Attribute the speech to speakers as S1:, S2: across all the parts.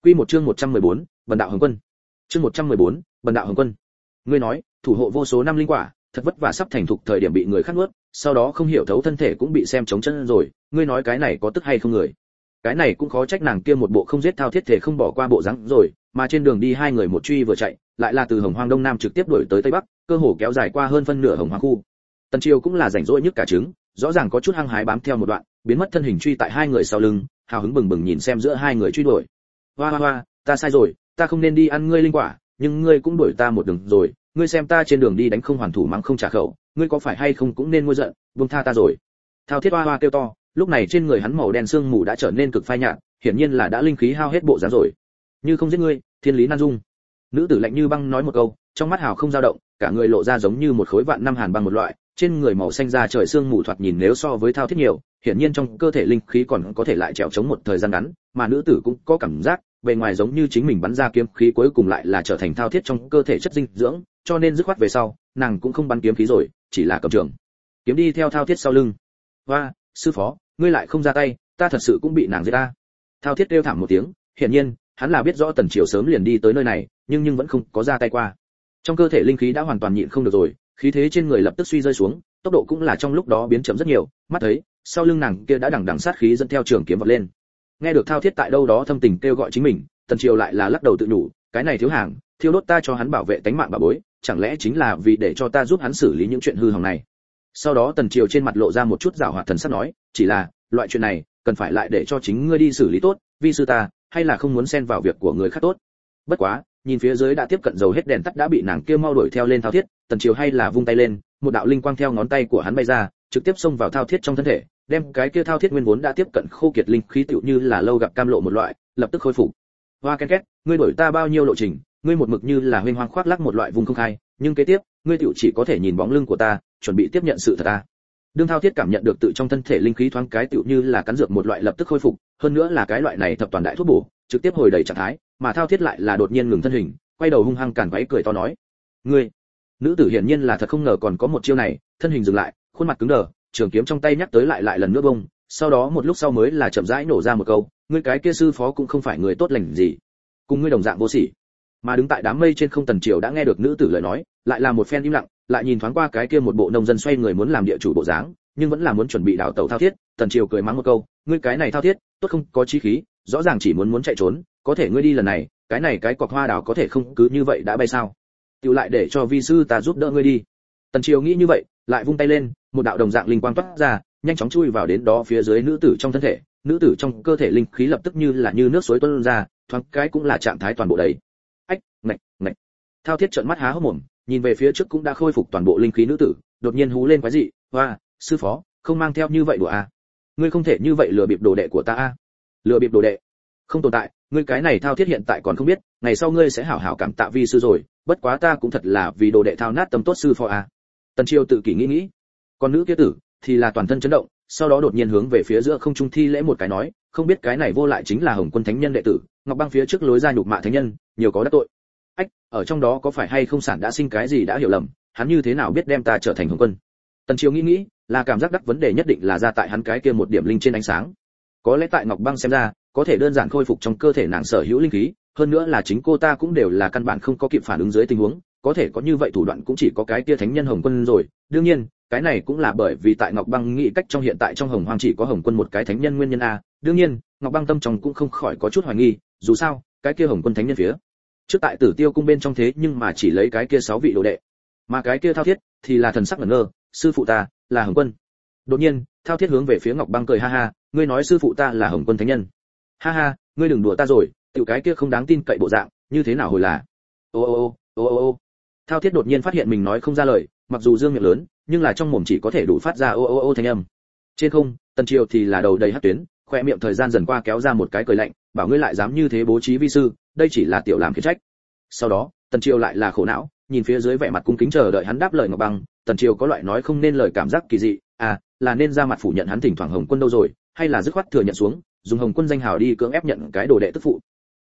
S1: Quy một chương 114, Bần đạo Hồng Quân. Chương 114, Bần đạo Hồng Quân. Ngươi nói, thủ hộ vô số năm linh quả, thật vất vả sắp thành thục thời điểm bị người khác nuốt, sau đó không hiểu thấu thân thể cũng bị xem trống chân rồi, ngươi nói cái này có tức hay không người? Cái này cũng khó trách nàng kia một bộ không giết thao thiết thể không bỏ qua bộ dáng rồi, mà trên đường đi hai người một truy vừa chạy, lại là từ Hồng Hoang Đông Nam trực tiếp đuổi tới Tây Bắc, cơ hồ kéo dài qua hơn phân nửa Hồng Hoang khu. Tần Triều cũng là rảnh rỗi nhất cả trứng, rõ ràng có chút hăng hái bám theo một đoạn, biến mất thân hình truy tại hai người sau lưng, hào hứng bừng bừng nhìn xem giữa hai người truy đuổi. Hoa hoa hoa, ta sai rồi, ta không nên đi ăn ngươi linh quả, nhưng ngươi cũng đuổi ta một đường rồi, ngươi xem ta trên đường đi đánh không hoàn thủ mắng không trả khẩu, ngươi có phải hay không cũng nên nguôi giận, buông tha ta rồi. Thao Thiết hoa hoa kêu to, lúc này trên người hắn màu đen sương mù đã trở nên cực phai nhạt, hiển nhiên là đã linh khí hao hết bộ dáng rồi. Như không giết ngươi, thiên lý nan dung. Nữ tử lạnh như băng nói một câu, trong mắt hào không dao động, cả người lộ ra giống như một khối vạn năm hàn băng một loại, trên người màu xanh da trời sương mù thoạt nhìn nếu so với Thao Thiết nhiều, hiển nhiên trong cơ thể linh khí còn có thể lại trèo chống một thời gian ngắn, mà nữ tử cũng có cảm giác, bề ngoài giống như chính mình bắn ra kiếm khí cuối cùng lại là trở thành Thao Thiết trong cơ thể chất dinh dưỡng, cho nên dứt khoát về sau, nàng cũng không bắn kiếm khí rồi, chỉ là cầm trường kiếm đi theo Thao Thiết sau lưng. Hoa, sư phó, ngươi lại không ra tay, ta thật sự cũng bị nàng giết ta. Thao Thiết kêu thảm một tiếng, hiển nhiên, hắn là biết rõ Tần Triều sớm liền đi tới nơi này, nhưng vẫn không có ra tay qua. Trong cơ thể linh khí đã hoàn toàn nhịn không được rồi, khí thế trên người lập tức suy rơi xuống, tốc độ cũng là trong lúc đó biến chậm rất nhiều, mắt thấy, sau lưng nàng kia đã đằng đằng sát khí dẫn theo trường kiếm vọt lên. Nghe được Thao Thiết tại đâu đó thâm tình kêu gọi chính mình, Tần Triều lại là lắc đầu tự nhủ, cái này thiếu hàng, thiêu đốt ta cho hắn bảo vệ tánh mạng bà bối, chẳng lẽ chính là vì để cho ta giúp hắn xử lý những chuyện hư hỏng này. Sau đó Tần Triều trên mặt lộ ra một chút giảo hoạt thần sắc nói, chỉ là, loại chuyện này, cần phải lại để cho chính ngươi đi xử lý tốt, vi sư ta, hay là không muốn xen vào việc của người khác tốt. Bất quá, nhìn phía dưới đã tiếp cận dầu hết đèn tắt đã bị nàng kia mau đuổi theo lên Thao Thiết, Tần Triều hay là vung tay lên, một đạo linh quang theo ngón tay của hắn bay ra, trực tiếp xông vào Thao Thiết trong thân thể, đem cái kia Thao Thiết nguyên vốn đã tiếp cận khô kiệt linh khí tựu như là lâu gặp cam lộ một loại, lập tức khôi phục. Hoa ken két, ngươi đuổi ta bao nhiêu lộ trình, ngươi một mực như là huynh hoang khoác lác một loại vùng không khai, nhưng kế tiếp, ngươi tựu chỉ có thể nhìn bóng lưng của ta, chuẩn bị tiếp nhận sự thật ta. Đương Thao Thiết cảm nhận được tự trong thân thể linh khí thoáng cái tựu như là cắn dược một loại lập tức khôi phục, hơn nữa là cái loại này thập toàn đại thuốc bổ, trực tiếp hồi đầy trạng thái, mà Thao Thiết lại là đột nhiên ngừng thân hình, quay đầu hung hăng cản quấy cười to nói: "Ngươi!" Nữ tử hiển nhiên là thật không ngờ còn có một chiêu này, thân hình dừng lại, khuôn mặt cứng đờ, trường kiếm trong tay nhắc tới lại lần nữa bông, sau đó một lúc sau mới là chậm rãi nổ ra một câu: "Ngươi cái kia sư phó cũng không phải người tốt lành gì, cùng ngươi đồng dạng vô sỉ." Mà đứng tại đám mây trên không Tần Triều đã nghe được nữ tử lời nói, lại là một phen im lặng, lại nhìn thoáng qua cái kia một bộ nông dân xoay người muốn làm địa chủ bộ dáng, nhưng vẫn là muốn chuẩn bị đảo tàu Thao Thiết, Tần Triều cười mắng một câu: "Ngươi cái này Thao Thiết, tốt không có chí khí, rõ ràng chỉ muốn chạy trốn, có thể ngươi đi lần này, cái này cái cọc hoa đào có thể không cứ như vậy đã bay sao? Tiểu lại để cho vi sư ta giúp đỡ ngươi đi." Tần Triều nghĩ như vậy, lại vung tay lên, một đạo đồng dạng linh quang toát ra, nhanh chóng chui vào đến đó phía dưới nữ tử trong thân thể, nữ tử trong cơ thể linh khí lập tức như là như nước suối tuôn ra, thoáng cái cũng là trạng thái toàn bộ đấy. Ách, ngạch, ngạch. Thao Thiết trợn mắt há hốc mồm, nhìn về phía trước cũng đã khôi phục toàn bộ linh khí nữ tử, đột nhiên hú lên quái dị, "Hoa, sư phó, không mang theo như vậy đùa à? Ngươi không thể như vậy lừa bịp đồ đệ của ta a." "Lừa bịp đồ đệ? Không tồn tại, ngươi cái này Thao Thiết hiện tại còn không biết, ngày sau ngươi sẽ hảo hảo cảm tạ vi sư rồi, bất quá ta cũng thật là vì đồ đệ thao nát tâm tốt sư phó a." Tần Triều tự kỷ nghĩ, còn nữ kia tử thì là toàn thân chấn động, sau đó đột nhiên hướng về phía giữa không trung thi lễ một cái nói, không biết cái này vô lại chính là Hồng Quân thánh nhân đệ tử, Ngọc Băng phía trước lối ra nhục mạ thánh nhân, nhiều có đắc tội. Ách, ở trong đó có phải hay không sản đã sinh cái gì đã hiểu lầm, hắn như thế nào biết đem ta trở thành Hồng Quân? Tần Triều nghĩ, là cảm giác đắc vấn đề nhất định là ra tại hắn cái kia một điểm linh trên ánh sáng. Có lẽ tại Ngọc Băng xem ra, có thể đơn giản khôi phục trong cơ thể nàng sở hữu linh khí, hơn nữa là chính cô ta cũng đều là căn bản không có kịp phản ứng dưới tình huống, có thể có như vậy thủ đoạn cũng chỉ có cái kia thánh nhân Hồng Quân rồi. Đương nhiên, cái này cũng là bởi vì tại Ngọc Băng nghĩ cách trong hiện tại trong Hồng Hoang chỉ có Hồng Quân một cái thánh nhân nguyên nhân a. Đương nhiên, Ngọc Băng tâm trong cũng không khỏi có chút hoài nghi, dù sao, cái kia Hồng Quân thánh nhân phía trước tại Tử Tiêu cung bên trong thế nhưng mà chỉ lấy cái kia 6 vị đồ đệ, mà cái kia Thao Thiết thì là thần sắc ngẩn ngơ, "Sư phụ ta là Hồng Quân." Đột nhiên, Thao Thiết hướng về phía Ngọc Băng cười ha ha, "Ngươi nói sư phụ ta là Hồng Quân thánh nhân? Ha ha, ngươi đừng đùa ta rồi, tiểu cái kia không đáng tin cậy bộ dạng, như thế nào hồi là?" Ô ô ô, ô ô ô. Thao Thiết đột nhiên phát hiện mình nói không ra lời, mặc dù dương miệng lớn, nhưng là trong mồm chỉ có thể đủ phát ra ô ô ô thanh âm. Trên không, Tần Triều thì là đầu đầy hắc tuyến, khoe miệng thời gian dần qua kéo ra một cái cười lạnh, bảo ngươi lại dám như thế bố trí vi sư, đây chỉ là tiểu làm khiển trách. Sau đó, Tần Triều lại là khổ não, nhìn phía dưới vẻ mặt cung kính chờ đợi hắn đáp lời Ngọc Băng, Tần Triều có loại nói không nên lời cảm giác kỳ dị, là nên ra mặt phủ nhận hắn thỉnh thoảng Hồng Quân đâu rồi, hay là dứt khoát thừa nhận xuống, dùng Hồng Quân danh hào đi cưỡng ép nhận cái đồ đệ tức phụ.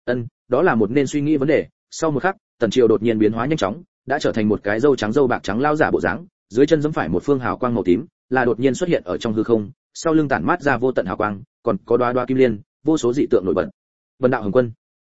S1: Đó là một nên suy nghĩ vấn đề. Sau một khắc, Tần Triều đột nhiên biến hóa nhanh chóng, đã trở thành một cái râu trắng râu bạc trắng lao giả bộ dáng, dưới chân giẫm phải một phương hào quang màu tím, là đột nhiên xuất hiện ở trong hư không, sau lưng tản mát ra vô tận hào quang, còn có đóa đóa kim liên, vô số dị tượng nổi bật. Bần đạo Hồng Quân.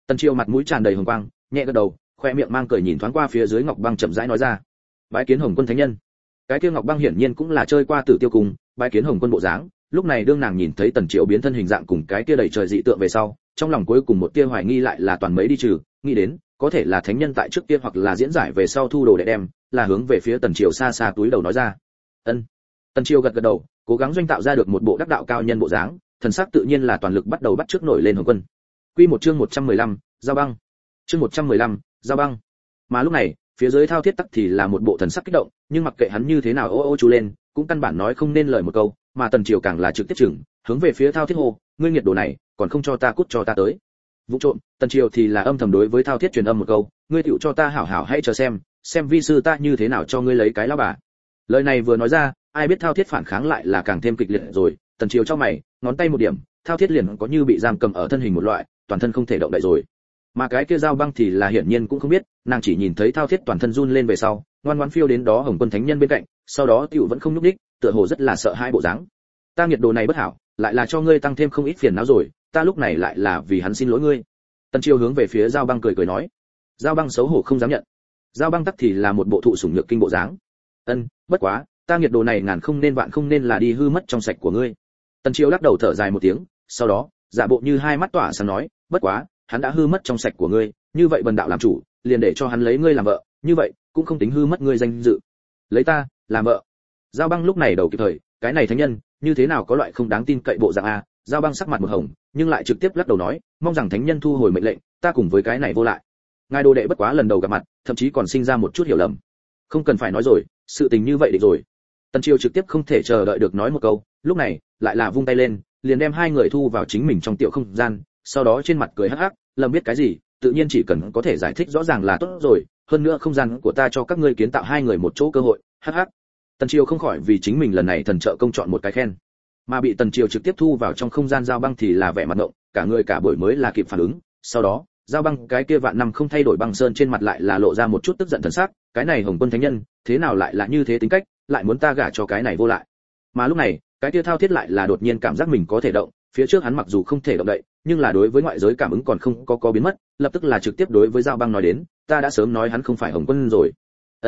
S1: Tần Triều mặt mũi tràn đầy hồng quang, nhẹ gật đầu, khoe miệng mang cười nhìn thoáng qua phía dưới Ngọc Băng chậm rãi nói ra: bái kiến Hồng Quân thánh nhân. Cái kia Ngọc Băng hiển nhiên cũng là chơi qua Tử Tiêu Cung, bái kiến Hồng Quân bộ dáng. Lúc này đương nàng nhìn thấy Tần Triều biến thân hình dạng cùng cái kia đầy trời dị tượng về sau, trong lòng cuối cùng một tia hoài nghi lại là toàn mấy đi trừ, nghĩ đến có thể là thánh nhân tại trước kia hoặc là diễn giải về sau thu đồ để đem, là hướng về phía Tần Triều xa xa túi đầu nói ra. Ân. Tần Triều gật gật đầu, cố gắng doanh tạo ra được một bộ đắc đạo cao nhân bộ dáng, thần sắc tự nhiên là toàn lực bắt đầu bắt trước nổi lên Hồng Quân. Quy một chương 115, giao băng. Chương 115, giao băng. Mà lúc này, phía dưới Thao Thiết tắc thì là một bộ thần sắc kích động, nhưng mặc kệ hắn như thế nào ô ô chú lên, cũng căn bản nói không nên lời một câu, mà Tần Triều càng là trực tiếp chừng, hướng về phía Thao Thiết hô, ngươi nghiệt đồ này, còn không cho ta cút cho ta tới. Vụ trộm, Tần Triều thì là âm thầm đối với Thao Thiết truyền âm một câu, ngươi tựu cho ta hảo hảo hãy chờ xem vi sư ta như thế nào cho ngươi lấy cái lão bà. Lời này vừa nói ra, ai biết Thao Thiết phản kháng lại là càng thêm kịch liệt rồi, Tần Triều cho mày, ngón tay một điểm, Thao Thiết liền có như bị giam cầm ở thân hình một loại, toàn thân không thể động đậy rồi. Mà cái kia Giao Băng thì là hiển nhiên cũng không biết, nàng chỉ nhìn thấy Thao Thiết toàn thân run lên về sau, ngoan ngoãn phiêu đến đó Hồng Quân thánh nhân bên cạnh, sau đó tiểu vẫn không nhúc nhích, tựa hồ rất là sợ hãi bộ dáng. Ta nghiệt đồ này bất hảo, lại là cho ngươi tăng thêm không ít phiền não rồi, ta lúc này lại là vì hắn xin lỗi ngươi. Tần Triều hướng về phía Giao Băng cười cười nói. Giao Băng xấu hổ không dám nhận. Giao Băng tắc thì là một bộ thụ sủng nhược kinh bộ dáng. Bất quá, ta nghiệt đồ này ngàn không nên vạn không nên là đi hư mất trong sạch của ngươi. Tần Triều lắc đầu thở dài một tiếng, sau đó, giả bộ như hai mắt tỏa sáng nói, bất quá, hắn đã hư mất trong sạch của ngươi, như vậy bần đạo làm chủ, liền để cho hắn lấy ngươi làm vợ, như vậy, cũng không tính hư mất ngươi danh dự. Lấy ta làm vợ. Giao Băng lúc này đầu kịp thời, cái này thánh nhân, như thế nào có loại không đáng tin cậy bộ dạng a? Giao Băng sắc mặt một hồng, nhưng lại trực tiếp lắc đầu nói, mong rằng thánh nhân thu hồi mệnh lệnh, ta cùng với cái này vô lại. Ngài đồ đệ bất quá lần đầu gặp mặt, thậm chí còn sinh ra một chút hiểu lầm. Không cần phải nói rồi, sự tình như vậy định rồi. Tần Triều trực tiếp không thể chờ đợi được nói một câu, lúc này, lại là vung tay lên, liền đem hai người thu vào chính mình trong tiểu không gian, sau đó trên mặt cười hắc hắc, lầm biết cái gì, tự nhiên chỉ cần có thể giải thích rõ ràng là tốt rồi, hơn nữa không gian của ta cho các ngươi kiến tạo hai người một chỗ cơ hội, hắc hắc. Tần Triều không khỏi vì chính mình lần này thần trợ công chọn một cái khen, mà bị Tần Triều trực tiếp thu vào trong không gian Giao Băng thì là vẻ mặt ngộng, cả người cả buổi mới là kịp phản ứng, sau đó, Giao Băng cái kia vạn năm không thay đổi băng sơn trên mặt lại là lộ ra một chút tức giận thần sắc, cái này Hồng Quân thánh nhân, thế nào lại là như thế tính cách, lại muốn ta gả cho cái này vô lại. Mà lúc này, cái kia Thao Thiết lại là đột nhiên cảm giác mình có thể động, phía trước hắn mặc dù không thể động đậy, nhưng là đối với ngoại giới cảm ứng còn không có biến mất, lập tức là trực tiếp đối với Giao Băng nói đến, ta đã sớm nói hắn không phải Hồng Quân rồi.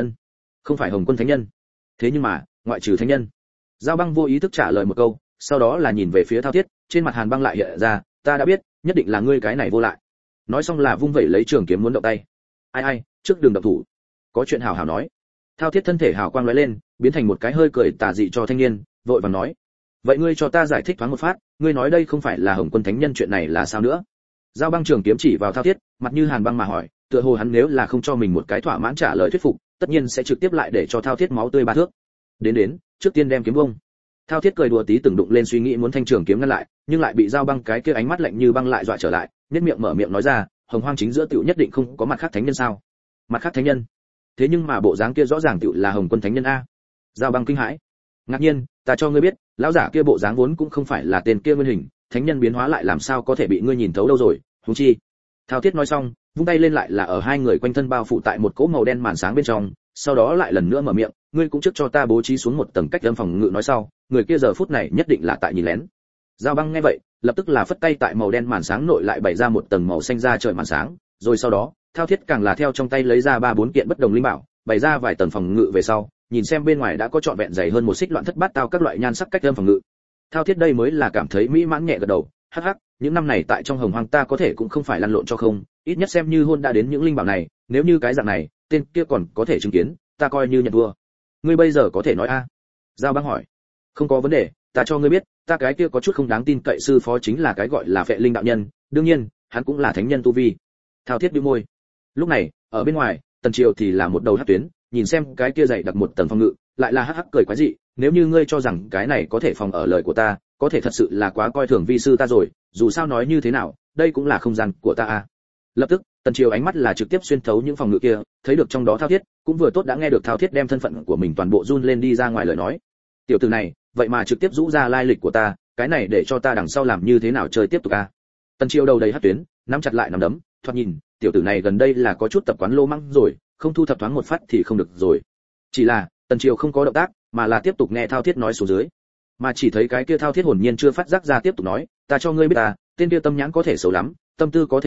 S1: Không phải Hồng Quân thánh nhân. Thế nhưng mà, ngoại trừ thánh nhân. Giao Băng vô ý thức trả lời một câu, sau đó là nhìn về phía Thao Thiết, trên mặt hàn băng lại hiện ra, ta đã biết, nhất định là ngươi cái này vô lại. Nói xong là vung vẩy lấy trường kiếm muốn động tay. Ai, trước đường động thủ. Có chuyện hào hào nói. Thao Thiết thân thể hào quang lóe lên, biến thành một cái hơi cười tà dị cho thanh niên, vội vàng nói, vậy ngươi cho ta giải thích thoáng một phát, ngươi nói đây không phải là Hồng Quân thánh nhân chuyện này là sao nữa? Giao Băng trường kiếm chỉ vào Thao Thiết, mặt như hàn băng mà hỏi, tựa hồ hắn nếu là không cho mình một cái thỏa mãn trả lời thuyết phục, tất nhiên sẽ trực tiếp lại để cho Thao Thiết máu tươi ba thước. Đến, trước tiên đem kiếm bông. Thao Thiết cười đùa tí từng đụng lên suy nghĩ muốn thanh trường kiếm ngăn lại, nhưng lại bị Giao Băng cái kia ánh mắt lạnh như băng lại dọa trở lại, nhếch miệng mở miệng nói ra, Hồng Hoang chính giữa tiểu nhất định không có mặt khác thánh nhân sao? Mặt khác thánh nhân? Thế nhưng mà bộ dáng kia rõ ràng tiểu là Hồng Quân thánh nhân a. Giao Băng kinh hãi. Ngạc nhiên, ta cho ngươi biết, lão giả kia bộ dáng vốn cũng không phải là tên kia nguyên hình, thánh nhân biến hóa lại làm sao có thể bị ngươi nhìn thấu đâu rồi, huống chi. Thao Thiết nói xong, vung tay lên lại là ở hai người quanh thân bao phủ tại một cỗ màu đen màn sáng bên trong, sau đó lại lần nữa mở miệng, ngươi cũng trước cho ta bố trí xuống một tầng cách âm phòng ngự nói sau, người kia giờ phút này nhất định là tại nhìn lén. Giao Băng nghe vậy, lập tức là phất tay tại màu đen màn sáng nội lại bày ra một tầng màu xanh ra trời màn sáng, rồi sau đó, Thao Thiết càng là theo trong tay lấy ra 3-4 kiện bất đồng linh bảo, bày ra vài tầng phòng ngự về sau, nhìn xem bên ngoài đã có trọn vẹn dày hơn một xích loạn thất bát tao các loại nhan sắc cách âm phòng ngự. Thao Thiết đây mới là cảm thấy mỹ mãn nhẹ gật đầu, hắc hắc, những năm này tại trong Hồng Hoang ta có thể cũng không phải lăn lộn cho không, ít nhất xem như hôn đã đến những linh bảo này, nếu như cái dạng này, tên kia còn có thể chứng kiến, ta coi như nhận thua. Ngươi bây giờ có thể nói a? Giao Băng hỏi. Không có vấn đề, ta cho ngươi biết, ta cái kia có chút không đáng tin cậy sư phó chính là cái gọi là Phệ Linh đạo nhân, đương nhiên, hắn cũng là thánh nhân tu vi. Thao Thiết bĩu môi. Lúc này, ở bên ngoài, Tần Triều thì là một đầu hắc tuyến, nhìn xem cái kia dày đặc một tầng phòng ngự, lại là hắc hắc cười quái dị, nếu như ngươi cho rằng cái này có thể phòng ở lời của ta, có thể thật sự là quá coi thường vi sư ta rồi, dù sao nói như thế nào, đây cũng là không gian của ta a. Lập tức, Tần Triều ánh mắt là trực tiếp xuyên thấu những phòng ngự kia, thấy được trong đó Thao Thiết, cũng vừa tốt đã nghe được Thao Thiết đem thân phận của mình toàn bộ run lên đi ra ngoài lời nói. Tiểu tử này, vậy mà trực tiếp rũ ra lai lịch của ta, cái này để cho ta đằng sau làm như thế nào chơi tiếp tục a. Tần Triều đầu đầy hắc tuyến, nắm chặt lại nắm đấm, thoạt nhìn, tiểu tử này gần đây là có chút tập quán lô măng rồi, không thu thập thoáng một phát thì không được rồi. Chỉ là, Tần Triều không có động tác, mà là tiếp tục nghe Thao Thiết nói xuống dưới. Mà chỉ thấy cái kia Thao Thiết hồn nhiên chưa phát giác ra tiếp tục nói, ta cho ngươi biết ta, tên kia tâm nhãn có thể xấu lắm, tâm tư có thể nhiều,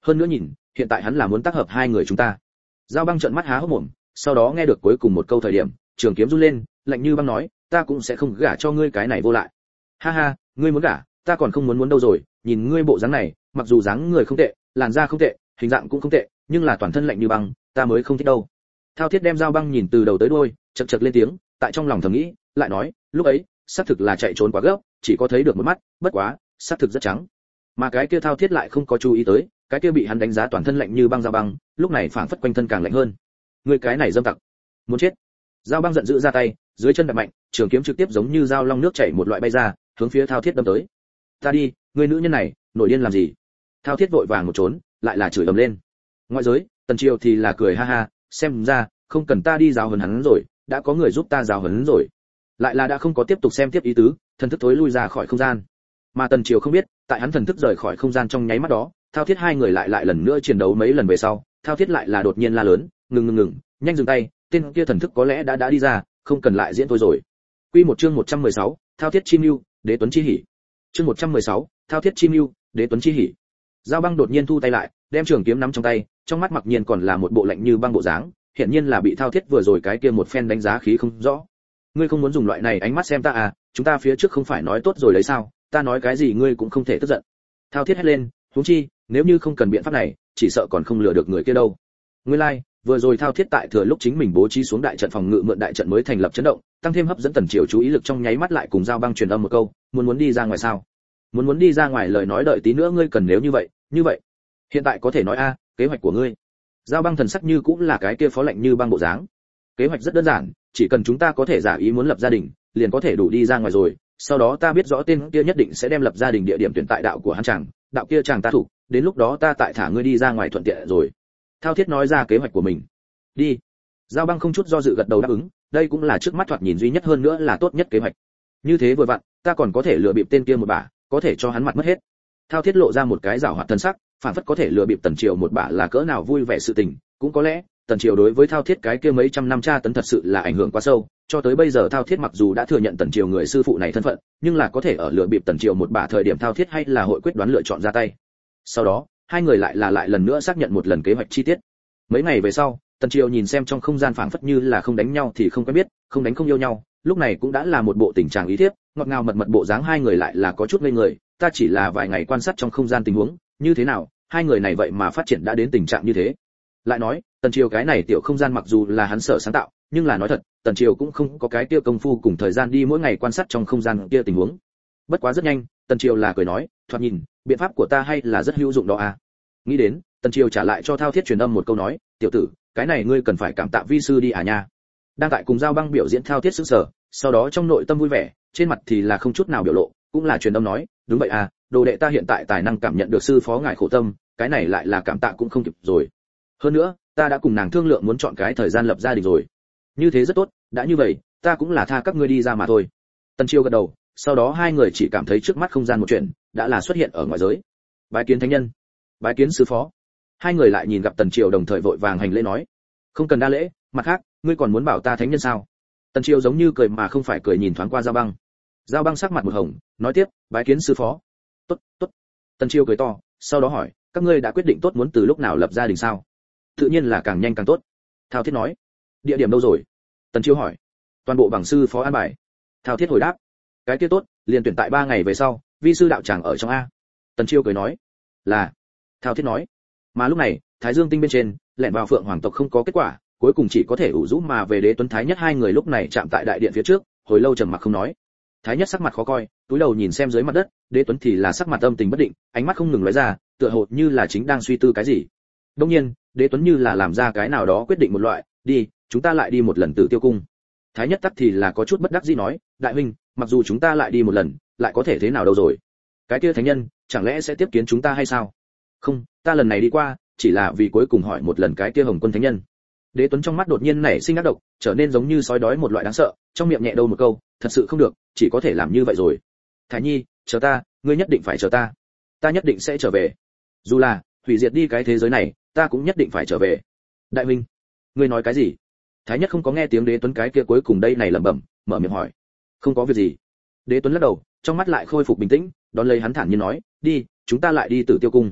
S1: hơn nữa nhìn, hiện tại hắn là muốn tác hợp hai người chúng ta. Giao Băng trợn mắt há hốc mồm, sau đó nghe được cuối cùng một câu thời điểm, trường kiếm run lên, lạnh như băng nói, ta cũng sẽ không gả cho ngươi cái này vô lại. Ha ha, ngươi muốn gả, ta còn không muốn đâu rồi, nhìn ngươi bộ dáng này, mặc dù dáng người không tệ, làn da không tệ, hình dạng cũng không tệ, nhưng là toàn thân lạnh như băng, ta mới không thích đâu. Thao Thiết đem Giao Băng nhìn từ đầu tới đuôi, chậc chậc lên tiếng, tại trong lòng thầm nghĩ, lại nói, lúc ấy, xác thực là chạy trốn quá gấp, chỉ có thấy được một mắt, bất quá, xác thực rất trắng. Mà cái kia Thao Thiết lại không có chú ý tới, cái kia bị hắn đánh giá toàn thân lạnh như băng Giao Băng, lúc này phảng phất quanh thân càng lạnh hơn. Ngươi cái này dâm tặc, muốn chết. Giao Băng giận dữ ra tay, dưới chân đập mạnh, trường kiếm trực tiếp giống như dao long nước chảy một loại bay ra, hướng phía Thao Thiết đâm tới. Ta đi, ngươi nữ nhân này, nổi điên làm gì? Thao Thiết vội vàng một trốn, lại là chửi ầm lên. Ngoại giới, Tần Triều thì là cười ha ha, xem ra không cần ta đi giáo huấn hắn rồi, đã có người giúp ta giáo huấn rồi. Lại là đã không có tiếp tục xem tiếp ý tứ, thần thức thối lui ra khỏi không gian. Mà Tần Triều không biết, tại hắn thần thức rời khỏi không gian trong nháy mắt đó, Thao Thiết hai người lại lần nữa chiến đấu mấy lần về sau, Thao Thiết lại là đột nhiên la lớn, ngừng, nhanh dừng tay, tên kia thần thức có lẽ đã đi ra, không cần lại diễn thôi rồi. Quy một chương 116, Thao Thiết Chim Nưu, Đế Tuấn Chi Hỉ. Chương 116, Thao Thiết Chim Nưu, Đế Tuấn Chi Hỉ. Giao Băng đột nhiên thu tay lại, đem trường kiếm nắm trong tay, trong mắt mặc nhiên còn là một bộ lạnh như băng bộ dáng, hiện nhiên là bị Thao Thiết vừa rồi cái kia một phen đánh giá khí không rõ. Ngươi không muốn dùng loại này ánh mắt xem ta à, chúng ta phía trước không phải nói tốt rồi đấy sao, ta nói cái gì ngươi cũng không thể tức giận. Thao Thiết hét lên, huống chi, nếu như không cần biện pháp này, chỉ sợ còn không lừa được người kia đâu. Ngươi lai, vừa rồi Thao Thiết tại thừa lúc chính mình bố trí xuống đại trận phòng ngự mượn đại trận mới thành lập chấn động, tăng thêm hấp dẫn Tần Triều chú ý lực trong nháy mắt lại cùng Giao Băng truyền âm một câu, muốn đi ra ngoài sao? Muốn đi ra ngoài lời nói đợi tí nữa ngươi cần nếu như vậy. Hiện tại có thể nói a, kế hoạch của ngươi. Giao Băng thần sắc như cũng là cái kia phó lạnh như băng bộ dáng. Kế hoạch rất đơn giản, chỉ cần chúng ta có thể giả ý muốn lập gia đình, liền có thể đủ đi ra ngoài rồi, sau đó ta biết rõ tên kia nhất định sẽ đem lập gia đình địa điểm tuyển tại đạo của hắn chàng, đạo kia chàng ta thủ, đến lúc đó ta tại thả ngươi đi ra ngoài thuận tiện rồi. Thao Thiết nói ra kế hoạch của mình. Đi. Giao Băng không chút do dự gật đầu đáp ứng, đây cũng là trước mắt thoạt nhìn duy nhất hơn nữa là tốt nhất kế hoạch. Như thế vừa vặn, ta còn có thể lừa bịp tên kia một bả, có thể cho hắn mặt mất hết. Thao Thiết lộ ra một cái giảo hoạt thần sắc, phản phất có thể lừa bịp Tần Triều một bả là cỡ nào vui vẻ sự tình, cũng có lẽ Tần Triều đối với Thao Thiết cái kia mấy trăm năm tra tấn thật sự là ảnh hưởng quá sâu, cho tới bây giờ Thao Thiết mặc dù đã thừa nhận Tần Triều người sư phụ này thân phận, nhưng là có thể ở lừa bịp Tần Triều một bả thời điểm Thao Thiết hay là hội quyết đoán lựa chọn ra tay. Sau đó, hai người lại lần nữa xác nhận một lần kế hoạch chi tiết. Mấy ngày về sau, Tần Triều nhìn xem trong không gian phảng phất như là không đánh nhau thì không quen biết, không đánh không yêu nhau, lúc này cũng đã là một bộ tình trạng ý thiếp, ngọt ngào mật bộ dáng hai người lại là có chút ngây người, ta chỉ là vài ngày quan sát trong không gian tình huống, như thế nào, hai người này vậy mà phát triển đã đến tình trạng như thế. Lại nói, Tần Triều cái này tiểu không gian mặc dù là hắn sở sáng tạo, nhưng là nói thật, Tần Triều cũng không có cái kia công phu cùng thời gian đi mỗi ngày quan sát trong không gian kia tình huống. Bất quá rất nhanh, Tần Triều là cười nói, thoạt nhìn, biện pháp của ta hay là rất hữu dụng đó à. Nghĩ đến, Tần Triều trả lại cho Thao Thiết truyền âm một câu nói, tiểu tử, cái này ngươi cần phải cảm tạ vi sư đi à nha. Đang tại cùng Giao Băng biểu diễn Thao Thiết sững sờ, sau đó trong nội tâm vui vẻ, trên mặt thì là không chút nào biểu lộ, cũng là truyền âm nói, đúng vậy à, đồ đệ ta hiện tại tài năng cảm nhận được sư phó ngài khổ tâm, cái này lại là cảm tạ cũng không kịp rồi. Hơn nữa, ta đã cùng nàng thương lượng muốn chọn cái thời gian lập gia đình rồi. Như thế rất tốt, đã như vậy, ta cũng là tha các ngươi đi ra mà thôi. Tần Chiêu gật đầu, sau đó hai người chỉ cảm thấy trước mắt không gian một chuyện, đã là xuất hiện ở ngoài giới. Bái kiến thánh nhân, bái kiến sư phó. Hai người lại nhìn gặp Tần Chiêu đồng thời vội vàng hành lễ nói, không cần đa lễ, mặt khác, ngươi còn muốn bảo ta thánh nhân sao? Tần Chiêu giống như cười mà không phải cười nhìn thoáng qua Giao Băng. Giao Băng sắc mặt một hồng, nói tiếp, bái kiến sư phó. Tốt, tốt. Tần Chiêu cười to, sau đó hỏi, các ngươi đã quyết định tốt muốn từ lúc nào lập gia đình sao? Tự nhiên là càng nhanh càng tốt. Thao Thiết nói. Địa điểm đâu rồi? Tần Chiêu hỏi. Toàn bộ bằng sư phó an bài. Thao Thiết hồi đáp. Cái kia tốt, liền tuyển tại 3 ngày về sau, vi sư đạo tràng ở trong a. Tần Chiêu cười nói. Là. Thao Thiết nói. Mà lúc này, Thái Dương tinh bên trên, lẻn vào Phượng Hoàng tộc không có kết quả, cuối cùng chỉ có thể ủ rũ mà về Đế Tuấn Thái Nhất hai người lúc này chạm tại đại điện phía trước, hồi lâu trầm mặc không nói. Thái Nhất sắc mặt khó coi, túi đầu nhìn xem dưới mặt đất, Đế Tuấn thì là sắc mặt âm tình bất định, ánh mắt không ngừng lóe ra, tựa hồ như là chính đang suy tư cái gì. Đương nhiên, Đế Tuấn như là làm ra cái nào đó quyết định một loại, đi, chúng ta lại đi một lần Tử Tiêu cung. Thái Nhất tắc thì là có chút bất đắc dĩ nói, đại huynh, mặc dù chúng ta lại đi một lần, lại có thể thế nào đâu rồi? Cái kia thánh nhân, chẳng lẽ sẽ tiếp kiến chúng ta hay sao? Không, ta lần này đi qua, chỉ là vì cuối cùng hỏi một lần cái kia Hồng Quân thánh nhân. Đế Tuấn trong mắt đột nhiên nảy sinh ác độc, trở nên giống như sói đói một loại đáng sợ, trong miệng nhẹ đâu một câu, thật sự không được, chỉ có thể làm như vậy rồi. Thái Nhi, chờ ta, ngươi nhất định phải chờ ta. Ta nhất định sẽ trở về. Dù là hủy diệt đi cái thế giới này, ta cũng nhất định phải trở về. Đại huynh, ngươi nói cái gì? Thái Nhất không có nghe tiếng Đế Tuấn cái kia cuối cùng đây này lẩm bẩm, mở miệng hỏi. Không có việc gì. Đế Tuấn lắc đầu, trong mắt lại khôi phục bình tĩnh, đón lấy hắn thản nhiên nói, đi, chúng ta lại đi Tử Tiêu cung.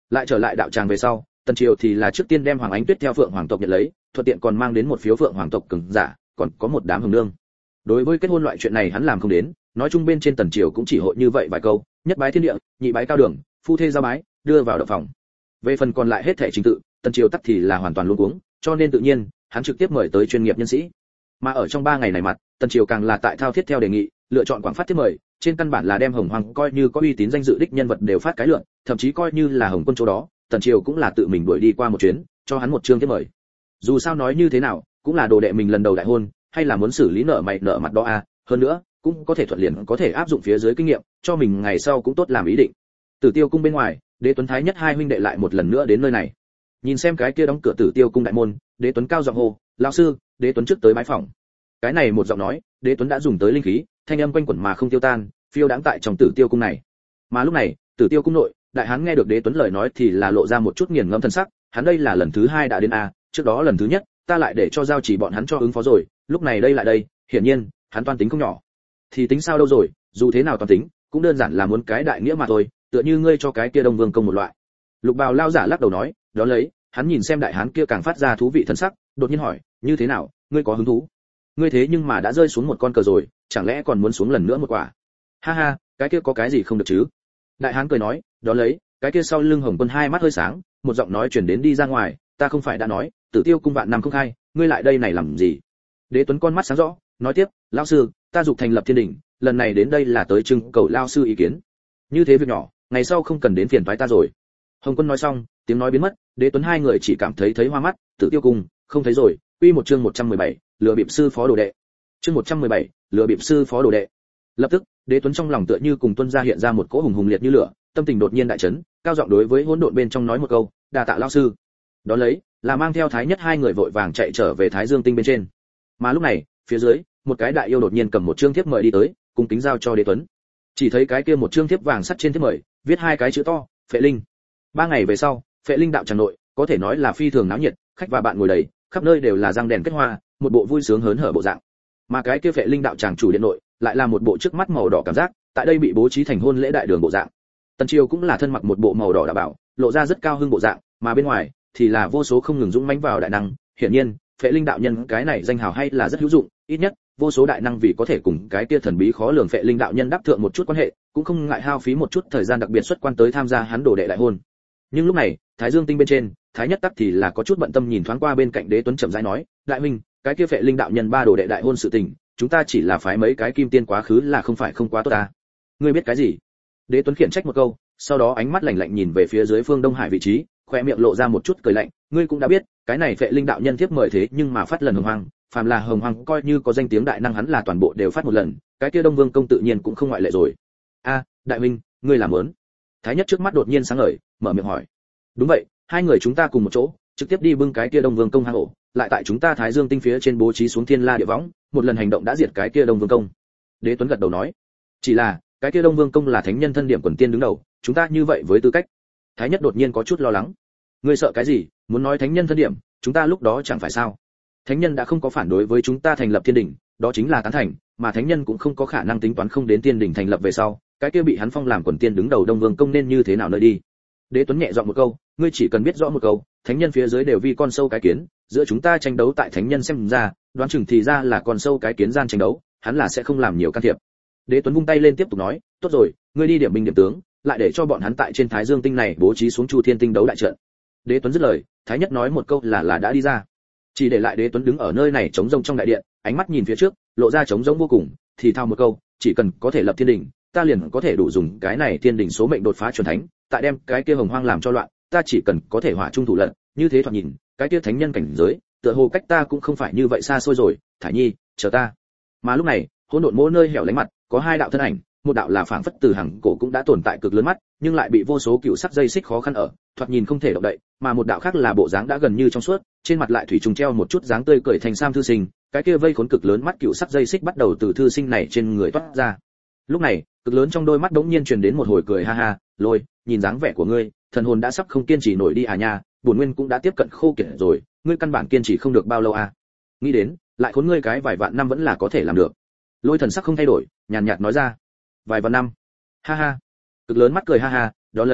S1: Lại trở lại đạo tràng về sau, Tần Triều thì là trước tiên đem Hoàng Ánh Tuyết theo Phượng Hoàng tộc nhận lấy, thuận tiện còn mang đến một phiếu Phượng Hoàng tộc cường giả, còn có một đám hồng nương. Đối với kết hôn loại chuyện này hắn làm không đến, nói chung bên trên Tần Triều cũng chỉ hội như vậy vài câu, nhất bái thiên địa, nhị bái cao đường, phu thê giao bái, đưa vào động phòng. Về phần còn lại hết thảy trình tự, Tần Triều tắc thì là hoàn toàn luống cuống, cho nên tự nhiên, hắn trực tiếp mời tới chuyên nghiệp nhân sĩ. Mà ở trong 3 ngày này mặt, Tần Triều càng là tại thao thiết theo đề nghị, lựa chọn quảng phát thiết mời, trên căn bản là đem Hồng Hoàng coi như có uy tín danh dự đích nhân vật đều phát cái lượng, thậm chí coi như là Hồng Quân chỗ đó, Tần Triều cũng là tự mình đuổi đi qua một chuyến, cho hắn một chương thiết mời. Dù sao nói như thế nào, cũng là đồ đệ mình lần đầu đại hôn, hay là muốn xử lý nợ mày nợ mặt đó à, hơn nữa, cũng có thể thuận liền có thể áp dụng phía dưới kinh nghiệm, cho mình ngày sau cũng tốt làm ý định. Tử Tiêu cung bên ngoài, Đế Tuấn Thái Nhất hai huynh đệ lại một lần nữa đến nơi này. Nhìn xem cái kia đóng cửa Tử Tiêu cung đại môn, Đế Tuấn cao giọng hô, "Lão sư, Đế Tuấn trước tới bái phòng." Cái này một giọng nói, Đế Tuấn đã dùng tới linh khí, thanh âm quanh quẩn mà không tiêu tan, phiêu đãng tại trong Tử Tiêu cung này. Mà lúc này, Tử Tiêu cung nội, đại hán nghe được Đế Tuấn lời nói thì là lộ ra một chút nghiền ngẫm thần sắc, hắn đây là lần thứ 2 đã đến a, trước đó lần thứ nhất, ta lại để cho giao chỉ bọn hắn cho ứng phó rồi, lúc này đây lại đây, hiển nhiên, hắn toan tính không nhỏ. Thì tính sao đâu rồi, dù thế nào toan tính, cũng đơn giản là muốn cái đại nghĩa mà thôi, tựa như ngươi cho cái kia Đông Vương công một loại. Lục Bào lao giả lắc đầu nói, đó lấy, hắn nhìn xem đại hán kia càng phát ra thú vị thần sắc, đột nhiên hỏi, như thế nào, ngươi có hứng thú? Ngươi thế nhưng mà đã rơi xuống một con cờ rồi, chẳng lẽ còn muốn xuống lần nữa một quả? Ha ha, cái kia có cái gì không được chứ? Đại hán cười nói, đó lấy, cái kia sau lưng Hồng Quân hai mắt hơi sáng, một giọng nói truyền đến đi ra ngoài, ta không phải đã nói, Tử Tiêu cung vạn năm không khai, ngươi lại đây này làm gì? Đế Tuấn con mắt sáng rõ, nói tiếp, lão sư, ta dục thành lập thiên đình, lần này đến đây là tới trưng cầu lão sư ý kiến. Như thế việc nhỏ, ngày sau không cần đến phiền toái ta rồi. Hồng Quân nói xong, tiếng nói biến mất, Đế Tuấn hai người chỉ cảm thấy hoa mắt, Tử Tiêu cung không thấy rồi. Quy một chương 117, lừa bịp sư phó đồ đệ. Chương 117, lừa bịp sư phó đồ đệ. Lập tức, Đế Tuấn trong lòng tựa như cùng tuân ra hiện ra một cỗ hùng hùng liệt như lửa, tâm tình đột nhiên đại chấn, cao giọng đối với hỗn độn bên trong nói một câu, đa tạ lão sư. Đó lấy, là mang theo Thái Nhất hai người vội vàng chạy trở về Thái Dương tinh bên trên. Mà lúc này, phía dưới, một cái đại yêu đột nhiên cầm một chương thiếp mời đi tới, cùng kính giao cho Đế Tuấn. Chỉ thấy cái kia một chương thiếp vàng sắt trên thiếp mời, viết 2 cái chữ to, Phệ Linh. 3 ngày về sau, Phệ Linh đạo tràng nội, có thể nói là phi thường náo nhiệt, khách và bạn ngồi đầy, khắp nơi đều là răng đèn kết hoa, một bộ vui sướng hớn hở bộ dạng. Mà cái kia Phệ Linh đạo tràng chủ điện nội, lại là một bộ trước mắt màu đỏ cảm giác, tại đây bị bố trí thành hôn lễ đại đường bộ dạng. Tần Triều cũng là thân mặc một bộ màu đỏ đã bảo, lộ ra rất cao hưng bộ dạng, mà bên ngoài thì là vô số không ngừng dũng mãnh vào đại năng, hiển nhiên, Phệ Linh đạo nhân cái này danh hào hay là rất hữu dụng, ít nhất, vô số đại năng vì có thể cùng cái kia thần bí khó lường Phệ Linh đạo nhân đáp thượng một chút quan hệ, cũng không ngại hao phí một chút thời gian đặc biệt xuất quan tới tham gia hắn đồ đệ đại hôn. Nhưng lúc này, Thái Dương tinh bên trên, Thái Nhất Tắc thì là có chút bận tâm nhìn thoáng qua bên cạnh Đế Tuấn chậm rãi nói, đại huynh, cái kia Phệ Linh đạo nhân 3 đồ đệ đại hôn sự tình, chúng ta chỉ là phái mấy cái kim tiên quá khứ là không phải không quá tốt ta. Ngươi biết cái gì? Đế Tuấn khiển trách một câu, sau đó ánh mắt lạnh lạnh nhìn về phía dưới phương Đông Hải vị trí, khoe miệng lộ ra một chút cười lạnh, ngươi cũng đã biết, cái này Phệ Linh đạo nhân tiếp mời thế nhưng mà phát lần Hồng Hoàng, phàm là Hồng Hoàng coi như có danh tiếng đại năng hắn là toàn bộ đều phát một lần, cái kia Đông Vương công tự nhiên cũng không ngoại lệ rồi. A, đại huynh, ngươi làm muốn? Thái Nhất trước mắt đột nhiên sáng ngời, mở miệng hỏi. Đúng vậy, hai người chúng ta cùng một chỗ, trực tiếp đi bưng cái kia Đông Vương công hang ổ, lại tại chúng ta Thái Dương tinh phía trên bố trí xuống Thiên La địa võng, một lần hành động đã diệt cái kia Đông Vương công. Đế Tuấn gật đầu nói, chỉ là cái kia Đông Vương công là thánh nhân thân điểm quần tiên đứng đầu, chúng ta như vậy với tư cách. Thái Nhất đột nhiên có chút lo lắng. Ngươi sợ cái gì? Muốn nói thánh nhân thân điểm, chúng ta lúc đó chẳng phải sao? Thánh nhân đã không có phản đối với chúng ta thành lập thiên đình, đó chính là tán thành, mà thánh nhân cũng không có khả năng tính toán không đến thiên đình thành lập về sau, cái kia bị hắn phong làm quần tiên đứng đầu Đông Vương công nên như thế nào nơi đi. Đế Tuấn nhẹ giọng một câu, ngươi chỉ cần biết rõ một câu, thánh nhân phía dưới đều vi con sâu cái kiến, giữa chúng ta tranh đấu tại thánh nhân xem ra, đoán chừng thì ra là con sâu cái kiến gian tranh đấu, hắn là sẽ không làm nhiều can thiệp. Đế Tuấn vung tay lên tiếp tục nói, tốt rồi, ngươi đi điểm binh điểm tướng, lại để cho bọn hắn tại trên Thái Dương tinh này bố trí xuống Chu Thiên tinh đấu đại trận. Đế Tuấn dứt lời, Thái Nhất nói một câu là đã đi ra. Chỉ để lại Đế Tuấn đứng ở nơi này trống rỗng trong đại điện, ánh mắt nhìn phía trước, lộ ra trống rỗng vô cùng, thì thao một câu, chỉ cần có thể lập thiên đình, ta liền có thể đủ dùng cái này thiên đình số mệnh đột phá chuẩn thánh, tại đem cái kia Hồng Hoang làm cho loạn, ta chỉ cần có thể hỏa trung thủ lận, như thế thoạt nhìn, cái kia thánh nhân cảnh giới, tựa hồ cách ta cũng không phải như vậy xa xôi rồi, Thải Nhi, chờ ta. Mà lúc này, hỗn độn mỗi nơi hẻo lánh mặt, có 2 đạo thân ảnh, một đạo là phảng phất từ hằng cổ cũng đã tồn tại cực lớn mắt, nhưng lại bị vô số cựu sắc dây xích khó khăn ở, thoạt nhìn không thể động đậy, mà một đạo khác là bộ dáng đã gần như trong suốt, trên mặt lại thủy trùng treo một chút dáng tươi cười thành sam thư sinh, cái kia vây khốn cực lớn mắt cựu sắc dây xích bắt đầu từ thư sinh này trên người toát ra. Lúc này, cực lớn trong đôi mắt đống nhiên truyền đến một hồi cười ha ha, Lôi, nhìn dáng vẻ của ngươi, thần hồn đã sắp không kiên trì nổi đi à nha, bổn nguyên cũng đã tiếp cận khô kiệt rồi, ngươi căn bản kiên trì không được bao lâu à. Nghĩ đến, lại khốn ngươi cái vài vạn năm vẫn là có thể làm được. Lôi thần sắc không thay đổi, nhàn nhạt nói ra, vài vạn năm. Ha ha. Cực lớn mắt cười ha ha, đó lấy,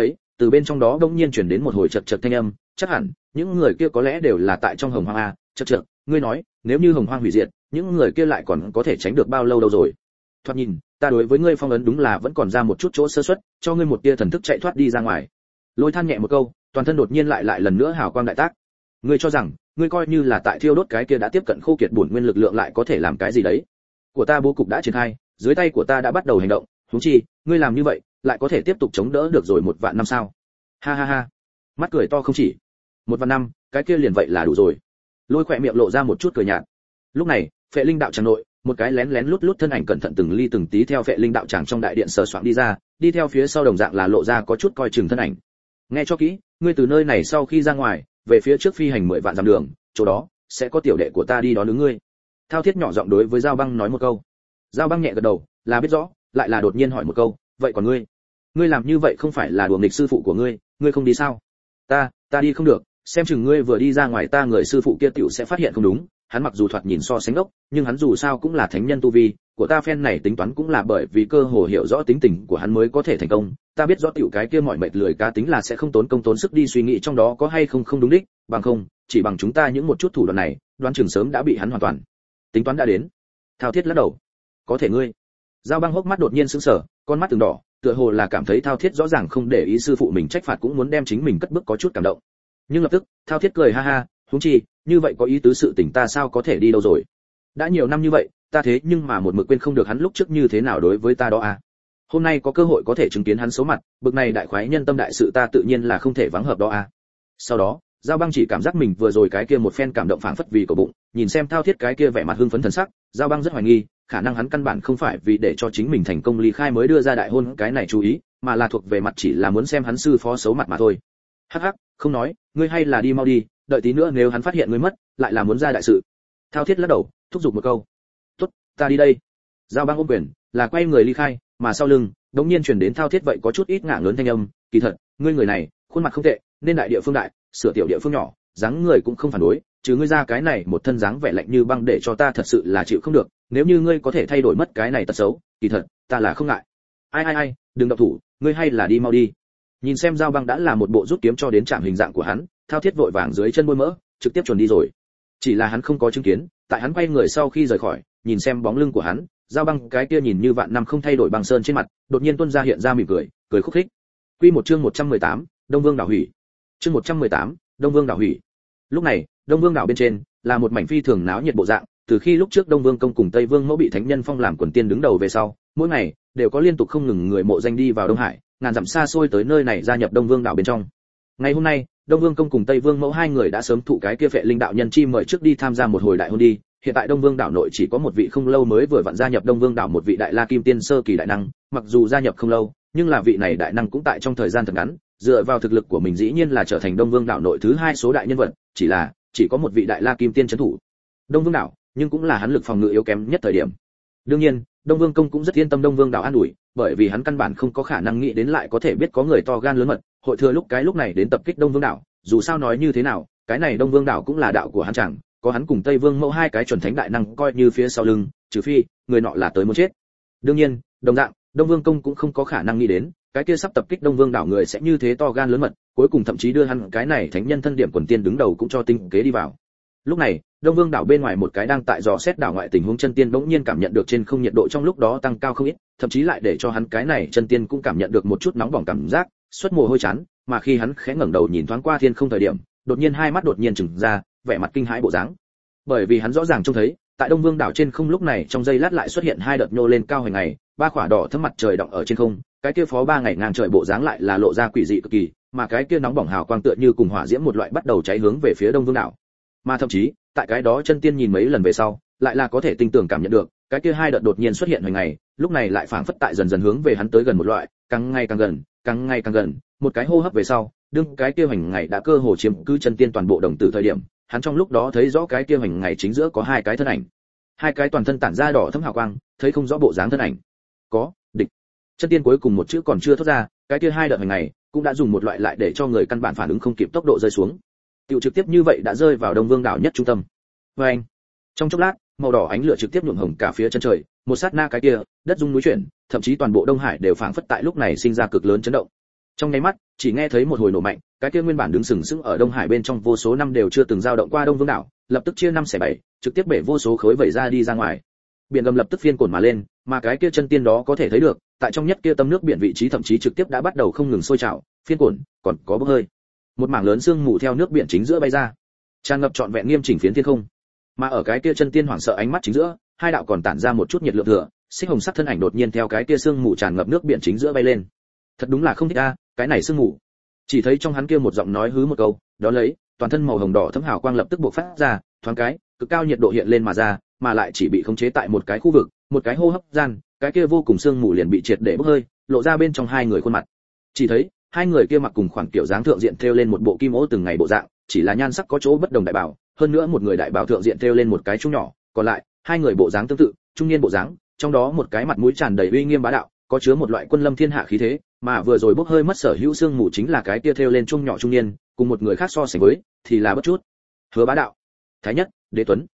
S1: từ bên trong đó đống nhiên truyền đến một hồi chật chật thanh âm, chắc hẳn những người kia có lẽ đều là tại trong Hồng Hoang a. Chật chật, ngươi nói, nếu như Hồng Hoang hủy diệt, những người kia lại còn có thể tránh được bao lâu đâu rồi? Thoạt nhìn, ta đối với ngươi phong ấn đúng là vẫn còn ra một chút chỗ sơ suất, cho ngươi một tia thần thức chạy thoát đi ra ngoài. Lôi than nhẹ một câu, toàn thân đột nhiên lại lần nữa hào quang đại tác. Ngươi cho rằng, ngươi coi như là tại thiêu đốt cái kia đã tiếp cận khô kiệt bổn nguyên lực lượng lại có thể làm cái gì đấy? Của ta bố cục đã triển khai, dưới tay của ta đã bắt đầu hành động, huống chi, ngươi làm như vậy, lại có thể tiếp tục chống đỡ được rồi 1 vạn năm sao? Ha ha ha. Mắt cười to không chỉ. 1 vạn năm, cái kia liền vậy là đủ rồi. Lôi khỏe miệng lộ ra một chút cười nhạt. Lúc này, Phệ Linh đạo tràng nội, một cái lén lén lút lút thân ảnh cẩn thận từng ly từng tí theo Phệ Linh đạo tràng trong đại điện sờ soạng đi ra, đi theo phía sau đồng dạng là lộ ra có chút coi chừng thân ảnh. Nghe cho kỹ, ngươi từ nơi này sau khi ra ngoài, về phía trước phi hành 10 vạn dặm đường, chỗ đó sẽ có tiểu đệ của ta đi đón ứng ngươi. Thao Thiết nhỏ giọng đối với Giao Băng nói một câu. Giao Băng nhẹ gật đầu, là biết rõ, lại là đột nhiên hỏi một câu, vậy còn ngươi làm như vậy không phải là đùa nghịch sư phụ của ngươi không đi sao? Ta đi không được, xem chừng ngươi vừa đi ra ngoài ta người sư phụ kia tiểu sẽ phát hiện không đúng, hắn mặc dù thoạt nhìn so sánh đốc, nhưng hắn dù sao cũng là thánh nhân tu vi, của ta phen này tính toán cũng là bởi vì cơ hồ hiểu rõ tính tình của hắn mới có thể thành công, ta biết rõ tiểu cái kia mọi mệt lười cá tính là sẽ không tốn công tốn sức đi suy nghĩ trong đó có hay không không đúng đích, bằng không, chỉ bằng chúng ta những một chút thủ đoạn này, đoán chừng sớm đã bị hắn hoàn toàn tính toán đã đến. Thao Thiết lắc đầu. Có thể ngươi. Giao Băng hốc mắt đột nhiên sững sờ, con mắt từng đỏ, tựa hồ là cảm thấy Thao Thiết rõ ràng không để ý sư phụ mình trách phạt cũng muốn đem chính mình cất bước có chút cảm động. Nhưng lập tức, Thao Thiết cười ha ha, huống chi, như vậy có ý tứ sự tình ta sao có thể đi đâu rồi? Đã nhiều năm như vậy, ta thế nhưng mà một mực quên không được hắn lúc trước như thế nào đối với ta đó à. Hôm nay có cơ hội có thể chứng kiến hắn số mặt, bực này đại khoái nhân tâm đại sự ta tự nhiên là không thể vắng hợp đó à. Sau đó, Giao Băng chỉ cảm giác mình vừa rồi cái kia một phen cảm động phảng phất vì cổ bụng, nhìn xem Thao Thiết cái kia vẻ mặt hưng phấn thần sắc, Giao Băng rất hoài nghi, khả năng hắn căn bản không phải vì để cho chính mình thành công ly khai mới đưa ra đại hôn cái này chú ý, mà là thuộc về mặt chỉ là muốn xem hắn sư phó xấu mặt mà thôi. Hắc hắc, không nói, ngươi hay là đi mau đi, đợi tí nữa nếu hắn phát hiện ngươi mất, lại là muốn ra đại sự. Thao Thiết lắc đầu, thúc giục một câu. Tốt, ta đi đây. Giao Băng ôm quyền, là quay người ly khai, mà sau lưng, đống nhiên truyền đến Thao Thiết vậy có chút ít ngả lớn thanh âm, kỳ thật, ngươi người này, khuôn mặt không tệ, nên đại địa phương đại, sửa tiểu địa phương nhỏ, dáng người cũng không phản đối, chứ ngươi ra cái này một thân dáng vẻ lạnh như băng để cho ta thật sự là chịu không được, nếu như ngươi có thể thay đổi mất cái này tật xấu, kỳ thật, ta là không ngại. Ai, đừng động thủ, ngươi hay là đi mau đi. Nhìn xem Giao Băng đã là một bộ rút kiếm cho đến chạm hình dạng của hắn, Thao Thiết vội vàng dưới chân bôi mỡ, trực tiếp chuẩn đi rồi. Chỉ là hắn không có chứng kiến, tại hắn quay người sau khi rời khỏi, nhìn xem bóng lưng của hắn, Giao Băng cái kia nhìn như vạn năm không thay đổi băng sơn trên mặt, đột nhiên tuôn ra hiện ra mỉm cười, cười khúc khích. Quy một chương 118, Đông Vương đảo hủy. Chương 118, Đông Vương đảo hủy. Lúc này, Đông Vương đảo bên trên là một mảnh phi thường náo nhiệt bộ dạng, từ khi lúc trước Đông Vương công cùng Tây Vương mẫu bị thánh nhân phong làm quần tiên đứng đầu về sau, mỗi ngày đều có liên tục không ngừng người mộ danh đi vào Đông Hải, ngàn dặm xa xôi tới nơi này gia nhập Đông Vương đảo bên trong. Ngày hôm nay, Đông Vương công cùng Tây Vương mẫu hai người đã sớm thụ cái kia Phệ Linh đạo nhân chi mời trước đi tham gia một hồi đại hôn đi. Hiện tại Đông Vương đảo nội chỉ có một vị không lâu mới vừa vặn gia nhập Đông Vương đảo một vị đại La Kim Tiên sơ kỳ đại năng, mặc dù gia nhập không lâu, nhưng là vị này đại năng cũng tại trong thời gian thật ngắn, dựa vào thực lực của mình dĩ nhiên là trở thành Đông Vương đảo nội thứ 2 số đại nhân vật, chỉ có một vị đại La Kim Tiên trấn thủ Đông Vương đảo, nhưng cũng là hắn lực phòng ngự yếu kém nhất thời điểm. Đương nhiên, Đông Vương công cũng rất yên tâm Đông Vương đảo an ủi, bởi vì hắn căn bản không có khả năng nghĩ đến lại có thể biết có người to gan lớn mật, hội thừa lúc này đến tập kích Đông Vương đảo, dù sao nói như thế nào, cái này Đông Vương đảo cũng là đạo của hắn chẳng, có hắn cùng Tây Vương mẫu hai cái chuẩn thánh đại năng coi như phía sau lưng, trừ phi người nọ là tới muốn chết. Đương nhiên, đồng dạng, Đông Vương công cũng không có khả năng nghĩ đến, cái kia sắp tập kích Đông Vương đảo người sẽ như thế to gan lớn mật, cuối cùng thậm chí đưa hắn cái này thánh nhân thân điểm quần tiên đứng đầu cũng cho tinh kế đi vào. Lúc này, Đông Vương đảo bên ngoài một cái đang tại dò xét đảo ngoại tình huống chân tiên bỗng nhiên cảm nhận được trên không nhiệt độ trong lúc đó tăng cao không ít, thậm chí lại để cho hắn cái này chân tiên cũng cảm nhận được một chút nóng bỏng cảm giác, xuất mồ hôi chán, mà khi hắn khẽ ngẩng đầu nhìn thoáng qua thiên không thời điểm, đột nhiên hai mắt đột nhiên trừng ra, vẻ mặt kinh hãi bộ dáng. Bởi vì hắn rõ ràng trông thấy, tại Đông Vương đảo trên không lúc này trong giây lát lại xuất hiện hai đợt nhô lên cao hành ngày, ba quả đỏ thẫm mặt trời đọng ở trên không, cái kia phó 3 ngày ngang trời bộ dáng lại là lộ ra quỷ dị cực kỳ, mà cái kia nóng bỏng hào quang tựa như cùng hỏa diễm một loại bắt đầu cháy hướng về phía Đông Vương đảo. Mà thậm chí, tại cái đó chân tiên nhìn mấy lần về sau, lại là có thể tinh tường cảm nhận được, cái kia hai đợt đột nhiên xuất hiện hồi ngày, lúc này lại phảng phất tại dần dần hướng về hắn tới gần một loại, càng ngày càng gần, một cái hô hấp về sau, đương cái kia hoành ngày đã cơ hồ chiếm cứ chân tiên toàn bộ đồng tử thời điểm, hắn trong lúc đó thấy rõ cái kia hoành ngày chính giữa có hai cái thân ảnh, hai cái toàn thân tản ra đỏ thẫm hào quang, thấy không rõ bộ dáng thân ảnh. Có địch. Chân tiên cuối cùng một chữ còn chưa thốt ra, cái kia hai đợt hoành ngày cũng đã dùng một loại lại để cho người căn bản phản ứng không kịp tốc độ rơi xuống. Tiểu trực tiếp như vậy đã rơi vào Đông Vương đảo nhất trung tâm. Và anh, trong chốc lát, màu đỏ ánh lửa trực tiếp nhuộm hồng cả phía chân trời, một sát na cái kia, đất rung núi chuyển, thậm chí toàn bộ Đông Hải đều phảng phất tại lúc này sinh ra cực lớn chấn động. Trong nháy mắt, chỉ nghe thấy một hồi nổ mạnh, cái kia nguyên bản đứng sừng sững ở Đông Hải bên trong vô số năm đều chưa từng dao động qua Đông Vương đảo, lập tức chia 5/7, trực tiếp bể vô số khối vẩy ra đi ra ngoài. Biển gầm lập tức phiên cồn mà lên, mà cái kia chân tiên đó có thể thấy được, tại trong nhất kia tâm nước biển vị trí thậm chí trực tiếp đã bắt đầu không ngừng sôi trào, phiên cồn, còn có bốc hơi. Một mảng lớn sương mù theo nước biển chính giữa bay ra, tràn ngập trọn vẹn nghiêm chỉnh phiến thiên không. Mà ở cái kia chân tiên hoảng sợ ánh mắt chính giữa, hai đạo còn tản ra một chút nhiệt lượng thừa, xích hồng sắc thân ảnh đột nhiên theo cái kia sương mù tràn ngập nước biển chính giữa bay lên. Thật đúng là không thích a, cái này sương mù. Chỉ thấy trong hắn kia một giọng nói hứ một câu, đó lấy, toàn thân màu hồng đỏ thấm hào quang lập tức bộc phát ra, thoáng cái, cực cao nhiệt độ hiện lên mà ra, mà lại chỉ bị khống chế tại một cái khu vực, một cái hô hấp gian, cái kia vô cùng sương mù liền bị triệt để bốc hơi, lộ ra bên trong hai người khuôn mặt. Chỉ thấy, hai người kia mặc cùng khoảng kiểu dáng thượng diện thêu lên một bộ kim ố từng ngày bộ dạng, chỉ là nhan sắc có chỗ bất đồng đại bảo, hơn nữa một người đại bảo thượng diện thêu lên một cái trung nhỏ, còn lại, hai người bộ dáng tương tự, trung niên bộ dáng, trong đó một cái mặt mũi tràn đầy uy nghiêm bá đạo, có chứa một loại quân lâm thiên hạ khí thế, mà vừa rồi bốc hơi mất sở hữu sương mù chính là cái kia thêu lên trung nhỏ trung niên, cùng một người khác so sánh với, thì là bất chút. Hứa Bá Đạo, Thái Nhất, Đế Tuấn,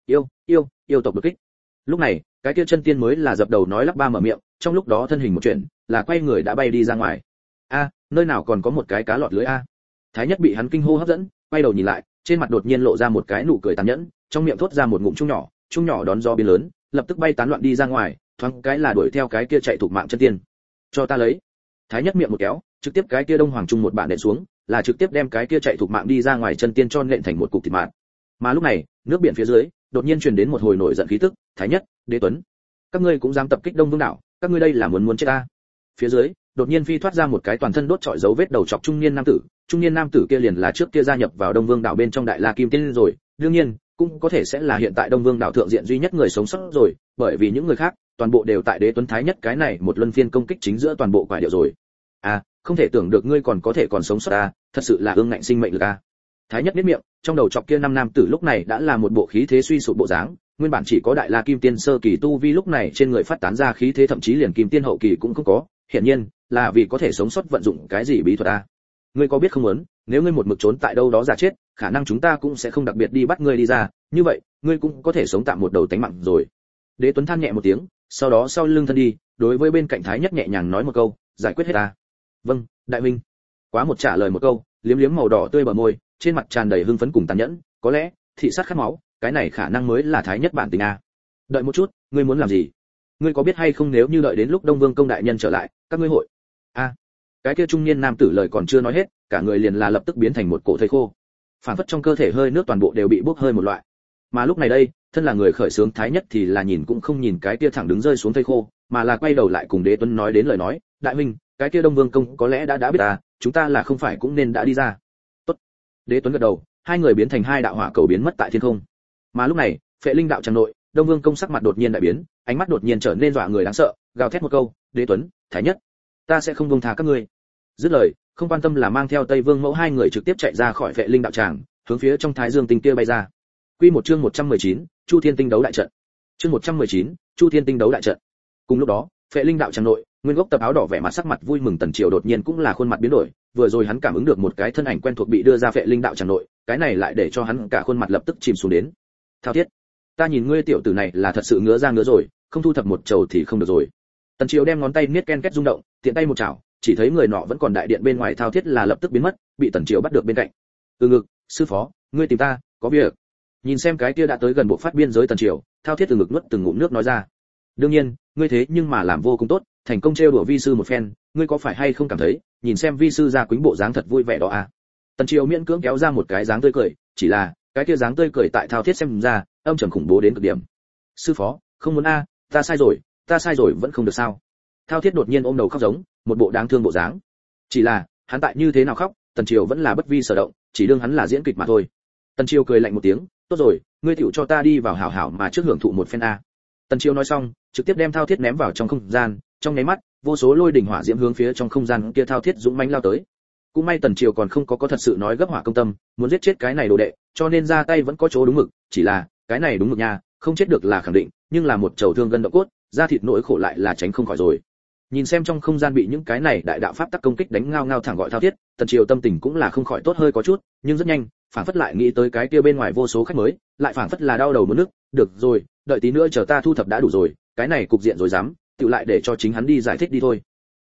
S1: yêu tộc đột kích. Lúc này, cái kia chân tiên mới là dập đầu nói lắp ba mở miệng, trong lúc đó thân hình một chuyển, là quay người đã bay đi ra ngoài. A, nơi nào còn có một cái cá lọt lưới a? Thái Nhất bị hắn kinh hô hấp dẫn, quay đầu nhìn lại, trên mặt đột nhiên lộ ra một cái nụ cười tàn nhẫn, trong miệng thốt ra một ngụm chung nhỏ đón gió biến lớn, lập tức bay tán loạn đi ra ngoài, thoáng cái là đuổi theo cái kia chạy thục mạng chân tiên. Cho ta lấy. Thái Nhất miệng một kéo, trực tiếp cái kia Đông Hoàng Trung một bạn nện xuống, là trực tiếp đem cái kia chạy thục mạng đi ra ngoài chân tiên cho nện thành một cục thịt mạt. Mà lúc này, nước biển phía dưới đột nhiên truyền đến một hồi nổi giận khí tức, Thái Nhất, Đế Tuấn, các ngươi cũng dám tập kích Đông Vương đảo, các ngươi đây là muốn chết ta. Phía dưới, đột nhiên phi thoát ra một cái toàn thân đốt trọi dấu vết đầu chọc trung niên nam tử kia liền là trước kia gia nhập vào Đông Vương đảo bên trong Đại La Kim Tiên rồi, đương nhiên, cũng có thể sẽ là hiện tại Đông Vương đảo thượng diện duy nhất người sống sót rồi, bởi vì những người khác, toàn bộ đều tại Đế Tuấn Thái Nhất cái này một luân phiên công kích chính giữa toàn bộ quả điệu rồi. À, không thể tưởng được ngươi còn có thể còn sống sót ta, thật sự là ương ngạnh sinh mệnh lực a. Thái Nhất biết miệng, trong đầu chọc kia năm nam tử lúc này đã là một bộ khí thế suy sụp bộ dáng, nguyên bản chỉ có Đại La Kim Tiên sơ kỳ tu vi lúc này trên người phát tán ra khí thế thậm chí liền Kim Tiên hậu kỳ cũng không có, hiển nhiên là vì có thể sống sót vận dụng cái gì bí thuật a. Ngươi có biết không muốn, nếu ngươi một mực trốn tại đâu đó giả chết, khả năng chúng ta cũng sẽ không đặc biệt đi bắt ngươi đi ra, như vậy, ngươi cũng có thể sống tạm một đầu tánh mạng rồi. Đế Tuấn than nhẹ một tiếng, sau đó sau lưng thân đi, đối với bên cạnh Thái Nhất nhẹ nhàng nói một câu, giải quyết hết ta. Vâng, đại huynh. Quá một trả lời một câu, liếm liếm màu đỏ tươi bờ môi, trên mặt tràn đầy hưng phấn cùng tàn nhẫn, có lẽ thị sát khát máu, cái này khả năng mới là Thái Nhất bản tính a. Đợi một chút, ngươi muốn làm gì? Ngươi có biết hay không nếu như đợi đến lúc Đông Vương công đại nhân trở lại, các ngươi hội a. Cái kia trung niên nam tử lời còn chưa nói hết, cả người liền là lập tức biến thành một cổ thây khô, phản phất trong cơ thể hơi nước toàn bộ đều bị bốc hơi một loại. Mà lúc này đây, thân là người khởi xướng Thái Nhất thì là nhìn cũng không nhìn cái kia thẳng đứng rơi xuống thây khô, mà là quay đầu lại cùng Đế Tuấn nói đến lời nói, đại huynh, cái kia Đông Vương công có lẽ đã biết ta, chúng ta là không phải cũng nên đã đi ra. Tốt. Đế Tuấn gật đầu, hai người biến thành hai đạo hỏa cầu biến mất tại thiên không. Mà lúc này, Phệ Linh đạo tràng nội, Đông Vương công sắc mặt đột nhiên đại biến, ánh mắt đột nhiên trở nên dọa người đáng sợ, gào thét một câu, Đế Tuấn, Thái Nhất, ta sẽ không buông tha các ngươi. Dứt lời, không quan tâm là mang theo Tây Vương Mẫu hai người trực tiếp chạy ra khỏi Phệ Linh đạo tràng, hướng phía trong Thái Dương tinh kia bay ra. Quy một chương 119, Chu Thiên tinh đấu đại trận. Chương 119, Chu Thiên tinh đấu đại trận. Cùng lúc đó, Phệ Linh đạo tràng nội, nguyên gốc tập áo đỏ vẻ mặt sắc mặt vui mừng Tần Triều đột nhiên cũng là khuôn mặt biến đổi, vừa rồi hắn cảm ứng được một cái thân ảnh quen thuộc bị đưa ra Phệ Linh đạo tràng nội, cái này lại để cho hắn cả khuôn mặt lập tức chìm xuống đến. Thao Thiết, ta nhìn ngươi tiểu tử này là thật sự ngứa ra ngứa rồi, không thu thập một trầu thì không được rồi. Tần Triều đem ngón tay niết ken két rung động, tiện tay một chảo, chỉ thấy người nọ vẫn còn đại điện bên ngoài Thao Thiết là lập tức biến mất, bị Tần Triều bắt được bên cạnh. Ngực, sư phó, ngươi tìm ta, có việc. Nhìn xem cái kia đã tới gần bộ phát biên giới Tần Triều, Thao Thiết từ ngực nuốt từng ngụm nước nói ra. Đương nhiên, ngươi thế nhưng mà làm vô cùng tốt, thành công trêu đùa vi sư một phen, ngươi có phải hay không cảm thấy, nhìn xem vi sư ra quýnh bộ dáng thật vui vẻ đó à? Tần Triều miễn cưỡng kéo ra một cái dáng tươi cười, chỉ là cái kia dáng tươi cười tại Thao Thiết xem ra, âm trầm khủng bố đến cực điểm. Sư phó, không muốn a, ta sai rồi vẫn không được sao? Thao Thiết đột nhiên ôm đầu khóc giống, một bộ đáng thương bộ dáng. Chỉ là, hắn tại như thế nào khóc, Tần Triều vẫn là bất vi sở động, chỉ đương hắn là diễn kịch mà thôi. Tần Triều cười lạnh một tiếng, tốt rồi, ngươi tiểu cho ta đi vào hảo hảo mà trước hưởng thụ một phen a. Tần Triều nói xong, trực tiếp đem Thao Thiết ném vào trong không gian, trong nháy mắt, vô số lôi đỉnh hỏa diễm hướng phía trong không gian kia Thao Thiết dũng mãnh lao tới. Cũng may Tần Triều còn không có thật sự nói gấp hỏa công tâm, muốn giết chết cái này đồ đệ, cho nên ra tay vẫn có chỗ đúng mực, chỉ là, cái này đúng mực nha, không chết được là khẳng định, nhưng là một trầu thương gân động cốt, da thịt nỗi khổ lại là tránh không khỏi rồi. Nhìn xem trong không gian bị những cái này đại đạo pháp tắc công kích đánh ngao ngao thẳng gọi Thao Thiết, Tần Triều tâm tình cũng là không khỏi tốt hơi có chút, nhưng rất nhanh, phảng phất lại nghĩ tới cái kia bên ngoài vô số khách mới, lại phảng phất là đau đầu muốn nước, được rồi, đợi tí nữa chờ ta thu thập đã đủ rồi, cái này cục diện rồi dám, tự lại để cho chính hắn đi giải thích đi thôi.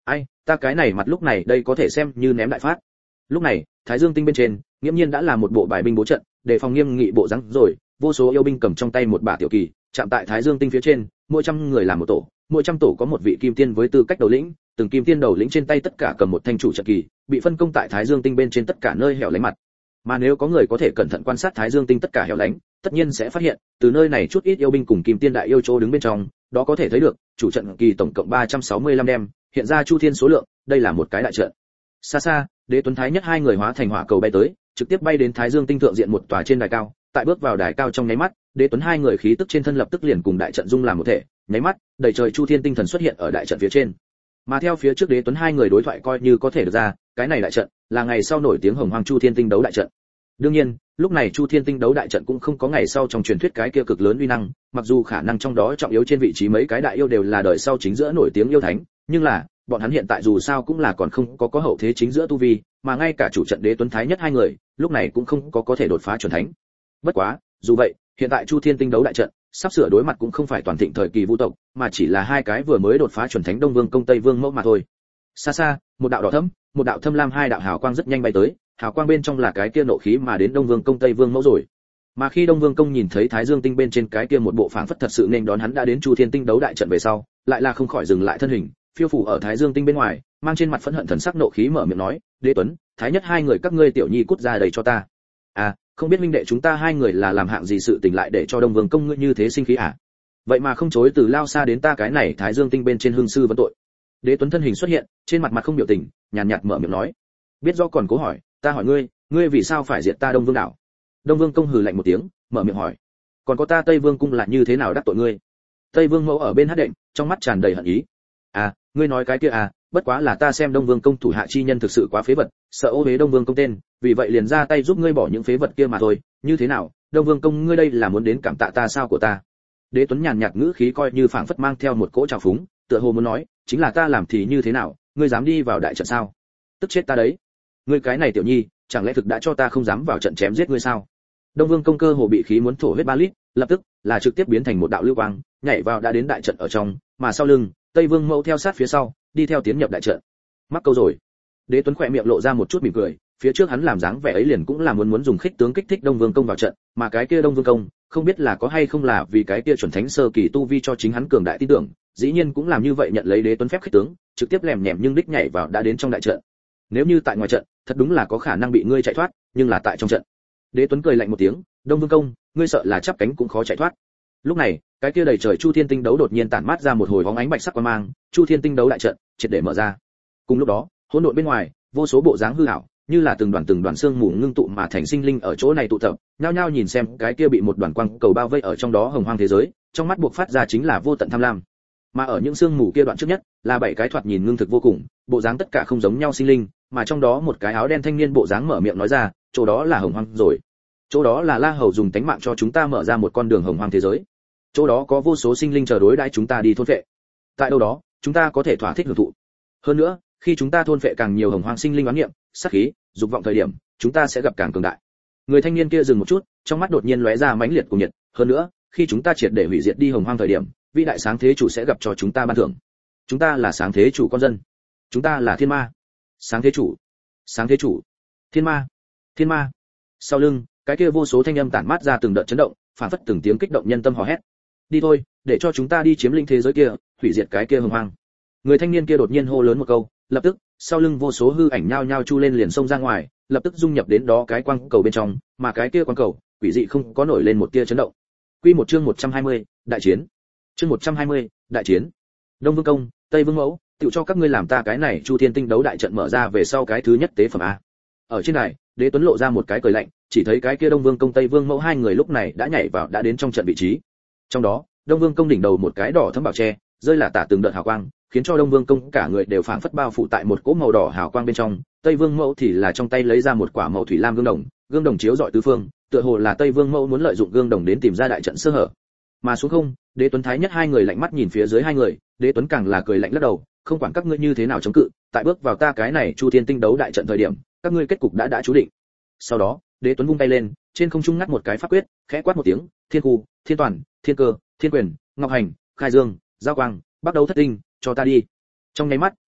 S1: Ai, ta cái này mặt lúc này đây có thể xem như ném đại phát. Lúc này, Thái Dương tinh bên trên, nghiễm nhiên đã là một bộ bài binh bố trận, đề phòng nghiêm nghị bộ dáng rồi, vô số yêu binh cầm trong tay một bả tiểu kỳ, chạm tại Thái Dương tinh phía trên, mỗi trăm người làm một tổ, mỗi trăm tổ có một vị kim tiên với tư cách đầu lĩnh, từng kim tiên đầu lĩnh trên tay tất cả cầm một thanh chủ trận kỳ, bị phân công tại Thái Dương tinh bên trên tất cả nơi hẻo lánh mặt. Mà nếu có người có thể cẩn thận quan sát Thái Dương tinh tất cả hẻo lánh, tất nhiên sẽ phát hiện, từ nơi này chút ít yêu binh cùng kim tiên đại yêu chỗ đứng bên trong, đó có thể thấy được, chủ trận kỳ tổng cộng 365 đem, hiện ra chu thiên số lượng, đây là một cái đại trận. Xa xa, Đế Tuấn Thái Nhất hai người hóa thành hỏa cầu bay tới, trực tiếp bay đến Thái Dương tinh thượng diện một tòa trên đài cao, tại bước vào đài cao trong nháy mắt, Đế Tuấn hai người khí tức trên thân lập tức liền cùng đại trận dung làm một thể, nháy mắt, đầy trời chu thiên tinh thần xuất hiện ở đại trận phía trên. Mà theo phía trước Đế Tuấn hai người đối thoại coi như có thể được ra, cái này đại trận là ngày sau nổi tiếng Hồng Hoang Chu Thiên Tinh đấu đại trận. Đương nhiên, lúc này Chu Thiên Tinh đấu đại trận cũng không có ngày sau trong truyền thuyết cái kia cực lớn uy năng, mặc dù khả năng trong đó trọng yếu trên vị trí mấy cái đại yêu đều là đời sau chính giữa nổi tiếng yêu thánh, nhưng là, bọn hắn hiện tại dù sao cũng là còn không có hậu thế chính giữa tu vi, mà ngay cả chủ trận Đế Tuấn Thái Nhất hai người, lúc này cũng không có thể đột phá chuẩn thánh. Bất quá, dù vậy, hiện tại Chu Thiên Tinh đấu đại trận sắp sửa đối mặt cũng không phải toàn thịnh thời kỳ vu tộc, mà chỉ là hai cái vừa mới đột phá chuẩn thánh Đông Vương Công Tây Vương Mẫu mà thôi. Xa xa, một đạo đỏ thẫm, một đạo thâm lam hai đạo hào quang rất nhanh bay tới, hào quang bên trong là cái kia nộ khí mà đến Đông Vương Công Tây Vương Mẫu rồi. Mà khi Đông Vương Công nhìn thấy Thái Dương tinh bên trên cái kia một bộ phảng phất thật sự nên đón hắn đã đến Chu Thiên Tinh đấu đại trận về sau, lại là không khỏi dừng lại thân hình, phiêu phù ở Thái Dương tinh bên ngoài, mang trên mặt phẫn hận thần sắc nộ khí mở miệng nói, Đế Tuấn, Thái Nhất hai người các ngươi tiểu nhi cút ra đây cho ta. À, không biết minh đệ chúng ta hai người là làm hạng gì sự tình lại để cho Đông Vương Công ngươi như thế sinh khí à? Vậy mà không chối từ lao xa đến ta cái này Thái Dương tinh bên trên hương sư vấn tội. Đế Tuấn thân hình xuất hiện, trên mặt mặt không biểu tình, nhàn nhạt mở miệng nói, biết do còn cố hỏi, ta hỏi ngươi, ngươi vì sao phải diệt ta Đông Vương đảo? Đông Vương Công hừ lạnh một tiếng, mở miệng hỏi, còn có ta Tây Vương cung là như thế nào đắc tội ngươi? Tây Vương Mẫu ở bên hát đệm, trong mắt tràn đầy hận ý. À, ngươi nói cái kia à, bất quá là ta xem Đông Vương Công thủ hạ chi nhân thực sự quá phế vật, sợ ô uế Đông Vương Công tên, vì vậy liền ra tay giúp ngươi bỏ những phế vật kia mà thôi, như thế nào, Đông Vương Công ngươi đây là muốn đến cảm tạ ta sao của ta? Đế Tuấn nhàn nhạt ngữ khí coi như phảng phất mang theo một cỗ trào phúng, tựa hồ muốn nói, chính là ta làm thì như thế nào, ngươi dám đi vào đại trận sao? Tức chết ta đấy. Ngươi cái này tiểu nhi, chẳng lẽ thực đã cho ta không dám vào trận chém giết ngươi sao? Đông Vương Công cơ hồ bị khí muốn thổ huyết 3 lít, lập tức là trực tiếp biến thành một đạo lưu quang, nhảy vào đã đến đại trận ở trong, mà sau lưng, Tây Vương Mẫu theo sát phía sau, đi theo tiến nhập đại trận. Mắc câu rồi. Đế Tuấn khỏe miệng lộ ra một chút mỉm cười, phía trước hắn làm dáng vẻ ấy liền cũng là muốn dùng khích tướng kích thích Đông Vương Công vào trận, mà cái kia Đông Vương Công, không biết là có hay không là vì cái kia chuẩn thánh sơ kỳ tu vi cho chính hắn cường đại tin tưởng, dĩ nhiên cũng làm như vậy nhận lấy Đế Tuấn phép khích tướng, trực tiếp lèm nhèm nhưng đích nhảy vào đã đến trong đại trận. Nếu như tại ngoài trận, thật đúng là có khả năng bị ngươi chạy thoát, nhưng là tại trong trận. Đế Tuấn cười lạnh một tiếng, Đông Vương Công, ngươi sợ là chắp cánh cũng khó chạy thoát. Lúc này, cái kia đầy trời Chu Thiên Tinh đấu đột nhiên tản mát ra một hồi bóng ánh bạch sắc quang mang, Chu Thiên Tinh đấu đại trận triệt để mở ra. Cùng lúc đó, hỗn độn bên ngoài, vô số bộ dáng hư ảo, như là từng đoàn xương mù ngưng tụ mà thành sinh linh ở chỗ này tụ tập, nhao nhao nhìn xem cái kia bị một đoàn quang cầu bao vây ở trong đó hồng hoang thế giới, trong mắt buộc phát ra chính là vô tận tham lam. Mà ở những xương mù kia đoạn trước nhất, là 7 cái thoạt nhìn ngưng thực vô cùng, bộ dáng tất cả không giống nhau sinh linh, mà trong đó một cái áo đen thanh niên bộ dáng mở miệng nói ra, chỗ đó là hồng hoang rồi. Chỗ đó là La Hầu dùng tánh mạng cho chúng ta mở ra một con đường hồng hoang thế giới. Chỗ đó có vô số sinh linh chờ đối đãi chúng ta đi thôn vệ. Tại đâu đó, chúng ta có thể thỏa thích hưởng thụ. Hơn nữa, khi chúng ta thôn vệ càng nhiều hồng hoang sinh linh oán niệm, sát khí, dục vọng thời điểm, chúng ta sẽ gặp càng cường đại. Người thanh niên kia dừng một chút, trong mắt đột nhiên lóe ra mãnh liệt cùng nhiệt, hơn nữa, khi chúng ta triệt để hủy diệt đi hồng hoang thời điểm, vị đại sáng thế chủ sẽ gặp cho chúng ta ban thưởng. Chúng ta là sáng thế chủ con dân. Chúng ta là thiên ma. Sáng thế chủ. Sáng thế chủ. Thiên ma. Thiên ma. Sau lưng, cái kia vô số thanh âm tản mát ra từng đợt chấn động, phản phất từng tiếng kích động nhân tâm hò hét. Đi thôi, để cho chúng ta đi chiếm lĩnh thế giới kia, hủy diệt cái kia hồng hoang. Người thanh niên kia đột nhiên hô lớn một câu, lập tức, sau lưng vô số hư ảnh nhao nhao chu lên liền xông ra ngoài, lập tức dung nhập đến đó cái quang cầu bên trong, mà cái kia quang cầu, quỷ dị không có nổi lên một tia chấn động. Quy một chương 120, đại chiến. Chương 120, đại chiến. Đông Vương Công, Tây Vương Mẫu, tựu cho các ngươi làm ta cái này Chu Thiên Tinh đấu đại trận mở ra về sau cái thứ nhất tế phẩm a. Ở trên này, Đế Tuấn lộ ra một cái cười lạnh, chỉ thấy cái kia Đông Vương Công Tây Vương Mẫu hai người lúc này đã nhảy vào đã đến trong trận vị trí. Trong đó, Đông Vương Công đỉnh đầu một cái đỏ thẫm bảo tre, rơi là tả từng đợt hào quang, khiến cho Đông Vương Công cả người đều phảng phất bao phủ tại một cỗ màu đỏ hào quang bên trong. Tây Vương Mẫu thì là trong tay lấy ra một quả màu thủy lam gương đồng chiếu rọi tứ phương, tựa hồ là Tây Vương Mẫu muốn lợi dụng gương đồng đến tìm ra đại trận sơ hở. Mà xuống không, Đế Tuấn Thái Nhất hai người lạnh mắt nhìn phía dưới hai người, Đế Tuấn càng là cười lạnh lắc đầu, không quản các ngươi như thế nào chống cự, tại bước vào ta cái này Chu Thiên Tinh đấu đại trận thời điểm, các ngươi kết cục đã chú định. Sau đó, Đế Tuấn vung tay lên, trên không trung ngắt một cái pháp quyết, khẽ quát một tiếng, Thiên Khu, Thiên Toàn, Thiên Cơ, Thiên Quyền, Ngọc Hành, Khai Dương, Giao Quang, bắt đầu thất tinh, cho ta đi. Trong nháy mắt,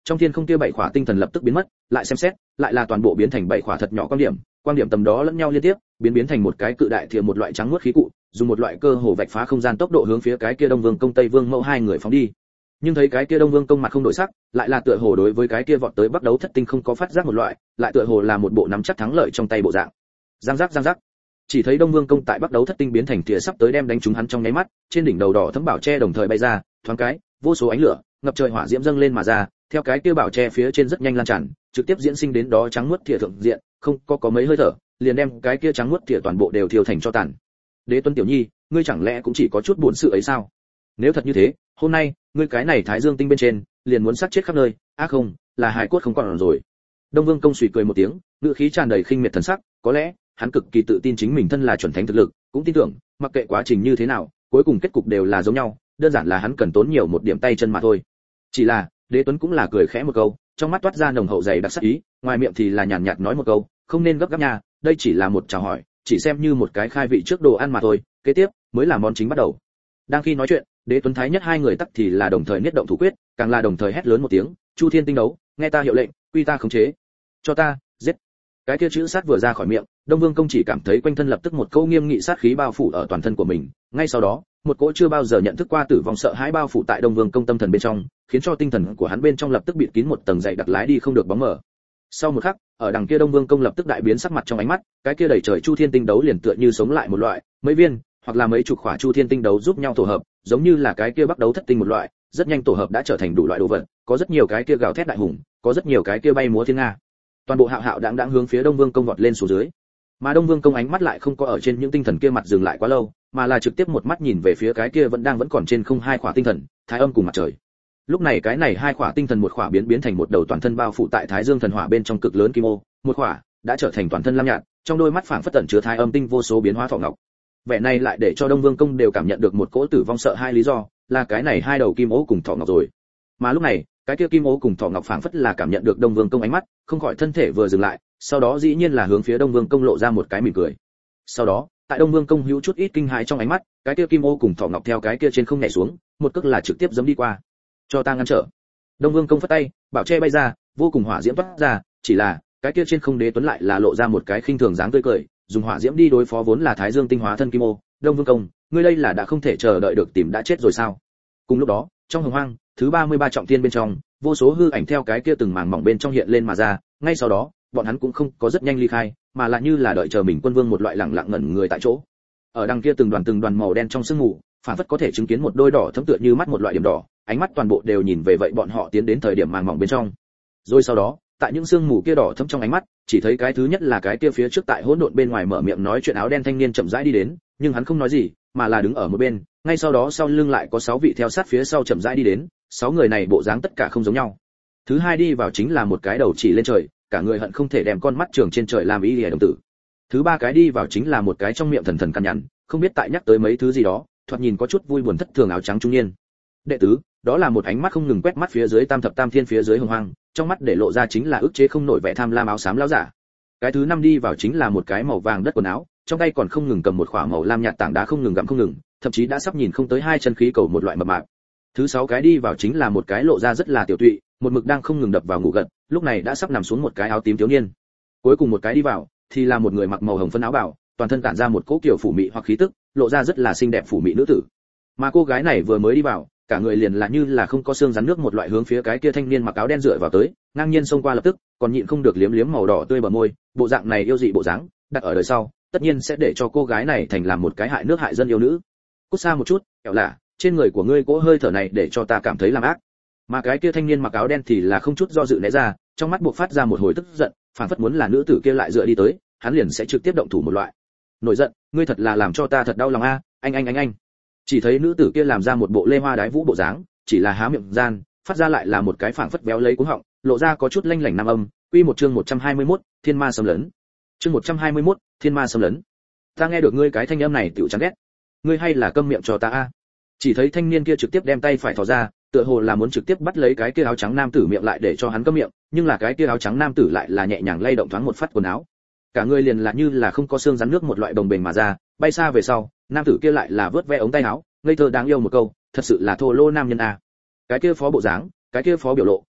S1: Trong thiên không kia 7 khỏa tinh thần lập tức biến mất, lại xem xét, lại là toàn bộ biến thành 7 khỏa thật nhỏ quang điểm tầm đó lẫn nhau liên tiếp, biến thành một cái cự đại thiểm một loại trắng muốt khí cụ, dùng một loại cơ hồ vạch phá không gian tốc độ hướng phía cái kia Đông Vương công Tây Vương mẫu hai người phóng đi. Nhưng thấy cái kia Đông Vương công mặt không đổi sắc, lại là tựa hồ đối với cái kia vọt tới Bắc Đấu Thất Tinh không có phát giác một loại, lại tựa hồ là một bộ nắm chắc thắng lợi trong tay bộ dạng. Giang giác, chỉ thấy Đông Vương công tại Bắc Đấu Thất Tinh biến thành thìa sắp tới đem đánh trúng hắn trong nháy mắt, trên đỉnh đầu đỏ thấm bảo che đồng thời bay ra, thoáng cái, vô số ánh lửa, ngập trời hỏa diễm dâng lên mà ra, theo cái kia bảo che phía trên rất nhanh lan tràn, trực tiếp diễn sinh đến đó trắng muốt thìa thượng diện, không có mấy hơi thở, liền đem cái kia trắng muốt thìa toàn bộ đều thiêu thành cho tàn. Đế Tuấn tiểu nhi, ngươi chẳng lẽ cũng chỉ có chút buồn sự ấy sao? Nếu thật như thế, hôm nay, ngươi cái này Thái Dương tinh bên trên, liền muốn sát chết khắp nơi, không, là hài cốt không còn rồi. Đông Vương công suy cười một tiếng, ngữ khí tràn đầy khinh miệt thần sắc, có lẽ, hắn cực kỳ tự tin chính mình thân là chuẩn thánh thực lực, cũng tin tưởng, mặc kệ quá trình như thế nào, cuối cùng kết cục đều là giống nhau, đơn giản là hắn cần tốn nhiều một điểm tay chân mà thôi. Chỉ là, Đế Tuấn cũng là cười khẽ một câu, trong mắt toát ra nồng hậu dày đặc sắc ý, ngoài miệng thì là nhàn nhạt nói một câu, không nên gấp gáp nha, đây chỉ là một chào hỏi, chỉ xem như một cái khai vị trước đồ ăn mà thôi, kế tiếp mới là món chính bắt đầu. Đang khi nói chuyện, Đế Tuấn Thái Nhất hai người tắc thì là đồng thời niết động thủ quyết, càng là đồng thời hét lớn một tiếng, Chu Thiên tinh đấu, nghe ta hiệu lệnh, quy ta khống chế, cho ta giết. Cái kia chữ sát vừa ra khỏi miệng, Đông Vương công chỉ cảm thấy quanh thân lập tức một câu nghiêm nghị sát khí bao phủ ở toàn thân của mình, ngay sau đó, một cỗ chưa bao giờ nhận thức qua tử vong sợ hãi bao phủ tại Đông Vương công tâm thần bên trong, khiến cho tinh thần của hắn bên trong lập tức bịt kín một tầng dày đặc lái đi không được bóng mờ. Sau một khắc, ở đằng kia Đông Vương công lập tức đại biến sắc mặt trong ánh mắt, cái kia đầy trời Chu Thiên tinh đấu liền tựa như sống lại một loại, mấy viên hoặc là mấy chục khỏa Chu Thiên tinh đấu giúp nhau tổ hợp, giống như là cái kia Bắc Đấu Thất Tinh một loại, rất nhanh tổ hợp đã trở thành đủ loại đồ vật, có rất nhiều cái kia gào thét đại hùng, có rất nhiều cái kia bay múa thiên nga. Toàn bộ hạo hạo đãng hướng phía Đông Vương công vọt lên xuống dưới. Mà Đông Vương công ánh mắt lại không có ở trên những tinh thần kia mặt dừng lại quá lâu, mà là trực tiếp một mắt nhìn về phía cái kia vẫn còn trên không hai khỏa tinh thần, Thái Âm cùng Mặt Trời. Lúc này cái này hai khỏa tinh thần một khỏa biến thành một đầu toàn thân bao phủ tại Thái Dương thần hỏa bên trong cực lớn kim ô, một khỏa đã trở thành toàn thân lam nhạt, trong đôi mắt phảng phất tẩn chứa Thái Âm tinh vô số biến hóa thọ ngọc. Vẻ này lại để cho Đông Vương công đều cảm nhận được một cỗ tử vong sợ hai lý do, là cái này hai đầu kim ô cùng thọ ngọc rồi. Mà lúc này, cái kia kim ô cùng thọ ngọc phảng phất là cảm nhận được Đông Vương công ánh mắt, không khỏi thân thể vừa dừng lại, sau đó dĩ nhiên là hướng phía Đông Vương công lộ ra một cái mỉm cười. Sau đó, tại Đông Vương công hữu chút ít kinh hãi trong ánh mắt, cái kia kim ô cùng thọ ngọc theo cái kia trên không nhảy xuống, một cước là trực tiếp giẫm đi qua. Cho ta ngăn trở. Đông Vương công phất tay, bảo che bay ra, vô cùng hỏa diễm toát ra, chỉ là cái kia trên không Đế Tuấn lại là lộ ra một cái khinh thường dáng tươi cười, dùng hỏa diễm đi đối phó vốn là Thái Dương tinh hóa thân kim ô. Đông Vương công, ngươi đây là đã không thể chờ đợi được tìm đã chết rồi sao? Cùng lúc đó, trong hồng hoang, thứ 33 trọng thiên bên trong, vô số hư ảnh theo cái kia từng màng mỏng bên trong hiện lên mà ra, ngay sau đó, bọn hắn cũng không có rất nhanh ly khai, mà là như là đợi chờ mình quân vương một loại lẳng lặng ngẩn người tại chỗ. Ở đằng kia từng đoàn màu đen trong sương mù, phản phất có thể chứng kiến một đôi đỏ thấm tựa như mắt một loại điểm đỏ, ánh mắt toàn bộ đều nhìn về vậy bọn họ tiến đến thời điểm màng mỏng bên trong. Rồi sau đó, tại những sương mù kia đỏ thấm trong ánh mắt, chỉ thấy cái thứ nhất là cái kia phía trước tại hỗn độn bên ngoài mở miệng nói chuyện áo đen thanh niên chậm rãi đi đến, nhưng hắn không nói gì, mà là đứng ở một bên, ngay sau đó sau lưng lại có 6 vị theo sát phía sau chậm rãi đi đến, 6 người này bộ dáng tất cả không giống nhau. Thứ hai đi vào chính là một cái đầu chỉ lên trời, cả người hận không thể đem con mắt trường trên trời làm ý lìa đồng tử. Thứ ba cái đi vào chính là một cái trong miệng thần thần căn nhằn, không biết tại nhắc tới mấy thứ gì đó, thoạt nhìn có chút vui buồn thất thường áo trắng trung niên. Đệ tứ, đó là một ánh mắt không ngừng quét mắt phía dưới tam thập tam thiên phía dưới hồng hoang, trong mắt để lộ ra chính là ức chế không nổi vẻ tham lam áo xám lão giả. Cái thứ năm đi vào chính là một cái màu vàng đất quần áo, trong tay còn không ngừng cầm một khỏa màu lam nhạt tảng đá không ngừng gặm không ngừng, thậm chí đã sắp nhìn không tới hai chân khí cầu một loại mập mạp. Thứ sáu cái đi vào chính là một cái lộ ra rất là tiểu tụy, một mực đang không ngừng đập vào ngủ gật, lúc này đã sắp nằm xuống một cái áo tím thiếu niên. Cuối cùng một cái đi vào thì là một người mặc màu hồng phấn áo bào, toàn thân tản ra một cỗ kiểu phủ mị hoặc khí tức, lộ ra rất là xinh đẹp phủ mị nữ tử. Mà cô gái này vừa mới đi vào, cả người liền là như là không có xương rắn nước một loại hướng phía cái kia thanh niên mặc áo đen dựa vào tới, ngang nhiên xông qua lập tức, còn nhịn không được liếm liếm màu đỏ tươi bờ môi, bộ dạng này yêu dị bộ dáng, đặt ở đời sau, tất nhiên sẽ để cho cô gái này thành làm một cái hại nước hại dân yêu nữ. Cút xa một chút, kẻo lạ, trên người của ngươi cỗ hơi thở này để cho ta cảm thấy làm ác. Mà cái kia thanh niên mặc áo đen thì là không chút do dự né ra, trong mắt buộc phát ra một hồi tức giận, phản phất muốn là nữ tử kia lại dựa đi tới, hắn liền sẽ trực tiếp động thủ một loại. Nổi giận, ngươi thật là làm cho ta thật đau lòng a, anh. Chỉ thấy nữ tử kia làm ra một bộ lê hoa đái vũ bộ dáng, chỉ là há miệng gian, phát ra lại là một cái phảng phất béo lấy cuống họng, lộ ra có chút lanh lảnh nam âm. Quy một chương 121, Thiên Ma xâm lấn. Chương 121, Thiên Ma xâm lấn. Ta nghe được ngươi cái thanh âm này tiểu chán ghét. Ngươi hay là câm miệng cho ta a. Chỉ thấy thanh niên kia trực tiếp đem tay phải thò ra, tựa hồ là muốn trực tiếp bắt lấy cái kia áo trắng nam tử miệng lại để cho hắn câm miệng, nhưng là cái kia áo trắng nam tử lại là nhẹ nhàng lay động thoáng một phát quần áo. Cả người liền là như là không có xương rắn nước một loại đồng bền mà ra, bay xa về sau, nam tử kia lại là vớt ve ống tay áo, ngây thơ đáng yêu một câu, thật sự là thô lô nam nhân a. Cái kia phó bộ dáng, cái kia phó biểu lộ,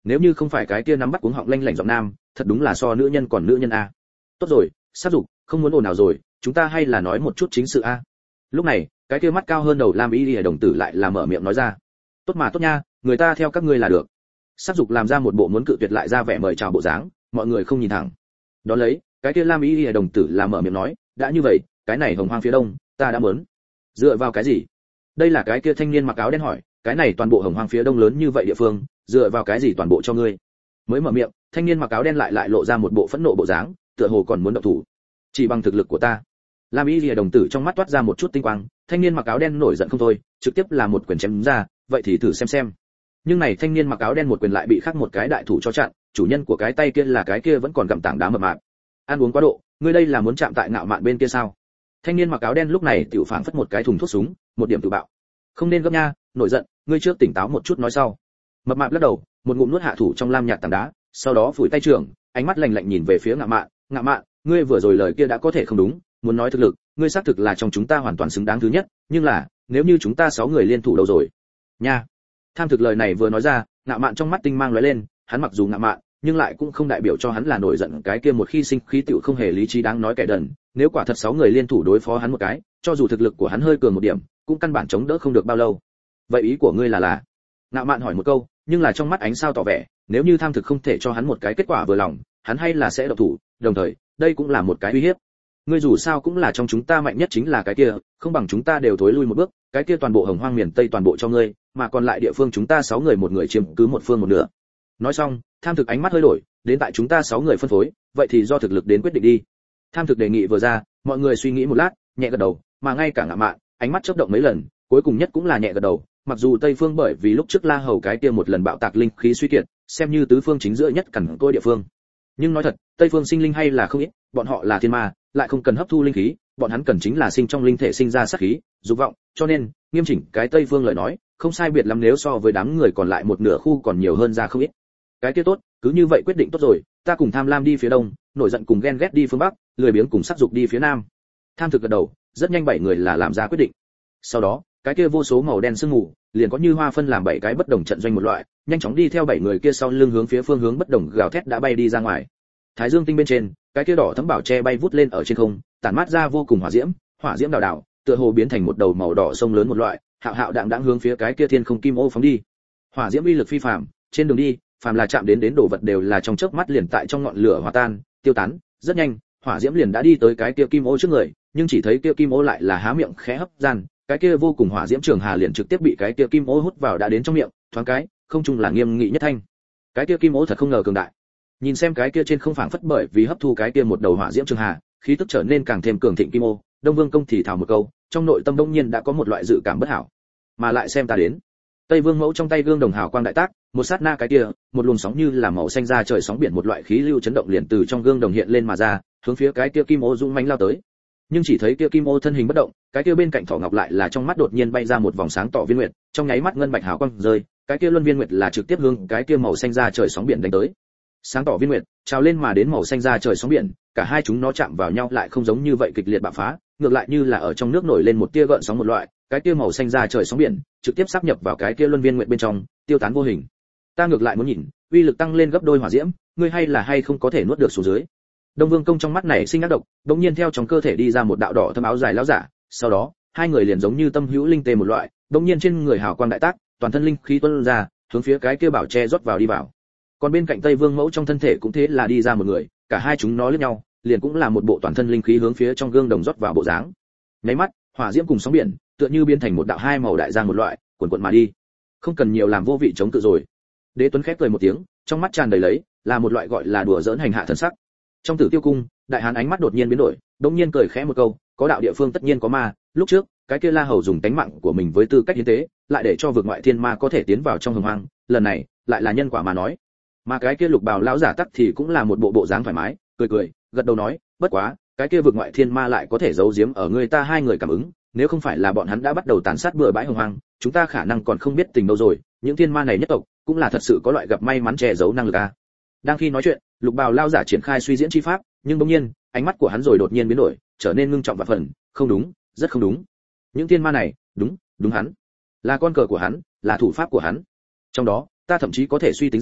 S1: nếu như không phải cái kia nắm bắt cuống họng lanh lảnh giọng nam, thật đúng là so nữ nhân còn nữ nhân a. Tốt rồi, sát dục, không muốn ồn nào rồi, chúng ta hay là nói một chút chính sự a. Lúc này, cái kia mắt cao hơn đầu lam y lìa đồng tử lại là mở miệng nói ra. Tốt mà tốt nha, người ta theo các ngươi là được. Sát dục làm ra một bộ muốn cự tuyệt lại ra vẻ mời chào bộ dáng, mọi người không nhìn thẳng. Đó lấy, cái kia lam y lìa đồng tử là mở miệng nói, đã như vậy, cái này hồng hoang phía đông, ta đã muốn. Dựa vào cái gì? Đây là cái kia thanh niên mặc áo đen hỏi, cái này toàn bộ hồng hoang phía đông lớn như vậy địa phương, dựa vào cái gì toàn bộ cho ngươi? Mới mở miệng, thanh niên mặc áo đen lại lộ ra một bộ phẫn nộ bộ dáng, tựa hồ còn muốn động thủ. Chỉ bằng thực lực của ta. Lam y lìa đồng tử trong mắt toát ra một chút tinh quang, thanh niên mặc áo đen nổi giận không thôi, trực tiếp là một quyền chém ra, vậy thì thử xem. Nhưng này thanh niên mặc áo đen một quyền lại bị khác một cái đại thủ cho chặn, chủ nhân của cái tay kia là cái kia vẫn còn gặm tảng đá mập mạp. Ăn uống quá độ, ngươi đây là muốn chạm tại ngạo mạn bên kia sao? Thanh niên mặc áo đen lúc này tiểu phảng phất một cái thùng thuốc súng, một điểm tự bạo. Không nên gấp nha, nổi giận, ngươi trước tỉnh táo một chút nói sau. Mập mạp lắc đầu, một ngụm nuốt hạ thủ trong lam nhạt tảng đá, sau đó phủi tay trưởng, ánh mắt lạnh lạnh nhìn về phía ngạo mạn, ngươi vừa rồi lời kia đã có thể không đúng, muốn nói thực lực, ngươi xác thực là trong chúng ta hoàn toàn xứng đáng thứ nhất, nhưng là, nếu như chúng ta 6 người liên thủ đâu rồi? Nha. Tham thực lời này vừa nói ra, ngạo mạn trong mắt tinh mang lóe lên, hắn mặc dù ngạo mạn, nhưng lại cũng không đại biểu cho hắn là nổi giận cái kia một khi sinh khí tiểu không hề lý trí đáng nói kẻ đần, nếu quả thật 6 người liên thủ đối phó hắn một cái, cho dù thực lực của hắn hơi cường một điểm, cũng căn bản chống đỡ không được bao lâu. Vậy ý của ngươi là? Ngạo mạn hỏi một câu, nhưng là trong mắt ánh sao tỏ vẻ, nếu như tham thực không thể cho hắn một cái kết quả vừa lòng, hắn hay là sẽ động thủ, đồng thời, đây cũng là một cái uy hiếp. Ngươi dù sao cũng là trong chúng ta mạnh nhất chính là cái kia, không bằng chúng ta đều thối lui một bước, cái kia toàn bộ hồng hoang miền tây toàn bộ cho ngươi, mà còn lại địa phương chúng ta 6 người một người chiếm cứ một phương một nửa. Nói xong, tham thực ánh mắt hơi đổi, đến tại chúng ta 6 người phân phối, vậy thì do thực lực đến quyết định đi. Tham thực đề nghị vừa ra, mọi người suy nghĩ một lát, nhẹ gật đầu, mà ngay cả ngạo mạn, ánh mắt chớp động mấy lần, cuối cùng nhất cũng là nhẹ gật đầu, mặc dù Tây Phương bởi vì lúc trước La Hầu cái kia một lần bạo tạc linh khí suy kiệt, xem như tứ phương chính giữa nhất cẩn côi địa phương. Nhưng nói thật, Tây Phương sinh linh hay là không ít, bọn họ là thiên ma, lại không cần hấp thu linh khí, bọn hắn cần chính là sinh trong linh thể sinh ra sát khí, dục vọng, cho nên, nghiêm chỉnh cái Tây Phương lời nói, không sai biệt lắm nếu so với đám người còn lại một nửa khu còn nhiều hơn ra không ít. Cái kia tốt, cứ như vậy quyết định tốt rồi, ta cùng Tham Lam đi phía đông, nổi giận cùng ghen ghét đi phương bắc, lười biếng cùng sắc dục đi phía nam. Tham thực gật đầu, rất nhanh 7 người là làm ra quyết định. Sau đó, cái kia vô số màu đen sương mù, liền có như hoa phân làm 7 cái bất đồng trận doanh một loại, nhanh chóng đi theo 7 người kia sau lưng hướng phía phương hướng bất đồng gào thét đã bay đi ra ngoài. Thái Dương tinh bên trên, cái kia đỏ thấm bảo tre bay vút lên ở trên không, tản mát ra vô cùng hỏa diễm đào đảo, tựa hồ biến thành một đầu màu đỏ sông lớn một loại, hạo hạo đãng đãng hướng phía cái kia thiên không kim ô phóng đi. Hỏa diễm uy lực phi phàm, trên đường đi, phàm là chạm đến đồ vật đều là trong chớp mắt liền tại trong ngọn lửa hòa tan, tiêu tán, rất nhanh, hỏa diễm liền đã đi tới cái kia kim ô trước người, nhưng chỉ thấy kia kim ô lại là há miệng khẽ hấp gian, cái kia vô cùng hỏa diễm trường hà liền trực tiếp bị cái kia kim ô hút vào đã đến trong miệng, thoáng cái, không chung là nghiêm nghị nhất thanh. Cái kia kim ô thật không ngờ cường đại. Nhìn xem cái kia trên không phảng phất bởi vì hấp thu cái kia một đầu hỏa diễm trường hà, khí tức trở nên càng thêm cường thịnh kim ô, Đông Vương công thì thào một câu, trong nội tâm đông nhiên đã có một loại dự cảm bất hảo. Mà lại xem ta đến. Tây Vương mẫu trong tay gương đồng hào quang đại tác, một sát na cái kia, một luồng sóng như là màu xanh ra trời sóng biển một loại khí lưu chấn động liền từ trong gương đồng hiện lên mà ra, hướng phía cái kia kim ô dũng mãnh lao tới. Nhưng chỉ thấy kia kim ô thân hình bất động, cái kia bên cạnh thỏ ngọc lại là trong mắt đột nhiên bay ra một vòng sáng tỏ viên nguyệt, trong nháy mắt ngân bạch hào quang rơi, cái kia luân viên nguyệt là trực tiếp hướng cái kia màu xanh ra trời sóng biển đánh tới. Sáng tỏ viên nguyệt trào lên mà đến màu xanh ra trời sóng biển, cả hai chúng nó chạm vào nhau lại không giống như vậy kịch liệt bạo phá, ngược lại như là ở trong nước nổi lên một tia gợn sóng một loại, cái kia màu xanh ra trời sóng biển trực tiếp sáp nhập vào cái kia luân viên nguyệt bên trong, tiêu tán vô hình. Ta ngược lại muốn nhìn, uy lực tăng lên gấp đôi hỏa diễm, ngươi hay không có thể nuốt được xuống dưới. Đông Vương công trong mắt này sinh ác độc, đột nhiên theo trong cơ thể đi ra một đạo đỏ thâm áo dài lão giả, sau đó, hai người liền giống như tâm hữu linh tê một loại, đột nhiên trên người hào quang đại tác, toàn thân linh khí tuôn ra, hướng phía cái kia bảo tre rót vào đi vào. Còn bên cạnh Tây Vương mẫu trong thân thể cũng thế là đi ra một người, cả hai chúng nó liếc nhau, liền cũng là một bộ toàn thân linh khí hướng phía trong gương đồng rót vào bộ dáng. Nháy mắt, hỏa diễm cùng sóng biển, tựa như biến thành một đạo hai màu đại giang một loại, cuồn cuộn mà đi. Không cần nhiều làm vô vị chống cự rồi. Đế Tuấn khép cười một tiếng, trong mắt tràn đầy lấy, là một loại gọi là đùa giỡn hành hạ thân sắc. Trong Tử Tiêu cung, đại hán ánh mắt đột nhiên biến đổi, đột nhiên cười khẽ một câu, có đạo địa phương tất nhiên có ma, lúc trước, cái kia La Hầu dùng tánh mạng của mình với tư cách hiến tế, lại để cho vực ngoại thiên ma có thể tiến vào trong hồng hoang, lần này, lại là nhân quả mà nói. Mà cái kia Lục Bào lão giả tắc thì cũng là một bộ dáng thoải mái, cười, gật đầu nói, bất quá, cái kia vực ngoại thiên ma lại có thể giấu giếm ở người ta hai người cảm ứng, nếu không phải là bọn hắn đã bắt đầu tàn sát bừa bãi hồng hoang, chúng ta khả năng còn không biết tình đâu rồi, những thiên ma này nhất tộc, cũng là thật sự có loại gặp may mắn che giấu năng lực a. Đang khi nói chuyện, Lục Bào lão giả triển khai suy diễn chi pháp, nhưng bỗng nhiên, ánh mắt của hắn rồi đột nhiên biến đổi, trở nên ngưng trọng và phần, không đúng, rất không đúng. Những thiên ma này, đúng hắn, là con cờ của hắn, là thủ pháp của hắn. Trong đó, ta thậm chí có thể suy tính ra,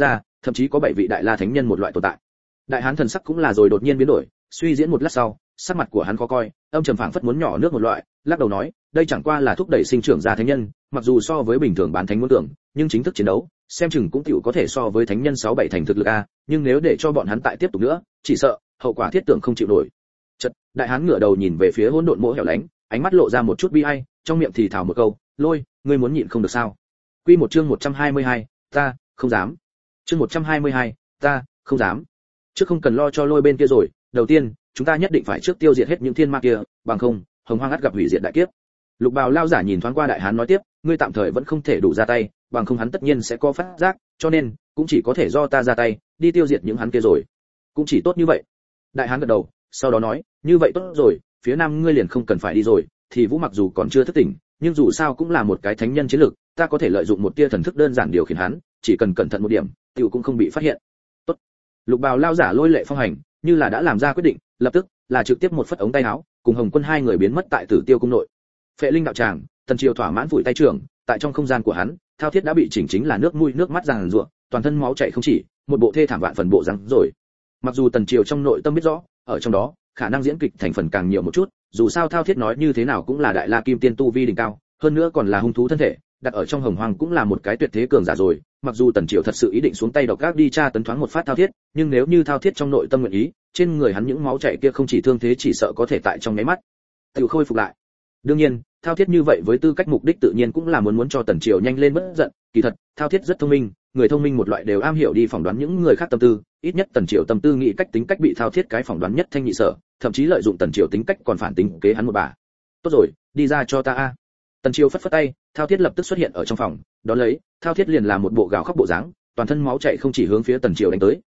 S1: thậm chí có 7 vị đại la thánh nhân một loại tồn tại. Đại hán thần sắc cũng là rồi đột nhiên biến đổi, suy diễn một lát sau, sắc mặt của hắn khó coi, âm trầm phảng phất muốn nhỏ nước một loại, lắc đầu nói, đây chẳng qua là thúc đẩy sinh trưởng ra thánh nhân, mặc dù so với bình thường bán thánh muốn tưởng, nhưng chính thức chiến đấu, xem chừng cũng tiểu có thể so với thánh nhân 6-7 thành thực lực a, nhưng nếu để cho bọn hắn tại tiếp tục nữa, chỉ sợ hậu quả thiết tưởng không chịu nổi. Chợt, đại hán ngửa đầu nhìn về phía hỗn độn mỗ hẻo lánh, ánh mắt lộ ra một chút bi ai, trong miệng thì thào một câu, "Lôi, ngươi muốn nhịn không được sao?" Quy một chương 122, ta không dám. Chương 122, ta không dám. Trước không cần lo cho Lôi bên kia rồi, đầu tiên, chúng ta nhất định phải trước tiêu diệt hết những thiên ma kia, bằng không, hồng hoang ắt gặp hủy diệt đại kiếp. Lục Bào lao giả nhìn thoáng qua đại hán nói tiếp, ngươi tạm thời vẫn không thể đủ ra tay, bằng không hắn tất nhiên sẽ có phát giác, cho nên cũng chỉ có thể do ta ra tay, đi tiêu diệt những hắn kia rồi. Cũng chỉ tốt như vậy. Đại hán gật đầu, sau đó nói, như vậy tốt rồi, phía nam ngươi liền không cần phải đi rồi, thì Vũ mặc dù còn chưa thức tỉnh, nhưng dù sao cũng là một cái thánh nhân chiến lực, ta có thể lợi dụng một tia thần thức đơn giản điều khiển hắn, chỉ cần cẩn thận một điểm, tiểu cũng không bị phát hiện. Tốt. Lục Bào lao giả Lôi Lệ Phong hành, như là đã làm ra quyết định, lập tức là trực tiếp một phất ống tay áo, cùng Hồng Quân hai người biến mất tại Tử Tiêu cung nội. Phệ Linh đạo tràng, Tần Triều thỏa mãn vùi tay trưởng, tại trong không gian của hắn, Thao Thiết đã bị chỉnh chính là nước mũi nước mắt giàn giụa, toàn thân máu chảy không chỉ, một bộ thê thảm vạn phần bộ răng rồi. Mặc dù Tần Triều trong nội tâm biết rõ, ở trong đó, khả năng diễn kịch thành phần càng nhiều một chút, dù sao Thao Thiết nói như thế nào cũng là đại la kim tiên tu vi đỉnh cao, hơn nữa còn là hung thú thân thể, đặt ở trong hồng hoang cũng là một cái tuyệt thế cường giả rồi. Mặc dù Tần Triều thật sự ý định xuống tay độc ác đi tra tấn thoáng một phát Thao Thiết, nhưng nếu như Thao Thiết trong nội tâm nguyện ý, trên người hắn những máu chảy kia không chỉ thương thế chỉ sợ có thể tại trong nháy mắt tự khôi phục lại. Đương nhiên, Thao Thiết như vậy với tư cách mục đích tự nhiên cũng là muốn cho Tần Triều nhanh lên bất giận, kỳ thật, Thao Thiết rất thông minh, người thông minh một loại đều am hiểu đi phỏng đoán những người khác tâm tư, ít nhất Tần Triều tâm tư nghĩ cách tính cách bị Thao Thiết cái phỏng đoán nhất thanh nhị sở, thậm chí lợi dụng Tần Triều tính cách còn phản tính kế hắn một bà. Tốt rồi, đi ra cho ta a. Tần Triều phất phất tay, Thao Thiết lập tức xuất hiện ở trong phòng, đó lấy, Thao Thiết liền làm một bộ gào khóc bộ dáng, toàn thân máu chảy không chỉ hướng phía Tần Triều đánh tới,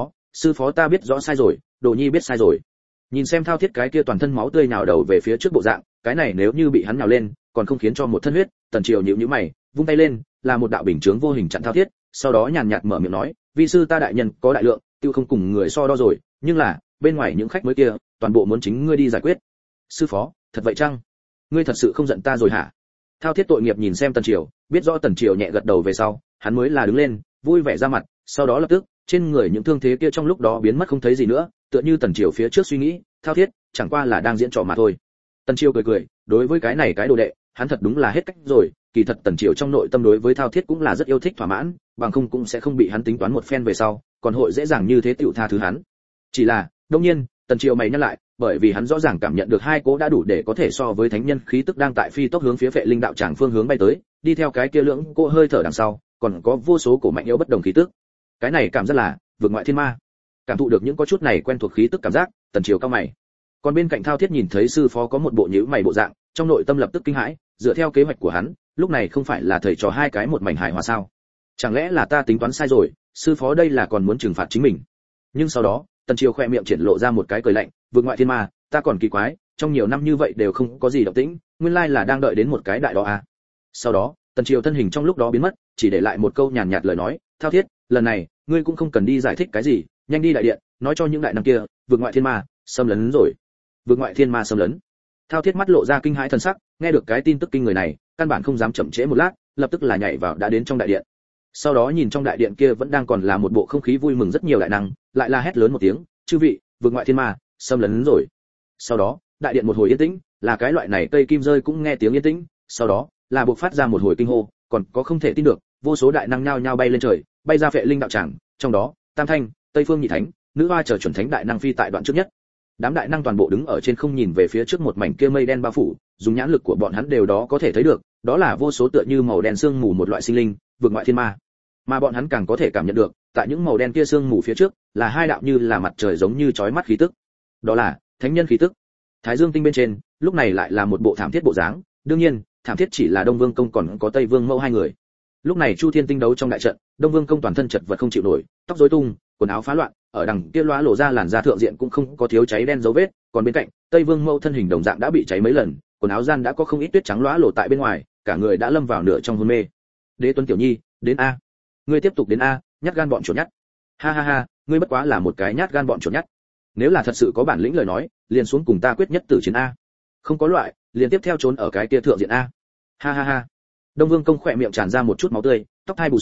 S1: sư phó ta biết rõ sai rồi, Đồ Nhi biết sai rồi. Nhìn xem Thao Thiết cái kia toàn thân máu tươi nhào đầu về phía trước bộ dạng, cái này nếu như bị hắn nhào lên, còn không khiến cho một thân huyết. Tần Triều nhíu nhíu mày, vung tay lên, là một đạo bình chướng vô hình chặn Thao Thiết, sau đó nhàn nhạt mở miệng nói, vi sư ta đại nhân có đại lượng, tiêu không cùng người so đo rồi, nhưng là bên ngoài những khách mới kia, toàn bộ muốn chính ngươi đi giải quyết. Sư phó, thật vậy chăng? Ngươi thật sự không giận ta rồi hả? Thao Thiết tội nghiệp nhìn xem Tần Triều, biết rõ Tần Triều nhẹ gật đầu về sau, hắn mới là đứng lên, vui vẻ ra mặt, sau đó lập tức, trên người những thương thế kia trong lúc đó biến mất không thấy gì nữa, tựa như Tần Triều phía trước suy nghĩ, Thao Thiết chẳng qua là đang diễn trò mà thôi. Tần Triều cười cười, đối với cái này cái đồ đệ, hắn thật đúng là hết cách rồi, kỳ thật Tần Triều trong nội tâm đối với Thao Thiết cũng là rất yêu thích thỏa mãn, bằng không cũng sẽ không bị hắn tính toán một phen về sau, còn hội dễ dàng như thế tiểu tha thứ hắn. Chỉ là, đương nhiên, Tần Triều mày nhắc lại, bởi vì hắn rõ ràng cảm nhận được hai cỗ đã đủ để có thể so với thánh nhân khí tức đang tại phi tốc hướng phía Phệ Linh đạo tràng phương hướng bay tới, đi theo cái kia lưỡng cỗ hơi thở đằng sau, còn có vô số cổ mạnh yếu bất đồng khí tức. Cái này cảm giác là vượt ngoại thiên ma. Cảm thụ được những có chút này quen thuộc khí tức cảm giác, Tần Triều cao mày. Còn bên cạnh Thao Thiết nhìn thấy sư phó có một bộ nhíu mày bộ dạng, trong nội tâm lập tức kinh hãi, dựa theo kế hoạch của hắn, lúc này không phải là thầy trò hai cái một mảnh hài hòa sao? Chẳng lẽ là ta tính toán sai rồi, sư phó đây là còn muốn trừng phạt chính mình? Nhưng sau đó, Tần Triều khoe miệng triển lộ ra một cái cười lạnh, vượt ngoại thiên ma, ta còn kỳ quái, trong nhiều năm như vậy đều không có gì động tĩnh, nguyên lai là đang đợi đến một cái đại đó à? Sau đó, Tần Triều thân hình trong lúc đó biến mất, chỉ để lại một câu nhàn nhạt lời nói, Thao Thiết, lần này, ngươi cũng không cần đi giải thích cái gì, nhanh đi đại điện, nói cho những đại năng kia, vượt ngoại thiên ma xâm lấn rồi. Vượt ngoại thiên ma xâm lấn. Thao Thiết mắt lộ ra kinh hãi thần sắc, nghe được cái tin tức kinh người này, căn bản không dám chậm trễ một lát, lập tức là nhảy vào đã đến trong đại điện. Sau đó nhìn trong đại điện kia vẫn đang còn là một bộ không khí vui mừng rất nhiều đại năng, lại là hét lớn một tiếng, chư vị, vượt ngoại thiên ma xâm lấn rồi. Sau đó, đại điện một hồi yên tĩnh, là cái loại này cây kim rơi cũng nghe tiếng yên tĩnh, sau đó là buộc phát ra một hồi kinh hô, còn có không thể tin được, vô số đại năng nhao nhao bay lên trời, bay ra Phệ Linh đạo tràng, trong đó, Tam Thanh, Tây Phương Nhị Thánh, Nữ Hoa chờ chuẩn thánh đại năng phi tại đoạn trước nhất. Đám đại năng toàn bộ đứng ở trên không nhìn về phía trước một mảnh kia mây đen bao phủ, dùng nhãn lực của bọn hắn đều đó có thể thấy được, đó là vô số tựa như màu đen sương mù một loại sinh linh, vượt ngoại thiên ma. Mà bọn hắn càng có thể cảm nhận được, tại những màu đen kia sương mù phía trước, là hai đạo như là mặt trời giống như chói mắt khí tức. Đó là thánh nhân khí tức. Thái Dương tinh bên trên, lúc này lại là một bộ thảm thiết bộ dáng, đương nhiên, thảm thiết chỉ là Đông Vương công còn có Tây Vương mẫu hai người. Lúc này Chu Thiên tinh đấu trong đại trận, Đông Vương công toàn thân chật vật không chịu nổi, tóc rối tung, quần áo phá loạn, ở đằng kia lóa lộ ra làn da thượng diện cũng không có thiếu cháy đen dấu vết, còn bên cạnh, Tây Vương mẫu thân hình đồng dạng đã bị cháy mấy lần, quần áo gian đã có không ít tuyết trắng lóa lộ tại bên ngoài, cả người đã lâm vào nửa trong hôn mê. Đế Tuấn tiểu nhi, đến a. Ngươi tiếp tục đến a, nhát gan bọn chuột nhát. Ha ha ha, ngươi bất quá là một cái nhát gan bọn chuột nhát. Nếu là thật sự có bản lĩnh lời nói, liền xuống cùng ta quyết nhất tử chiến a. Không có loại, liền tiếp theo trốn ở cái kia thượng diện a. Ha ha ha. Đông Vương công khỏe miệng tràn ra một chút máu tươi, tóc hai bù xù,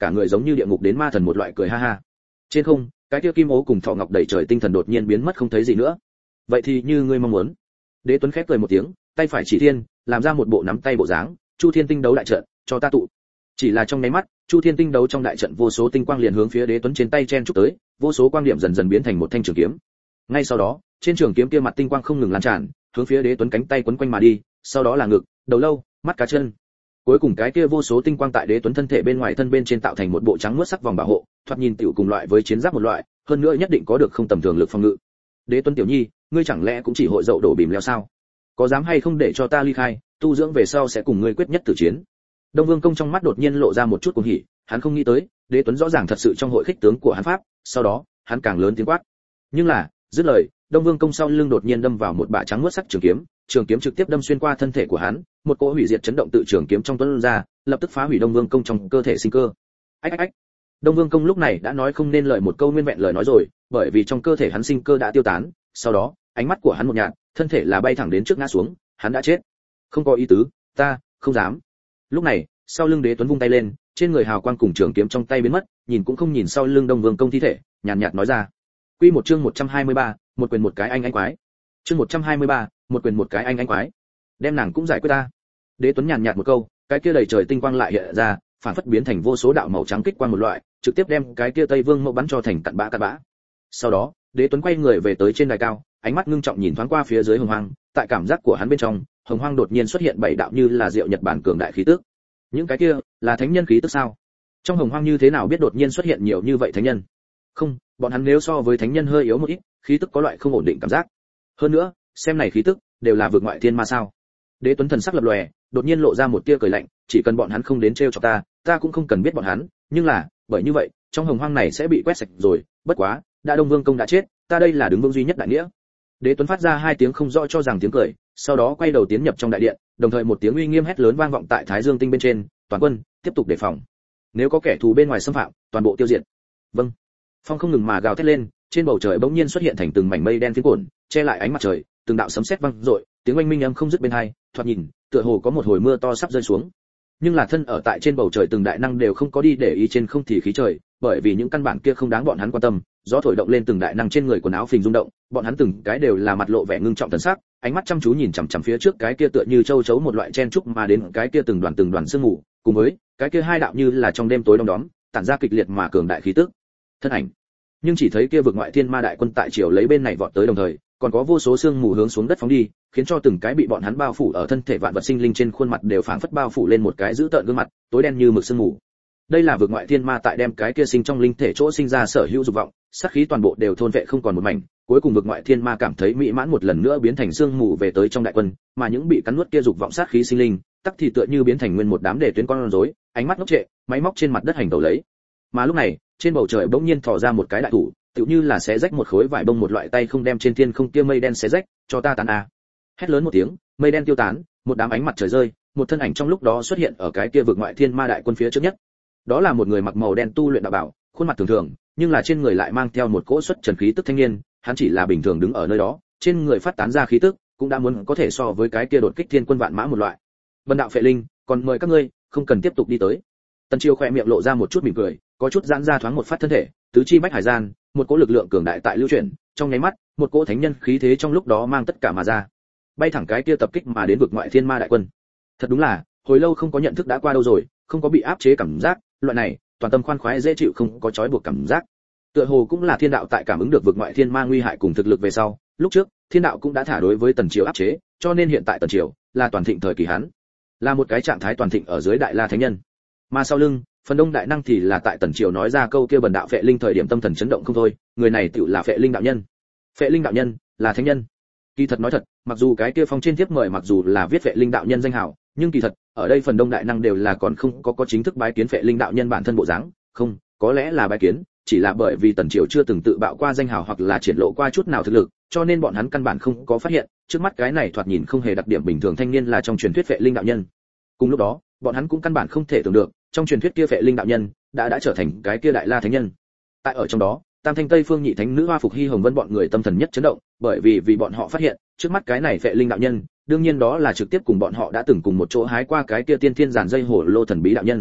S1: cả người giống như địa ngục đến ma thần một loại cười ha ha. Trên không, cái kia kim ố cùng thọ ngọc đầy trời tinh thần đột nhiên biến mất không thấy gì nữa. Vậy thì như ngươi mong muốn. Đế Tuấn khép cười một tiếng, tay phải chỉ thiên, làm ra một bộ nắm tay bộ dáng, Chu Thiên Tinh đấu đại trận, cho ta tụ. Chỉ là trong nháy mắt, Chu Thiên Tinh đấu trong đại trận vô số tinh quang liền hướng phía Đế Tuấn trên tay chen chúc tới, vô số quang điểm dần dần biến thành một thanh trường kiếm. Ngay sau đó, trên trường kiếm kia mặt tinh quang không ngừng lan tràn, hướng phía Đế Tuấn cánh tay quấn quanh mà đi, sau đó là ngực, đầu lâu, mắt cá chân. Cuối cùng cái kia vô số tinh quang tại Đế Tuấn thân thể bên ngoài thân bên trên tạo thành một bộ trắng muốt sắc vòng bảo hộ, thoạt nhìn tiểu cùng loại với chiến giáp một loại, hơn nữa nhất định có được không tầm thường lực phòng ngự. Đế Tuấn tiểu nhi, ngươi chẳng lẽ cũng chỉ hội dậu đổ bìm leo sao? Có dám hay không để cho ta ly khai, tu dưỡng về sau sẽ cùng ngươi quyết nhất tử chiến. Đông Vương Công trong mắt đột nhiên lộ ra một chút cuồng hỉ, hắn không nghĩ tới, Đế Tuấn rõ ràng thật sự trong hội khích tướng của hắn pháp, sau đó, hắn càng lớn tiếng quát. Nhưng là, dứt lời, Đông Vương Công sau lưng đột nhiên đâm vào một bả trắng muốt sắc trường kiếm, trường kiếm trực tiếp đâm xuyên qua thân thể của hắn, một cỗ hủy diệt chấn động tự trường kiếm trong tuôn ra, lập tức phá hủy Đông Vương Công trong cơ thể sinh cơ. Ách ách ách. Đông Vương Công lúc này đã nói không nên lời một câu nguyên vẹn lời nói rồi, bởi vì trong cơ thể hắn sinh cơ đã tiêu tán, sau đó, ánh mắt của hắn một nhạt, thân thể là bay thẳng đến trước ngã xuống, hắn đã chết. Không có ý tứ, ta không dám. Lúc này, sau lưng Đế Tuấn vung tay lên, trên người hào quang cùng trường kiếm trong tay biến mất, nhìn cũng không nhìn sau lưng Đông Vương Công thi thể, nhàn nhạt nói ra. Quy một chương 123, một quyền một cái anh quái. Chương 123, một quyền một cái anh quái. Đem nàng cũng giải quyết ta. Đế Tuấn nhàn nhạt một câu, cái kia đầy trời tinh quang lại hiện ra, phản phất biến thành vô số đạo màu trắng kích quang một loại, trực tiếp đem cái kia Tây Vương Mẫu bắn cho thành cặn bã. Sau đó, Đế Tuấn quay người về tới trên đài cao, ánh mắt ngưng trọng nhìn thoáng qua phía dưới Hồng Hoang, tại cảm giác của hắn bên trong, Hồng Hoang đột nhiên xuất hiện bảy đạo như là diệu Nhật Bản cường đại khí tức. Những cái kia là thánh nhân khí tức sao? Trong Hồng Hoang như thế nào biết đột nhiên xuất hiện nhiều như vậy thánh nhân? Không, bọn hắn nếu so với thánh nhân hơi yếu một ít, khí tức có loại không ổn định cảm giác. Hơn nữa, xem này khí tức, đều là vượt ngoại thiên ma sao? Đế Tuấn thần sắc lập lòe, đột nhiên lộ ra một tia cười lạnh, chỉ cần bọn hắn không đến trêu chọc ta, ta cũng không cần biết bọn hắn, nhưng là, bởi như vậy, trong Hồng Hoang này sẽ bị quét sạch rồi, bất quá, đã Đông Vương Công đã chết, ta đây là đứng vững duy nhất đại nghĩa. Đế Tuấn phát ra hai tiếng không rõ cho rằng tiếng cười, sau đó quay đầu tiến nhập trong đại điện, đồng thời một tiếng uy nghiêm hét lớn vang vọng tại Thái Dương tinh bên trên, toàn quân tiếp tục đề phòng. Nếu có kẻ thù bên ngoài xâm phạm, toàn bộ tiêu diệt. Vâng. Phong không ngừng mà gào thét lên, trên bầu trời bỗng nhiên xuất hiện thành từng mảnh mây đen phiến cuộn, che lại ánh mặt trời, từng đạo sấm sét vang rội, tiếng oanh minh âm không dứt bên tai, thoạt nhìn, tựa hồ có một hồi mưa to sắp rơi xuống. Nhưng là thân ở tại trên bầu trời từng đại năng đều không có đi để ý trên không thì khí trời, bởi vì những căn bản kia không đáng bọn hắn quan tâm, gió thổi động lên từng đại năng trên người quần áo phình rung động, bọn hắn từng cái đều là mặt lộ vẻ ngưng trọng thần sắc, ánh mắt chăm chú nhìn chằm chằm phía trước cái kia tựa như châu chấu một loại chen trúc mà đến cái kia từng đoàn sương mù, cùng với cái kia hai đạo như là trong đêm tối đông đóm, tản ra kịch liệt mà cường đại khí tức. Thân ảnh. Nhưng chỉ thấy kia vực ngoại thiên ma đại quân tại chiều lấy bên này vọt tới đồng thời, còn có vô số sương mù hướng xuống đất phóng đi, khiến cho từng cái bị bọn hắn bao phủ ở thân thể vạn vật sinh linh trên khuôn mặt đều phảng phất bao phủ lên một cái dữ tợn gương mặt, tối đen như mực sương mù. Đây là vực ngoại thiên ma tại đem cái kia sinh trong linh thể chỗ sinh ra sở hữu dục vọng, sát khí toàn bộ đều thôn vệ không còn một mảnh, cuối cùng vực ngoại thiên ma cảm thấy mỹ mãn một lần nữa biến thành sương mù về tới trong đại quân, mà những bị cắn nuốt kia dục vọng sát khí sinh linh, tắc thì tựa như biến thành nguyên một đám để tuyến con rối, ánh mắt ngốc trệ, máy móc trên mặt đất hành tẩu lấy. Mà lúc này, trên bầu trời bỗng nhiên thò ra một cái đại thủ, tựu như là xé rách một khối vải bông một loại tay không đem trên thiên không kia mây đen xé rách, cho ta tán a. Hét lớn một tiếng, mây đen tiêu tán, một đám ánh mặt trời rơi, một thân ảnh trong lúc đó xuất hiện ở cái kia vực ngoại thiên ma đại quân phía trước nhất. Đó là một người mặc màu đen tu luyện đạo bảo, khuôn mặt thường thường, nhưng là trên người lại mang theo một cỗ xuất trần khí tức thanh niên, hắn chỉ là bình thường đứng ở nơi đó, trên người phát tán ra khí tức, cũng đã muốn có thể so với cái kia đột kích thiên quân vạn mã một loại. Vân đạo phệ linh, còn mời các ngươi, không cần tiếp tục đi tới. Tần Chiêu khẽ miệng lộ ra một chút mỉm cười, có chút giãn ra thoáng một phát thân thể, tứ chi bách hải gian, một cỗ lực lượng cường đại tại lưu chuyển, trong nháy mắt, một cỗ thánh nhân khí thế trong lúc đó mang tất cả mà ra, bay thẳng cái kia tập kích mà đến vực ngoại thiên ma đại quân. Thật đúng là, hồi lâu không có nhận thức đã qua đâu rồi, không có bị áp chế cảm giác, loại này, toàn tâm khoan khoái dễ chịu không có trói buộc cảm giác. Tựa hồ cũng là thiên đạo tại cảm ứng được vực ngoại thiên ma nguy hại cùng thực lực về sau, lúc trước, thiên đạo cũng đã thả đối với Tần Chiêu áp chế, cho nên hiện tại Tần Chiêu là toàn thịnh thời kỳ hắn, là một cái trạng thái toàn thịnh ở dưới đại la thánh nhân. Mà sau lưng, phần đông đại năng thì là tại Tần Chiêu nói ra câu kia bần đạo phệ linh thời điểm tâm thần chấn động không thôi, người này tựu là phệ linh đạo nhân. Phệ linh đạo nhân là thánh nhân. Kỳ thật nói thật, mặc dù cái kia phong trên thiếp mời mặc dù là viết phệ linh đạo nhân danh hào, nhưng kỳ thật, ở đây phần đông đại năng đều là còn không có chính thức bái kiến phệ linh đạo nhân bản thân bộ dáng, không, có lẽ là bái kiến, chỉ là bởi vì Tần Chiêu chưa từng tự bạo qua danh hào hoặc là triển lộ qua chút nào thực lực, cho nên bọn hắn căn bản không có phát hiện, trước mắt cái này thoạt nhìn không hề đặc điểm bình thường thanh niên là trong truyền thuyết phệ linh đạo nhân. Cùng lúc đó, bọn hắn cũng căn bản không thể tưởng được, trong truyền thuyết kia phệ linh đạo nhân đã trở thành cái kia đại la thánh nhân. Tại ở trong đó, Tam Thanh Tây Phương Nhị Thánh Nữ Hoa Phục Hy Hồng Vân bọn người tâm thần nhất chấn động, bởi vì bọn họ phát hiện, trước mắt cái này phệ linh đạo nhân, đương nhiên đó là trực tiếp cùng bọn họ đã từng cùng một chỗ hái qua cái kia tiên thiên giản dây hổ lô thần bí đạo nhân.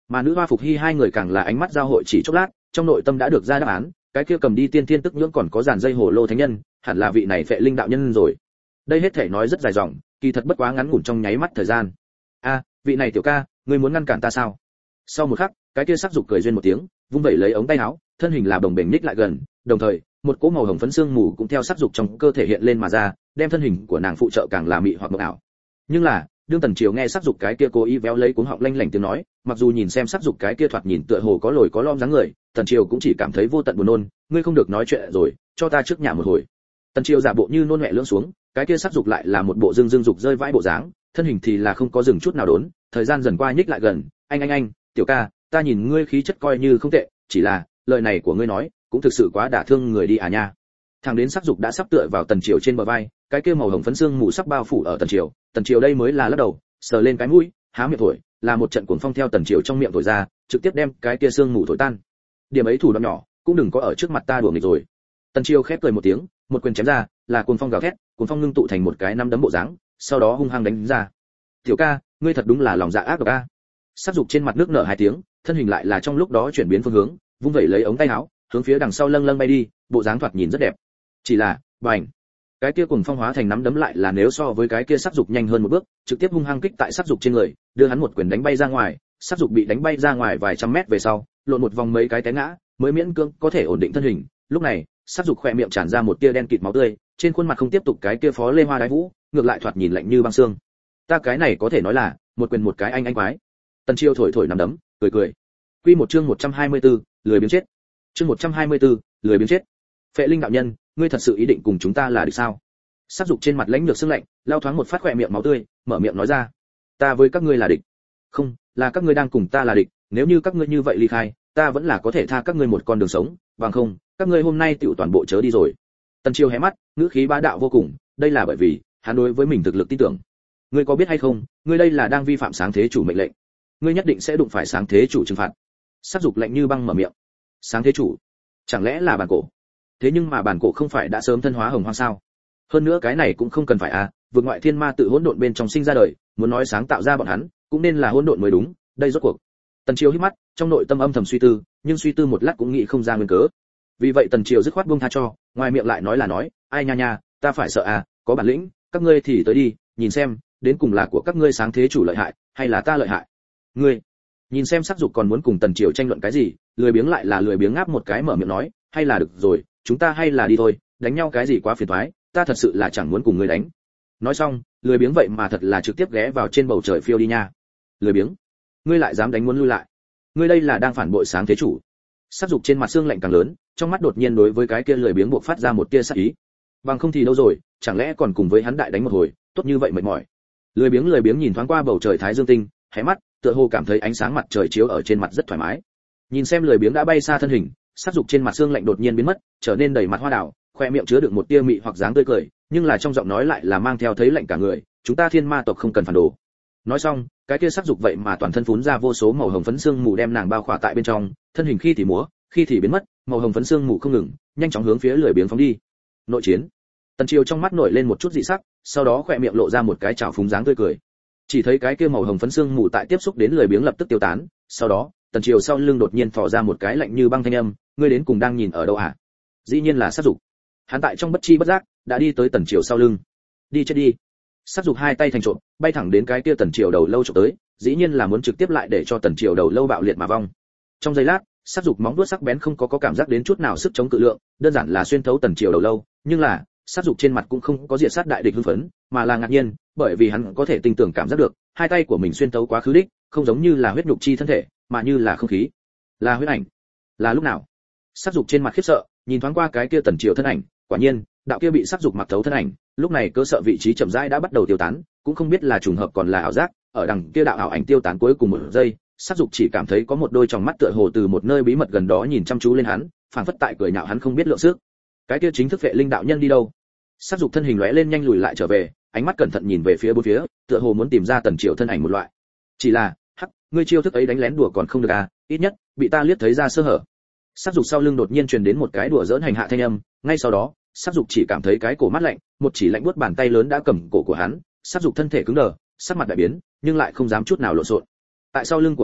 S1: Mà nữ hoa Phục Hy hai người càng là ánh mắt giao hội chỉ chốc lát, trong nội tâm đã được ra đáp án, cái kia cầm đi tiên thiên tức nhưỡng còn có dàn dây hồ lô thánh nhân, hẳn là vị này Phệ Linh đạo nhân rồi. Đây hết thể nói rất dài dòng, kỳ thật bất quá ngắn ngủn trong nháy mắt thời gian. A, vị này tiểu ca, ngươi muốn ngăn cản ta sao? Sau một khắc, cái kia sắc dục cười duyên một tiếng, vung vẩy lấy ống tay áo, thân hình là bồng bềnh ních lại gần, đồng thời, một cỗ màu hồng phấn xương mù cũng theo sắc dục trong cơ thể hiện lên mà ra, đem thân hình của nàng phụ trợ càng là mị hoặc mộng ảo. Nhưng là, đương Tần Triều nghe sắc dục cái kia cố ý véo lấy cuống họng lanh lảnh tiếng nói, mặc dù nhìn xem sắc dục cái kia thoạt nhìn tựa hồ có lồi có lõm dáng người, Tần Triều cũng chỉ cảm thấy vô tận buồn nôn, ngươi không được nói chuyện rồi, cho ta trước nhà một hồi. Tần Triều giả bộ như nôn mẹ lưỡng xuống, cái kia sắc dục lại là một bộ dương dục rơi vãi bộ dáng, thân hình thì là không có dừng chút nào đốn, thời gian dần qua nhích lại gần, anh, tiểu ca, ta nhìn ngươi khí chất coi như không tệ, chỉ là, lời này của ngươi nói, cũng thực sự quá đả thương người đi à nha. Thằng đến sắc dục đã sắp tựa vào Tần Triều trên bờ vai, cái kia màu hồng phấn xương mù sắp bao phủ ở Tần Triều đây mới là lắc đầu, sờ lên cái mũi, há miệng thổi, là một trận cuồng phong theo Tần Triều trong miệng thổi ra, trực tiếp đem cái kia xương mù thổi tan. Điểm ấy thủ đoạn nhỏ, cũng đừng có ở trước mặt ta đùa nghịch rồi. Tần Triều khép cười một tiếng, một quyền chém ra, là cuồng phong gào thét, cuồng phong ngưng tụ thành một cái năm đấm bộ dáng, sau đó hung hăng đánh ra. Tiểu ca, ngươi thật đúng là lòng dạ ác độc a. Sắc dục trên mặt nước nở hai tiếng, thân hình lại là trong lúc đó chuyển biến phương hướng, vung vẩy lấy ống tay áo, hướng phía đằng sau lâng lâng bay đi, bộ dáng thoạt nhìn rất đẹp. Chỉ là, bành, cái kia cùng phong hóa thành nắm đấm lại là nếu so với cái kia sắc dục nhanh hơn một bước, trực tiếp hung hăng kích tại sắc dục trên người, đưa hắn một quyền đánh bay ra ngoài, sắc dục bị đánh bay ra ngoài vài trăm mét về sau, lộn một vòng mấy cái té ngã, mới miễn cưỡng có thể ổn định thân hình. Lúc này, sắc dục khỏe miệng tràn ra một tia đen kịt máu tươi, trên khuôn mặt không tiếp tục cái kia phó lê hoa đái vũ, ngược lại thoạt nhìn lạnh như băng xương. Ta cái này có thể nói là một quyền một cái anh quái. Tần Chiêu thổi thổi nắm đấm, cười cười. Quy một chương 124, lười biếng chết. Chương 124, lười biếng chết. Phệ Linh đạo nhân, ngươi thật sự ý định cùng chúng ta là địch sao? Sắc dục trên mặt lãnh nhược sương lạnh, lao thoáng một phát khỏe miệng máu tươi, mở miệng nói ra. Ta với các ngươi là địch. Không, là các ngươi đang cùng ta là địch, nếu như các ngươi như vậy ly khai, ta vẫn là có thể tha các ngươi một con đường sống, bằng không, các ngươi hôm nay tựu toàn bộ chớ đi rồi. Tần Chiêu hé mắt, ngữ khí bá đạo vô cùng, đây là bởi vì hắn đối với mình thực lực tin tưởng. Ngươi có biết hay không, ngươi đây là đang vi phạm sáng thế chủ mệnh lệnh. Ngươi nhất định sẽ đụng phải sáng thế chủ trừng phạt. Sắc dục lạnh như băng mở miệng. Sáng thế chủ? Chẳng lẽ là bản cổ? Thế nhưng mà bản cổ không phải đã sớm thân hóa hồng hoang sao? Hơn nữa cái này cũng không cần phải à, vượt ngoại thiên ma tự hỗn độn bên trong sinh ra đời, muốn nói sáng tạo ra bọn hắn, cũng nên là hỗn độn mới đúng, đây rốt cuộc. Tần Chiêu hít mắt, trong nội tâm âm thầm suy tư, nhưng suy tư một lát cũng nghĩ không ra nguyên cớ. Vì vậy Tần Chiêu dứt khoát buông tha cho, ngoài miệng lại nói là nói, ai nha nha, ta phải sợ à, có bản lĩnh, các ngươi thì tới đi, nhìn xem, đến cùng là của các ngươi sáng thế chủ lợi hại, hay là ta lợi hại. Ngươi, nhìn xem sắc dục còn muốn cùng Tần Chiêu tranh luận cái gì, lười biếng lại là lười biếng ngáp một cái mở miệng nói, hay là được rồi, chúng ta hay là đi thôi, đánh nhau cái gì quá phiền toái, ta thật sự là chẳng muốn cùng ngươi đánh. Nói xong, lười biếng vậy mà thật là trực tiếp ghé vào trên bầu trời phiêu đi nha. Lười biếng, ngươi lại dám đánh muốn lui lại, ngươi đây là đang phản bội sáng thế chủ. Sắc dục trên mặt xương lạnh càng lớn, trong mắt đột nhiên đối với cái kia lười biếng buộc phát ra một tia sát ý. Bằng không thì đâu rồi, chẳng lẽ còn cùng với hắn đại đánh một hồi, tốt như vậy mệt mỏi. Lười biếng nhìn thoáng qua bầu trời thái dương tinh, hé mắt, tựa hồ cảm thấy ánh sáng mặt trời chiếu ở trên mặt rất thoải mái. Nhìn xem lười biếng đã bay xa thân hình, sắc dục trên mặt xương lạnh đột nhiên biến mất, trở nên đầy mặt hoa đào, khoe miệng chứa đựng một tia mị hoặc dáng tươi cười, nhưng là trong giọng nói lại là mang theo thấy lạnh cả người, chúng ta thiên ma tộc không cần phản đồ. Nói xong, cái kia sắc dục vậy mà toàn thân phún ra vô số màu hồng phấn xương mù đem nàng bao khỏa tại bên trong, thân hình khi thì múa, khi thì biến mất, màu hồng phấn xương mù không ngừng, nhanh chóng hướng phía lười biếng phóng đi. Nội chiến. Tần Chiêu trong mắt nổi lên một chút dị sắc, sau đó khoe miệng lộ ra một cái trào phúng dáng tươi cười. Chỉ thấy cái kia màu hồng phấn xương mù tại tiếp xúc đến lười biếng lập tức tiêu tán, sau đó, Tần Chiêu sau lưng đột nhiên phò ra một cái lạnh như băng thanh âm, ngươi đến cùng đang nhìn ở đâu hả? Dĩ nhiên là sắc dục. Hắn tại trong bất chi bất giác đã đi tới Tần Chiêu sau lưng. Đi chết đi. Sắc dục hai tay thành trộm, bay thẳng đến cái kia Tần Chiêu đầu lâu chụp tới, dĩ nhiên là muốn trực tiếp lại để cho Tần Chiêu đầu lâu bạo liệt mà vong. Trong giây lát, sắc dục móng vuốt sắc bén không có cảm giác đến chút nào sức chống cự lượng, đơn giản là xuyên thấu Tần Chiêu đầu lâu, nhưng là, sắc dục trên mặt cũng không có diệt sát đại địch hưng phấn, mà là ngạc nhiên, bởi vì hắn có thể tinh tường cảm giác được, hai tay của mình xuyên thấu quá khứ đích, không giống như là huyết nhục chi thân thể, mà như là không khí. Là huyết ảnh. Là lúc nào? Sắc dục trên mặt khiếp sợ, nhìn thoáng qua cái kia Tần Chiêu thân ảnh, quả nhiên, đạo kia bị sắc dục mặc thấu thân ảnh, lúc này cơ sợ vị trí chậm rãi đã bắt đầu tiêu tán, cũng không biết là trùng hợp còn là ảo giác, ở đằng kia đạo ảo ảnh tiêu tán cuối cùng một giây, sắc dục chỉ cảm thấy có một đôi tròng mắt tựa hồ từ một nơi bí mật gần đó nhìn chăm chú lên hắn, phảng phất tại cười nhạo hắn không biết lượng sức. Cái kia chính thức Phệ Linh đạo nhân đi đâu? Sắc dục thân hình lóe lên nhanh lùi lại trở về, ánh mắt cẩn thận nhìn về phía bốn phía, tựa hồ muốn tìm ra Tần Chiêu thân ảnh một loại. Chỉ là, hắc, ngươi chiêu thức ấy đánh lén đùa còn không được à, ít nhất bị ta liếc thấy ra sơ hở. Sắc dục sau lưng đột nhiên truyền đến một cái đùa giỡn hành hạ thanh âm, ngay sau đó, sắc dục chỉ cảm thấy cái cổ mát lạnh, một chỉ lạnh buốt bàn tay lớn đã cầm cổ của hắn, sắc dục thân thể cứng đờ, sắc mặt đại biến, nhưng lại không dám chút nào lộn xộn. Tại sau lưng của hắn,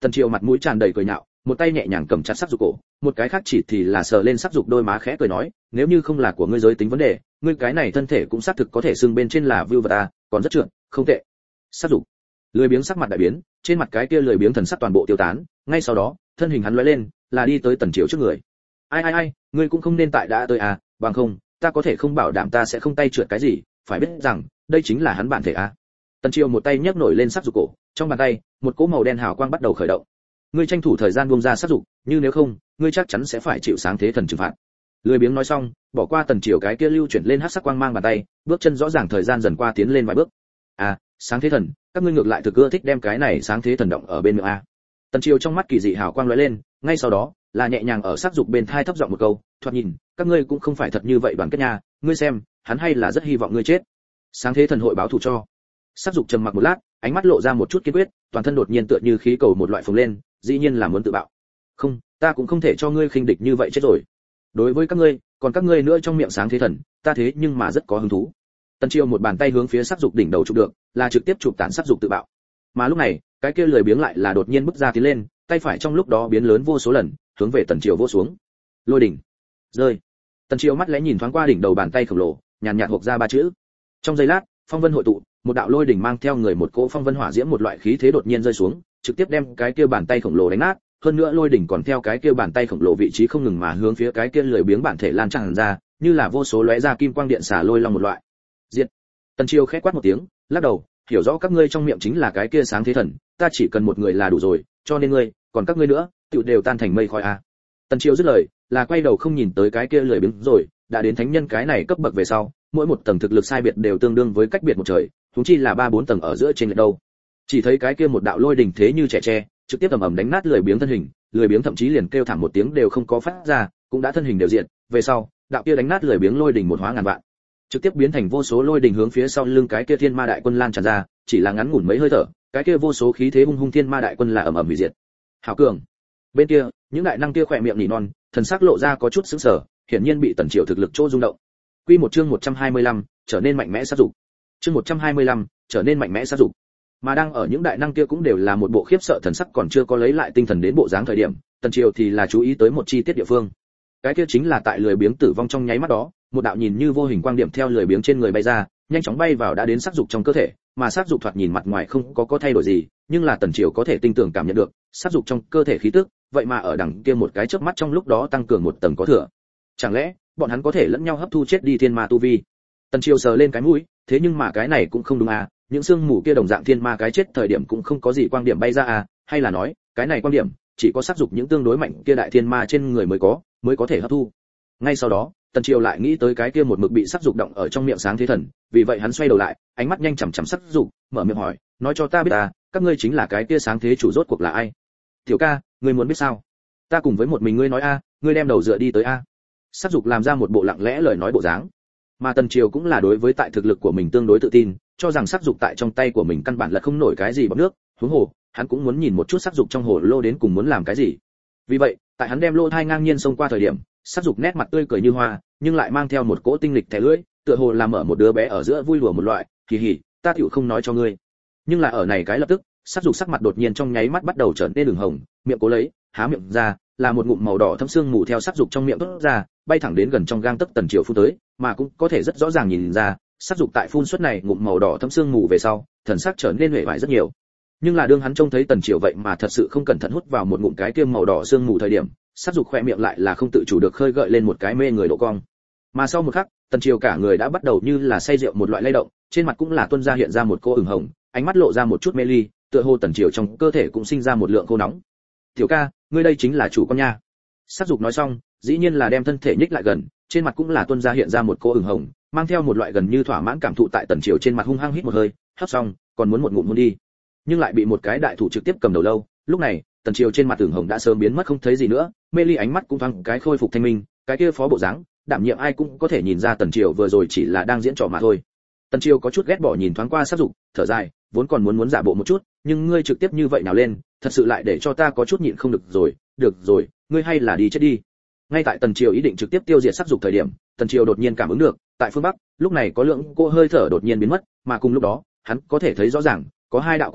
S1: Tần Triều mặt mũi tràn đầy cười nhạo, một tay nhẹ nhàng cầm chặt sắc dục cổ, một cái khác chỉ thì là sờ lên sắc dục đôi má khẽ cười nói, nếu như không là của ngươi giới tính vấn đề, ngươi cái này thân thể cũng xác thực có thể xưng bên trên là view vật à, còn rất trượt, không tệ. Sắc dục. Lười biếng sắc mặt đại biến, trên mặt cái kia lười biếng thần sắc toàn bộ tiêu tán, ngay sau đó, thân hình hắn lóe lên, là đi tới Tần Triều trước người. Ai, ngươi cũng không nên tại đã tới à, bằng không, ta có thể không bảo đảm ta sẽ không tay trượt cái gì, phải biết rằng, đây chính là hắn bản thể à. Tần Triều một tay nhấc nổi lên sắc dục cổ, trong bàn tay, một cỗ màu đen hào quang bắt đầu khởi động. Ngươi tranh thủ thời gian buông ra sắc dục, như nếu không, ngươi chắc chắn sẽ phải chịu sáng thế thần trừng phạt. Lười biếng nói xong, bỏ qua Tần Triều cái kia lưu chuyển lên hắc sắc quang mang bàn tay, bước chân rõ ràng thời gian dần qua tiến lên vài bước. À, sáng thế thần, các ngươi ngược lại thực ưa thích đem cái này sáng thế thần động ở bên miệng a. Tần Triều trong mắt kỳ dị hào quang lóe lên, ngay sau đó, là nhẹ nhàng ở sắc dục bên thai thấp giọng một câu, thoạt nhìn, các ngươi cũng không phải thật như vậy đoàn kết nha, ngươi xem, hắn hay là rất hy vọng ngươi chết. Sáng thế thần hội báo thù cho. Sắc dục trầm mặc một lát, ánh mắt lộ ra một chút kiên quyết, toàn thân đột nhiên tựa như khí cầu một loại phồng lên, dĩ nhiên là muốn tự bạo. Không, ta cũng không thể cho ngươi khinh địch như vậy chết rồi. Đối với các ngươi, còn các ngươi nữa trong miệng sáng thế thần, ta thế nhưng mà rất có hứng thú. Tần Triều một bàn tay hướng phía sắc dục đỉnh đầu chụp được, là trực tiếp chụp tán sắc dục tự bạo. Mà lúc này, cái kia lười biếng lại là đột nhiên bước ra tiến lên, tay phải trong lúc đó biến lớn vô số lần, hướng về Tần Triều vỗ xuống. Lôi đỉnh. Rơi. Tần Triều mắt lẽ nhìn thoáng qua đỉnh đầu bàn tay khổng lồ, nhàn nhạt hộc ra ba chữ. Trong giây lát, phong vân hội tụ, một đạo lôi đỉnh mang theo người một cỗ phong vân hỏa diễm một loại khí thế đột nhiên rơi xuống, trực tiếp đem cái kia bàn tay khổng lồ đánh nát, hơn nữa lôi đỉnh còn theo cái kia bàn tay khổng lồ vị trí không ngừng mà hướng phía cái kia lười biếng bản thể lan tràn ra, như là vô số lóe ra kim quang điện xả lôi long một loại. Diệt. Tần Triều khẽ quát một tiếng, lắc đầu, hiểu rõ các ngươi trong miệng chính là cái kia sáng thế thần, ta chỉ cần một người là đủ rồi, cho nên ngươi, còn các ngươi nữa, tựu đều tan thành mây khói a. Tần Triều dứt lời, là quay đầu không nhìn tới cái kia lười biếng rồi, đã đến thánh nhân cái này cấp bậc về sau, mỗi một tầng thực lực sai biệt đều tương đương với cách biệt một trời, huống chi là 3-4 tầng ở giữa trên lệch đâu. Chỉ thấy cái kia một đạo lôi đỉnh thế như trẻ tre, trực tiếp ầm ầm đánh nát lười biếng thân hình, lười biếng thậm chí liền kêu thảm một tiếng đều không có phát ra, cũng đã thân hình đều diện, về sau, đạo kia đánh nát lười biếng lôi đỉnh một hóa ngàn vạn, trực tiếp biến thành vô số lôi đỉnh hướng phía sau lưng cái kia thiên ma đại quân lan tràn ra, chỉ là ngắn ngủn mấy hơi thở, cái kia vô số khí thế hung hung thiên ma đại quân là ầm ầm hủy diệt. Hảo cường. Bên kia, những đại năng kia khỏe miệng nỉ non, thần sắc lộ ra có chút sững sờ, hiển nhiên bị Tần Triều thực lực chỗ rung động. Quy một chương 125, trở nên mạnh mẽ sát dục. Chương 125, trở nên mạnh mẽ sát dục. Mà đang ở những đại năng kia cũng đều là một bộ khiếp sợ thần sắc còn chưa có lấy lại tinh thần đến bộ dáng thời điểm, Tần Triều thì là chú ý tới một chi tiết địa phương. Cái kia chính là tại lười biếng tử vong trong nháy mắt đó, một đạo nhìn như vô hình quang điểm theo lười biếng trên người bay ra, nhanh chóng bay vào đã đến sát dục trong cơ thể, mà sát dục thoạt nhìn mặt ngoài không có thay đổi gì, nhưng là Tần Triều có thể tinh tường cảm nhận được, sát dục trong cơ thể khí tức, vậy mà ở đằng kia một cái chớp mắt trong lúc đó tăng cường một tầng có thừa. Chẳng lẽ, bọn hắn có thể lẫn nhau hấp thu chết đi thiên ma tu vi? Tần Triều sờ lên cái mũi, thế nhưng mà cái này cũng không đúng à, những xương mù kia đồng dạng thiên ma cái chết thời điểm cũng không có gì quang điểm bay ra à, hay là nói, cái này quang điểm chỉ có sát dục những tương đối mạnh kia đại thiên ma trên người mới có thể hấp thu. Ngay sau đó, Tần Triều lại nghĩ tới cái kia một mực bị sát dục động ở trong miệng sáng thế thần, vì vậy hắn xoay đầu lại, ánh mắt nhanh chằm chằm sát dục, mở miệng hỏi, nói cho ta biết à, các ngươi chính là cái kia sáng thế chủ rốt cuộc là ai? Tiểu ca, ngươi muốn biết sao? Ta cùng với một mình ngươi nói a, ngươi đem đầu dựa đi tới a. Sát dục làm ra một bộ lặng lẽ lời nói bộ dáng, mà Tần Triều cũng là đối với tại thực lực của mình tương đối tự tin, cho rằng sát dục tại trong tay của mình căn bản là không nổi cái gì bọt nước, huống hồ, hắn cũng muốn nhìn một chút sát dục trong hồ lô đến cùng muốn làm cái gì. Vì vậy, tại hắn đem lô thai ngang nhiên xông qua thời điểm, sát dục nét mặt tươi cười như hoa, nhưng lại mang theo một cỗ tinh lịch thẻ lưỡi, tựa hồ làm mở một đứa bé ở giữa vui đùa một loại, kỳ hỉ, ta tiểu không nói cho ngươi. Nhưng là ở này cái lập tức, sát dục sắc mặt đột nhiên trong nháy mắt bắt đầu trở nên đường hồng, miệng cố lấy, há miệng ra, là một ngụm màu đỏ thâm sương mù theo sát dục trong miệng toát ra, bay thẳng đến gần trong gang tấc Tần Triều phun tới, mà cũng có thể rất rõ ràng nhìn ra, sát dục tại phun suất này ngụm màu đỏ thâm sương mù về sau, thần sắc trở nên huệ vải rất nhiều. Nhưng là đương hắn trông thấy Tần Triều vậy mà thật sự không cẩn thận hút vào một ngụm cái kia màu đỏ sương mù thời điểm, sát dục khỏe miệng lại là không tự chủ được khơi gợi lên một cái mê người độ cong. Mà sau một khắc, Tần Triều cả người đã bắt đầu như là say rượu một loại lay động, trên mặt cũng là tuôn ra hiện ra một cô ửng hồng, ánh mắt lộ ra một chút mê ly, tựa hồ Tần Triều trong cơ thể cũng sinh ra một lượng khô nóng. "Tiểu ca, ngươi đây chính là chủ con nha." Sát dục nói xong, dĩ nhiên là đem thân thể nhích lại gần, trên mặt cũng là tuôn ra hiện ra một cô ửng hồng, mang theo một loại gần như thỏa mãn cảm thụ tại Tần Triều trên mặt hung hăng hít một hơi, hấp xong, còn muốn một ngụm hôn đi. Nhưng lại bị một cái đại thủ trực tiếp cầm đầu lâu, lúc này, Tần Triều trên mặt ửng hồng đã sớm biến mất không thấy gì nữa, mê ly ánh mắt cũng thoáng cái khôi phục thanh minh, cái kia phó bộ dáng, đảm nhiệm ai cũng có thể nhìn ra Tần Triều vừa rồi chỉ là đang diễn trò mà thôi. Tần Triều có chút ghét bỏ nhìn thoáng qua sát dục, thở dài, vốn còn muốn giả bộ một chút, nhưng ngươi trực tiếp như vậy nào lên, thật sự lại để cho ta có chút nhịn không được rồi, được rồi, ngươi hay là đi chết đi. Ngay tại Tần Triều ý định trực tiếp tiêu diệt sát dục thời điểm, Tần Triều đột nhiên cảm ứng được, tại phương bắc, lúc này có lượng cô hơi thở đột nhiên biến mất, mà cùng lúc đó, hắn có thể thấy rõ ràng, có hai đạo quan điểm,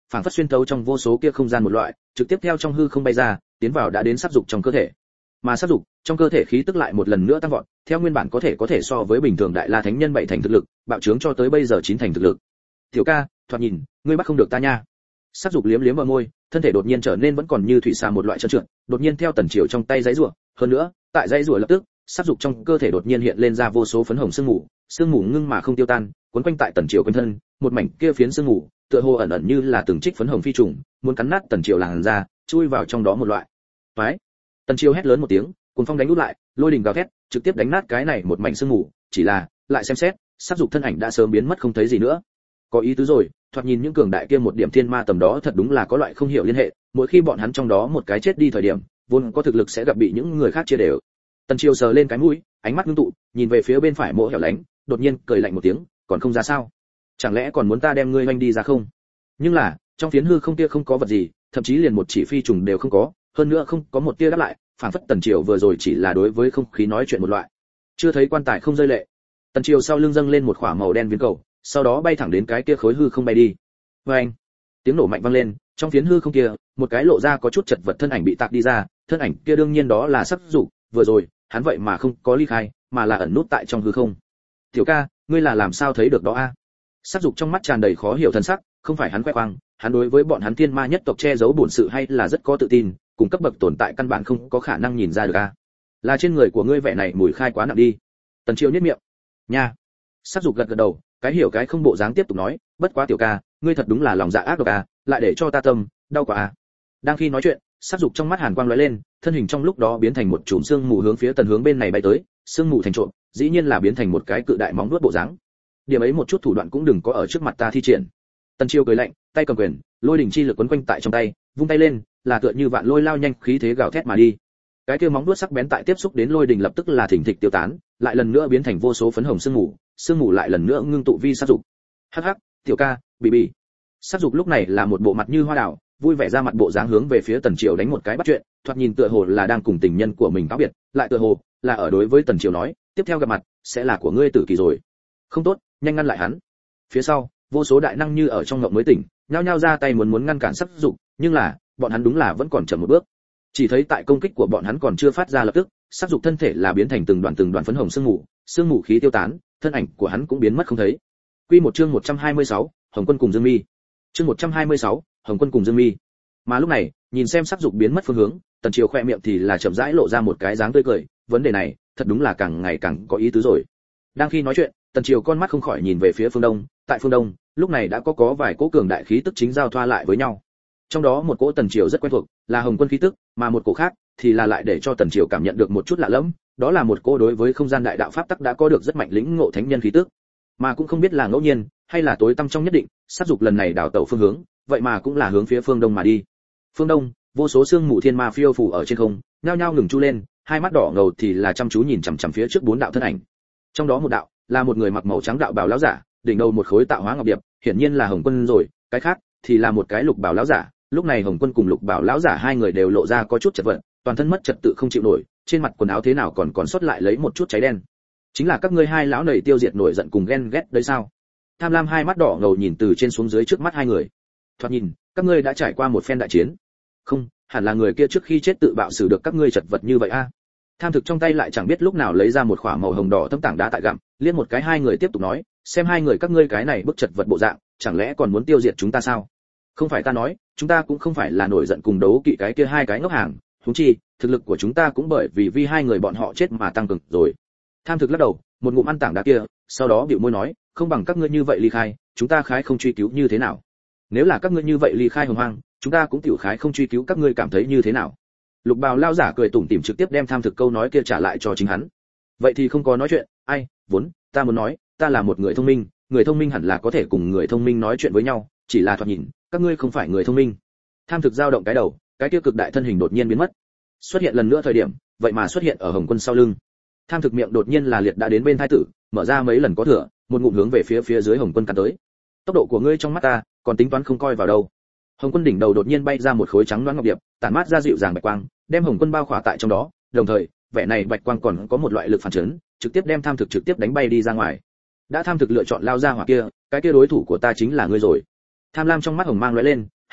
S1: phảng phất xuyên thấu trong vô số kia không gian một loại, trực tiếp theo trong hư không bay ra, tiến vào đã đến sát dục trong cơ thể. Mà sát dục trong cơ thể khí tức lại một lần nữa tăng vọt, theo nguyên bản có thể so với bình thường đại la thánh nhân 7 thành thực lực, bạo trướng cho tới bây giờ 9 thành thực lực. Tiểu ca, thoạt nhìn, ngươi bắt không được ta nha. Sát dục liếm liếm vào môi, thân thể đột nhiên trở nên vẫn còn như thủy xà một loại trơn trượt, đột nhiên theo tần triều trong tay giãy giụa, hơn nữa, tại giãy giụa lập tức, sát dục trong cơ thể đột nhiên hiện lên ra vô số phấn hồng sương mù ngưng mà không tiêu tan, cuốn quanh tại tần triều quanh thân, một mảnh kia phiến sương mù, tựa hồ ẩn ẩn như là từng trích phấn hồng phi trùng, muốn cắn nát tần triều làn ra, chui vào trong đó một loại. Phái! Tần triều hét lớn một tiếng, cuồng phong đánh úp lại, lôi đình gào thét, trực tiếp đánh nát cái này một mảnh sương mù, chỉ là, lại xem xét, sát dục thân ảnh đã sớm biến mất không thấy gì nữa. Có ý tứ rồi, thoạt nhìn những cường đại kia một điểm thiên ma tầm đó thật đúng là có loại không hiểu liên hệ, mỗi khi bọn hắn trong đó một cái chết đi thời điểm, vốn có thực lực sẽ gặp bị những người khác chia đều. Tần Triều sờ lên cái mũi, ánh mắt ngưng tụ, nhìn về phía bên phải mộ hẻo lánh, đột nhiên cười lạnh một tiếng, còn không ra sao? Chẳng lẽ còn muốn ta đem ngươi oanh đi ra không? Nhưng là, trong phiến hư không kia không có vật gì, thậm chí liền một chỉ phi trùng đều không có, hơn nữa không có một tia đáp lại, phảng phất Tần Triều vừa rồi chỉ là đối với không khí nói chuyện một loại. Chưa thấy quan tài không rơi lệ. Tần Triều sau lưng dâng lên một quả màu đen viên cầu, sau đó bay thẳng đến cái kia khối hư không bay đi. Oeng! Tiếng nổ mạnh vang lên, trong phiến hư không kia, một cái lộ ra có chút chật vật thân ảnh bị tạc đi ra, thân ảnh kia đương nhiên đó là Sắc Dục, vừa rồi, hắn vậy mà không có ly khai, mà là ẩn nút tại trong hư không. Tiểu ca, ngươi là làm sao thấy được đó a? Sắc Dục trong mắt tràn đầy khó hiểu thần sắc, không phải hắn khoe khoang, hắn đối với bọn hắn thiên ma nhất tộc che giấu bổn sự hay là rất có tự tin, cùng cấp bậc tồn tại căn bản không có khả năng nhìn ra được a. Là trên người của ngươi vẻ này mùi khai quá nặng đi. Tần Triều nhếch miệng. Nha. Sắc Dục gật gật đầu, cái hiểu cái không bộ dáng tiếp tục nói, bất quá tiểu ca, ngươi thật đúng là lòng dạ ác độc a, lại để cho ta tâm đau quá a. Đang khi nói chuyện, Sắc Dục trong mắt hàn quang lóe lên, thân hình trong lúc đó biến thành một chùm sương mù hướng phía tần hướng bên này bay tới, sương mù thành trộm, dĩ nhiên là biến thành một cái cự đại móng vuốt bộ dáng. Điểm ấy một chút thủ đoạn cũng đừng có ở trước mặt ta thi triển. Tần Chiêu cười lạnh, tay cầm quyền, lôi đỉnh chi lực quấn quanh tại trong tay, vung tay lên, là tựa như vạn lôi lao nhanh khí thế gào thét mà đi. Cái kia móng vuốt sắc bén tại tiếp xúc đến lôi đỉnh lập tức là thỉnh thịch tiêu tán, lại lần nữa biến thành vô số phấn hồng sương mù lại lần nữa ngưng tụ vi sát dục. Hắc hắc, tiểu ca, bị. Sát dục lúc này là một bộ mặt như hoa đào, vui vẻ ra mặt bộ dáng hướng về phía Tần Triều đánh một cái bắt chuyện, thoạt nhìn tựa hồ là đang cùng tình nhân của mình cáo biệt, lại tựa hồ là ở đối với Tần Triều nói, tiếp theo gặp mặt sẽ là của ngươi tử kỳ rồi. Không tốt, nhanh ngăn lại hắn. Phía sau, vô số đại năng như ở trong ngộng mới tỉnh, nhao nhao ra tay muốn ngăn cản Sắc Dục, nhưng là, bọn hắn đúng là vẫn còn chậm một bước. Chỉ thấy tại công kích của bọn hắn còn chưa phát ra lập tức, Sắc Dục thân thể là biến thành từng đoàn phấn hồng sương mù khí tiêu tán, thân ảnh của hắn cũng biến mất không thấy. Quy một chương 126, Hồng Quân cùng Dương Mi. Chương 126, Hồng Quân cùng Dương Mi. Mà lúc này, nhìn xem Sắc Dục biến mất phương hướng, Tần Triều khoe miệng thì là chậm rãi lộ ra một cái dáng tươi cười, vấn đề này, thật đúng là càng ngày càng có ý tứ rồi. Đang khi nói chuyện, Tần Triều con mắt không khỏi nhìn về phía phương đông, tại phương đông, lúc này đã có vài cỗ cường đại khí tức chính giao thoa lại với nhau. Trong đó một cỗ Tần Triều rất quen thuộc, là Hồng Quân khí tức, mà một cỗ khác thì là lại để cho Tần Triều cảm nhận được một chút lạ lẫm, đó là một cỗ đối với không gian đại đạo pháp tắc đã có được rất mạnh lĩnh ngộ thánh nhân khí tức, mà cũng không biết là ngẫu nhiên hay là tối tâm trong nhất định, Sắc Dục lần này đảo tẩu phương hướng, vậy mà cũng là hướng phía phương đông mà đi. Phương đông, vô số sương mù thiên ma phiêu phù ở trên không, nhao nhao ngừng chu lên, hai mắt đỏ ngầu thì là chăm chú nhìn chằm chằm phía trước bốn đạo thân ảnh. Trong đó một đạo là một người mặc màu trắng đạo bào lão giả, đỉnh đầu một khối tạo hóa ngọc điệp, hiển nhiên là Hồng Quân rồi, cái khác thì là một cái lục bào lão giả. Lúc này Hồng Quân cùng lục bào lão giả hai người đều lộ ra có chút chật vật, toàn thân mất trật tự không chịu nổi, trên mặt quần áo thế nào còn sót lại lấy một chút cháy đen. Chính là các ngươi hai lão nầy tiêu diệt nổi giận cùng ghen ghét đấy sao? Tham Lam hai mắt đỏ ngầu nhìn từ trên xuống dưới trước mắt hai người. Thoạt nhìn, các ngươi đã trải qua một phen đại chiến. Không, hẳn là người kia trước khi chết tự bạo xử được các ngươi chật vật như vậy a. Tham Thực trong tay lại chẳng biết lúc nào lấy ra một khỏa màu hồng đỏ thâm tảng đá tại gặm, liên một cái hai người tiếp tục nói, xem hai người các ngươi cái này bức chật vật bộ dạng, chẳng lẽ còn muốn tiêu diệt chúng ta sao? Không phải ta nói, chúng ta cũng không phải là nổi giận cùng đấu kỵ cái kia hai cái ngốc hàng, huống chi, thực lực của chúng ta cũng bởi vì hai người bọn họ chết mà tăng cường rồi. Tham Thực lắc đầu, một ngụm ăn tảng đá kia, sau đó bĩu môi nói, không bằng các ngươi như vậy ly khai, chúng ta khái không truy cứu như thế nào? Nếu là các ngươi như vậy ly khai hồng hoang, chúng ta cũng tiểu khái không truy cứu các ngươi cảm thấy như thế nào? Lục bào lao giả cười tủm tỉm trực tiếp đem Tham Thực câu nói kia trả lại cho chính hắn. Vậy thì không có nói chuyện, ai, vốn ta muốn nói, ta là một người thông minh hẳn là có thể cùng người thông minh nói chuyện với nhau, chỉ là thoạt nhìn, các ngươi không phải người thông minh. Tham Thực dao động cái đầu, cái kia cực đại thân hình đột nhiên biến mất. Xuất hiện lần nữa thời điểm, vậy mà xuất hiện ở Hồng Quân sau lưng. Tham Thực miệng đột nhiên là liệt đã đến bên thái tử, mở ra mấy lần có thừa, một ngụm hướng về phía dưới Hồng Quân cắn tới. Tốc độ của ngươi trong mắt ta, còn tính toán không coi vào đâu. Hồng Quân đỉnh đầu đột nhiên bay ra một khối trắng loáng ngọc điệp, tản mát ra dịu dàng bạch quang, đem Hồng Quân bao khỏa tại trong đó, đồng thời, vẻ này bạch quang còn có một loại lực phản chấn, trực tiếp đem Tham Thực trực tiếp đánh bay đi ra ngoài. Đã Tham Thực lựa chọn lao ra hỏa kia, cái kia đối thủ của ta chính là ngươi rồi. Tham Lam trong mắt hồng mang lóe lên,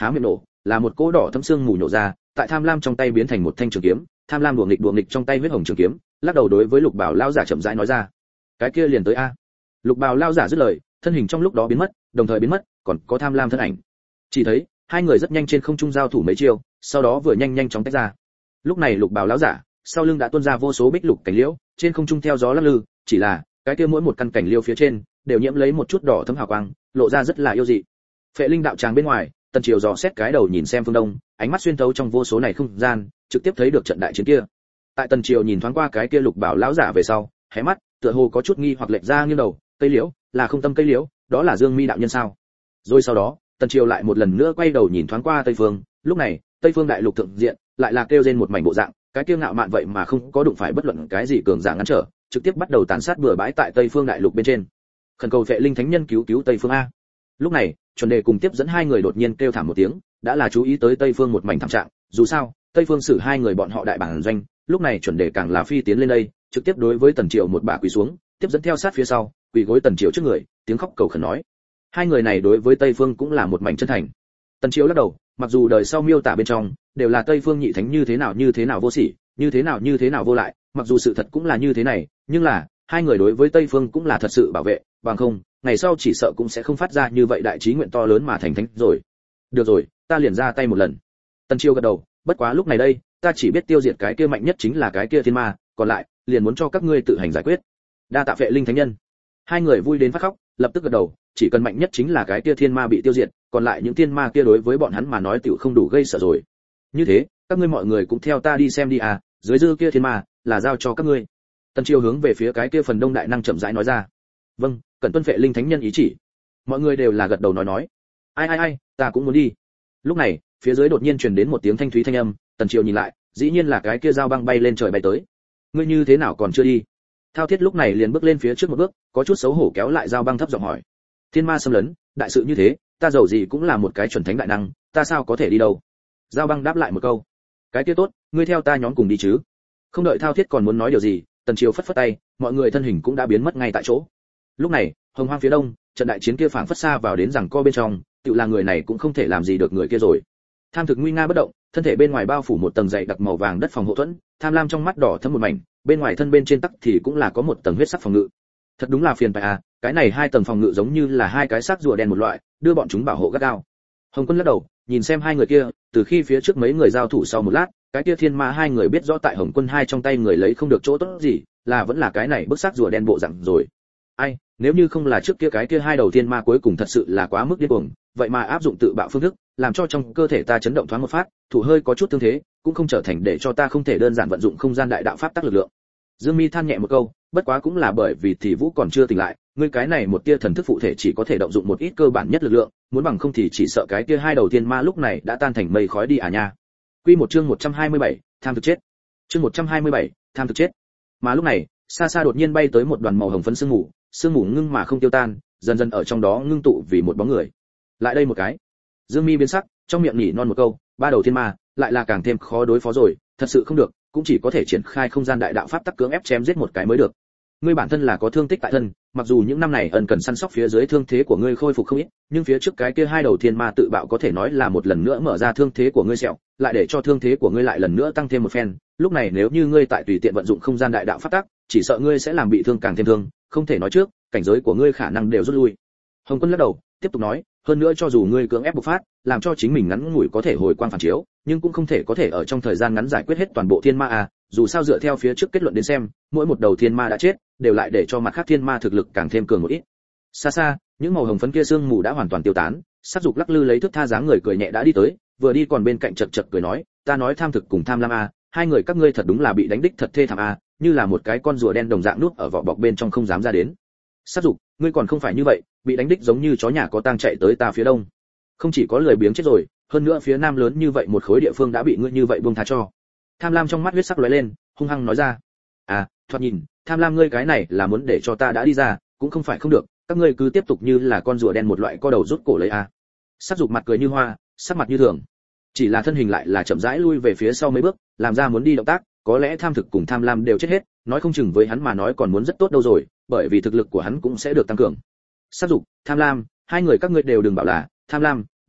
S1: há miệng nổ, là một cỗ đỏ thâm xương mù nhổ ra, tại Tham Lam trong tay biến thành một thanh trường kiếm, Tham Lam đùa nghịch trong tay huyết hồng trường kiếm, lắc đầu đối với Lục Bảo lão giả chậm rãi nói ra: "Cái kia liền tới a." Lục Bảo lão giả dứt lời, thân hình trong lúc đó biến mất, đồng thời biến mất, còn có Tham Lam thân ảnh. Chỉ thấy hai người rất nhanh trên không trung giao thủ mấy chiêu, sau đó vừa nhanh chóng tách ra. Lúc này Lục Bảo lão giả, sau lưng đã tuôn ra vô số bích lục cảnh liễu, trên không trung theo gió lắc lư, chỉ là cái kia mỗi một căn cảnh liễu phía trên đều nhiễm lấy một chút đỏ thẫm hào quang, lộ ra rất là yêu dị. Phệ Linh đạo tràng bên ngoài, Tần Triều dò xét cái đầu nhìn xem phương đông, ánh mắt xuyên thấu trong vô số này không gian, trực tiếp thấy được trận đại chiến kia. Tại Tần Triều nhìn thoáng qua cái kia Lục Bảo lão giả về sau, hé mắt, tựa hồ có chút nghi hoặc lệch ra nghiêng đầu, cây liễu, là không tâm cây liễu, đó là Dương Mi đạo nhân sao? Rồi sau đó, Tần Triều lại một lần nữa quay đầu nhìn thoáng qua Tây Phương, lúc này, Tây Phương đại lục thượng diện, lại là kêu lên một mảnh bộ dạng, cái kia ngạo mạn vậy mà không có đụng phải bất luận cái gì cường giả ngăn trở, trực tiếp bắt đầu tàn sát bừa bãi tại Tây Phương đại lục bên trên. Khẩn cầu Phệ Linh thánh nhân cứu cứu Tây Phương a. Lúc này, chuẩn đề cùng tiếp dẫn hai người đột nhiên kêu thảm một tiếng, đã là chú ý tới Tây Phương một mảnh thảm trạng, dù sao, Tây Phương xử hai người bọn họ đại bản doanh, lúc này chuẩn đề càng là phi tiến lên đây, trực tiếp đối với Tần Triều một bả quỳ xuống, tiếp dẫn theo sát phía sau, quỳ gối Tần Triều trước người, tiếng khóc cầu khẩn nói. Hai người này đối với Tây Phương cũng là một mảnh chân thành. Tần Triều lắc đầu, mặc dù đời sau miêu tả bên trong đều là Tây Phương nhị thánh như thế nào vô sỉ, như thế nào vô lại, mặc dù sự thật cũng là như thế này, nhưng là hai người đối với Tây Phương cũng là thật sự bảo vệ, bằng không, ngày sau chỉ sợ cũng sẽ không phát ra như vậy đại chí nguyện to lớn mà thành thánh rồi. Được rồi, ta liền ra tay một lần. Tần Triều gật đầu, bất quá lúc này đây, ta chỉ biết tiêu diệt cái kia mạnh nhất chính là cái kia thiên ma, còn lại liền muốn cho các ngươi tự hành giải quyết. Đa tạ Phệ Linh thánh nhân. Hai người vui đến phát khóc, lập tức gật đầu, chỉ cần mạnh nhất chính là cái kia thiên ma bị tiêu diệt, còn lại những thiên ma kia đối với bọn hắn mà nói tiểu không đủ gây sợ rồi. Như thế, các ngươi mọi người cũng theo ta đi xem đi à, dưới dư kia thiên ma là giao cho các ngươi. Tần Triều hướng về phía cái kia phần đông đại năng chậm rãi nói ra. Vâng, cần tuân Phệ Linh thánh nhân ý chỉ. Mọi người đều là gật đầu nói. Ai, ta cũng muốn đi. Lúc này, phía dưới đột nhiên truyền đến một tiếng thanh thúy thanh âm, Tần Triều nhìn lại, dĩ nhiên là cái kia dao băng bay lên trời bay tới. Ngươi như thế nào còn chưa đi? Thao Thiết lúc này liền bước lên phía trước một bước, có chút xấu hổ kéo lại dao băng thấp giọng hỏi. Thiên ma xâm lấn, đại sự như thế, ta giàu gì cũng là một cái chuẩn thánh đại năng, ta sao có thể đi đâu? Dao băng đáp lại một câu. Cái kia tốt, ngươi theo ta nhóm cùng đi chứ? Không đợi Thao Thiết còn muốn nói điều gì, Tần Triều phất phất tay, mọi người thân hình cũng đã biến mất ngay tại chỗ. Lúc này, Hồng Hoang phía đông, trận đại chiến kia phảng phất xa vào đến rằng co bên trong, tự là người này cũng không thể làm gì được người kia rồi. Tham Thực nguy nga bất động, thân thể bên ngoài bao phủ một tầng dày đặc màu vàng đất phòng hộ thuẫn, Tham Lam trong mắt đỏ thẫm một mảnh, bên ngoài thân bên trên tắc thì cũng là có một tầng huyết sắc phòng ngự. Thật đúng là phiền phải à, cái này hai tầng phòng ngự giống như là hai cái xác rùa đen một loại, đưa bọn chúng bảo hộ gắt gao. Hồng Quân lắc đầu, nhìn xem hai người kia, từ khi phía trước mấy người giao thủ sau một lát, cái kia thiên ma hai người biết rõ tại Hồng Quân hai trong tay người lấy không được chỗ tốt gì, là vẫn là cái này bức xác rùa đen bộ dạng rồi. Ai, nếu như không là trước kia cái kia hai đầu thiên ma cuối cùng thật sự là quá mức điên cuồng, vậy mà áp dụng tự bạo phương thức, làm cho trong cơ thể ta chấn động thoáng một phát, thủ hơi có chút thương thế, cũng không trở thành để cho ta không thể đơn giản vận dụng không gian đại đạo pháp tắc lực lượng. Dương Mi than nhẹ một câu, bất quá cũng là bởi vì thì Vũ còn chưa tỉnh lại, ngươi cái này một tia thần thức phụ thể chỉ có thể động dụng một ít cơ bản nhất lực lượng, muốn bằng không thì chỉ sợ cái kia hai đầu thiên ma lúc này đã tan thành mây khói đi à nha. Quy một chương 127, tham thực chết. Chương 127, tham thực chết. Mà lúc này, xa xa đột nhiên bay tới một đoàn màu hồng phấn sương mù ngưng mà không tiêu tan, dần dần ở trong đó ngưng tụ vì một bóng người. Lại đây một cái. Dương Mi biến sắc, trong miệng nhỉ non một câu, ba đầu thiên ma, lại là càng thêm khó đối phó rồi, thật sự không được, cũng chỉ có thể triển khai không gian đại đạo pháp tắc cưỡng ép chém giết một cái mới được. Ngươi bản thân là có thương tích tại thân, mặc dù những năm này ẩn cần săn sóc phía dưới thương thế của ngươi khôi phục không ít, nhưng phía trước cái kia hai đầu thiên ma tự bạo có thể nói là một lần nữa mở ra thương thế của ngươi sẹo, lại để cho thương thế của ngươi lại lần nữa tăng thêm một phen. Lúc này nếu như ngươi tại tùy tiện vận dụng không gian đại đạo pháp tắc, chỉ sợ ngươi sẽ làm bị thương càng thêm thương, không thể nói trước, cảnh giới của ngươi khả năng đều rút lui. Hồng Quân lắc đầu, tiếp tục nói, hơn nữa cho dù ngươi cưỡng ép bộc phát, làm cho chính mình ngắn ngủi có thể hồi quang phản chiếu, nhưng cũng không thể có thể ở trong thời gian ngắn giải quyết hết toàn bộ thiên ma à, dù sao dựa theo phía trước kết luận đến xem, mỗi một đầu thiên ma đã chết, đều lại để cho mặt khác thiên ma thực lực càng thêm cường một ít. Xa xa, những màu hồng phấn kia sương mù đã hoàn toàn tiêu tán, sắc dục lắc lư lấy thức tha dáng người cười nhẹ đã đi tới, vừa đi còn bên cạnh chật chật cười nói, ta nói tham thực cùng tham lam a, hai người các ngươi thật đúng là bị đánh đích thật thê thảm a, như là một cái con rùa đen đồng dạng nuốt ở vỏ bọc bên trong không dám ra đến. Sắc dục, ngươi còn không phải như vậy, bị đánh đích giống như chó nhà có tang chạy tới ta phía đông. Không chỉ có lười biếng chết rồi, hơn nữa phía nam lớn như vậy một khối địa phương đã bị ngươi như vậy buông tha cho. Tham lam trong mắt huyết sắc lóe lên, hung hăng nói ra, à, thoạt nhìn, tham lam ngươi cái này là muốn để cho ta đã đi ra, cũng không phải không được, các ngươi cứ tiếp tục như là con rùa đen một loại co đầu rút cổ lấy a. Sắc dục mặt cười như hoa, sắc mặt như thường, chỉ là thân hình lại là chậm rãi lui về phía sau mấy bước, làm ra muốn đi động tác, có lẽ tham thực cùng tham lam đều chết hết, nói không chừng với hắn mà nói còn muốn rất tốt đâu rồi, bởi vì thực lực của hắn cũng sẽ được tăng cường. Sắc dục, tham lam, hai người các ngươi đều đừng bảo là tham lam,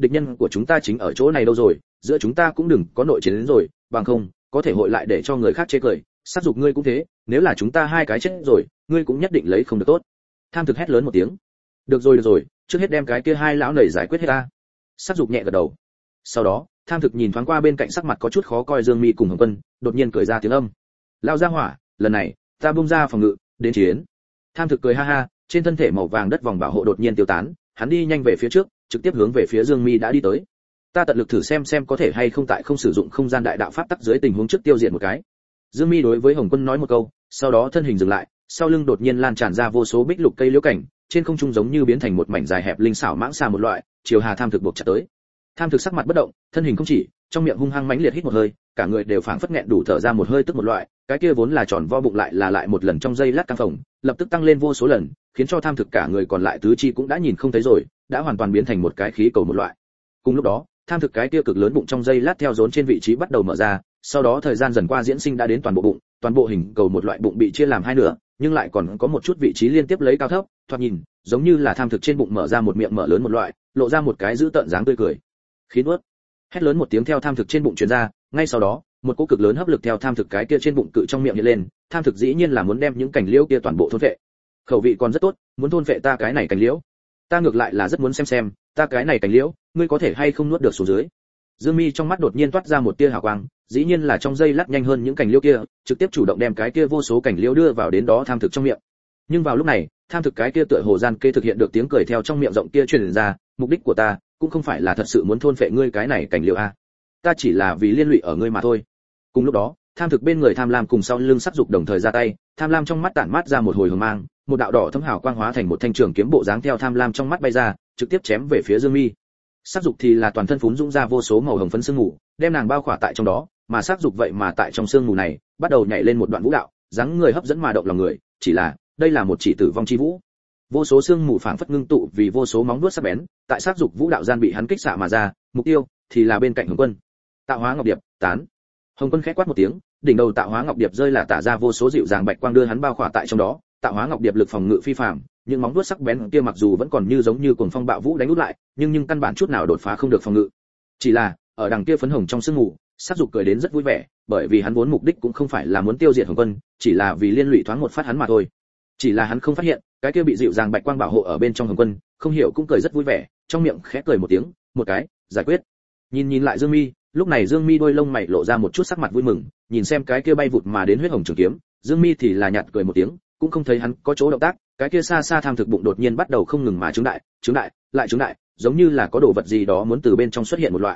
S1: địch nhân của chúng ta chính ở chỗ này đâu rồi, giữa chúng ta cũng đừng có nội chiến đến rồi, bằng không có thể hội lại để cho người khác chế cười. Sát dục ngươi cũng thế, nếu là chúng ta hai cái chết rồi, ngươi cũng nhất định lấy không được tốt. Tham thực hét lớn một tiếng. Được rồi, trước hết đem cái kia hai lão nảy giải quyết hết ta. Sát dục nhẹ gật đầu. Sau đó, tham thực nhìn thoáng qua bên cạnh sắc mặt có chút khó coi Dương Mi cùng Hồng Quân, đột nhiên cười ra tiếng âm. Lão gia hỏa, lần này ta bung ra phòng ngự, đến chiến. Tham thực cười ha ha, trên thân thể màu vàng đất vòng bảo hộ đột nhiên tiêu tán, hắn đi nhanh về phía trước, trực tiếp hướng về phía Dương Mi đã đi tới. Ta tận lực thử xem có thể hay không tại không sử dụng không gian đại đạo pháp tắc dưới tình huống trước tiêu diệt một cái. Dương Mi đối với Hồng Quân nói một câu, sau đó thân hình dừng lại, sau lưng đột nhiên lan tràn ra vô số bích lục cây liễu cảnh, trên không trung giống như biến thành một mảnh dài hẹp linh xảo mãng xà một loại, chiều Hà Tham thực buộc chặt tới. Tham thực sắc mặt bất động, thân hình không chỉ, trong miệng hung hăng mãnh liệt hít một hơi, cả người đều phảng phất nghẹn đủ thở ra một hơi tức một loại, cái kia vốn là tròn vo bụng lại một lần trong giây lát căng phồng, lập tức tăng lên vô số lần, khiến cho Tham thực cả người còn lại tứ chi cũng đã nhìn không thấy rồi, đã hoàn toàn biến thành một cái khí cầu một loại. Cùng lúc đó, Tham thực cái kia cực lớn bụng trong giây lát theo rốn trên vị trí bắt đầu mở ra, sau đó thời gian dần qua diễn sinh đã đến toàn bộ bụng, toàn bộ hình cầu một loại bụng bị chia làm hai nửa, nhưng lại còn có một chút vị trí liên tiếp lấy cao thấp, thoạt nhìn giống như là Tham thực trên bụng mở ra một miệng mở lớn một loại, lộ ra một cái dữ tợn dáng tươi cười. Khí nuốt. Hét lớn một tiếng theo Tham thực trên bụng truyền ra, ngay sau đó, một cỗ cực lớn hấp lực theo Tham thực cái kia trên bụng cự trong miệng hiện lên, Tham thực dĩ nhiên là muốn đem những cành liễu kia toàn bộ thôn vệ. Khẩu vị còn rất tốt, muốn thôn vệ ta cái này cành liễu. Ta ngược lại là rất muốn xem, ta cái này cành liễu, ngươi có thể hay không nuốt được xuống dưới. Dương Mi trong mắt đột nhiên toát ra một tia hào quang, dĩ nhiên là trong giây lát nhanh hơn những cành liễu kia, trực tiếp chủ động đem cái kia vô số cành liễu đưa vào đến đó Tham thực trong miệng. Nhưng vào lúc này, Tham thực cái kia tựa hồ gian kê thực hiện được tiếng cười theo trong miệng rộng kia truyền ra, mục đích của ta cũng không phải là thật sự muốn thôn phệ ngươi cái này cành liễu a, ta chỉ là vì liên lụy ở ngươi mà thôi. Cùng lúc đó, Tham thực bên người Tham Lam cùng sau lưng Sắc Dục đồng thời ra tay, Tham Lam trong mắt tản mát ra một hồi hồng mang, một đạo đỏ thấm hào quang hóa thành một thanh trường kiếm bộ dáng theo Tham Lam trong mắt bay ra, trực tiếp chém về phía Dương Mi. Sắc Dục thì là toàn thân phún dũng ra vô số màu hồng phấn sương mù, đem nàng bao khỏa tại trong đó, mà Sắc Dục vậy mà tại trong sương mù này, bắt đầu nhảy lên một đoạn vũ đạo, dáng người hấp dẫn mà động lòng người, chỉ là, đây là một chỉ tử vong chi vũ. Vô số sương mù phảng phất ngưng tụ vì vô số móng vuốt sắc bén, tại Sắc Dục vũ đạo gian bị hắn kích xạ mà ra, mục tiêu thì là bên cạnh Hồng Quân. Tạo hóa ngọc điệp, tán. Hồng Quân khẽ quát một tiếng, đỉnh đầu tạo hóa ngọc điệp rơi là tả ra vô số dịu dàng bạch quang đưa hắn bao khỏa tại trong đó, tạo hóa ngọc điệp lực phòng ngự phi phàm, những móng vuốt sắc bén kia mặc dù vẫn còn như giống như cuồng phong bạo vũ đánh út lại, nhưng căn bản chút nào đột phá không được phòng ngự. Chỉ là, ở đằng kia phấn hồng trong sương mù, Sắc Dục cười đến rất vui vẻ, bởi vì hắn vốn mục đích cũng không phải là muốn tiêu diệt Hồng Quân, chỉ là vì liên lụy thoáng một phát hắn mà thôi. Chỉ là hắn không phát hiện, cái kia bị dịu dàng bạch quang bảo hộ ở bên trong Hồng Quân, không hiểu cũng cười rất vui vẻ, trong miệng khẽ cười một tiếng, một cái, giải quyết. Nhìn lại Dương Mi, lúc này Dương Mi đôi lông mày lộ ra một chút sắc mặt vui mừng, nhìn xem cái kia bay vụt mà đến huyết hồng trường kiếm, Dương Mi thì là nhạt cười một tiếng, cũng không thấy hắn có chỗ động tác, cái kia xa xa Tham thực bụng đột nhiên bắt đầu không ngừng mà trướng đại, lại trướng đại, giống như là có đồ vật gì đó muốn từ bên trong xuất hiện một loại.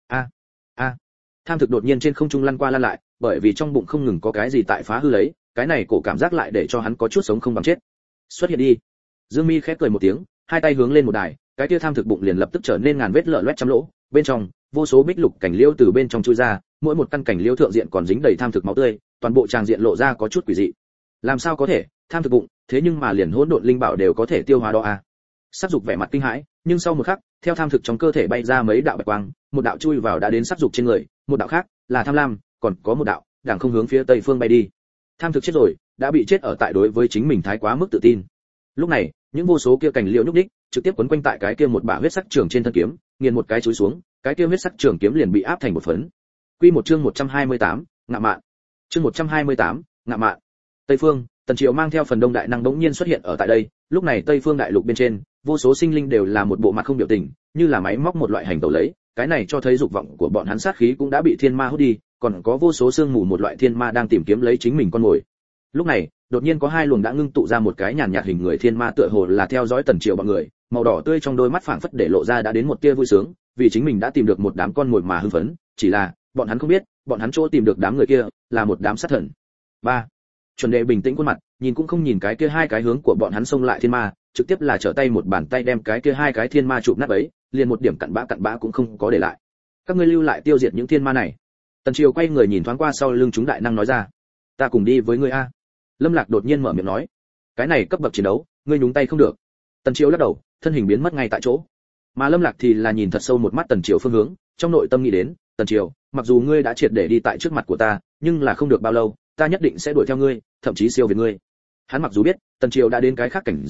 S1: A. Tham thực đột nhiên trên không trung lăn qua lăn lại, bởi vì trong bụng không ngừng có cái gì tại phá hư lấy, cái này cổ cảm giác lại để cho hắn có chút sống không bằng chết. Xuất hiện đi. Dương Mi khẽ cười một tiếng, hai tay hướng lên một đài, cái kia Tham thực bụng liền lập tức trở nên ngàn vết lở loét trăm lỗ, bên trong vô số bích lục cảnh liễu từ bên trong chui ra, mỗi một căn cảnh liễu thượng diện còn dính đầy Tham thực máu tươi, toàn bộ tràng diện lộ ra có chút quỷ dị. Làm sao có thể, Tham thực bụng, thế nhưng mà liền hỗn độn linh bảo đều có thể tiêu hóa đó à? Sắc Dục vẻ mặt kinh hãi, nhưng sau một khắc, theo Tham thực trong cơ thể bay ra mấy đạo bạch quang, một đạo chui vào đã đến Sắc Dục trên người, một đạo khác là Tham Lam, còn có một đạo đang không hướng phía tây phương bay đi. Tham thực chết rồi, đã bị chết ở tại đối với chính mình thái quá mức tự tin. Lúc này, những vô số kia cảnh liễu nhúc nhích, trực tiếp quấn quanh tại cái kia một bả huyết sắc trường trên thân kiếm, nghiền một cái chúi xuống, cái kia huyết sắc trường kiếm liền bị áp thành một phấn. Quy một chương 128, ngạ mạn. Chương 128, ngạ mạn. Tây phương, Tần Triệu mang theo phần đông đại năng bỗng nhiên xuất hiện ở tại đây, lúc này Tây phương đại lục bên trên, vô số sinh linh đều là một bộ mặt không biểu tình, như là máy móc một loại hành tẩu lấy, cái này cho thấy dục vọng của bọn hắn sát khí cũng đã bị thiên ma hút đi, còn có vô số sương mù một loại thiên ma đang tìm kiếm lấy chính mình con mồi. Lúc này, đột nhiên có hai luồng đã ngưng tụ ra một cái nhàn nhạt hình người thiên ma tựa hồ là theo dõi Tần Triệu bọn người, màu đỏ tươi trong đôi mắt phảng phất để lộ ra đã đến một tia vui sướng, vì chính mình đã tìm được một đám con mồi mà hưng phấn, chỉ là, bọn hắn không biết, bọn hắn chỗ tìm được đám người kia là một đám sát thần. 3. Chuẩn Đề bình tĩnh khuôn mặt, nhìn cũng không nhìn cái kia hai cái hướng của bọn hắn xông lại thiên ma, trực tiếp là trở tay một bàn tay đem cái kia hai cái thiên ma chụp nát ấy, liền một điểm cặn bã cũng không có để lại. Các ngươi lưu lại tiêu diệt những thiên ma này. Tần Triều quay người nhìn thoáng qua sau lưng chúng đại năng nói ra, ta cùng đi với ngươi a. Lâm Lạc đột nhiên mở miệng nói, cái này cấp bậc chiến đấu, ngươi nhúng tay không được. Tần Triều lắc đầu, thân hình biến mất ngay tại chỗ. Mà Lâm Lạc thì là nhìn thật sâu một mắt Tần Triều phương hướng, trong nội tâm nghĩ đến, Tần Triều, mặc dù ngươi đã triệt để đi tại trước mặt của ta, nhưng là không được bao lâu, ta nhất định sẽ đuổi theo ngươi, thậm chí siêu việt ngươi. Hắn mặc dù biết, Tần Triều đã đến cái khác cảnh giới,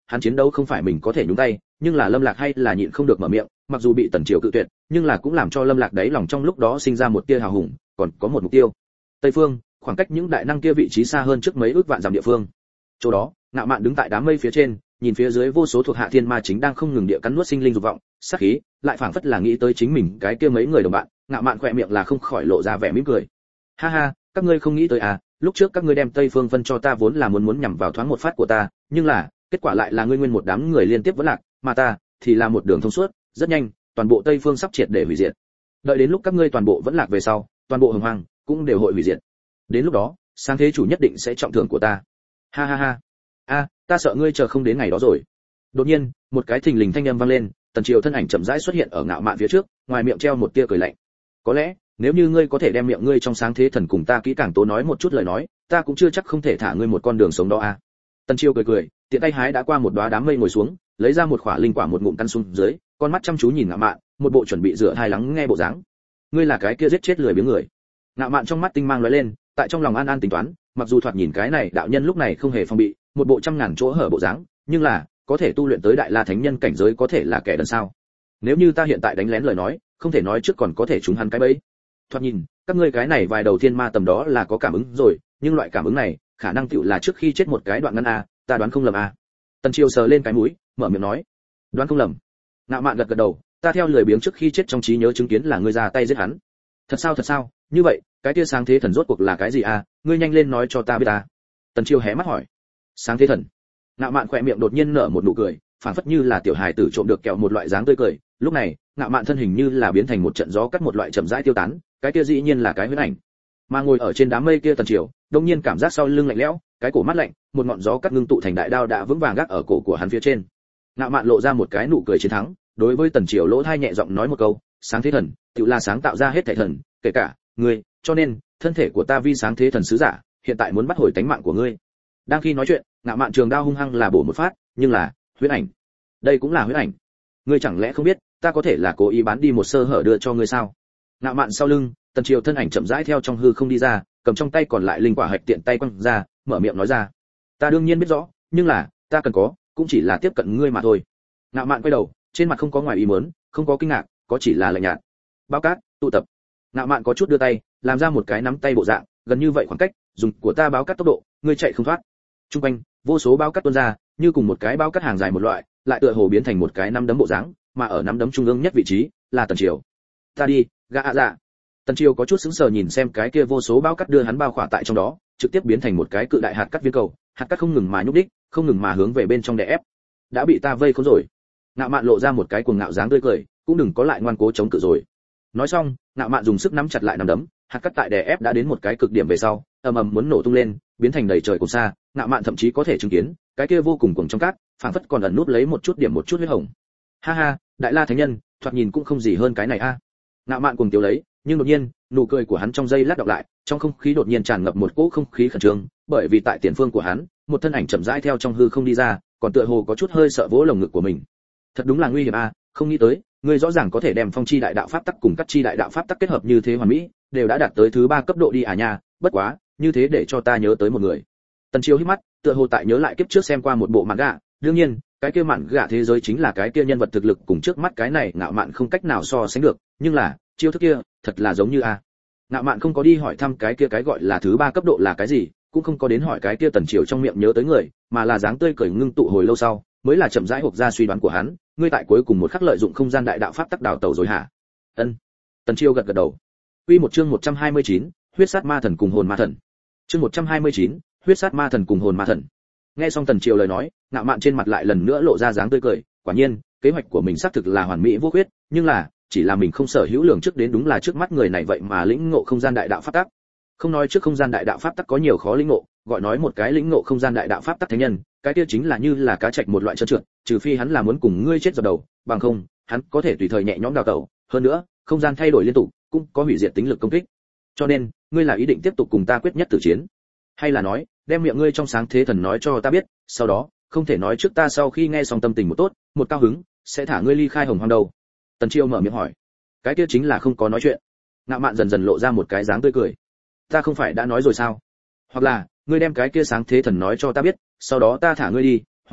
S1: hắn chiến đấu không phải mình có thể nhúng tay, nhưng là Lâm Lạc hay là nhịn không được mở miệng, mặc dù bị Tần Triều cự tuyệt, nhưng là cũng làm cho Lâm Lạc đáy lòng trong lúc đó sinh ra một tia hào hùng, còn có một mục tiêu. Tây phương, khoảng cách những đại năng kia vị trí xa hơn trước mấy ước vạn dặm địa phương. Chỗ đó, Ngạo Mạn đứng tại đám mây phía trên, nhìn phía dưới vô số thuộc hạ thiên ma chính đang không ngừng địa cắn nuốt sinh linh dục vọng, sát khí, lại phảng phất là nghĩ tới chính mình cái kia mấy người đồng bạn, Ngạo Mạn khỏe miệng là không khỏi lộ ra vẻ mỉm cười. Ha ha, các ngươi không nghĩ tới à, lúc trước các ngươi đem Tây Phương phân cho ta vốn là muốn nhằm vào thoáng một phát của ta, nhưng là, kết quả lại là ngươi nguyên một đám người liên tiếp vẫn lạc, mà ta thì là một đường thông suốt, rất nhanh, toàn bộ Tây Phương sắp triệt để hủy diệt. Đợi đến lúc các ngươi toàn bộ vẫn lạc về sau, toàn bộ hồng hoang cũng đều hội hủy diệt. Đến lúc đó, sáng thế chủ nhất định sẽ trọng thưởng của ta. Ha ha ha. A, ta sợ ngươi chờ không đến ngày đó rồi. Đột nhiên, một cái thình lình thanh âm vang lên, Tần Triều thân ảnh chậm rãi xuất hiện ở Ngạo Mạn phía trước, ngoài miệng treo một tia cười lạnh. Có lẽ, nếu như ngươi có thể đem miệng ngươi trong sáng thế thần cùng ta kỹ càng tố nói một chút lời nói, ta cũng chưa chắc không thể thả ngươi một con đường sống đó a. Tần Triều cười cười, tiện tay hái đã qua một đóa đám mây ngồi xuống, lấy ra một quả linh quả một ngụm căn xuống dưới, con mắt chăm chú nhìn Ngạo Mạn, một bộ chuẩn bị dựa hai lắng nghe bộ dáng. Ngươi là cái kia giết chết lười biếng người. Ngạo Mạn trong mắt tinh mang lóe lên, tại trong lòng an an tính toán, mặc dù thoạt nhìn cái này đạo nhân lúc này không hề phong bị, một bộ trăm ngàn chỗ hở bộ dáng, nhưng là có thể tu luyện tới đại la thánh nhân cảnh giới có thể là kẻ đần sao? Nếu như ta hiện tại đánh lén lời nói, không thể nói trước còn có thể trúng hắn cái bẫy. Thoạt nhìn, các ngươi cái này vài đầu tiên ma tầm đó là có cảm ứng rồi, nhưng loại cảm ứng này, khả năng tựu là trước khi chết một cái đoạn ngắn a, ta đoán không lầm a. Tần Triều sờ lên cái mũi, mở miệng nói, đoán không lầm. Ngạo Mạn gật gật đầu, ta theo lười biếng trước khi chết trong trí nhớ chứng kiến là ngươi ra tay giết hắn. Thật sao? Như vậy, cái kia sáng thế thần rốt cuộc là cái gì a? Ngươi nhanh lên nói cho ta biết ta. Tần Triều hé mắt hỏi. Sáng thế thần. Ngạo Mạn khỏe miệng đột nhiên nở một nụ cười, phảng phất như là tiểu hài tử trộm được kẹo một loại dáng tươi cười. Lúc này, Ngạo Mạn thân hình như là biến thành một trận gió cắt một loại chậm rãi tiêu tán, cái kia dĩ nhiên là cái huyễn ảnh. Mà ngồi ở trên đám mây kia Tần Triều, đột nhiên cảm giác sau lưng lạnh lẽo, cái cổ mát lạnh, một ngọn gió cắt ngưng tụ thành đại đao đã vững vàng gác ở cổ của hắn phía trên. Ngạo Mạn lộ ra một cái nụ cười chiến thắng, đối với Tần Triều lỗ tai nhẹ giọng nói một câu, sáng thế thần, tự là sáng tạo ra hết thảy thần, kể cả ngươi, cho nên thân thể của ta vi sáng thế thần sứ giả, hiện tại muốn bắt hồi tánh mạng của ngươi. Đang khi nói chuyện, Ngạo Mạn trường đao hung hăng là bổ một phát, nhưng là huyễn ảnh. Đây cũng là huyễn ảnh. Ngươi chẳng lẽ không biết, ta có thể là cố ý bán đi một sơ hở đưa cho ngươi sao? Ngạo Mạn sau lưng, Tần Triều thân ảnh chậm rãi theo trong hư không đi ra, cầm trong tay còn lại linh quả hạch tiện tay quăng ra, mở miệng nói ra. Ta đương nhiên biết rõ, nhưng là, ta cần có, cũng chỉ là tiếp cận ngươi mà thôi. Ngạo Mạn quay đầu, trên mặt không có ngoài ý muốn, không có kinh ngạc, có chỉ là lạnh nhạt. Bao cát, tụ tập. Ngạo Mạn có chút đưa tay, làm ra một cái nắm tay bộ dạng, gần như vậy khoảng cách, dùng của ta báo cát tốc độ, ngươi chạy không thoát. Trung quanh, vô số báo cát tuôn ra, như cùng một cái báo cát hàng dài một loại, lại tựa hồ biến thành một cái nắm đấm bộ dáng, mà ở nắm đấm trung ương nhất vị trí là Tần Triều. Ta đi, gã ạ dạ. Tần Triều có chút sững sờ nhìn xem cái kia vô số báo cát đưa hắn bao khỏa tại trong đó, trực tiếp biến thành một cái cự đại hạt cát viên cầu, hạt cát không ngừng mà nhúc đích, không ngừng mà hướng về bên trong đè ép. Đã bị ta vây khốn rồi. Ngạo Mạn lộ ra một cái cuồng ngạo dáng tươi cười, cũng đừng có lại ngoan cố chống cự rồi. Nói xong, Ngạo Mạn dùng sức nắm chặt lại nắm đấm, hạt cát tại đè ép đã đến một cái cực điểm về sau, ầm ầm muốn nổ tung lên, biến thành đầy trời cùng xa. Ngạo Mạn thậm chí có thể chứng kiến, cái kia vô cùng cuồng trong cát, phảng phất còn ẩn nút lấy một chút huyết hồng. Ha ha, đại la thánh nhân, thoạt nhìn cũng không gì hơn cái này a. Ngạo Mạn cuồng tiếu lấy, nhưng đột nhiên, nụ cười của hắn trong giây lát đọc lại, trong không khí đột nhiên tràn ngập một cỗ không khí khẩn trương, bởi vì tại tiền phương của hắn, một thân ảnh chậm rãi theo trong hư không đi ra, còn tựa hồ có chút hơi sợ vỗ lồng ngực của mình. Thật đúng là nguy hiểm a, không nghĩ tới, ngươi rõ ràng có thể đem phong chi đại đạo pháp tắc cùng các chi đại đạo pháp tắc kết hợp như thế hoàn mỹ, đều đã đạt tới thứ 3 cấp độ đi à nha, bất quá, như thế để cho ta nhớ tới một người. Tần Chiếu hít mắt, tựa hồ tại nhớ lại kiếp trước xem qua một bộ mạn gạ, đương nhiên, cái kia mạn gạ thế giới chính là cái kia nhân vật thực lực cùng trước mắt cái này Ngạo Mạn không cách nào so sánh được, nhưng là, chiêu thức kia, thật là giống như a. Ngạo Mạn không có đi hỏi thăm cái kia cái gọi là thứ 3 cấp độ là cái gì, cũng không có đến hỏi cái kia Tần Chiếu trong miệng nhớ tới người, mà là dáng tươi cười ngưng tụ hồi lâu sau, mới là chậm rãi hộc ra suy đoán của hắn, ngươi tại cuối cùng một khắc lợi dụng không gian đại đạo pháp tắc đào tẩu rồi hả? Ân. Tần Chiêu gật gật đầu. Quy một chương 129, huyết sát ma thần cùng hồn ma thần. Chương 129, huyết sát ma thần cùng hồn ma thần. Nghe xong Tần Chiêu lời nói, Ngạo Mạn trên mặt lại lần nữa lộ ra dáng tươi cười, quả nhiên, kế hoạch của mình xác thực là hoàn mỹ vô khuyết, nhưng là, chỉ là mình không sở hữu lường trước đến đúng là trước mắt người này vậy mà lĩnh ngộ không gian đại đạo pháp tắc. Không nói trước không gian đại đạo pháp tắc có nhiều khó lĩnh ngộ, gọi nói một cái lĩnh ngộ không gian đại đạo pháp tắc thánh nhân, cái kia chính là như là cá trạch một loại trơn trượt, trừ phi hắn là muốn cùng ngươi chết dập đầu, bằng không, hắn có thể tùy thời nhẹ nhõm đào tẩu, hơn nữa, không gian thay đổi liên tục, cũng có hủy diệt tính lực công kích. Cho nên, ngươi là ý định tiếp tục cùng ta quyết nhất tử chiến, hay là nói, đem miệng ngươi trong sáng thế thần nói cho ta biết, sau đó, không thể nói trước ta sau khi nghe xong tâm tình một tốt, một cao hứng, sẽ thả ngươi ly khai Hồng Hoang đầu. Tần Chiêu mở miệng hỏi. Cái kia chính là không có nói chuyện. Ngạo Mạn dần dần lộ ra một cái dáng tươi cười. Ta không phải đã nói rồi sao? Hoặc là, ngươi đem cái kia sáng thế thần nói cho ta biết, sau đó ta thả ngươi đi, hoặc là,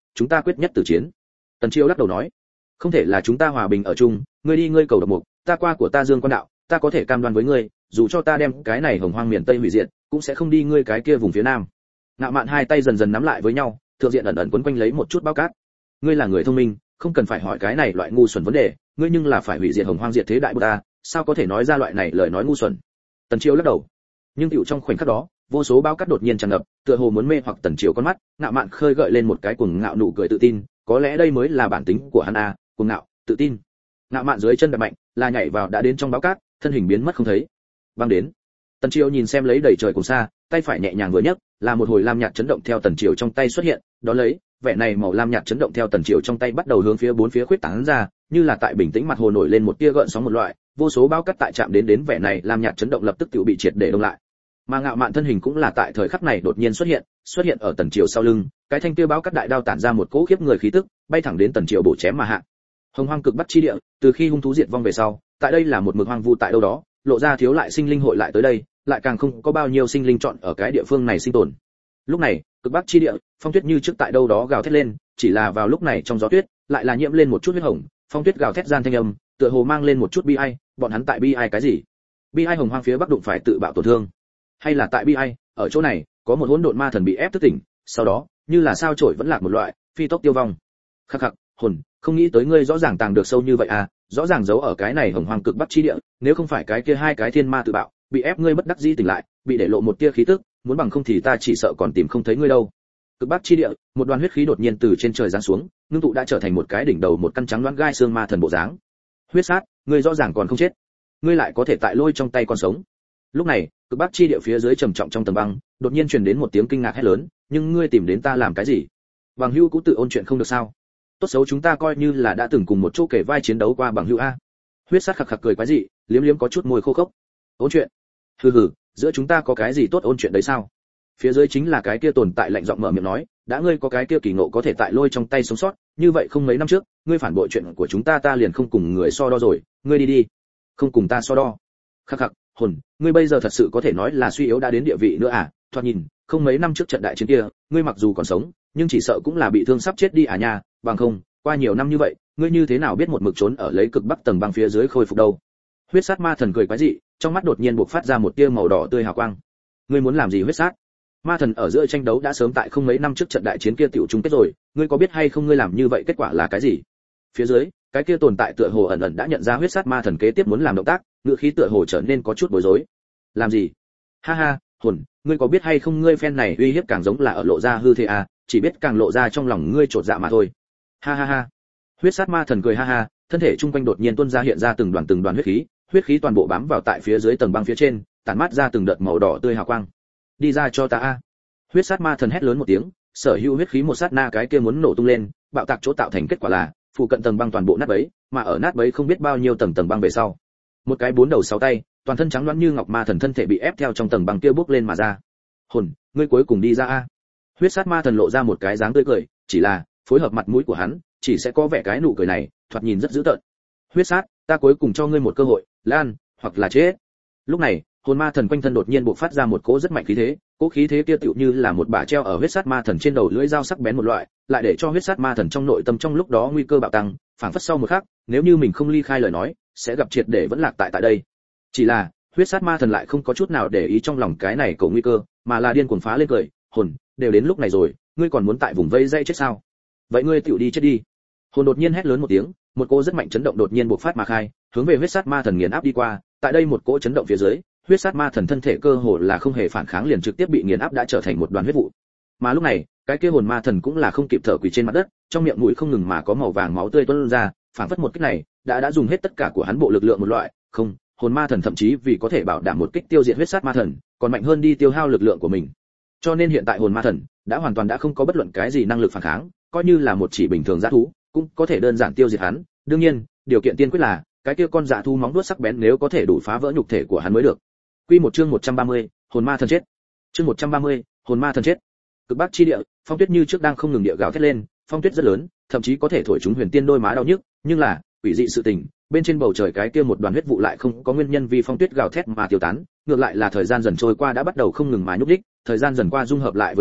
S1: chúng ta quyết nhất tử chiến. Tần Chiêu lắc đầu nói, không thể là chúng ta hòa bình ở chung, ngươi đi ngươi cầu độc mục, ta qua của ta Dương Quan đạo, ta có thể cam đoan với ngươi, dù cho ta đem cái này hồng hoang miền Tây hủy diệt, cũng sẽ không đi ngươi cái kia vùng phía Nam. Ngạo Mạn hai tay dần dần nắm lại với nhau, thượng diện ẩn ẩn quấn quanh lấy một chút bao cát. Ngươi là người thông minh, không cần phải hỏi cái này loại ngu xuẩn vấn đề, ngươi nhưng là phải hủy diệt hồng hoang diệt thế đại bồ ta, sao có thể nói ra loại này lời nói ngu xuẩn. Tần Chiêu lắc đầu. Nhưng tiểu trong khoảnh khắc đó, vô số bao cát đột nhiên tràn ngập, tựa hồ muốn mê hoặc Tần Chiêu con mắt, Ngạo Mạn khơi gợi lên một cái cuồng ngạo nụ cười tự tin, có lẽ đây mới là bản tính của hắn a, cuồng ngạo, tự tin. Ngạo Mạn dưới chân đạp mạnh, là nhảy vào đã đến trong bao cát, thân hình biến mất không thấy. Băng đến. Tần Chiêu nhìn xem lấy đầy trời cùng xa, tay phải nhẹ nhàng vừa nhấc, là một hồi lam nhạt chấn động theo Tần Chiêu trong tay xuất hiện, đó lấy, vẻ này màu lam nhạt chấn động theo Tần Chiêu trong tay bắt đầu hướng phía bốn phía khuyết tán ra, như là tại bình tĩnh mặt hồ nổi lên một tia gợn sóng một loại, vô số bao cát tại chạm đến vẻ này lam nhạt chấn động lập tức tự bị triệt để đông lại. Mà Ngạo Mạn thân hình cũng là tại thời khắc này đột nhiên xuất hiện ở Tần Chiêu sau lưng, cái thanh kia bao cát đại đao tản ra một cỗ khiếp người khí tức, bay thẳng đến Tần Chiêu bổ chém mà hạ. Hồng Hoang cực Bắc chi địa, từ khi hung thú diệt vong về sau, tại đây là một mực hoang vu tại đâu đó, lộ ra thiếu lại sinh linh hội lại tới đây, lại càng không có bao nhiêu sinh linh chọn ở cái địa phương này sinh tồn. Lúc này, cực Bắc chi địa, phong tuyết như trước tại đâu đó gào thét lên, chỉ là vào lúc này trong gió tuyết, lại là nhiễm lên một chút huyết hồng, phong tuyết gào thét gian thanh âm, tựa hồ mang lên một chút bi ai, bọn hắn tại bi ai cái gì? Bi ai Hồng Hoang phía Bắc đụng phải tự bạo tổn thương, hay là tại bi ai, ở chỗ này, có một hỗn độn ma thần bị ép thức tỉnh, sau đó, như là sao chổi vẫn lạc một loại, phi tốc tiêu vong. Khắc khắc, hồn, không nghĩ tới ngươi rõ ràng tàng được sâu như vậy à, rõ ràng giấu ở cái này Hồng Hoang cực Bắc chi địa, nếu không phải cái kia hai cái thiên ma tự bạo, bị ép ngươi bất đắc dĩ tỉnh lại, bị để lộ một tia khí tức, muốn bằng không thì ta chỉ sợ còn tìm không thấy ngươi đâu. Cực Bắc chi địa, một đoàn huyết khí đột nhiên từ trên trời giáng xuống, ngưng tụ đã trở thành một cái đỉnh đầu một căn trắng loáng gai xương ma thần bộ dáng. Huyết sát, ngươi rõ ràng còn không chết, ngươi lại có thể tại lôi trong tay còn sống. Lúc này, Cực Bắc chi địa phía dưới trầm trọng trong tầng băng, đột nhiên truyền đến một tiếng kinh ngạc hét lớn, nhưng ngươi tìm đến ta làm cái gì? Bằng hữu cũng tự ôn chuyện không được sao? Tốt xấu chúng ta coi như là đã từng cùng một chỗ kể vai chiến đấu qua bằng hữu a. Huyết sát khặc khặc cười quái dị, liếm liếm có chút môi khô khốc. Ôn chuyện? Hừ hừ, giữa chúng ta có cái gì tốt ôn chuyện đấy sao? Phía dưới chính là cái kia tồn tại lạnh giọng mở miệng nói, đã ngươi có cái kia kỳ ngộ có thể tại lôi trong tay sống sót, như vậy không mấy năm trước, ngươi phản bội chuyện của chúng ta liền không cùng người so đo rồi, ngươi đi đi. Không cùng ta so đo. Khắc khắc, hồn, ngươi bây giờ thật sự có thể nói là suy yếu đã đến địa vị nữa à? Thoạt nhìn, không mấy năm trước trận đại chiến kia, ngươi mặc dù còn sống, nhưng chỉ sợ cũng là bị thương sắp chết đi à nha, bằng không, qua nhiều năm như vậy, ngươi như thế nào biết một mực trốn ở lấy cực bắc tầng băng phía dưới khôi phục đâu? Huyết sát ma thần cười quái dị, trong mắt đột nhiên bộc phát ra một tia màu đỏ tươi hào quang. Ngươi muốn làm gì huyết sát? Ma thần ở giữa tranh đấu đã sớm tại không mấy năm trước trận đại chiến kia tiểu chung kết rồi, ngươi có biết hay không ngươi làm như vậy kết quả là cái gì? Phía dưới, cái kia tồn tại tựa hồ ẩn ẩn đã nhận ra huyết sát ma thần kế tiếp muốn làm động tác, ngựa khí tựa hồ trở nên có chút bối rối. Làm gì? Ha ha, hồn, ngươi có biết hay không ngươi phen này uy hiếp càng giống là ở lộ ra hư thế à, chỉ biết càng lộ ra trong lòng ngươi trột dạ mà thôi. Ha ha ha. Huyết sát ma thần cười ha ha, thân thể trung quanh đột nhiên tuôn ra hiện ra từng đoàn huyết khí toàn bộ bám vào tại phía dưới tầng băng phía trên, tản mát ra từng đợt màu đỏ tươi hào quang. Đi ra cho ta a. Huyết sát ma thần hét lớn một tiếng, sở hữu huyết khí một sát na cái kia muốn nổ tung lên, bạo tạc chỗ tạo thành kết quả là phụ cận tầng băng toàn bộ nát bấy, mà ở nát bấy không biết bao nhiêu tầng băng về sau. Một cái bốn đầu sáu tay, toàn thân trắng loáng như ngọc ma thần thân thể bị ép theo trong tầng băng kia bước lên mà ra. Hồn, ngươi cuối cùng đi ra a. Huyết sát ma thần lộ ra một cái dáng tươi cười, chỉ là phối hợp mặt mũi của hắn, chỉ sẽ có vẻ cái nụ cười này, thoạt nhìn rất dữ tợn. Huyết sát, ta cuối cùng cho ngươi một cơ hội, lan, hoặc là chết. Lúc này, hồn ma thần quanh thân đột nhiên bộc phát ra một cỗ rất mạnh khí thế, cỗ khí thế kia tựu như là một bả treo ở huyết sát ma thần trên đầu lưỡi dao sắc bén một loại, lại để cho huyết sát ma thần trong nội tâm trong lúc đó nguy cơ bạo tăng, phảng phất sau một khắc, nếu như mình không ly khai lời nói, sẽ gặp triệt để vẫn lạc tại đây. Chỉ là, huyết sát ma thần lại không có chút nào để ý trong lòng cái này cầu nguy cơ, mà là điên cuồng phá lên cười, hồn, đều đến lúc này rồi, ngươi còn muốn tại vùng vây dây chết sao? Vậy ngươi tựu đi chết đi. Hồn đột nhiên hét lớn một tiếng, một cỗ rất mạnh chấn động đột nhiên bộc phát mà khai, hướng về huyết sát ma thần nghiền áp đi qua, tại đây một cỗ chấn động phía dưới, huyết sát ma thần thân thể cơ hồ là không hề phản kháng liền trực tiếp bị nghiền áp đã trở thành một đoàn huyết vụ. Mà lúc này, cái kia hồn ma thần cũng là không kịp thở quỳ trên mặt đất, trong miệng mũi không ngừng mà có màu vàng máu tươi tuôn ra, phản phất một kích này đã dùng hết tất cả của hắn bộ lực lượng một loại, không, hồn ma thần thậm chí vì có thể bảo đảm một kích tiêu diệt huyết sát ma thần, còn mạnh hơn đi tiêu hao lực lượng của mình. Cho nên hiện tại hồn ma thần đã hoàn toàn đã không có bất luận cái gì năng lực phản kháng, coi như là một chỉ bình thường dã thú, cũng có thể đơn giản tiêu diệt hắn. Đương nhiên, điều kiện tiên quyết là cái kia con dã thú móng vuốt sắc bén nếu có thể đủ phá vỡ nhục thể của hắn mới được. Quy một chương 130, hồn ma thần chết. Chương 130, hồn ma thần chết. Cực Bắc chi địa, phong tuyết như trước đang không ngừng địa gào thét lên, phong tuyết rất lớn, thậm chí có thể thổi chúng Huyền Tiên đôi má đau nhức, nhưng là, quỷ dị sự tình, bên trên bầu trời cái kia một đoàn huyết vụ lại không có nguyên nhân vì phong tuyết gào thét mà tiêu tán, ngược lại là thời gian dần trôi qua đã bắt đầu không ngừng mà nhúc nhích, thời gian dần qua dung hợp lại với nhau,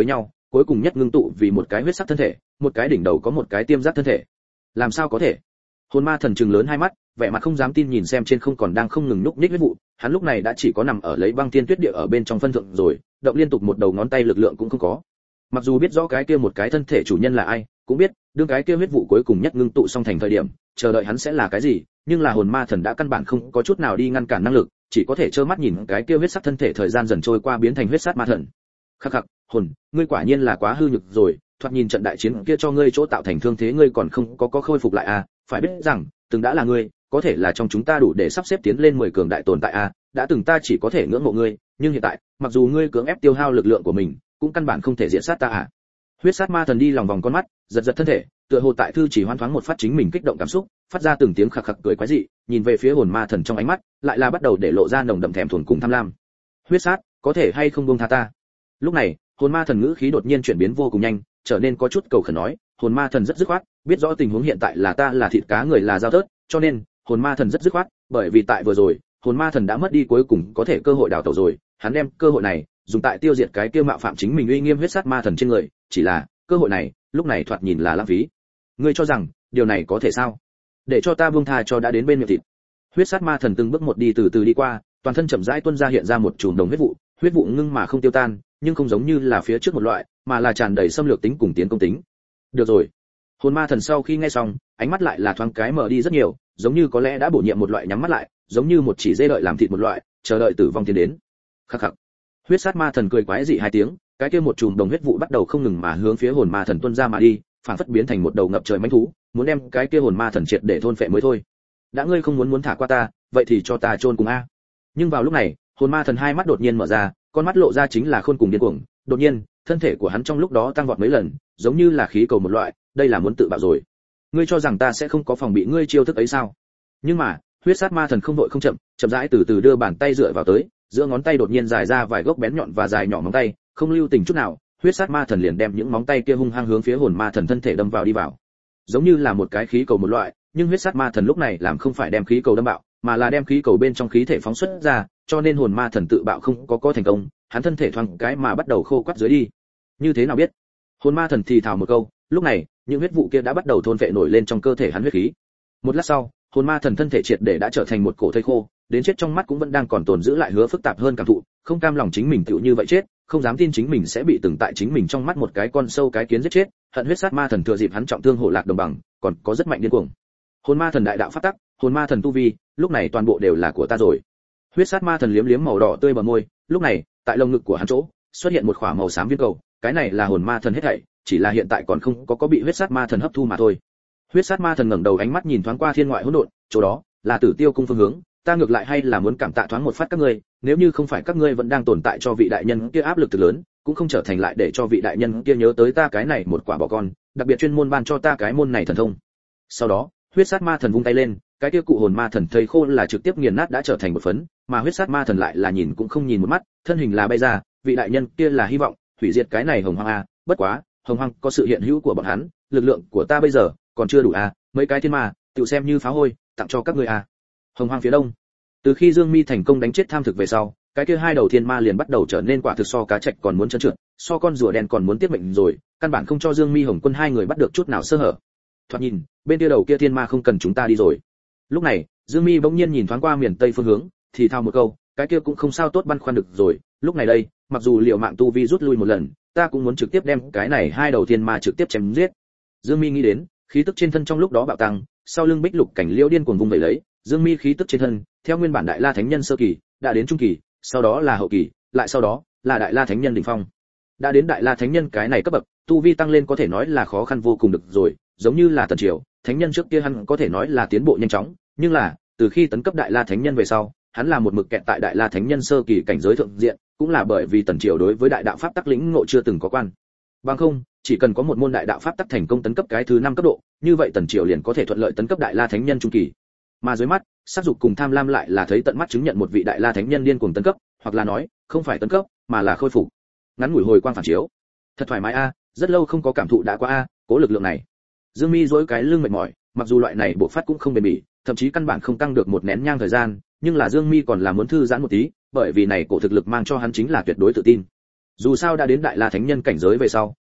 S1: cuối cùng nhất ngưng tụ vì một cái huyết sắc thân thể, một cái đỉnh đầu có một cái tiêm giác thân thể. Làm sao có thể? Hồn ma thần trừng lớn hai mắt, vẻ mặt không dám tin nhìn xem trên không còn đang không ngừng nhúc nhích huyết vụ, hắn lúc này đã chỉ có nằm ở lấy băng tiên tuyết địa ở bên trong phân thượng rồi, động liên tục một đầu ngón tay lực lượng cũng không có. Mặc dù biết rõ cái kia một cái thân thể chủ nhân là ai, cũng biết đương cái kia huyết vụ cuối cùng nhất ngưng tụ xong thành thời điểm, chờ đợi hắn sẽ là cái gì, nhưng là hồn ma thần đã căn bản không có chút nào đi ngăn cản năng lực, chỉ có thể trơ mắt nhìn cái kia huyết sắc thân thể thời gian dần trôi qua biến thành huyết sát ma thần. Khắc khắc, hồn, ngươi quả nhiên là quá hư nhược rồi, thoạt nhìn trận đại chiến kia cho ngươi chỗ tạo thành thương thế ngươi còn không có khôi phục lại à, phải biết rằng, từng đã là ngươi, có thể là trong chúng ta đủ để sắp xếp tiến lên 10 cường đại tồn tại à, đã từng ta chỉ có thể ngưỡng mộ ngươi, nhưng hiện tại, mặc dù ngươi cưỡng ép tiêu hao lực lượng của mình, cũng căn bản không thể diện sát ta à. Huyết sát ma thần đi lòng vòng con mắt, giật giật thân thể, tựa hồ tại thư chỉ hoan thoáng một phát chính mình kích động cảm xúc, phát ra từng tiếng khặc khặc cười quái dị, nhìn về phía hồn ma thần trong ánh mắt, lại là bắt đầu để lộ ra nồng đậm thèm thuồng cùng tham lam. Huyết sát, có thể hay không buông tha ta? Lúc này, hồn ma thần ngữ khí đột nhiên chuyển biến vô cùng nhanh, trở nên có chút cầu khẩn nói, hồn ma thần rất dứt khoát, biết rõ tình huống hiện tại là ta là thịt cá người là dao tớt, cho nên, hồn ma thần rất dứt khoát, bởi vì tại vừa rồi, hồn ma thần đã mất đi cuối cùng có thể cơ hội đào tẩu rồi, hắn đem cơ hội này dùng tại tiêu diệt cái kia mạo phạm chính mình uy nghiêm huyết sát ma thần trên người, chỉ là, cơ hội này, lúc này thoạt nhìn là lãng phí. Ngươi cho rằng, điều này có thể sao? Để cho ta buông tha cho đã đến bên miệng thịt. Huyết sát ma thần từng bước một đi từ từ đi qua, toàn thân chậm rãi tuôn ra hiện ra một chùm đồng huyết vụ ngưng mà không tiêu tan, nhưng không giống như là phía trước một loại, mà là tràn đầy xâm lược tính cùng tiến công tính. Được rồi. Hồn ma thần sau khi nghe xong, ánh mắt lại là thoáng cái mở đi rất nhiều, giống như có lẽ đã bổ nhiệm một loại nhắm mắt lại, giống như một chỉ dê đợi làm thịt một loại, chờ đợi tử vong tiến đến. Khắc khắc. Huyết sát ma thần cười quái dị hai tiếng, cái kia một chùm đồng huyết vụ bắt đầu không ngừng mà hướng phía hồn ma thần tuôn ra mà đi, phản phất biến thành một đầu ngập trời mãnh thú, muốn đem cái kia hồn ma thần triệt để thôn phệ mới thôi. Đã ngươi không muốn thả qua ta, vậy thì cho ta chôn cùng a. Nhưng vào lúc này, hồn ma thần hai mắt đột nhiên mở ra, con mắt lộ ra chính là khôn cùng điên cuồng, đột nhiên, thân thể của hắn trong lúc đó tăng vọt mấy lần, giống như là khí cầu một loại, đây là muốn tự bạo rồi. Ngươi cho rằng ta sẽ không có phòng bị ngươi chiêu thức ấy sao? Nhưng mà, huyết sát ma thần không vội không chậm, chậm rãi từ từ đưa bàn tay dựa vào tới, giữa ngón tay đột nhiên dài ra vài gốc bén nhọn và dài nhỏ móng tay, không lưu tình chút nào, huyết sát ma thần liền đem những móng tay kia hung hăng hướng phía hồn ma thần thân thể đâm vào đi vào. Giống như là một cái khí cầu một loại, nhưng huyết sát ma thần lúc này làm không phải đem khí cầu đâm bạo, mà là đem khí cầu bên trong khí thể phóng xuất ra, cho nên hồn ma thần tự bạo không có thành công, hắn thân thể thoáng cái mà bắt đầu khô quắt dưới đi. Như thế nào biết? Hồn ma thần thì thào một câu, lúc này, những huyết vụ kia đã bắt đầu thôn phệ nổi lên trong cơ thể hắn huyết khí. Một lát sau, hồn ma thần thân thể triệt để đã trở thành một cổ thây khô, đến chết trong mắt cũng vẫn đang còn tồn giữ lại hứa phức tạp hơn cảm thụ, không cam lòng chính mình tựu như vậy chết, không dám tin chính mình sẽ bị từng tại chính mình trong mắt một cái con sâu cái kiến giết chết, hận huyết sát ma thần thừa dịp hắn trọng thương hổ lạc đồng bằng, còn có rất mạnh điên cuồng. Hồn ma thần đại đạo phát tắc, hồn ma thần tu vi, lúc này toàn bộ đều là của ta rồi. Huyết sát ma thần liếm liếm màu đỏ tươi bờ môi, lúc này, tại lồng ngực của hắn chỗ, xuất hiện một khỏa màu xám viên cầu, cái này là hồn ma thần hết thảy, chỉ là hiện tại còn không có bị huyết sát ma thần hấp thu mà thôi. Huyết sát ma thần ngẩng đầu ánh mắt nhìn thoáng qua thiên ngoại hỗn độn, chỗ đó là Tử Tiêu cung phương hướng, ta ngược lại hay là muốn cảm tạ thoáng một phát các ngươi, nếu như không phải các ngươi vẫn đang tồn tại cho vị đại nhân kia áp lực thực lớn, cũng không trở thành lại để cho vị đại nhân kia nhớ tới ta cái này một quả bỏ con, đặc biệt chuyên môn ban cho ta cái môn này thần thông. Sau đó, huyết sát ma thần vung tay lên, cái kia cụ hồn ma thần thây khô là trực tiếp nghiền nát đã trở thành một phấn, mà huyết sát ma thần lại là nhìn cũng không nhìn một mắt, thân hình là bay ra, vị đại nhân kia là hy vọng hủy diệt cái này hồng hoang a, bất quá, hồng hoang có sự hiện hữu của bọn hắn, lực lượng của ta bây giờ còn chưa đủ a, mấy cái thiên ma, tự xem như phá hôi, tặng cho các ngươi a. Hồng hoang phía đông, từ khi Dương Mi thành công đánh chết tham thực về sau, cái kia hai đầu thiên ma liền bắt đầu trở nên quả thực so cá trạch còn muốn trơn trượt, so con rùa đen còn muốn tiết mệnh rồi, căn bản không cho Dương Mi Hồng Quân hai người bắt được chút nào sơ hở. Thoạt nhìn, bên kia đầu kia thiên ma không cần chúng ta đi rồi. Lúc này, Dương Mi bỗng nhiên nhìn thoáng qua miền tây phương hướng, thì thào một câu, cái kia cũng không sao tốt băn khoăn được rồi, lúc này đây, mặc dù liệu mạng tu vi rút lui một lần, ta cũng muốn trực tiếp đem cái này hai đầu thiên ma trực tiếp chém giết. Dương Mi nghĩ đến, khí tức trên thân trong lúc đó bạo tăng, sau lưng bích lục cảnh liễu điên cuồng vung vẩy lấy, Dương Mi khí tức trên thân, theo nguyên bản đại la thánh nhân sơ kỳ, đã đến trung kỳ, sau đó là hậu kỳ, lại sau đó là đại la thánh nhân đỉnh phong. Đã đến đại la thánh nhân cái này cấp bậc, tu vi tăng lên có thể nói là khó khăn vô cùng được rồi, giống như là Tần Triều, thánh nhân trước kia hắn có thể nói là tiến bộ nhanh chóng, nhưng là, từ khi tấn cấp đại la thánh nhân về sau, hắn là một mực kẹt tại đại la thánh nhân sơ kỳ cảnh giới thượng diện, cũng là bởi vì Tần Triều đối với đại đạo pháp tắc lĩnh ngộ chưa từng có quan. Bằng không, chỉ cần có một môn đại đạo pháp tắc thành công tấn cấp cái thứ 5 cấp độ, như vậy Tần Triều liền có thể thuận lợi tấn cấp đại la thánh nhân trung kỳ. Mà dưới mắt, sát dục cùng tham lam lại là thấy tận mắt chứng nhận một vị đại la thánh nhân điên cuồng tấn cấp, hoặc là nói, không phải tấn cấp, mà là khôi phục. Ngắn ngủi hồi quang phản chiếu. Thật thoải mái a, rất lâu không có cảm thụ đã qua a, cố lực lượng này. Dương Mi duỗi cái lưng mệt mỏi, mặc dù loại này bộ phát cũng không bền bỉ, thậm chí căn bản không tăng được một nén nhang thời gian, nhưng là Dương Mi còn là muốn thư giãn một tí, bởi vì này cổ thực lực mang cho hắn chính là tuyệt đối tự tin. Dù sao đã đến đại la thánh nhân cảnh giới về sau,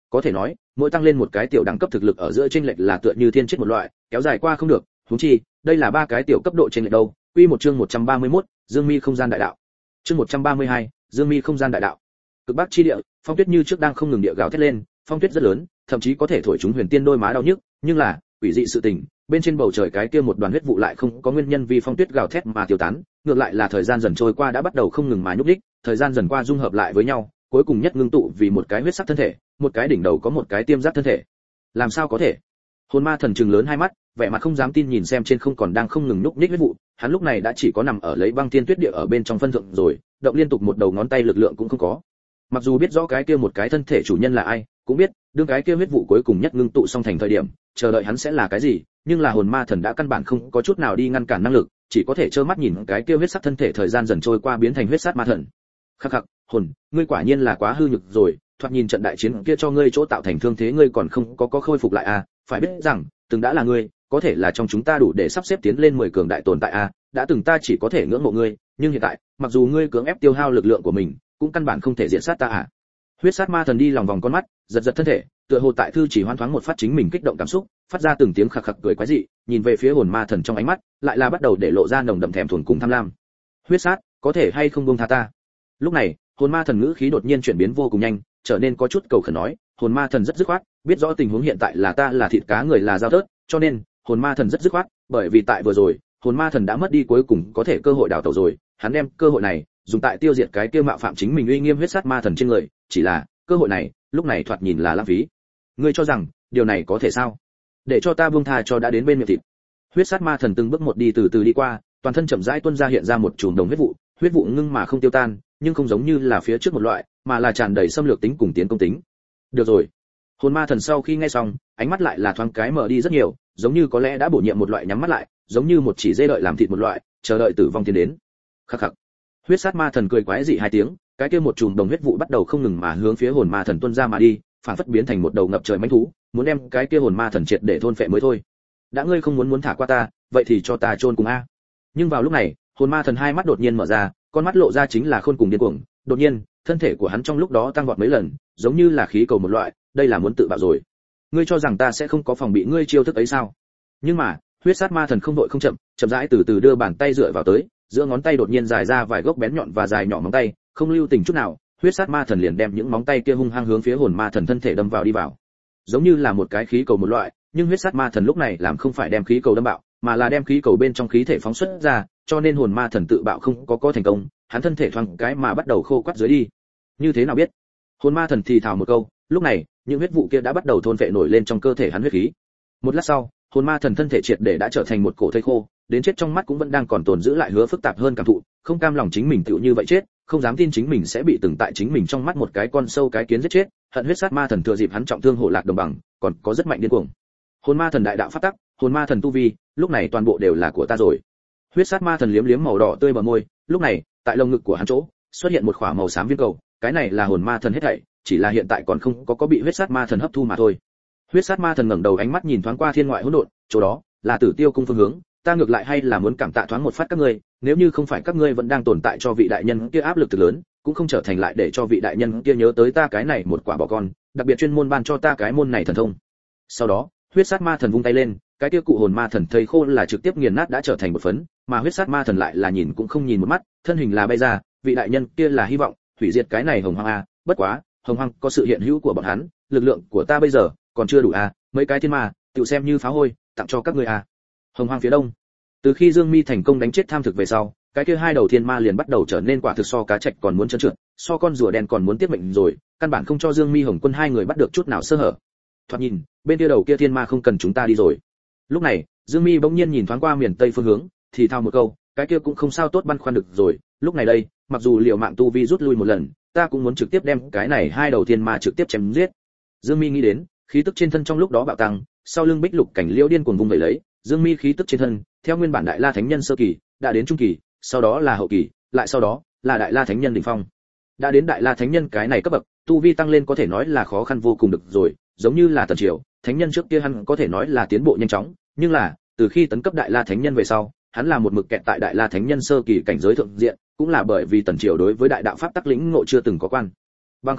S1: có thể nói, mỗi tăng lên một cái tiểu đẳng cấp thực lực ở giữa chênh lệch là tựa như thiên chết một loại, kéo dài qua không được, huống chi, đây là 3 cái tiểu cấp độ chênh lệch đâu. Quy một chương 131, Dương Mi không gian đại đạo. Chương 132, Dương Mi không gian đại đạo. Cực Bắc chi địa, phong tuyết như trước đang không ngừng địa gào thét lên, phong tuyết rất lớn, thậm chí có thể thổi chúng Huyền Tiên đôi má đau nhức, nhưng là, quỷ dị sự tình, bên trên bầu trời cái kia một đoàn huyết vụ lại không có nguyên nhân vì phong tuyết gào thét mà tiêu tán, ngược lại là thời gian dần trôi qua đã bắt đầu không ngừng mà nhúc nhích, thời gian dần qua dung hợp lại với nhau, cuối cùng nhất ngưng tụ vì một cái huyết sắc thân thể, một cái đỉnh đầu có một cái tiêm giác thân thể. Làm sao có thể? Hồn Ma Thần trừng lớn hai mắt, vẻ mặt không dám tin nhìn xem trên không còn đang không ngừng nhúc nhích huyết vụ, hắn lúc này đã chỉ có nằm ở lấy băng tiên tuyết địa ở bên trong phân thượng rồi, động liên tục một đầu ngón tay lực lượng cũng không có. Mặc dù biết rõ cái kia một cái thân thể chủ nhân là ai, cũng biết, đương cái kia huyết vụ cuối cùng nhất ngưng tụ xong thành thời điểm, chờ đợi hắn sẽ là cái gì, nhưng là Hồn Ma Thần đã căn bản không có chút nào đi ngăn cản năng lực, chỉ có thể trơ mắt nhìn cái kia huyết sắc thân thể thời gian dần trôi qua biến thành huyết sát ma thần. Khắc khắc, hồn, ngươi quả nhiên là quá hư nhược rồi, thoạt nhìn trận đại chiến kia cho ngươi chỗ tạo thành thương thế ngươi còn không có khôi phục lại à, phải biết rằng, từng đã là ngươi, có thể là trong chúng ta đủ để sắp xếp tiến lên 10 cường đại tồn tại à, đã từng ta chỉ có thể ngưỡng mộ ngươi, nhưng hiện tại, mặc dù ngươi cưỡng ép tiêu hao lực lượng của mình, cũng căn bản không thể diện sát ta à. Huyết sát ma thần đi lòng vòng con mắt, giật giật thân thể, tựa hồ tại thư chỉ hoan thoáng một phát chính mình kích động cảm xúc, phát ra từng tiếng khặc khặc cười quái dị, nhìn về phía Hồn Ma Thần trong ánh mắt, lại là bắt đầu để lộ ra nồng đậm thèm thuồng cùng tham lam. Huyết sát, có thể hay không buông tha ta? Lúc này, Hồn Ma Thần ngữ khí đột nhiên chuyển biến vô cùng nhanh, trở nên có chút cầu khẩn nói, Hồn Ma Thần rất dứt khoát, biết rõ tình huống hiện tại là ta là thịt cá người là dao tớt, cho nên, Hồn Ma Thần rất dứt khoát, bởi vì tại vừa rồi, Hồn Ma Thần đã mất đi cuối cùng có thể cơ hội đào tẩu rồi, hắn đem cơ hội này dùng tại tiêu diệt cái kia mạo phạm chính mình uy nghiêm huyết sát ma thần trên người, chỉ là, cơ hội này, lúc này thoạt nhìn là lãng phí. Ngươi cho rằng, điều này có thể sao? Để cho ta buông tha cho đã đến bên miệng thịt. Huyết sát ma thần từng bước một đi từ từ đi qua, toàn thân chậm rãi tuôn ra hiện ra một chùm đồng huyết vụ ngưng mà không tiêu tan, nhưng không giống như là phía trước một loại, mà là tràn đầy xâm lược tính cùng tiến công tính. Được rồi. Hồn Ma Thần sau khi nghe xong, ánh mắt lại là thoáng cái mở đi rất nhiều, giống như có lẽ đã bổ nhiệm một loại nhắm mắt lại, giống như một chỉ dê đợi làm thịt một loại, chờ đợi tử vong tiến đến. Khắc khắc. Huyết sát ma thần cười quái dị hai tiếng, cái kia một chùm đồng huyết vụ bắt đầu không ngừng mà hướng phía Hồn Ma Thần tuôn ra mà đi, phản phất biến thành một đầu ngập trời mãnh thú, muốn đem cái kia Hồn Ma Thần triệt để thôn phệ mới thôi. Đã ngươi không muốn thả qua ta, vậy thì cho ta chôn cùng a. Nhưng vào lúc này, Hồn Ma Thần hai mắt đột nhiên mở ra, con mắt lộ ra chính là khôn cùng điên cuồng, đột nhiên, thân thể của hắn trong lúc đó tăng vọt mấy lần, giống như là khí cầu một loại, đây là muốn tự bạo rồi. Ngươi cho rằng ta sẽ không có phòng bị ngươi chiêu thức ấy sao? Nhưng mà, huyết sát ma thần không đội không chậm, chậm rãi từ từ đưa bàn tay dựa vào tới, giữa ngón tay đột nhiên dài ra vài gốc bén nhọn và dài nhỏ móng tay, không lưu tình chút nào, huyết sát ma thần liền đem những móng tay kia hung hăng hướng phía Hồn Ma Thần thân thể đâm vào đi vào. Giống như là một cái khí cầu một loại, nhưng huyết sát ma thần lúc này làm không phải đem khí cầu đâm bạo, mà là đem khí cầu bên trong khí thể phóng xuất ra, cho nên Hồn Ma Thần tự bạo không có thành công, hắn thân thể thoáng cái mà bắt đầu khô quắt dưới đi. Như thế nào biết? Hồn Ma Thần thì thào một câu, lúc này, những huyết vụ kia đã bắt đầu thôn phệ nổi lên trong cơ thể hắn huyết khí. Một lát sau, Hồn Ma Thần thân thể triệt để đã trở thành một cổ thây khô, đến chết trong mắt cũng vẫn đang còn tồn giữ lại hứa phức tạp hơn cảm thụ, không cam lòng chính mình tựu như vậy chết, không dám tin chính mình sẽ bị từng tại chính mình trong mắt một cái con sâu cái kiến giết chết, hận huyết sát ma thần thừa dịp hắn trọng thương hộ lạc đồng bằng, còn có rất mạnh điên cuồng. Hồn Ma Thần đại đạo phát tắc, Hồn Ma Thần tu vi, lúc này toàn bộ đều là của ta rồi. Huyết sát ma thần liếm liếm màu đỏ tươi bờ môi, lúc này, tại lồng ngực của hắn chỗ, xuất hiện một quả màu xám viên cầu, cái này là Hồn Ma Thần hết thảy, chỉ là hiện tại còn không có bị huyết sát ma thần hấp thu mà thôi. Huyết sát ma thần ngẩng đầu ánh mắt nhìn thoáng qua thiên ngoại hỗn độn, chỗ đó là Tử Tiêu cung phương hướng, ta ngược lại hay là muốn cảm tạ thoáng một phát các ngươi, nếu như không phải các ngươi vẫn đang tồn tại cho vị đại nhân kia áp lực thực lớn, cũng không trở thành lại để cho vị đại nhân kia nhớ tới ta cái này một quả bỏ con, đặc biệt chuyên môn ban cho ta cái môn này thần thông. Sau đó, huyết sát ma thần vung tay lên, cái kia cụ Hồn Ma Thần thây khô là trực tiếp nghiền nát đã trở thành một phấn, mà huyết sát ma thần lại là nhìn cũng không nhìn một mắt, thân hình là bay ra, vị đại nhân kia là hy vọng hủy diệt cái này hồng hoang a, bất quá, hồng hoang có sự hiện hữu của bọn hắn, lực lượng của ta bây giờ còn chưa đủ a, mấy cái thiên ma, tự xem như phá hôi, tặng cho các ngươi a. Hồng hoang phía đông, từ khi Dương Mi thành công đánh chết tham thực về sau, cái kia hai đầu thiên ma liền bắt đầu trở nên quả thực so cá trạch còn muốn trơn trượt, so con rùa đen còn muốn tiếp mệnh rồi, căn bản không cho Dương Mi Hồng Quân hai người bắt được chút nào sơ hở. Thoạt nhìn, bên kia đầu kia thiên ma không cần chúng ta đi rồi. Lúc này, Dương Mi bỗng nhiên nhìn thoáng qua miền tây phương hướng, thì thao một câu, cái kia cũng không sao tốt băn khoăn được rồi, lúc này đây, mặc dù liều mạng tu vi rút lui một lần, ta cũng muốn trực tiếp đem cái này hai đầu thiên ma trực tiếp chém giết. Dương Mi nghĩ đến, khí tức trên thân trong lúc đó bạo tăng, sau lưng bích lục cảnh liễu điên cuồng vung vẩy lấy, Dương Mi khí tức trên thân, theo nguyên bản đại la thánh nhân sơ kỳ, đã đến trung kỳ, sau đó là hậu kỳ, lại sau đó là đại la thánh nhân đỉnh phong. Đã đến đại la thánh nhân cái này cấp bậc, tu vi tăng lên có thể nói là khó khăn vô cùng được rồi, giống như là Tần Triều, thánh nhân trước kia hắn có thể nói là tiến bộ nhanh chóng, nhưng là, từ khi tấn cấp đại la thánh nhân về sau, hắn là một mực kẹt tại đại la thánh nhân sơ kỳ cảnh giới thượng diện, cũng là bởi vì Tần Triều đối với đại đạo pháp tắc lĩnh ngộ chưa từng có quan. Bằng không,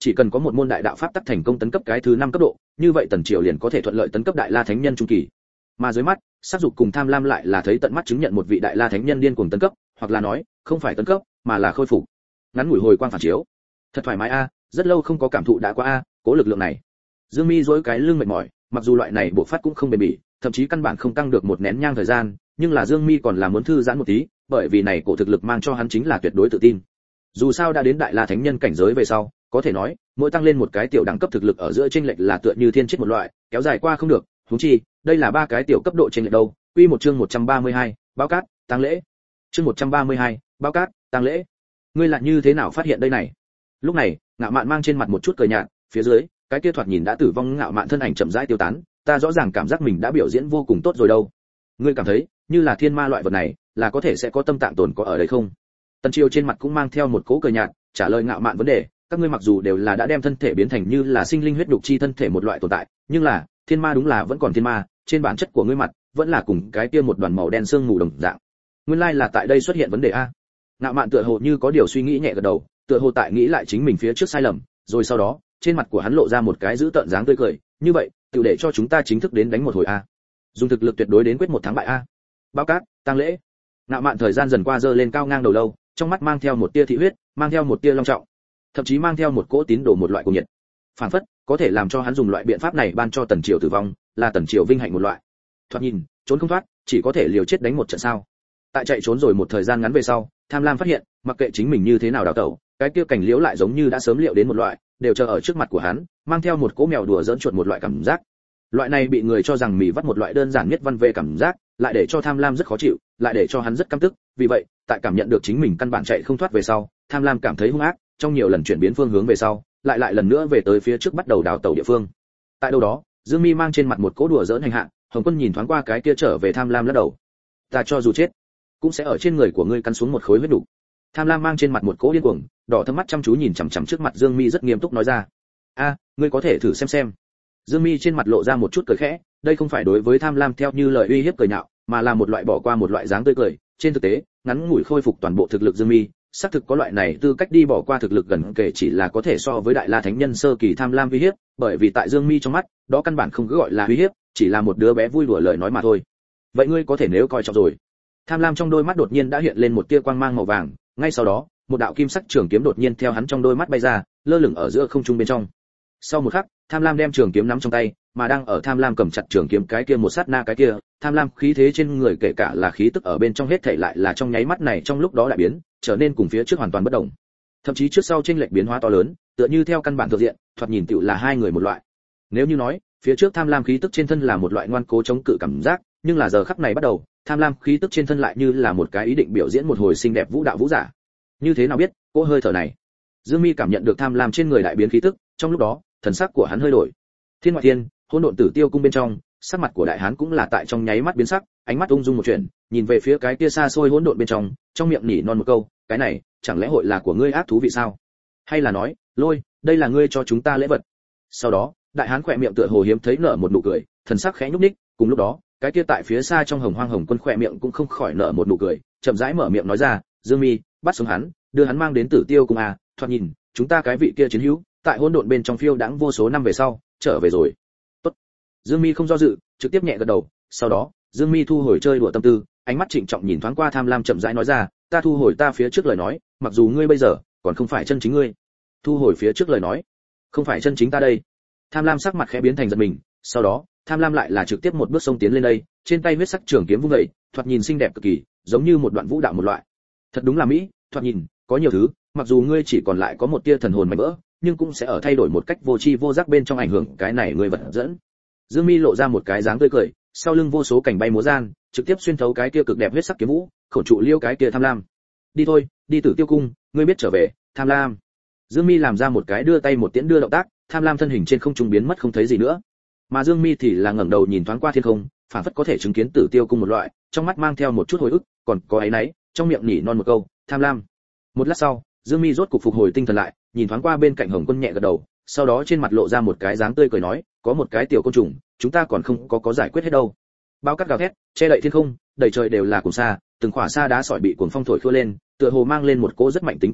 S1: chỉ cần có một môn đại đạo pháp tắc thành công tấn cấp cái thứ 5 cấp độ, như vậy Tần Triều liền có thể thuận lợi tấn cấp Đại La Thánh Nhân trung kỳ. Mà dưới mắt, sát dục cùng tham lam lại là thấy tận mắt chứng nhận một vị Đại La Thánh Nhân điên cuồng tấn cấp, hoặc là nói, không phải tấn cấp, mà là khôi phục. Ngắn ngủi hồi quang phản chiếu. Thật thoải mái a, rất lâu không có cảm thụ đã qua a, cố lực lượng này. Dương Mi duỗi cái lưng mệt mỏi, mặc dù loại này bộ phát cũng không bền bỉ, thậm chí căn bản không tăng được một nén nhang thời gian, nhưng là Dương Mi còn là muốn thư giãn một tí, bởi vì này cổ thực lực mang cho hắn chính là tuyệt đối tự tin. Dù sao đã đến Đại La Thánh Nhân cảnh giới về sau, có thể nói, mỗi tăng lên một cái tiểu đẳng cấp thực lực ở giữa chênh lệch là tựa như thiên chết một loại, kéo dài qua không được, huống chi, đây là 3 cái tiểu cấp độ chênh lệch đâu. Quy một chương 132, báo cát, tang lễ. Chương 132, báo cát, tang lễ. Ngươi lại như thế nào phát hiện đây này? Lúc này, Ngạo Mạn mang trên mặt một chút cười nhạt, phía dưới, cái kia thoạt nhìn đã tử vong Ngạo Mạn thân ảnh chậm rãi tiêu tán, ta rõ ràng cảm giác mình đã biểu diễn vô cùng tốt rồi đâu. Ngươi cảm thấy, như là thiên ma loại vật này, là có thể sẽ có tâm tạng tồn có ở đây không? Tần Triều trên mặt cũng mang theo một cố cười nhạt, trả lời Ngạo Mạn vấn đề, các ngươi mặc dù đều là đã đem thân thể biến thành như là sinh linh huyết đục chi thân thể một loại tồn tại, nhưng là, thiên ma đúng là vẫn còn thiên ma, trên bản chất của ngươi mặt, vẫn là cùng cái kia một đoàn màu đen sương mù đồng dạng. Nguyên lai là tại đây xuất hiện vấn đề a. Ngạo Mạn tựa hồ như có điều suy nghĩ nhẹ gật đầu, tựa hồ tại nghĩ lại chính mình phía trước sai lầm, rồi sau đó, trên mặt của hắn lộ ra một cái dữ tợn dáng tươi cười, như vậy, tiểu để cho chúng ta chính thức đến đánh một hồi a. Dùng thực lực tuyệt đối đến quyết một thắng bại a. Báo cát, tang lễ. Ngạo Mạn thời gian dần qua giơ lên cao ngang đầu lâu, trong mắt mang theo một tia thị huyết, mang theo một tia long trọng, thậm chí mang theo một cỗ tín đồ một loại cuồng nhiệt. Phản phất, có thể làm cho hắn dùng loại biện pháp này ban cho Tần Triều tử vong, là Tần Triều vinh hạnh một loại. Thoạt nhìn, trốn không thoát, chỉ có thể liều chết đánh một trận sao? Tại chạy trốn rồi một thời gian ngắn về sau, Tham Lam phát hiện, mặc kệ chính mình như thế nào đào tẩu, cái kia cảnh liễu lại giống như đã sớm liệu đến một loại, đều chờ ở trước mặt của hắn, mang theo một cỗ mèo đùa giỡn chuột một loại cảm giác. Loại này bị người cho rằng mỉ vắt một loại đơn giản nhất văn về cảm giác, lại để cho Tham Lam rất khó chịu, lại để cho hắn rất căm tức, vì vậy, tại cảm nhận được chính mình căn bản chạy không thoát về sau, Tham Lam cảm thấy hung ác, trong nhiều lần chuyển biến phương hướng về sau, lại lần nữa về tới phía trước bắt đầu đào tẩu địa phương. Tại đâu đó, Dương Mi mang trên mặt một cỗ đùa giỡn hành hạ, Hồng Quân nhìn thoáng qua cái kia trở về Tham Lam lắc đầu. Ta cho dù chết, cũng sẽ ở trên người của ngươi cắn xuống một khối huyết đủ. Tham Lam mang trên mặt một cỗ điên cuồng, đỏ thâm mắt chăm chú nhìn chằm chằm trước mặt Dương Mi rất nghiêm túc nói ra. A, ngươi có thể thử xem. Dương Mi trên mặt lộ ra một chút cười khẽ, đây không phải đối với Tham Lam theo như lời uy hiếp cười nhạo, mà là một loại bỏ qua một loại dáng tươi cười. Trên thực tế, ngắn ngủi khôi phục toàn bộ thực lực Dương Mi, xác thực có loại này tư cách đi bỏ qua thực lực gần kể chỉ là có thể so với Đại La Thánh Nhân sơ kỳ Tham Lam uy hiếp, bởi vì tại Dương Mi trong mắt, đó căn bản không cứ gọi là uy hiếp, chỉ là một đứa bé vui đùa lời nói mà thôi. Vậy ngươi có thể nếu coi trọng rồi. Tham Lam trong đôi mắt đột nhiên đã hiện lên một tia quang mang màu vàng, ngay sau đó, một đạo kim sắc trường kiếm đột nhiên theo hắn trong đôi mắt bay ra, lơ lửng ở giữa không trung bên trong. Sau một khắc, Tham Lam đem trường kiếm nắm trong tay, mà đang ở Tham Lam cầm chặt trường kiếm cái kia một sát na cái kia, Tham Lam khí thế trên người kể cả là khí tức ở bên trong hết thảy lại là trong nháy mắt này trong lúc đó đại biến, trở nên cùng phía trước hoàn toàn bất động. Thậm chí trước sau chênh lệch biến hóa to lớn, tựa như theo căn bản thực diện, thoạt nhìn tựu là hai người một loại. Nếu như nói, phía trước Tham Lam khí tức trên thân là một loại ngoan cố chống cự cảm giác, nhưng là giờ khắc này bắt đầu, Tham Lam khí tức trên thân lại như là một cái ý định biểu diễn một hồi xinh đẹp vũ đạo vũ giả. Như thế nào biết, cô hơi thở này. Dương Mi cảm nhận được Tham Lam trên người đại biến khí tức, trong lúc đó, thần sắc của hắn hơi đổi. Thiên ngoại thiên, hỗn độn tử tiêu cung bên trong, sắc mặt của đại hán cũng là tại trong nháy mắt biến sắc, ánh mắt ung dung một chuyện, nhìn về phía cái kia xa xôi hỗn độn bên trong miệng nỉ non một câu, cái này, chẳng lẽ hội là của ngươi ác thú vị sao? Hay là nói, Lôi, đây là ngươi cho chúng ta lễ vật. Sau đó, đại hán khỏe miệng tựa hồ hiếm thấy nở một nụ cười, thần sắc khẽ nhúc nhích, cùng lúc đó, cái kia tại phía xa trong Hồng Hoang Hồng Quân khỏe miệng cũng không khỏi nở một nụ cười, chậm rãi mở miệng nói ra, Dương Mi, bắt sống hắn, đưa hắn mang đến Tử Tiêu cung à, thoạt nhìn, chúng ta cái vị kia chiến hữu, tại hỗn độn bên trong phiêu đãng vô số năm về sau, trở về rồi. Tốt. Dương Mi không do dự, trực tiếp nhẹ gật đầu, sau đó, Dương Mi thu hồi chơi đùa tâm tư, ánh mắt trịnh trọng nhìn thoáng qua Tham Lam chậm rãi nói ra, ta thu hồi ta phía trước lời nói, mặc dù ngươi bây giờ còn không phải chân chính ngươi. Thu hồi phía trước lời nói, không phải chân chính ta đây. Tham Lam sắc mặt khẽ biến thành giận mình, sau đó, Tham Lam lại là trực tiếp một bước xông tiến lên đây, trên tay huyết sắc trường kiếm vung dậy, thoạt nhìn xinh đẹp cực kỳ, giống như một đoạn vũ đạo một loại. Thật đúng là mỹ, thoạt nhìn, có nhiều thứ, mặc dù ngươi chỉ còn lại có một tia thần hồn mạnh vỡ, nhưng cũng sẽ ở thay đổi một cách vô tri vô giác bên trong ảnh hưởng cái này ngươi vật dẫn. Dương Mi lộ ra một cái dáng tươi cười, sau lưng vô số cảnh bay múa gian, trực tiếp xuyên thấu cái kia cực đẹp huyết sắc kiếm vũ, khổ trụ liêu cái kia Tham Lam. Đi thôi, đi Tử Tiêu cung, ngươi biết trở về, Tham Lam. Dương Mi làm ra một cái đưa tay một tiễn đưa động tác, Tham Lam thân hình trên không trung biến mất không thấy gì nữa. Mà Dương Mi thì là ngẩng đầu nhìn thoáng qua thiên không, phản phất có thể chứng kiến Tử Tiêu cung một loại, trong mắt mang theo một chút hồi ức, còn có ấy nấy, trong miệng nhỉ non một câu, Tham Lam. Một lát sau, Dương Mi rốt cục phục hồi tinh thần lại, nhìn thoáng qua bên cạnh Hồng Quân nhẹ gật đầu, sau đó trên mặt lộ ra một cái dáng tươi cười nói, có một cái tiểu côn trùng, chúng ta còn không có giải quyết hết đâu. Bao cát gào thét, che đậy thiên không, đầy trời đều là cuồng sa, từng khỏa sa đá sỏi bị cuồng phong thổi khua lên, tựa hồ mang lên một cỗ rất mạnh tính công kích,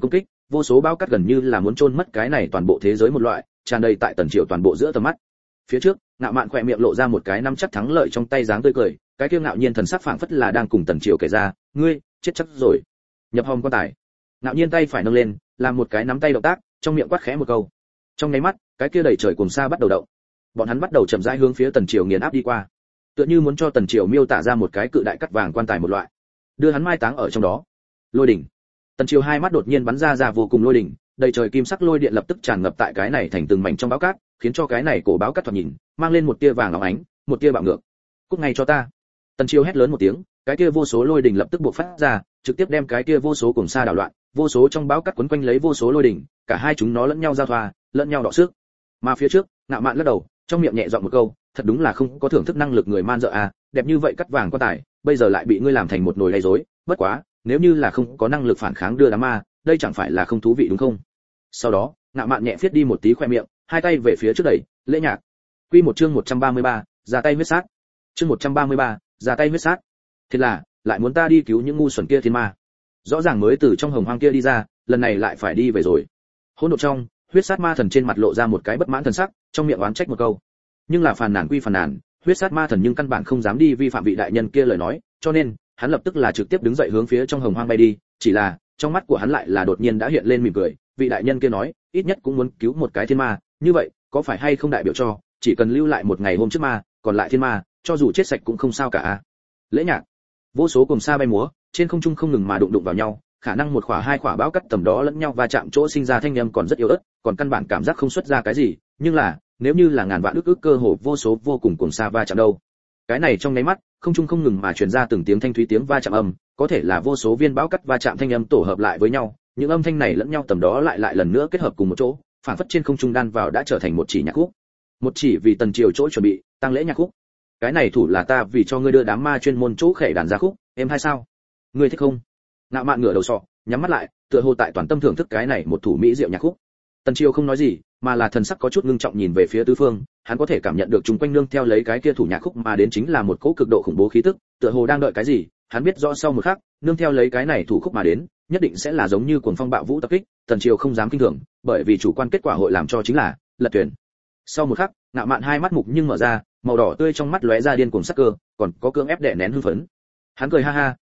S1: vô số bao cát gần như là muốn chôn mất cái này toàn bộ thế giới một loại, tràn đầy tại tần triều toàn bộ giữa tầm mắt. Phía trước, Ngạo Mạn khỏe miệng lộ ra một cái nắm chắc thắng lợi trong tay dáng tươi cười, cái kia ngạo nhiên thần sắc phảng phất là đang cùng tần triều kể ra, ngươi chết chắc rồi. Nhập hòm quan tài. Ngạo nhiên tay phải nâng lên, làm một cái nắm tay động tác, trong miệng quát khẽ một câu. Trong nháy mắt, cái kia đầy trời cuồng sa bắt đầu động. Bọn hắn bắt đầu chậm rãi hướng phía tần triều nghiền áp đi qua, tựa như muốn cho tần triều miêu tả ra một cái cự đại cắt vàng quan tài một loại, đưa hắn mai táng ở trong đó. Lôi đỉnh. Tần triều hai mắt đột nhiên bắn ra vô cùng lôi đỉnh, đầy trời kim sắc lôi điện lập tức tràn ngập tại cái này thành từng mảnh trong báo cát, khiến cho cái này cổ báo cát thoạt nhìn mang lên một tia vàng óng ánh, một tia bạo ngược. Cút ngay cho ta. Tần triều hét lớn một tiếng, cái kia vô số lôi đỉnh lập tức bộc phát ra, trực tiếp đem cái kia vô số cuồng sa đảo loạn, vô số trong báo cát quấn quanh lấy vô số lôi đỉnh, cả hai chúng nó lẫn nhau giao thoa, lẫn nhau đọ sức. Mà phía trước, Ngạo Mạn lắc đầu, trong miệng nhẹ giọng một câu, thật đúng là không có thưởng thức năng lực người man dợ à, đẹp như vậy cắt vàng quan tài, bây giờ lại bị ngươi làm thành một nồi lay rối, bất quá, nếu như là không có năng lực phản kháng đưa đám ma, đây chẳng phải là không thú vị đúng không? Sau đó, Ngạo Mạn nhẹ phiết đi một tí khoe miệng, hai tay về phía trước đẩy, lễ nhạc. Quy một chương 133, ra tay huyết sát. Chương 133, ra tay huyết sát. Thế là, lại muốn ta đi cứu những ngu xuẩn kia thiên ma. Rõ ràng mới từ trong hồng hoang kia đi ra, lần này lại phải đi về rồi. Hỗn độn trong, huyết sát ma thần trên mặt lộ ra một cái bất mãn thần sắc, trong miệng oán trách một câu. Nhưng là phàn nàn quy phàn nàn, huyết sát ma thần nhưng căn bản không dám đi vi phạm vị đại nhân kia lời nói, cho nên hắn lập tức là trực tiếp đứng dậy hướng phía trong hồng hoang bay đi, chỉ là trong mắt của hắn lại là đột nhiên đã hiện lên mỉm cười, vị đại nhân kia nói, ít nhất cũng muốn cứu một cái thiên ma, như vậy, có phải hay không đại biểu cho, chỉ cần lưu lại một ngày hôm trước ma, còn lại thiên ma, cho dù chết sạch cũng không sao cả. Lễ nhạc. Vô số cùng sa bay múa, trên không trung không ngừng mà đụng vào nhau, khả năng một khỏa hai khỏa bão cắt tầm đó lẫn nhau va chạm chỗ sinh ra thanh âm còn rất yếu ớt, còn căn bản cảm giác không xuất ra cái gì, nhưng là, nếu như là ngàn vạn ức cơ hồ vô số vô cùng cuồng sa va chạm đâu. Cái này trong nháy mắt, không trung không ngừng mà truyền ra từng tiếng thanh thúy tiếng va chạm âm, có thể là vô số viên bão cắt va chạm thanh âm tổ hợp lại với nhau, những âm thanh này lẫn nhau tầm đó lại lần nữa kết hợp cùng một chỗ, phản phất trên không trung đan vào đã trở thành một chỉ nhạc khúc. Một chỉ vì tần triều chỗ chuẩn bị, tang lễ nhạc khúc. Cái này thủ là ta vì cho ngươi đưa đám ma chuyên môn chỗ khệ đàn ra khúc, em hay sao? Ngươi thích không? Ngạo Mạn ngửa đầu sọ, nhắm mắt lại, tựa hồ tại toàn tâm thưởng thức cái này một thủ mỹ diệu nhạc khúc. Tần triều không nói gì, mà là thần sắc có chút ngưng trọng nhìn về phía tứ phương, hắn có thể cảm nhận được chúng quanh nương theo lấy cái kia thủ nhạc khúc mà đến chính là một cỗ cực độ khủng bố khí tức, tựa hồ đang đợi cái gì, hắn biết rõ sau một khắc, nương theo lấy cái này thủ khúc mà đến, nhất định sẽ là giống như cuồng phong bạo vũ tập kích, Tần triều không dám kinh thường, bởi vì chủ quan kết quả hội làm cho chính là lật thuyền. Sau một khắc, Ngạo Mạn hai mắt mục nhưng mở ra, màu đỏ tươi trong mắt lóe ra điên cuồng sắc cơ, còn có cưỡng ép đè nén hưng phấn. Hắn cười ha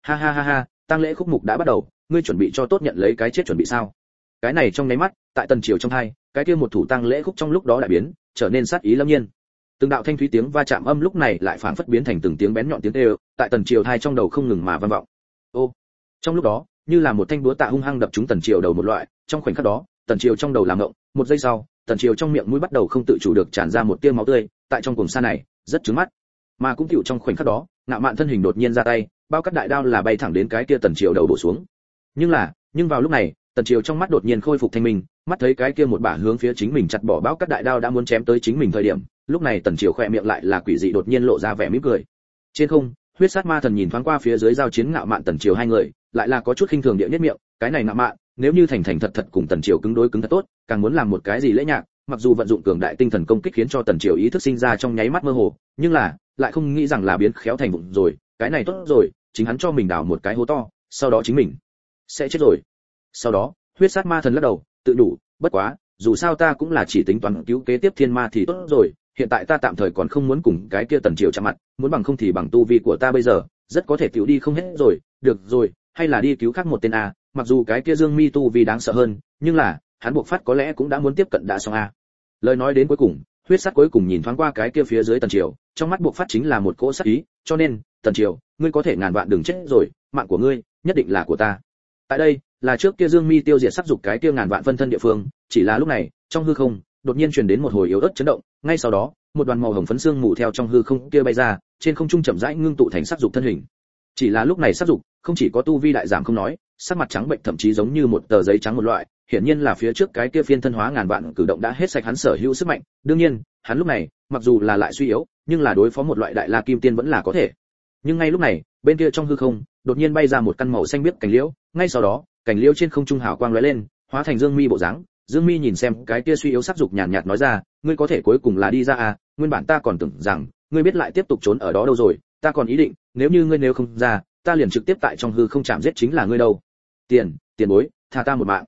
S1: ha, tang lễ khúc mục đã bắt đầu, ngươi chuẩn bị cho tốt nhận lấy cái chết chuẩn bị sao? Cái này trong nháy mắt, tại tần triều trong hai, cái kia một thủ tang lễ khúc trong lúc đó đại biến, trở nên sát ý lâm nhiên. Từng đạo thanh thúy tiếng va chạm âm lúc này lại phảng phất biến thành từng tiếng bén nhọn tiếng kêu, tại tần triều thai trong đầu không ngừng mà vang vọng. Ô, trong lúc đó, như là một thanh búa tạ hung hăng đập trúng tần triều đầu một loại, trong khoảnh khắc đó, tần triều trong đầu làm ngộng, một giây sau, tần triều trong miệng mũi bắt đầu không tự chủ được tràn ra một tia máu tươi, tại trong cuồng sa này, rất chướng mắt. Mà cũng chịu trong khoảnh khắc đó, Ngạo Mạn thân hình đột nhiên ra tay, bao cắt đại đao là bay thẳng đến cái kia tần triều đầu bổ xuống. Nhưng vào lúc này, tần triều trong mắt đột nhiên khôi phục thanh minh, mắt thấy cái kia một bả hướng phía chính mình chặt bỏ bao cắt đại đao đã muốn chém tới chính mình thời điểm, lúc này tần triều khỏe miệng lại là quỷ dị đột nhiên lộ ra vẻ mỉm cười. Trên không, huyết sát ma thần nhìn thoáng qua phía dưới giao chiến Ngạo Mạn tần triều hai người, lại là có chút khinh thường địa nhất miệng, cái này Ngạo Mạn, nếu như thành thành thật thật cùng tần triều cứng đối cứng thật tốt, càng muốn làm một cái gì lễ nhạc, mặc dù vận dụng cường đại tinh thần công kích khiến cho tần triều ý thức sinh ra trong nháy mắt mơ hồ, nhưng là lại không nghĩ rằng là biến khéo thành vụng rồi, cái này tốt rồi, chính hắn cho mình đào một cái hố to, sau đó chính mình sẽ chết rồi. Sau đó, huyết sát ma thần lắc đầu, tự đủ, bất quá, dù sao ta cũng là chỉ tính toán cứu kế tiếp thiên ma thì tốt rồi, hiện tại ta tạm thời còn không muốn cùng cái kia tần triều chạm mặt, muốn bằng không thì bằng tu vi của ta bây giờ, rất có thể tiểu đi không hết rồi, được rồi, hay là đi cứu khác một tên a, mặc dù cái kia Dương Mi tu vi đáng sợ hơn, nhưng là, hắn buộc phát có lẽ cũng đã muốn tiếp cận đã xong a. Lời nói đến cuối cùng, huyết sát cuối cùng nhìn thoáng qua cái kia phía dưới tần triều, trong mắt buộc phát chính là một cỗ sát ý, cho nên, tần triều, ngươi có thể ngàn vạn đừng chết rồi, mạng của ngươi nhất định là của ta. Tại đây, là trước kia Dương Mi tiêu diệt sát dục cái kia ngàn vạn phân thân địa phương, chỉ là lúc này, trong hư không, đột nhiên truyền đến một hồi yếu ớt chấn động, ngay sau đó, một đoàn màu hồng phấn xương mù theo trong hư không kia bay ra, trên không trung chậm rãi ngưng tụ thành sát dục thân hình. Chỉ là lúc này sát dục, không chỉ có tu vi đại giảm không nói, sắc mặt trắng bệnh thậm chí giống như một tờ giấy trắng một loại, hiển nhiên là phía trước cái kia phiên thân hóa ngàn vạn cử động đã hết sạch hắn sở hữu sức mạnh, đương nhiên, hắn lúc này, mặc dù là lại suy yếu, nhưng là đối phó một loại đại la kim tiên vẫn là có thể. Nhưng ngay lúc này, bên kia trong hư không, đột nhiên bay ra một căn màu xanh biếc cành liễu, ngay sau đó, cành liễu trên không trung hào quang lóe lên, hóa thành Dương Mi bộ dáng. Dương Mi nhìn xem cái kia suy yếu sắc dục nhàn nhạt nói ra, ngươi có thể cuối cùng là đi ra à, nguyên bản ta còn tưởng rằng ngươi biết lại tiếp tục trốn ở đó đâu rồi, ta còn ý định, nếu như ngươi nếu không ra, ta liền trực tiếp tại trong hư không chạm giết chính là ngươi đâu. Tiền bối, tha ta một mạng.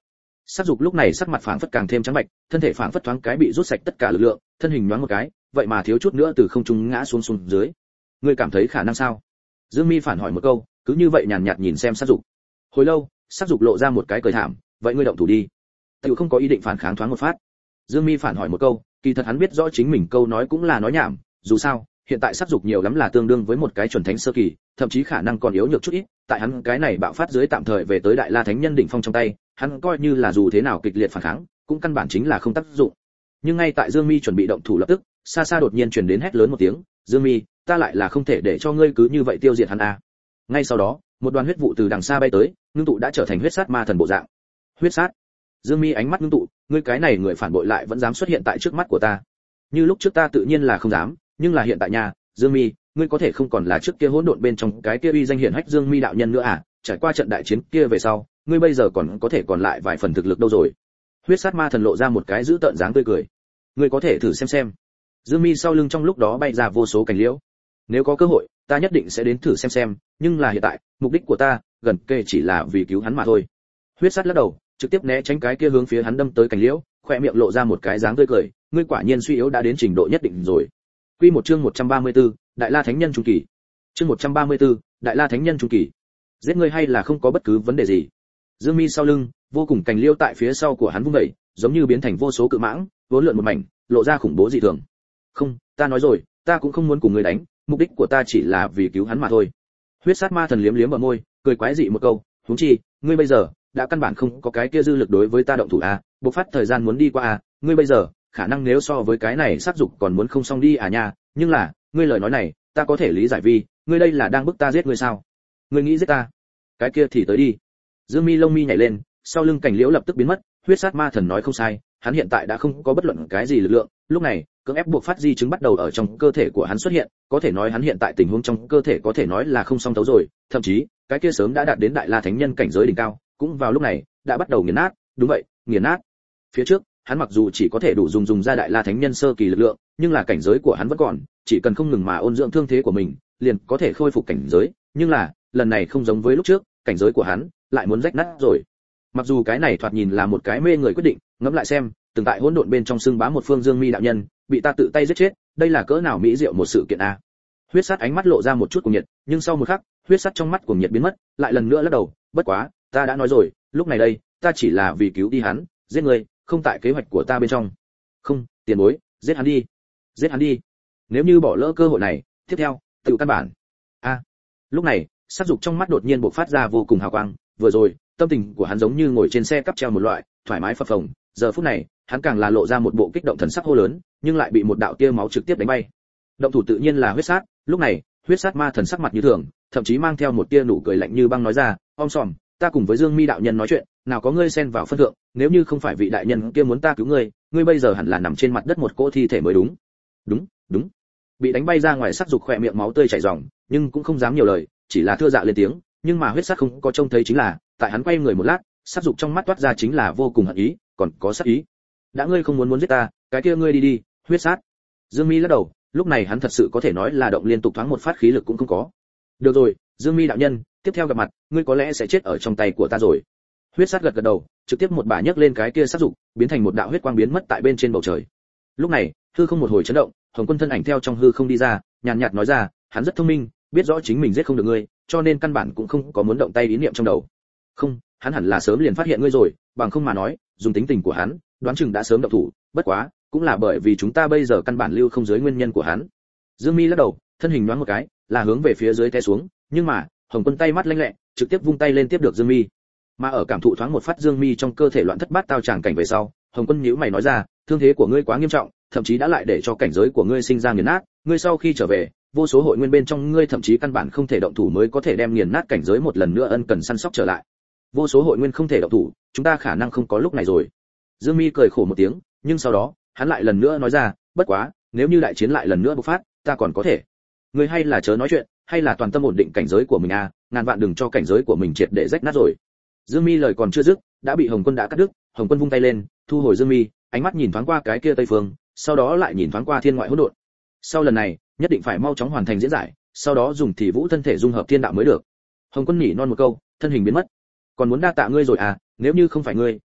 S1: Sát dục lúc này sắc mặt phảng phất càng thêm trắng bệch, thân thể phảng phất thoáng cái bị rút sạch tất cả lực lượng, thân hình nhoáng một cái, vậy mà thiếu chút nữa từ không trung ngã xuống dưới. Ngươi cảm thấy khả năng sao? Dương Mi phản hỏi một câu, cứ như vậy nhàn nhạt nhìn xem sát dục. Hồi lâu, sát dục lộ ra một cái cười thảm, vậy ngươi động thủ đi. Tiểu không có ý định phản kháng thoáng một phát. Dương Mi phản hỏi một câu, kỳ thật hắn biết rõ chính mình câu nói cũng là nói nhảm, dù sao, hiện tại sát dục nhiều lắm là tương đương với một cái chuẩn thánh sơ kỳ, thậm chí khả năng còn yếu nhược chút ít, tại hắn cái này bạo phát dưới tạm thời về tới đại la thánh nhân đỉnh phong trong tay, hắn coi như là dù thế nào kịch liệt phản kháng, cũng căn bản chính là không tác dụng. Nhưng ngay tại Dương Mi chuẩn bị động thủ lập tức, xa xa đột nhiên truyền đến hét lớn một tiếng, "Dương Mi, ta lại là không thể để cho ngươi cứ như vậy tiêu diệt hắn a." Ngay sau đó, một đoàn huyết vụ từ đằng xa bay tới, ngưng tụ đã trở thành huyết sát ma thần bộ dạng. Huyết sát? Dương Mi ánh mắt ngưng tụ, ngươi cái này người phản bội lại vẫn dám xuất hiện tại trước mắt của ta. Như lúc trước ta tự nhiên là không dám, nhưng là hiện tại nha, Dương Mi, ngươi có thể không còn là trước kia hỗn độn bên trong cái kia uy danh hiển hách Dương Mi đạo nhân nữa à? Trải qua trận đại chiến kia về sau, ngươi bây giờ còn có thể còn lại vài phần thực lực đâu rồi? Huyết sát ma thần lộ ra một cái dữ tợn dáng tươi cười. Ngươi có thể thử xem. Dương Mi sau lưng trong lúc đó bay ra vô số cành liễu. Nếu có cơ hội, ta nhất định sẽ đến thử xem, nhưng là hiện tại, mục đích của ta, gần kề chỉ là vì cứu hắn mà thôi. Huyết sát lắc đầu, trực tiếp né tránh cái kia hướng phía hắn đâm tới cành liễu, khóe miệng lộ ra một cái dáng tươi cười, ngươi quả nhiên suy yếu đã đến trình độ nhất định rồi. Quy một chương 134, Đại La Thánh Nhân trung kỳ. Chương 134, Đại La Thánh Nhân trung kỳ. Giết ngươi hay là không có bất cứ vấn đề gì. Dương Mi sau lưng, vô cùng cành liễu tại phía sau của hắn vung dậy, giống như biến thành vô số cự mãng, vốn lượn một mảnh, lộ ra khủng bố dị thường. Không, ta nói rồi, ta cũng không muốn cùng ngươi đánh, mục đích của ta chỉ là vì cứu hắn mà thôi. Huyết sát ma thần liếm liếm bờ môi, cười quái dị một câu, huống chi, ngươi bây giờ đã căn bản không có cái kia dư lực đối với ta động thủ a, bộc phát thời gian muốn đi qua a, ngươi bây giờ khả năng nếu so với cái này sát dục còn muốn không xong đi à nha, nhưng là, ngươi lời nói này, ta có thể lý giải vì, ngươi đây là đang bức ta giết ngươi sao? Ngươi nghĩ giết ta? Cái kia thì tới đi. Dương Mi lông mi nhảy lên, sau lưng cảnh liễu lập tức biến mất, huyết sát ma thần nói không sai, hắn hiện tại đã không có bất luận cái gì lực lượng, lúc này, cưỡng ép buộc phát di chứng bắt đầu ở trong cơ thể của hắn xuất hiện, có thể nói hắn hiện tại tình huống trong cơ thể có thể nói là không song thấu rồi, thậm chí, cái kia sớm đã đạt đến đại la thánh nhân cảnh giới đỉnh cao, cũng vào lúc này, đã bắt đầu nghiền nát, đúng vậy, nghiền nát. Phía trước, hắn mặc dù chỉ có thể đủ dùng ra đại la thánh nhân sơ kỳ lực lượng, nhưng là cảnh giới của hắn vẫn còn, chỉ cần không ngừng mà ôn dưỡng thương thế của mình, liền có thể khôi phục cảnh giới, nhưng là, lần này không giống với lúc trước, cảnh giới của hắn lại muốn rách nát rồi. Mặc dù cái này thoạt nhìn là một cái mê người quyết định, ngẫm lại xem, từng tại hỗn độn bên trong xưng bá một phương Dương Mi đạo nhân, bị ta tự tay giết chết, đây là cỡ nào mỹ diệu một sự kiện a. Huyết sát ánh mắt lộ ra một chút cuồng nhiệt, nhưng sau một khắc, huyết sát trong mắt cuồng nhiệt biến mất, lại lần nữa lắc đầu, bất quá, ta đã nói rồi, lúc này đây, ta chỉ là vì cứu đi hắn, giết người, không tại kế hoạch của ta bên trong. Không, tiền bối, giết hắn đi. Giết hắn đi. Nếu như bỏ lỡ cơ hội này, tiếp theo, tự căn bản. A. Lúc này, sát dục trong mắt đột nhiên bộc phát ra vô cùng hào quang, vừa rồi, tâm tình của hắn giống như ngồi trên xe cắp treo một loại, thoải mái phập phồng, giờ phút này, hắn càng là lộ ra một bộ kích động thần sắc hô lớn, nhưng lại bị một đạo tia máu trực tiếp đánh bay. Động thủ tự nhiên là huyết sát, lúc này, huyết sát ma thần sắc mặt như thường, thậm chí mang theo một tia nụ cười lạnh như băng nói ra, om sòm, ta cùng với Dương Mi đạo nhân nói chuyện, nào có ngươi xen vào phân thượng, nếu như không phải vị đại nhân kia muốn ta cứu ngươi, ngươi bây giờ hẳn là nằm trên mặt đất một cỗ thi thể mới đúng. Đúng. Bị đánh bay ra ngoài sát dục khỏe miệng máu tươi chảy ròng, nhưng cũng không dám nhiều lời, chỉ là thưa dạ lên tiếng, nhưng mà huyết sát không có trông thấy chính là, tại hắn quay người một lát, sát dục trong mắt toát ra chính là vô cùng hận ý, còn có sát ý. Đã ngươi không muốn giết ta, cái kia ngươi đi, huyết sát. Dương Mi lắc đầu, lúc này hắn thật sự có thể nói là động liên tục thoáng một phát khí lực cũng không có. Được rồi, Dương Mi đạo nhân, tiếp theo gặp mặt, ngươi có lẽ sẽ chết ở trong tay của ta rồi. Huyết sát gật gật đầu, trực tiếp một bả nhấc lên cái kia sát dục, biến thành một đạo huyết quang biến mất tại bên trên bầu trời. Lúc này, hư không một hồi chấn động, Hồng Quân thân ảnh theo trong hư không đi ra, nhàn nhạt nói ra, hắn rất thông minh, biết rõ chính mình giết không được ngươi, cho nên căn bản cũng không có muốn động tay ý niệm trong đầu. Không, hắn hẳn là sớm liền phát hiện ngươi rồi, bằng không mà nói, dùng tính tình của hắn, đoán chừng đã sớm động thủ, bất quá, cũng là bởi vì chúng ta bây giờ căn bản lưu không dưới nguyên nhân của hắn. Dương Mi lắc đầu, thân hình nhoáng một cái, là hướng về phía dưới té xuống, nhưng mà, Hồng Quân tay mắt lanh lẹ, trực tiếp vung tay lên tiếp được Dương Mi. Mà ở cảm thụ thoáng một phát Dương Mi trong cơ thể loạn thất bát tao tràng cảnh về sau, Hồng Quân nhíu mày nói ra, thương thế của ngươi quá nghiêm trọng, thậm chí đã lại để cho cảnh giới của ngươi sinh ra nghiền nát, ngươi sau khi trở về, vô số hội nguyên bên trong ngươi thậm chí căn bản không thể động thủ mới có thể đem nghiền nát cảnh giới một lần nữa ân cần săn sóc trở lại. Vô số hội nguyên không thể động thủ, chúng ta khả năng không có lúc này rồi. Dương Mi cười khổ một tiếng, nhưng sau đó, hắn lại lần nữa nói ra, bất quá, nếu như đại chiến lại lần nữa bộc phát, ta còn có thể. Ngươi hay là chớ nói chuyện, hay là toàn tâm ổn định cảnh giới của mình a, ngàn vạn đừng cho cảnh giới của mình triệt để rách nát rồi. Dương Mi lời còn chưa dứt, đã bị Hồng Quân đã cắt đứt, Hồng Quân vung tay lên, thu hồi Dương Mi, ánh mắt nhìn thoáng qua cái kia tây phương, sau đó lại nhìn thoáng qua thiên ngoại hỗn độn. Sau lần này, nhất định phải mau chóng hoàn thành diễn giải, sau đó dùng thì vũ thân thể dung hợp thiên đạo mới được. Hồng Quân nhỉ non một câu, thân hình biến mất. Còn muốn đa tạ ngươi rồi à, nếu như không phải ngươi,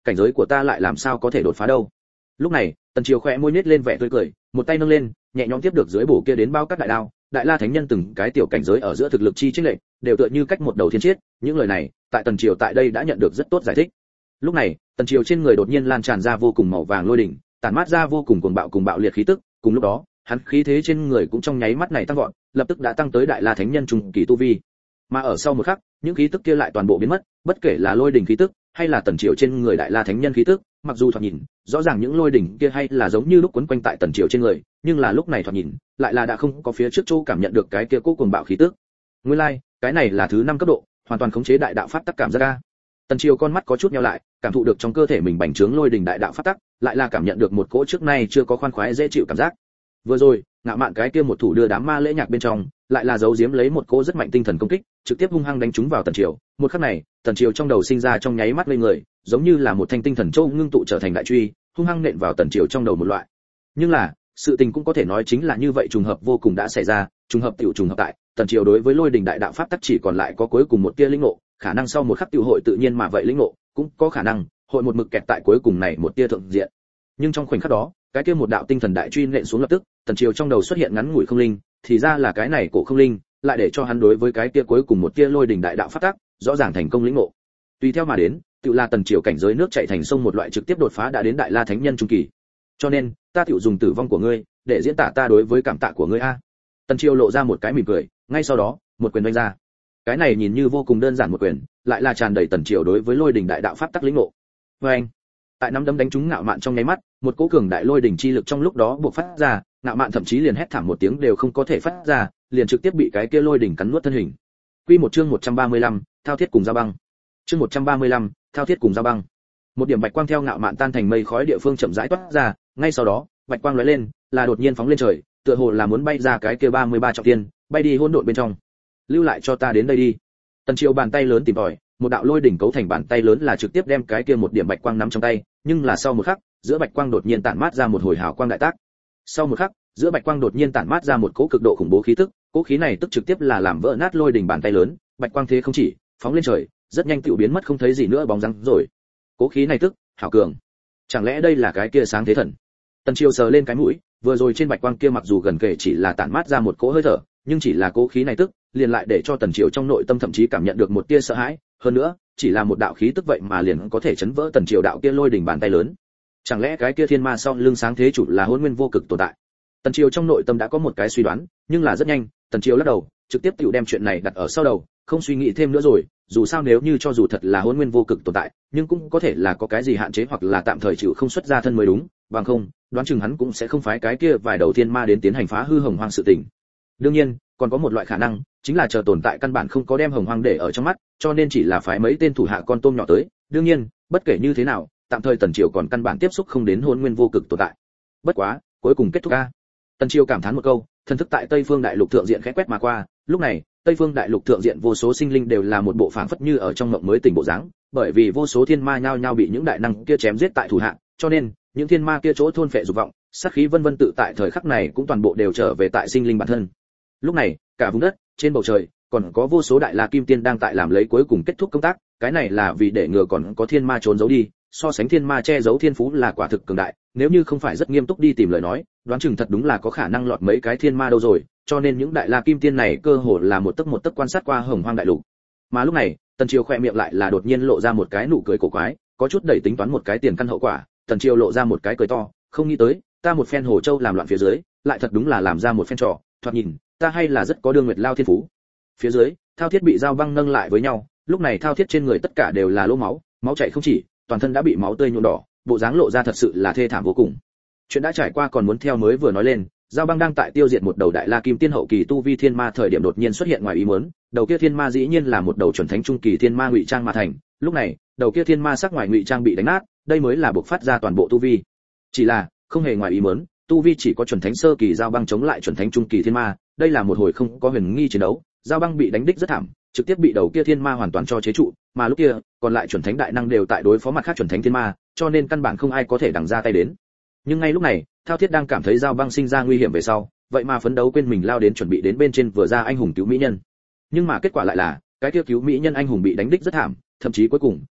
S1: cảnh giới của ta lại làm sao có thể đột phá đâu. Lúc này, Tần Triều khẽ môi nhếch lên vẻ tươi cười, một tay nâng lên, nhẹ nhõm tiếp được dưới bổ kia đến bao cắt đại đao, đại la thánh nhân từng cái tiểu cảnh giới ở giữa thực lực chi chênh lệch, đều tựa như cách một đầu thiên chiết, những lời này, tại Tần Triều tại đây đã nhận được rất tốt giải thích. Lúc này, Tần Triều trên người đột nhiên lan tràn ra vô cùng màu vàng lôi đỉnh, tản mát ra vô cùng cuồng bạo liệt khí tức, cùng lúc đó, hắn khí thế trên người cũng trong nháy mắt này tăng vọt, lập tức đã tăng tới đại la thánh nhân trung kỳ tu vi. Mà ở sau một khắc, những khí tức kia lại toàn bộ biến mất, bất kể là lôi đỉnh khí tức, hay là Tần Triều trên người đại la thánh nhân khí tức, mặc dù thoạt nhìn, rõ ràng những lôi đỉnh kia hay là giống như lúc quấn quanh tại Tần Triều trên người, nhưng là lúc này thoạt nhìn, lại là đã không có phía trước chỗ cảm nhận được cái kia cố cuồng bạo khí tức. Nguyên lai, cái này là thứ 5 cấp độ, hoàn toàn khống chế đại đạo pháp tắc cảm giác ra. Tần Triều con mắt có chút nheo lại, cảm thụ được trong cơ thể mình bành trướng lôi đỉnh đại đạo pháp tắc, lại là cảm nhận được một cỗ trước nay chưa có khoan khoái dễ chịu cảm giác. Vừa rồi, ngạo mạn cái kia một thủ đưa đám ma lễ nhạc bên trong, lại là giấu giếm lấy một cỗ rất mạnh tinh thần công kích, trực tiếp hung hăng đánh trúng vào Tần Triều. Một khắc này, Tần Triều trong đầu sinh ra trong nháy mắt lên người, giống như là một thanh tinh thần châu ngưng tụ trở thành đại truy, hung hăng nện vào Tần Triều trong đầu một loại. Nhưng là, sự tình cũng có thể nói chính là như vậy, trùng hợp vô cùng đã xảy ra, trùng hợp tiểu trùng hợp tại, Tần Triều đối với lôi đỉnh đại đạo pháp tắc chỉ còn lại có cuối cùng một tia linh ngộ, khả năng sau một khắc tiểu hội tự nhiên mà vậy linh ngộ, cũng có khả năng hội một mực kẹt tại cuối cùng này một tia thượng diện. Nhưng trong khoảnh khắc đó, cái kia một đạo tinh thần đại truy nện xuống lập tức, Tần Triều trong đầu xuất hiện ngắn ngủi không linh, thì ra là cái này cổ không linh, lại để cho hắn đối với cái kia cuối cùng một tia lôi đỉnh đại đạo pháp tắc, rõ ràng thành công lĩnh ngộ. Tùy theo mà đến, tự là Tần Triều cảnh giới nước chảy thành sông một loại trực tiếp đột phá đã đến đại la thánh nhân trung kỳ. Cho nên, ta tiểu dùng tử vong của ngươi để diễn tả ta đối với cảm tạ của ngươi a. Tần Triều lộ ra một cái mỉm cười, ngay sau đó, một quyền đánh ra. Cái này nhìn như vô cùng đơn giản một quyền, lại là tràn đầy Tần Triều đối với lôi đỉnh đại đạo pháp tắc lĩnh ngộ. Oeng! Tại nắm đấm đánh trúng ngạo mạn trong nháy mắt, một cỗ cường đại lôi đỉnh chi lực trong lúc đó bộc phát ra, ngạo mạn thậm chí liền hét thảm một tiếng đều không có thể phát ra, liền trực tiếp bị cái kia lôi đỉnh cắn nuốt thân hình. Quy một chương 135, thao thiết cùng giao băng. Chương 135, thao thiết cùng giao băng. Một điểm bạch quang theo ngạo mạn tan thành mây khói địa phương chậm rãi toát ra, ngay sau đó, bạch quang lóe lên, là đột nhiên phóng lên trời, tựa hồ là muốn bay ra cái kia 33 trọng thiên, bay đi hỗn độn bên trong. Lưu lại cho ta đến đây đi. Tần Triều bàn tay lớn tìm tòi, một đạo lôi đỉnh cấu thành bàn tay lớn là trực tiếp đem cái kia một điểm bạch quang nắm trong tay, nhưng là sau một khắc, giữa bạch quang đột nhiên tản mát ra một hồi hào quang đại tác. Sau một khắc, giữa bạch quang đột nhiên tản mát ra một cỗ cực độ khủng bố khí tức, cỗ khí này tức trực tiếp là làm vỡ nát lôi đỉnh bàn tay lớn, bạch quang thế không chỉ, phóng lên trời, rất nhanh tựu biến mất không thấy gì nữa bóng dáng rồi. Cỗ khí này tức, hảo cường. Chẳng lẽ đây là cái kia sáng thế thần? Tần Triều sờ lên cái mũi, vừa rồi trên bạch quang kia mặc dù gần kể chỉ là tản mát ra một cỗ hơi thở, nhưng chỉ là cỗ khí này tức, liền lại để cho Tần Triều trong nội tâm thậm chí cảm nhận được một tia sợ hãi, hơn nữa, chỉ là một đạo khí tức vậy mà liền có thể chấn vỡ Tần Triều đạo kia lôi đỉnh bàn tay lớn. Chẳng lẽ cái kia thiên ma sau lưng sáng thế chủ là Hỗn Nguyên vô cực tồn tại? Tần Triều trong nội tâm đã có một cái suy đoán, nhưng là rất nhanh, Tần Triều lắc đầu, trực tiếp tiểu đem chuyện này đặt ở sau đầu, không suy nghĩ thêm nữa rồi, dù sao nếu như cho dù thật là Hỗn Nguyên vô cực tồn tại, nhưng cũng có thể là có cái gì hạn chế hoặc là tạm thời chịu không xuất ra thân mới đúng, bằng không, đoán chừng hắn cũng sẽ không phái cái kia vài đầu thiên ma đến tiến hành phá hư Hồng Hoang sự tình. Đương nhiên, còn có một loại khả năng, chính là chờ tồn tại căn bản không có đem Hồng Hoang để ở trong mắt, cho nên chỉ là phái mấy tên thủ hạ con tôm nhỏ tới. Đương nhiên, bất kể như thế nào, tạm thời Tần Triều còn căn bản tiếp xúc không đến Hỗn Nguyên vô cực tồn tại. Bất quá, cuối cùng kết thúc a. Tần Triều cảm thán một câu, thần thức tại Tây Phương Đại Lục thượng diện khẽ quét mà qua, lúc này, Tây Phương Đại Lục thượng diện vô số sinh linh đều là một bộ phảng phất như ở trong mộng mới tỉnh bộ dáng, bởi vì vô số thiên ma nhao nhao bị những đại năng kia chém giết tại thủ hạ, cho nên, những thiên ma kia chỗ thôn phệ dục vọng, sát khí vân vân tự tại thời khắc này cũng toàn bộ đều trở về tại sinh linh bản thân. Lúc này, cả vùng đất, trên bầu trời, còn có vô số đại la kim tiên đang tại làm lấy cuối cùng kết thúc công tác, cái này là vì để ngừa còn có thiên ma trốn giấu đi, so sánh thiên ma che giấu thiên phú là quả thực cường đại, nếu như không phải rất nghiêm túc đi tìm lời nói, đoán chừng thật đúng là có khả năng lọt mấy cái thiên ma đâu rồi, cho nên những đại la kim tiên này cơ hồ là một tấc quan sát qua Hồng Hoang đại lục. Mà lúc này, Tần Triều khẽ miệng lại là đột nhiên lộ ra một cái nụ cười cổ quái, có chút đẩy tính toán một cái tiền căn hậu quả, Tần Triều lộ ra một cái cười to, không nghĩ tới, ta một phen hồ châu làm loạn phía dưới, lại thật đúng là làm ra một phen trò, thoạt nhìn, ta hay là rất có đương nguyệt lao thiên phú. Phía dưới, Thao Thiết bị dao băng nâng lại với nhau, lúc này Thao Thiết trên người tất cả đều là lỗ máu, máu chảy không chỉ, toàn thân đã bị máu tươi nhuộm đỏ, bộ dáng lộ ra thật sự là thê thảm vô cùng. Chuyện đã trải qua còn muốn theo mới vừa nói lên, Giao Băng đang tại tiêu diệt một đầu đại la kim tiên hậu kỳ tu vi thiên ma thời điểm đột nhiên xuất hiện ngoài ý muốn, đầu kia thiên ma dĩ nhiên là một đầu chuẩn thánh trung kỳ thiên ma ngụy trang mà thành, lúc này, đầu kia thiên ma sắc ngoài ngụy trang bị đánh nát, đây mới là bộc phát ra toàn bộ tu vi. Chỉ là, không hề ngoài ý muốn, tu vi chỉ có chuẩn thánh sơ kỳ Giao Băng chống lại chuẩn thánh trung kỳ thiên ma, đây là một hồi không có huyền nghi chiến đấu, Giao Băng bị đánh đích rất thảm, trực tiếp bị đầu kia thiên ma hoàn toàn cho chế trụ, mà lúc kia, còn lại chuẩn thánh đại năng đều tại đối phó mặt khác chuẩn thánh thiên ma, cho nên căn bản không ai có thể đằng ra tay đến. Nhưng ngay lúc này, Thao Thiết đang cảm thấy Giao Băng sinh ra nguy hiểm về sau, vậy mà phấn đấu quên mình lao đến chuẩn bị đến bên trên vừa ra anh hùng cứu mỹ nhân. Nhưng mà kết quả lại là, cái kia cứu mỹ nhân anh hùng bị đánh đích rất thảm, thậm chí cuối cùng,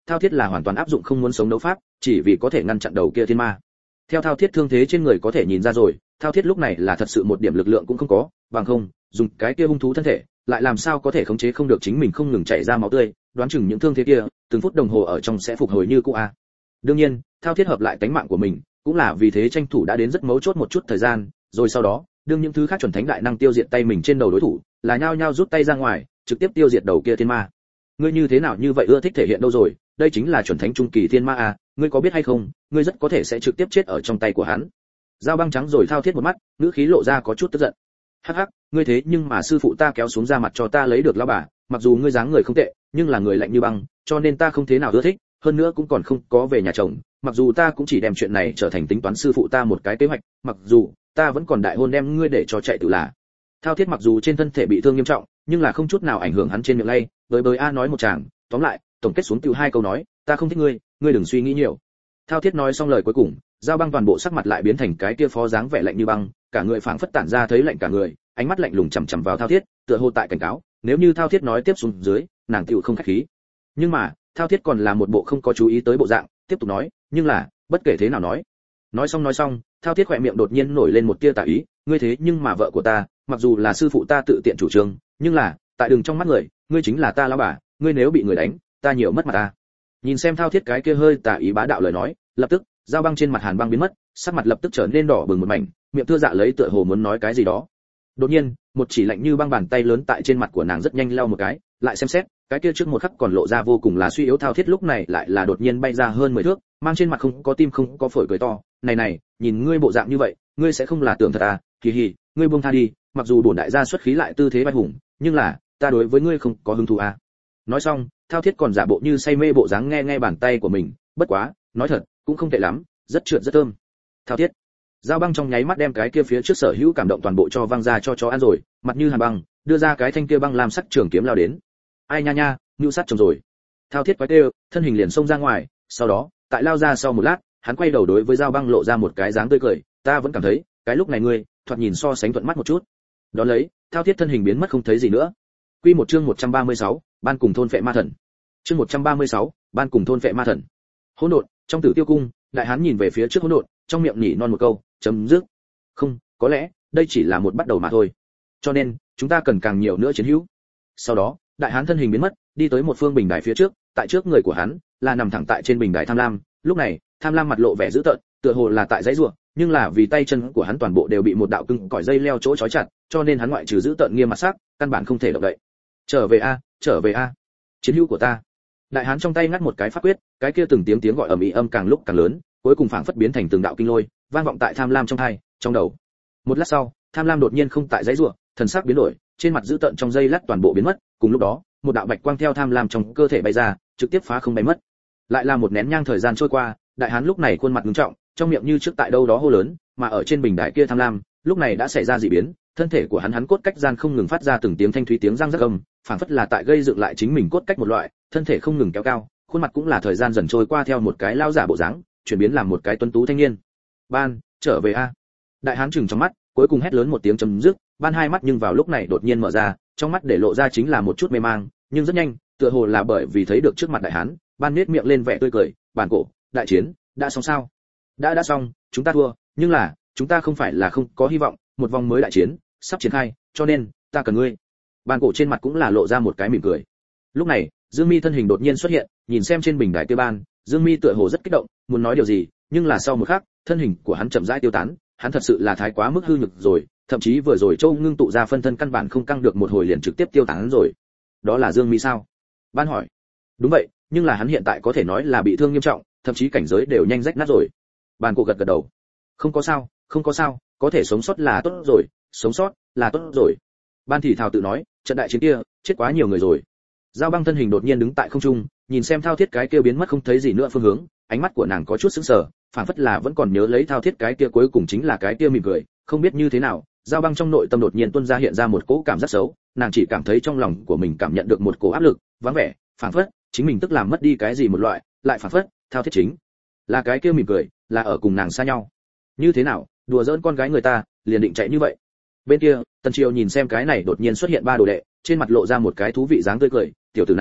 S1: thao thiết là hoàn toàn áp dụng không muốn sống đấu pháp, chỉ vì có thể ngăn chặn đầu kia thiên ma. Theo thao thiết thương thế trên người có thể nhìn ra rồi, thao thiết lúc này là thật sự một điểm lực lượng cũng không có, bằng không dùng cái kia hung thú thân thể lại làm sao có thể khống chế không được chính mình không ngừng chảy ra máu tươi, đoán chừng những thương thế kia từng phút đồng hồ ở trong sẽ phục hồi như cũ a. Đương nhiên thao thiết hợp lại tánh mạng của mình cũng là vì thế tranh thủ đã đến rất mấu chốt một chút thời gian, rồi sau đó đương những thứ khác chuẩn thánh đại năng tiêu diệt tay mình trên đầu đối thủ, là nhao nhao rút tay ra ngoài trực tiếp tiêu diệt đầu kia thiên ma. Ngươi như thế nào như vậy ưa thích thể hiện đâu rồi, đây chính là chuẩn thánh trung kỳ thiên ma à, ngươi có biết hay không, ngươi rất có thể sẽ trực tiếp chết ở trong tay của hắn. Dao băng trắng rồi thao thiết một mắt, ngữ khí lộ ra có chút tức giận. Hắc hắc, ngươi thế nhưng mà sư phụ ta kéo xuống ra mặt cho ta lấy được lão bà, mặc dù ngươi dáng người không tệ, nhưng là người lạnh như băng, cho nên ta không thế nào ưa thích, hơn nữa cũng còn không có về nhà chồng, mặc dù ta cũng chỉ đem chuyện này trở thành tính toán sư phụ ta một cái kế hoạch, mặc dù ta vẫn còn đại hôn đem ngươi để cho chạy tự là. Thao thiết mặc dù trên thân thể bị thương nghiêm trọng, nhưng là không chút nào ảnh hưởng hắn trên miệng lay, bới a nói một tràng, tóm lại, tổng kết xuống tiêu hai câu nói, ta không thích ngươi, ngươi đừng suy nghĩ nhiều. Thao thiết nói xong lời cuối cùng, Giao Băng toàn bộ sắc mặt lại biến thành cái kia phó dáng vẻ lạnh như băng, cả người phảng phất tản ra thấy lạnh cả người, ánh mắt lạnh lùng chằm chằm vào Thao thiết, tựa hồ tại cảnh cáo, nếu như Thao thiết nói tiếp xuống dưới, nàng tiểu không khách khí. Nhưng mà, Thao thiết còn là một bộ không có chú ý tới bộ dạng, tiếp tục nói, nhưng là, bất kể thế nào nói. Nói xong, Thao thiết khỏe miệng đột nhiên nổi lên một tia tà ý, ngươi thế nhưng mà vợ của ta, mặc dù là sư phụ ta tự tiện chủ trương, nhưng là, tại đường trong mắt người, ngươi chính là ta lão bà, ngươi nếu bị người đánh, ta nhiều mất mặt ta. Nhìn xem Thao thiết cái kia hơi tà ý bá đạo lời nói, lập tức, Giao Băng trên mặt Hàn Băng biến mất, sắc mặt lập tức trở nên đỏ bừng một mảnh, miệng thưa dạ lấy tựa hồ muốn nói cái gì đó. Đột nhiên, một chỉ lạnh như băng bàn tay lớn tại trên mặt của nàng rất nhanh leo một cái, lại xem xét, cái kia trước một khắc còn lộ ra vô cùng là suy yếu Thao thiết lúc này lại là đột nhiên bay ra hơn 10 thước, mang trên mặt không có tim không có phổi cười to, này, nhìn ngươi bộ dạng như vậy, ngươi sẽ không là tưởng thật à, kỳ hỉ, ngươi buông tha đi, mặc dù bổn đại gia xuất khí lại tư thế bay hùng, nhưng là, ta đối với ngươi không có hứng thú à. Nói xong, Thao thiết còn giả bộ như say mê bộ dáng nghe bàn tay của mình, bất quá, nói thật, cũng không tệ lắm, rất trượt rất thơm. Thao thiết. Giao Băng trong nháy mắt đem cái kia phía trước sở hữu cảm động toàn bộ cho văng ra cho chó ăn rồi, mặt như hàn băng, đưa ra cái thanh kia băng làm sắc trường kiếm lao đến. Ai nha, nhu sát chồng rồi. Thao thiết quái kêu, thân hình liền xông ra ngoài, sau đó, tại lao ra sau một lát, hắn quay đầu đối với Giao Băng lộ ra một cái dáng tươi cười, ta vẫn cảm thấy, cái lúc này ngươi, thoạt nhìn so sánh thuận mắt một chút. Đó lấy, Thao thiết thân hình biến mất không thấy gì nữa. Quy một chương 136, ban cùng thôn phệ ma thần. Chương 136, ban cùng thôn phệ ma thần. Hỗn độn, trong Tử Tiêu cung, đại hán nhìn về phía trước hỗn độn, trong miệng nhỉ non một câu, chấm dứt. Không, có lẽ, đây chỉ là một bắt đầu mà thôi. Cho nên, chúng ta cần càng nhiều nữa chiến hữu. Sau đó, đại hán thân hình biến mất, đi tới một phương bình đài phía trước, tại trước người của hắn, là nằm thẳng tại trên bình đài Tham Lam, lúc này, Tham Lam mặt lộ vẻ dữ tợn, tựa hồ là tại giãy giụa, nhưng là vì tay chân của hắn toàn bộ đều bị một đạo cưng cỏi dây leo chỗ trói chặt, cho nên hắn ngoại trừ dữ tợn nghiêm mặt sắc, căn bản không thể động đậy. Trở về a, chiến hữu của ta. Đại hán trong tay ngắt một cái pháp quyết, cái kia từng tiếng gọi ầm ĩ âm càng lúc càng lớn, cuối cùng phảng phất biến thành từng đạo kinh lôi, vang vọng tại Tham Lam trong tai, trong đầu. Một lát sau, Tham Lam đột nhiên không tại giãy giụa, thần sắc biến đổi, trên mặt dữ tợn trong giây lát toàn bộ biến mất, cùng lúc đó, một đạo bạch quang theo Tham Lam trong cơ thể bay ra, trực tiếp phá không bay mất. Lại là một nén nhang thời gian trôi qua, đại hán lúc này khuôn mặt nghiêm trọng, trong miệng như trước tại đâu đó hô lớn, mà ở trên bình đài kia Tham Lam, lúc này đã xảy ra dị biến, thân thể của hắn cốt cách gian không ngừng phát ra từng tiếng thanh thúy tiếng răng rắc âm, phảng phất là tại gây dựng lại chính mình cốt cách một loại, thân thể không ngừng kéo cao, khuôn mặt cũng là thời gian dần trôi qua theo một cái lao giả bộ dáng, chuyển biến làm một cái tuấn tú thanh niên. Ban, trở về a. Đại hán chừng trong mắt, cuối cùng hét lớn một tiếng chấm dứt, ban hai mắt nhưng vào lúc này đột nhiên mở ra, trong mắt để lộ ra chính là một chút mê mang, nhưng rất nhanh, tựa hồ là bởi vì thấy được trước mặt đại hán, ban nhếch miệng lên vẻ tươi cười, bản cổ, đại chiến, đã xong sao? Đã xong, chúng ta thua, nhưng là, chúng ta không phải là không có hy vọng, một vòng mới đại chiến sắp triển khai, cho nên ta cần ngươi. Bàn cổ trên mặt cũng là lộ ra một cái mỉm cười. Lúc này, Dương Mi thân hình đột nhiên xuất hiện, nhìn xem trên bình đài kia ban, Dương Mi tựa hồ rất kích động, muốn nói điều gì, nhưng là sau một khắc, thân hình của hắn chậm rãi tiêu tán, hắn thật sự là thái quá mức hư nhược rồi, thậm chí vừa rồi Châu ngưng tụ ra phân thân căn bản không căng được một hồi liền trực tiếp tiêu tán rồi. Đó là Dương Mi sao? Ban hỏi. Đúng vậy, nhưng là hắn hiện tại có thể nói là bị thương nghiêm trọng, thậm chí cảnh giới đều nhanh rách nát rồi. Bàn cổ gật gật đầu. Không có sao, có thể sống sót là tốt rồi, sống sót là tốt rồi. Ban thì thào tự nói, trận đại chiến kia, chết quá nhiều người rồi. Giao Băng thân hình đột nhiên đứng tại không trung, nhìn xem Thao Thiết cái kia biến mất không thấy gì nữa phương hướng, ánh mắt của nàng có chút sững sờ, phảng phất là vẫn còn nhớ lấy Thao Thiết cái kia cuối cùng chính là cái kia mỉm cười, không biết như thế nào, Giao Băng trong nội tâm đột nhiên tuôn ra hiện ra một cỗ cảm giác xấu, nàng chỉ cảm thấy trong lòng của mình cảm nhận được một cỗ áp lực, vắng vẻ, phảng phất chính mình tức làm mất đi cái gì một loại, lại phảng phất Thao Thiết chính là cái kia mỉm cười, là ở cùng nàng xa nhau. Như thế nào, đùa giỡn con gái người ta, liền định chạy như vậy. Bên kia, Tần Triều nhìn xem cái này đột nhiên xuất hiện ba đồ đệ, trên mặt lộ ra một cái thú vị dáng tươi cười, tiểu tử này,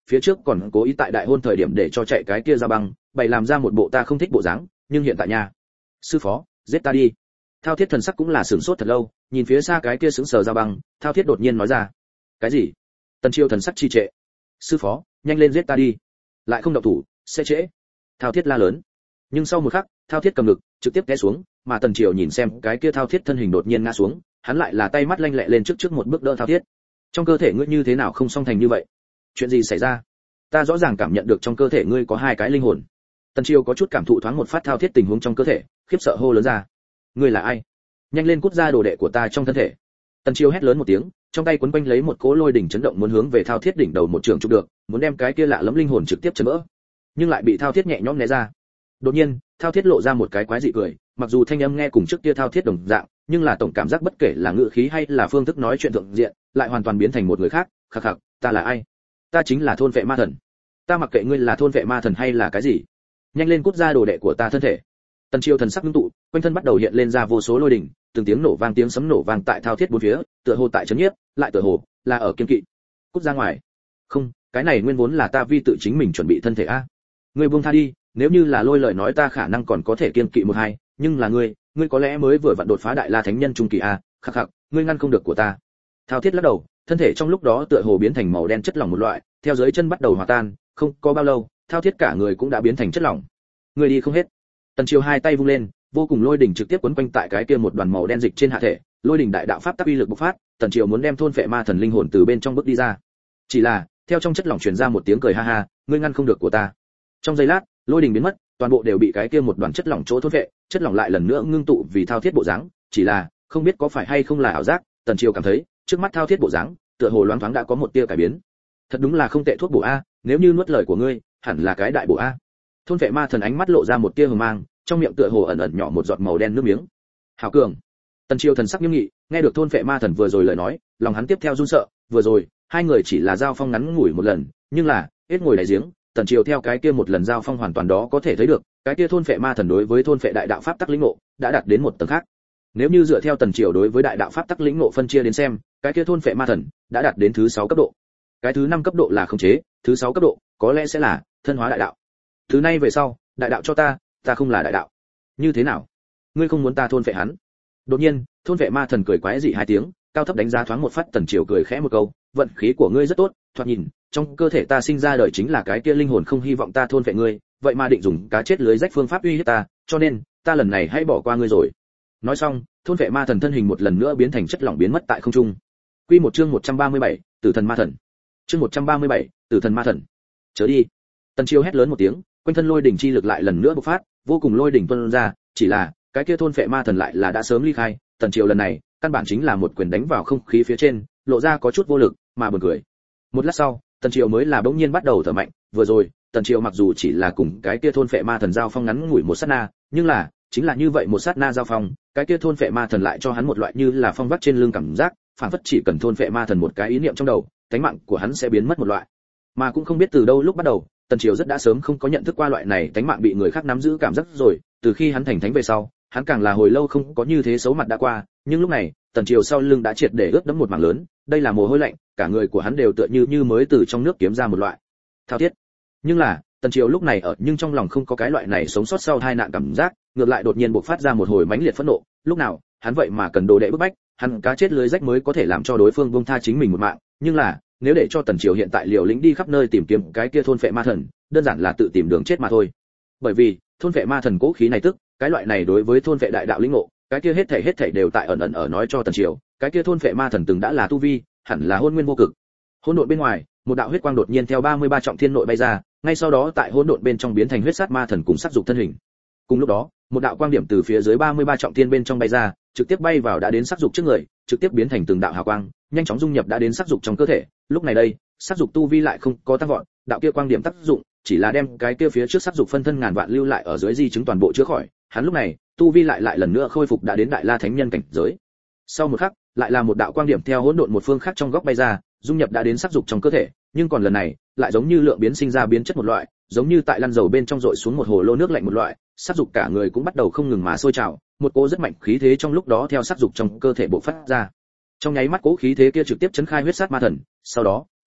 S1: phía trước còn cố ý tại đại hôn thời điểm để cho chạy cái kia ra băng, bày làm ra một bộ ta không thích bộ dáng, nhưng hiện tại nha, sư phó, giết ta đi. Thao Thiết thần sắc cũng là sửng sốt thật lâu, nhìn phía xa cái kia sững sờ ra băng, Thao Thiết đột nhiên nói ra, cái gì? Tần Chiêu thần sắc trì trệ. Sư phó, nhanh lên giết ta đi, lại không động thủ sẽ trễ. Thao Thiết la lớn. Nhưng sau một khắc, Thao Thiết cầm ngực trực tiếp té xuống, mà Tần Triều nhìn xem cái kia Thao Thiết thân hình đột nhiên ngã xuống, hắn lại là tay mắt lanh lẹ lên trước một bước đỡ Thao Thiết. Trong cơ thể ngươi như thế nào không song thành như vậy? Chuyện gì xảy ra? Ta rõ ràng cảm nhận được trong cơ thể ngươi có hai cái linh hồn. Tần Triều có chút cảm thụ thoáng một phát Thao Thiết tình huống trong cơ thể, khiếp sợ hô lớn ra. Ngươi là ai? Nhanh lên cút ra đồ đệ của ta trong thân thể. Tần Triều hét lớn một tiếng, trong tay quấn quanh lấy một cỗ lôi đỉnh chấn động muốn hướng về Thao Thiết đỉnh đầu một trường chụp được, muốn đem cái kia lạ lẫm linh hồn trực tiếp chấn vỡ, nhưng lại bị Thao Thiết nhẹ nhõm né ra. Đột nhiên, Thao Thiết lộ ra một cái quái dị cười, mặc dù thanh âm nghe cùng trước kia Thao Thiết đồng dạng, nhưng là tổng cảm giác bất kể là ngữ khí hay là phương thức nói chuyện thượng diện, lại hoàn toàn biến thành một người khác. Khắc khắc, ta là ai? Ta chính là thôn vệ ma thần. Ta mặc kệ ngươi là thôn vệ ma thần hay là cái gì, nhanh lên cút ra đồ đệ của ta thân thể. Tần Chiêu thần sắc ngưng tụ, quanh thân bắt đầu hiện lên ra vô số lôi đỉnh, từng tiếng nổ vang tiếng sấm nổ vang tại Thao Thiết bốn phía, tựa hồ tại chấn nhiếp, lại tựa hồ là ở kiên kỵ. Cút ra ngoài. Không, cái này nguyên vốn là ta vi tự chính mình chuẩn bị thân thể a. Ngươi buông tha đi, nếu như là lôi lời nói ta khả năng còn có thể kiên kỵ một hai, nhưng là ngươi có lẽ mới vừa vặn đột phá đại la thánh nhân trung kỳ a. Khắc khắc, ngươi ngăn không được của ta. Thao Thiết lắc đầu, thân thể trong lúc đó tựa hồ biến thành màu đen chất lỏng một loại, theo dưới chân bắt đầu hòa tan, không có bao lâu, Thao Thiết cả người cũng đã biến thành chất lỏng. Ngươi đi không hết. Tần Chiêu hai tay vung lên, vô cùng lôi đỉnh trực tiếp quấn quanh tại cái kia một đoàn màu đen dịch trên hạ thể, lôi đỉnh đại đạo pháp tắc uy lực bộc phát, Tần Chiêu muốn đem thôn phệ ma thần linh hồn từ bên trong bước đi ra. Chỉ là, theo trong chất lỏng truyền ra một tiếng cười ha ha, ngươi ngăn không được của ta. Trong giây lát, lôi đỉnh biến mất, toàn bộ đều bị cái kia một đoàn chất lỏng chỗ thôn phệ, chất lỏng lại lần nữa ngưng tụ vì Thao Thiết bộ dáng, chỉ là, không biết có phải hay không là ảo giác, Tần Chiêu cảm thấy, trước mắt Thao Thiết bộ dáng, tựa hồ loáng thoáng đã có một tia cải biến. Thật đúng là không tệ thuốc bổ a, nếu như nuốt lời của ngươi, hẳn là cái đại bổ a. Thôn vệ ma thần ánh mắt lộ ra một tia hờ mang, trong miệng tựa hồ ẩn ẩn nhỏ một giọt màu đen nước miếng. Hảo cường. Tần Chiêu thần sắc nghiêm nghị, nghe được thôn vệ ma thần vừa rồi lời nói, lòng hắn tiếp theo run sợ, vừa rồi, hai người chỉ là giao phong ngắn ngủi một lần, nhưng là, hết ngồi đáy giếng, Tần Chiêu theo cái kia một lần giao phong hoàn toàn đó có thể thấy được, cái kia thôn vệ ma thần đối với thôn vệ đại đạo pháp tắc lĩnh ngộ, đã đạt đến một tầng khác. Nếu như dựa theo Tần Chiêu đối với đại đạo pháp tắc lĩnh ngộ phân chia đến xem, cái kia thôn vệ ma thần đã đạt đến thứ 6 cấp độ. Cái thứ 5 cấp độ là khống chế, thứ 6 cấp độ có lẽ sẽ là thân hóa đại đạo. Thứ nay về sau, đại đạo cho ta không là đại đạo. Như thế nào? Ngươi không muốn ta thôn vệ hắn? Đột nhiên, thôn vệ ma thần cười quái dị hai tiếng, cao thấp đánh giá thoáng một phát Tần Chiêu cười khẽ một câu, vận khí của ngươi rất tốt, thoạt nhìn, trong cơ thể ta sinh ra đời chính là cái kia linh hồn không hy vọng ta thôn vệ ngươi, vậy mà định dùng cá chết lưới rách phương pháp uy hiếp ta, cho nên, ta lần này hãy bỏ qua ngươi rồi. Nói xong, thôn vệ ma thần thân hình một lần nữa biến thành chất lỏng biến mất tại không trung. Quy một chương 137, Tử thần ma thần. Chương 137, Tử thần ma thần. Chớ đi. Tần Chiêu hét lớn một tiếng, quanh thân lôi đỉnh chi lực lại lần nữa bộc phát, vô cùng lôi đỉnh tuôn ra, chỉ là, cái kia thôn phệ ma thần lại là đã sớm ly khai, Tần Chiêu lần này, căn bản chính là một quyền đánh vào không khí phía trên, lộ ra có chút vô lực, mà buồn cười. Một lát sau, Tần Chiêu mới là bỗng nhiên bắt đầu thở mạnh, vừa rồi, Tần Chiêu mặc dù chỉ là cùng cái kia thôn phệ ma thần giao phong ngắn ngủi một sát na, nhưng là, chính là như vậy một sát na giao phong, cái kia thôn phệ ma thần lại cho hắn một loại như là phong vắt trên lưng cảm giác, phản phất chỉ cần thôn phệ ma thần một cái ý niệm trong đầu, cánh mạng của hắn sẽ biến mất một loại. Mà cũng không biết từ đâu lúc bắt đầu, Tần Chiêu rất đã sớm không có nhận thức qua loại này cánh mạng bị người khác nắm giữ cảm giác rồi, từ khi hắn thành thánh về sau, hắn càng là hồi lâu không có như thế xấu mặt đã qua, nhưng lúc này, Tần Chiêu sau lưng đã triệt để ướt đẫm một mảng lớn, đây là mồ hôi lạnh, cả người của hắn đều tựa như mới từ trong nước kiếm ra một loại. Thao thiết. Nhưng là, Tần Chiêu lúc này ở nhưng trong lòng không có cái loại này sống sót sau tai nạn cảm giác, ngược lại đột nhiên bộc phát ra một hồi mãnh liệt phẫn nộ, lúc nào, hắn vậy mà cần đồ đệ bức bách, hắn cá chết lưới rách mới có thể làm cho đối phương buông tha chính mình một mạng, nhưng là, nếu để cho Tần Chiêu hiện tại liều lĩnh đi khắp nơi tìm kiếm cái kia thôn phệ ma thần, đơn giản là tự tìm đường chết mà thôi. Bởi vì, thôn phệ ma thần cố khí này tức, cái loại này đối với thôn phệ đại đạo lĩnh ngộ, cái kia hết thảy đều tại ẩn ẩn ở nói cho Tần Chiêu, cái kia thôn phệ ma thần từng đã là tu vi, hẳn là hôn nguyên vô cực. Hỗn độn bên ngoài, một đạo huyết quang đột nhiên theo 33 trọng thiên nội bay ra, ngay sau đó tại hỗn độn bên trong biến thành huyết sát ma thần cùng sát dục thân hình. Cùng lúc đó, một đạo quang điểm từ phía dưới 33 trọng thiên bên trong bay ra, trực tiếp bay vào đã đến sát dục trước người, trực tiếp biến thành từng đạo hào quang, nhanh chóng dung nhập đã đến sát dục trong cơ thể. Lúc này đây, sát dục tu vi lại không có tăng vọt, đạo kia quang điểm tác dụng, chỉ là đem cái kia phía trước sát dục phân thân ngàn vạn lưu lại ở dưới di chứng toàn bộ chữa khỏi. Hắn lúc này, tu vi lại lần nữa khôi phục đã đến đại la thánh nhân cảnh giới. Sau một khắc, lại là một đạo quang điểm theo hỗn độn một phương khác trong góc bay ra, dung nhập đã đến sát dục trong cơ thể, nhưng còn lần này, lại giống như lượng biến sinh ra biến chất một loại, giống như tại lăn dầu bên trong dội xuống một hồ lô nước lạnh một loại, sát dục cả người cũng bắt đầu không ngừng mà sôi trào, một cỗ rất mạnh khí thế trong lúc đó theo sát dục trong cơ thể bộc phát ra. Trong nháy mắt cỗ khí thế kia trực tiếp chấn khai huyết sát ma thần, sau đó,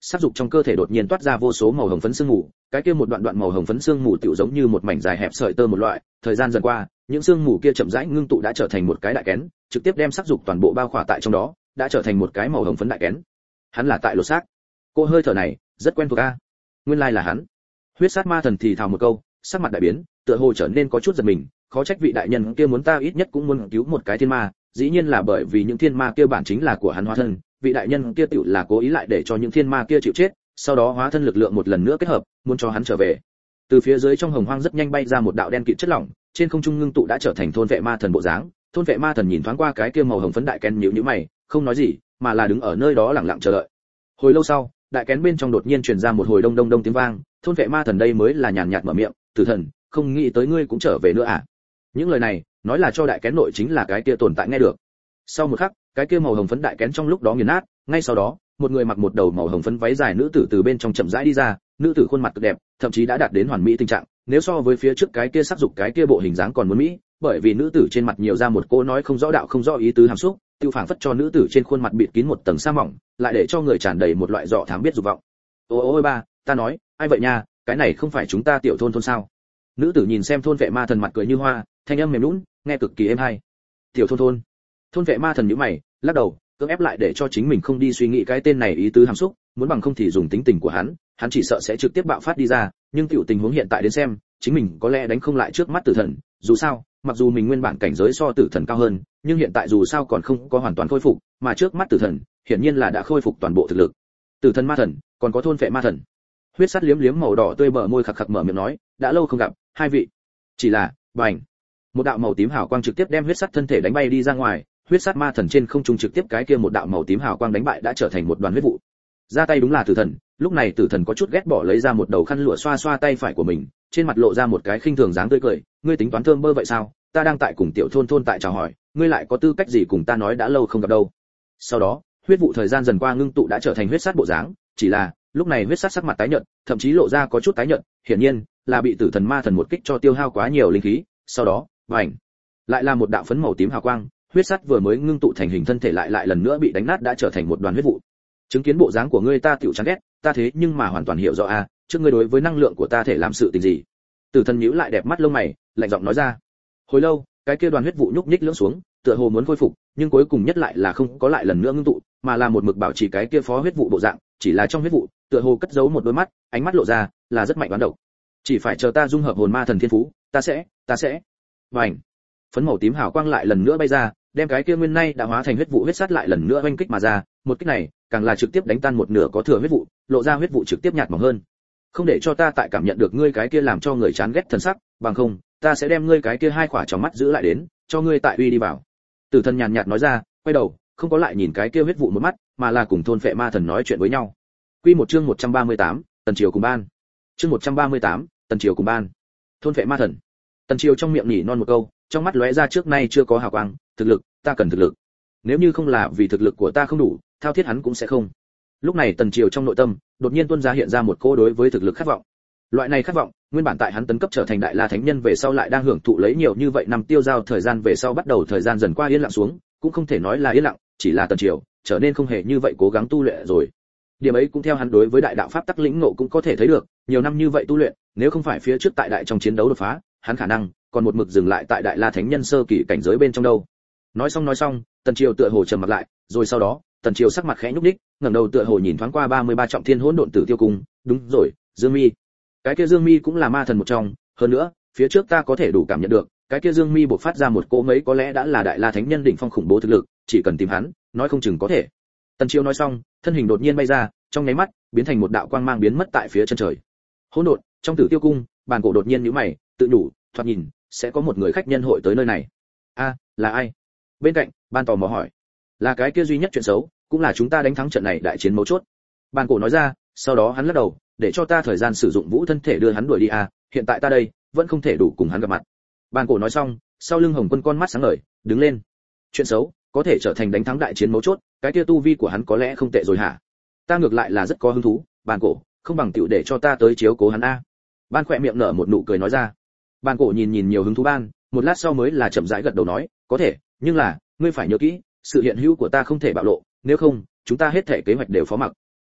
S1: sắc dục trong cơ thể đột nhiên toát ra vô số màu hồng phấn sương mù, cái kia một đoạn đoạn màu hồng phấn sương mù tựu giống như một mảnh dài hẹp sợi tơ một loại, thời gian dần qua, những sương mù kia chậm rãi ngưng tụ đã trở thành một cái đại kén, trực tiếp đem sắc dục toàn bộ bao khỏa tại trong đó, đã trở thành một cái màu hồng phấn đại kén. Hắn là tại lột xác. Cô hơi thở này, rất quen thuộc a. Nguyên lai là hắn. Huyết sát ma thần thì thào một câu, sắc mặt đại biến, tựa hồ trở nên có chút giật mình, khó trách vị đại nhân kia muốn ta ít nhất cũng muốn cứu một cái thiên ma, dĩ nhiên là bởi vì những thiên ma kia bản chính là của hắn hóa thân, vị đại nhân kia tựu là cố ý lại để cho những thiên ma kia chịu chết, sau đó hóa thân lực lượng một lần nữa kết hợp, muốn cho hắn trở về. Từ phía dưới trong hồng hoang rất nhanh bay ra một đạo đen kịt chất lỏng, trên không trung ngưng tụ đã trở thành thôn vệ ma thần bộ dáng. Thôn vệ ma thần nhìn thoáng qua cái kia màu hồng phấn đại kén, nhíu nhíu mày, không nói gì, mà là đứng ở nơi đó lặng lặng chờ đợi. Hồi lâu sau, đại kén bên trong đột nhiên truyền ra một hồi đông đông đông tiếng vang, thôn vệ ma thần đây mới là nhàn nhạt mở miệng, "Tử thần, không nghĩ tới ngươi cũng trở về nữa à?" Những lời này, nói là cho đại kén nội chính là cái kia tồn tại nghe được. Sau một khắc, cái kia màu hồng phấn đại kén trong lúc đó nghiền nát, ngay sau đó, một người mặc một đầu màu hồng phấn váy dài nữ tử từ bên trong chậm rãi đi ra, nữ tử khuôn mặt cực đẹp, thậm chí đã đạt đến hoàn mỹ tình trạng, nếu so với phía trước cái kia sắc dục cái kia bộ hình dáng còn muốn mỹ, bởi vì nữ tử trên mặt nhiều ra một cô nói không rõ đạo không rõ ý tứ hàm xúc, tiêu phảng phất cho nữ tử trên khuôn mặt bịt kín một tầng sa mỏng, lại để cho người tràn đầy một loại dọ thám biết dục vọng. Ôi ba, ta nói, ai vậy nha, cái này không phải chúng ta tiểu thôn sao? Nữ tử nhìn xem thôn vệ ma thần mặt cười như hoa, thanh âm mềm nhũn, nghe cực kỳ êm hay. Tiểu thôn. Thôn vệ ma thần nhíu mày, lắc đầu, cưỡng ép lại để cho chính mình không đi suy nghĩ cái tên này ý tứ hàm xúc, muốn bằng không thì dùng tính tình của hắn chỉ sợ sẽ trực tiếp bạo phát đi ra, nhưng tiểu tình huống hiện tại đến xem, chính mình có lẽ đánh không lại trước mắt tử thần, dù sao, mặc dù mình nguyên bản cảnh giới so tử thần cao hơn, nhưng hiện tại dù sao còn không có hoàn toàn khôi phục, mà trước mắt tử thần, hiển nhiên là đã khôi phục toàn bộ thực lực. Tử thần ma thần, còn có thôn vệ ma thần. Huyết sắt liếm liếm màu đỏ tươi bờ môi khặc khặc mở miệng nói, đã lâu không gặp, hai vị. Chỉ là, bành. Một đạo màu tím hào quang trực tiếp đem huyết sắt thân thể đánh bay đi ra ngoài, huyết sát ma thần trên không trung trực tiếp cái kia một đạo màu tím hào quang đánh bại đã trở thành một đoàn huyết vụ. Ra tay đúng là tử thần, lúc này tử thần có chút ghét bỏ lấy ra một đầu khăn lụa xoa xoa tay phải của mình, trên mặt lộ ra một cái khinh thường dáng tươi cười, ngươi tính toán thơm bơ vậy sao? Ta đang tại cùng tiểu thôn tại chào hỏi, ngươi lại có tư cách gì cùng ta nói đã lâu không gặp đâu. Sau đó, huyết vụ thời gian dần qua ngưng tụ đã trở thành huyết sát bộ dáng, chỉ là, lúc này huyết sát sắc mặt tái nhợt, thậm chí lộ ra có chút tái nhợt, hiển nhiên là bị tử thần ma thần một kích cho tiêu hao quá nhiều linh khí, sau đó, bành, lại là một đạo phấn màu tím hào quang, huyết sắt vừa mới ngưng tụ thành hình thân thể lại lần nữa bị đánh nát đã trở thành một đoàn huyết vụ. Chứng kiến bộ dáng của ngươi ta tiểu chán ghét, ta thế nhưng mà hoàn toàn hiểu rõ a, trước ngươi đối với năng lượng của ta thể làm sự tình gì? Tử thần nhíu lại đẹp mắt lông mày, lạnh giọng nói ra. Hồi lâu, cái kia đoàn huyết vụ nhúc nhích lưỡng xuống, tựa hồ muốn khôi phục, nhưng cuối cùng nhất lại là không có lại lần nữa ngưng tụ, mà là một mực bảo trì cái kia phó huyết vụ bộ dạng, chỉ là trong huyết vụ, tựa hồ cất giấu một đôi mắt, ánh mắt lộ ra là rất mạnh đoán độc. Chỉ phải chờ ta dung hợp hồn ma thần thiên phú, ta sẽ. Vành. Phấn màu tím hào quang lại lần nữa bay ra, đem cái kia nguyên nay đã hóa thành huyết vụ huyết sát lại lần nữa oanh kích mà ra, một kích này càng là trực tiếp đánh tan một nửa có thừa huyết vụ, lộ ra huyết vụ trực tiếp nhạt mỏng hơn. Không để cho ta tại cảm nhận được ngươi cái kia làm cho người chán ghét thần sắc, bằng không, ta sẽ đem ngươi cái kia hai khỏa trong mắt giữ lại đến, cho ngươi tại uy đi vào. Tử thần nhàn nhạt nói ra, quay đầu, không có lại nhìn cái kia huyết vụ một mắt, mà là cùng thôn phệ ma thần nói chuyện với nhau. Quy một chương 138, Tần Triều cùng ban. Chương 138, Tần Triều cùng ban. Thôn phệ ma thần. Tần Triều trong miệng nhỉ non một câu, trong mắt lóe ra trước nay chưa có hào quang, thực lực, ta cần thực lực. Nếu như không là vì thực lực của ta không đủ, thao thiết hắn cũng sẽ không. Lúc này Tần Triều trong nội tâm, đột nhiên tuôn ra hiện ra một cô đối với thực lực khát vọng. Loại này khát vọng, nguyên bản tại hắn tấn cấp trở thành đại la thánh nhân về sau lại đang hưởng thụ lấy nhiều như vậy năm tiêu giao thời gian về sau bắt đầu thời gian dần qua yên lặng xuống, cũng không thể nói là yên lặng, chỉ là Tần Triều trở nên không hề như vậy cố gắng tu luyện rồi. Điểm ấy cũng theo hắn đối với đại đạo pháp tắc lĩnh ngộ cũng có thể thấy được, nhiều năm như vậy tu luyện, nếu không phải phía trước tại đại trong chiến đấu đột phá, hắn khả năng còn một mực dừng lại tại đại la thánh nhân sơ kỳ cảnh giới bên trong đâu. Nói xong, Tần Triều tựa hồ trầm mặt lại, rồi sau đó, Tần Triều sắc mặt khẽ nhúc nhích, ngẩng đầu tựa hồ nhìn thoáng qua 33 trọng thiên hỗn độn tử tiêu cung, đúng rồi, Dương Mi. Cái kia Dương Mi cũng là ma thần một trong, hơn nữa, phía trước ta có thể đủ cảm nhận được, cái kia Dương Mi bộc phát ra một cỗ mấy có lẽ đã là đại la thánh nhân đỉnh phong khủng bố thực lực, chỉ cần tìm hắn, nói không chừng có thể. Tần Triều nói xong, thân hình đột nhiên bay ra, trong nháy mắt, biến thành một đạo quang mang biến mất tại phía chân trời. Hỗn độn, trong Tử Tiêu cung, Bàn Cổ đột nhiên nhíu mày, tự nhủ, thoạt nhìn, sẽ có một người khách nhân hội tới nơi này. A, là ai? Bên cạnh, Ban tò mò hỏi. Là cái kia duy nhất chuyện xấu, cũng là chúng ta đánh thắng trận này đại chiến mấu chốt. Bàn Cổ nói ra, sau đó hắn lắc đầu, để cho ta thời gian sử dụng vũ thân thể đưa hắn đuổi đi a, hiện tại ta đây, vẫn không thể đủ cùng hắn gặp mặt. Bàn Cổ nói xong, sau lưng Hồng Quân con mắt sáng ngời, đứng lên. Chuyện xấu, có thể trở thành đánh thắng đại chiến mấu chốt, cái kia tu vi của hắn có lẽ không tệ rồi hả? Ta ngược lại là rất có hứng thú, Bàn Cổ, không bằng tiểu để cho ta tới chiếu cố hắn a. Ban khỏe miệng nở một nụ cười nói ra. Bàn Cổ nhìn nhiều hứng thú Ban, một lát sau mới là chậm rãi gật đầu nói, có thể, nhưng là, ngươi phải nhớ kỹ, sự hiện hữu của ta không thể bạo lộ, nếu không, chúng ta hết thể kế hoạch đều phó mặc.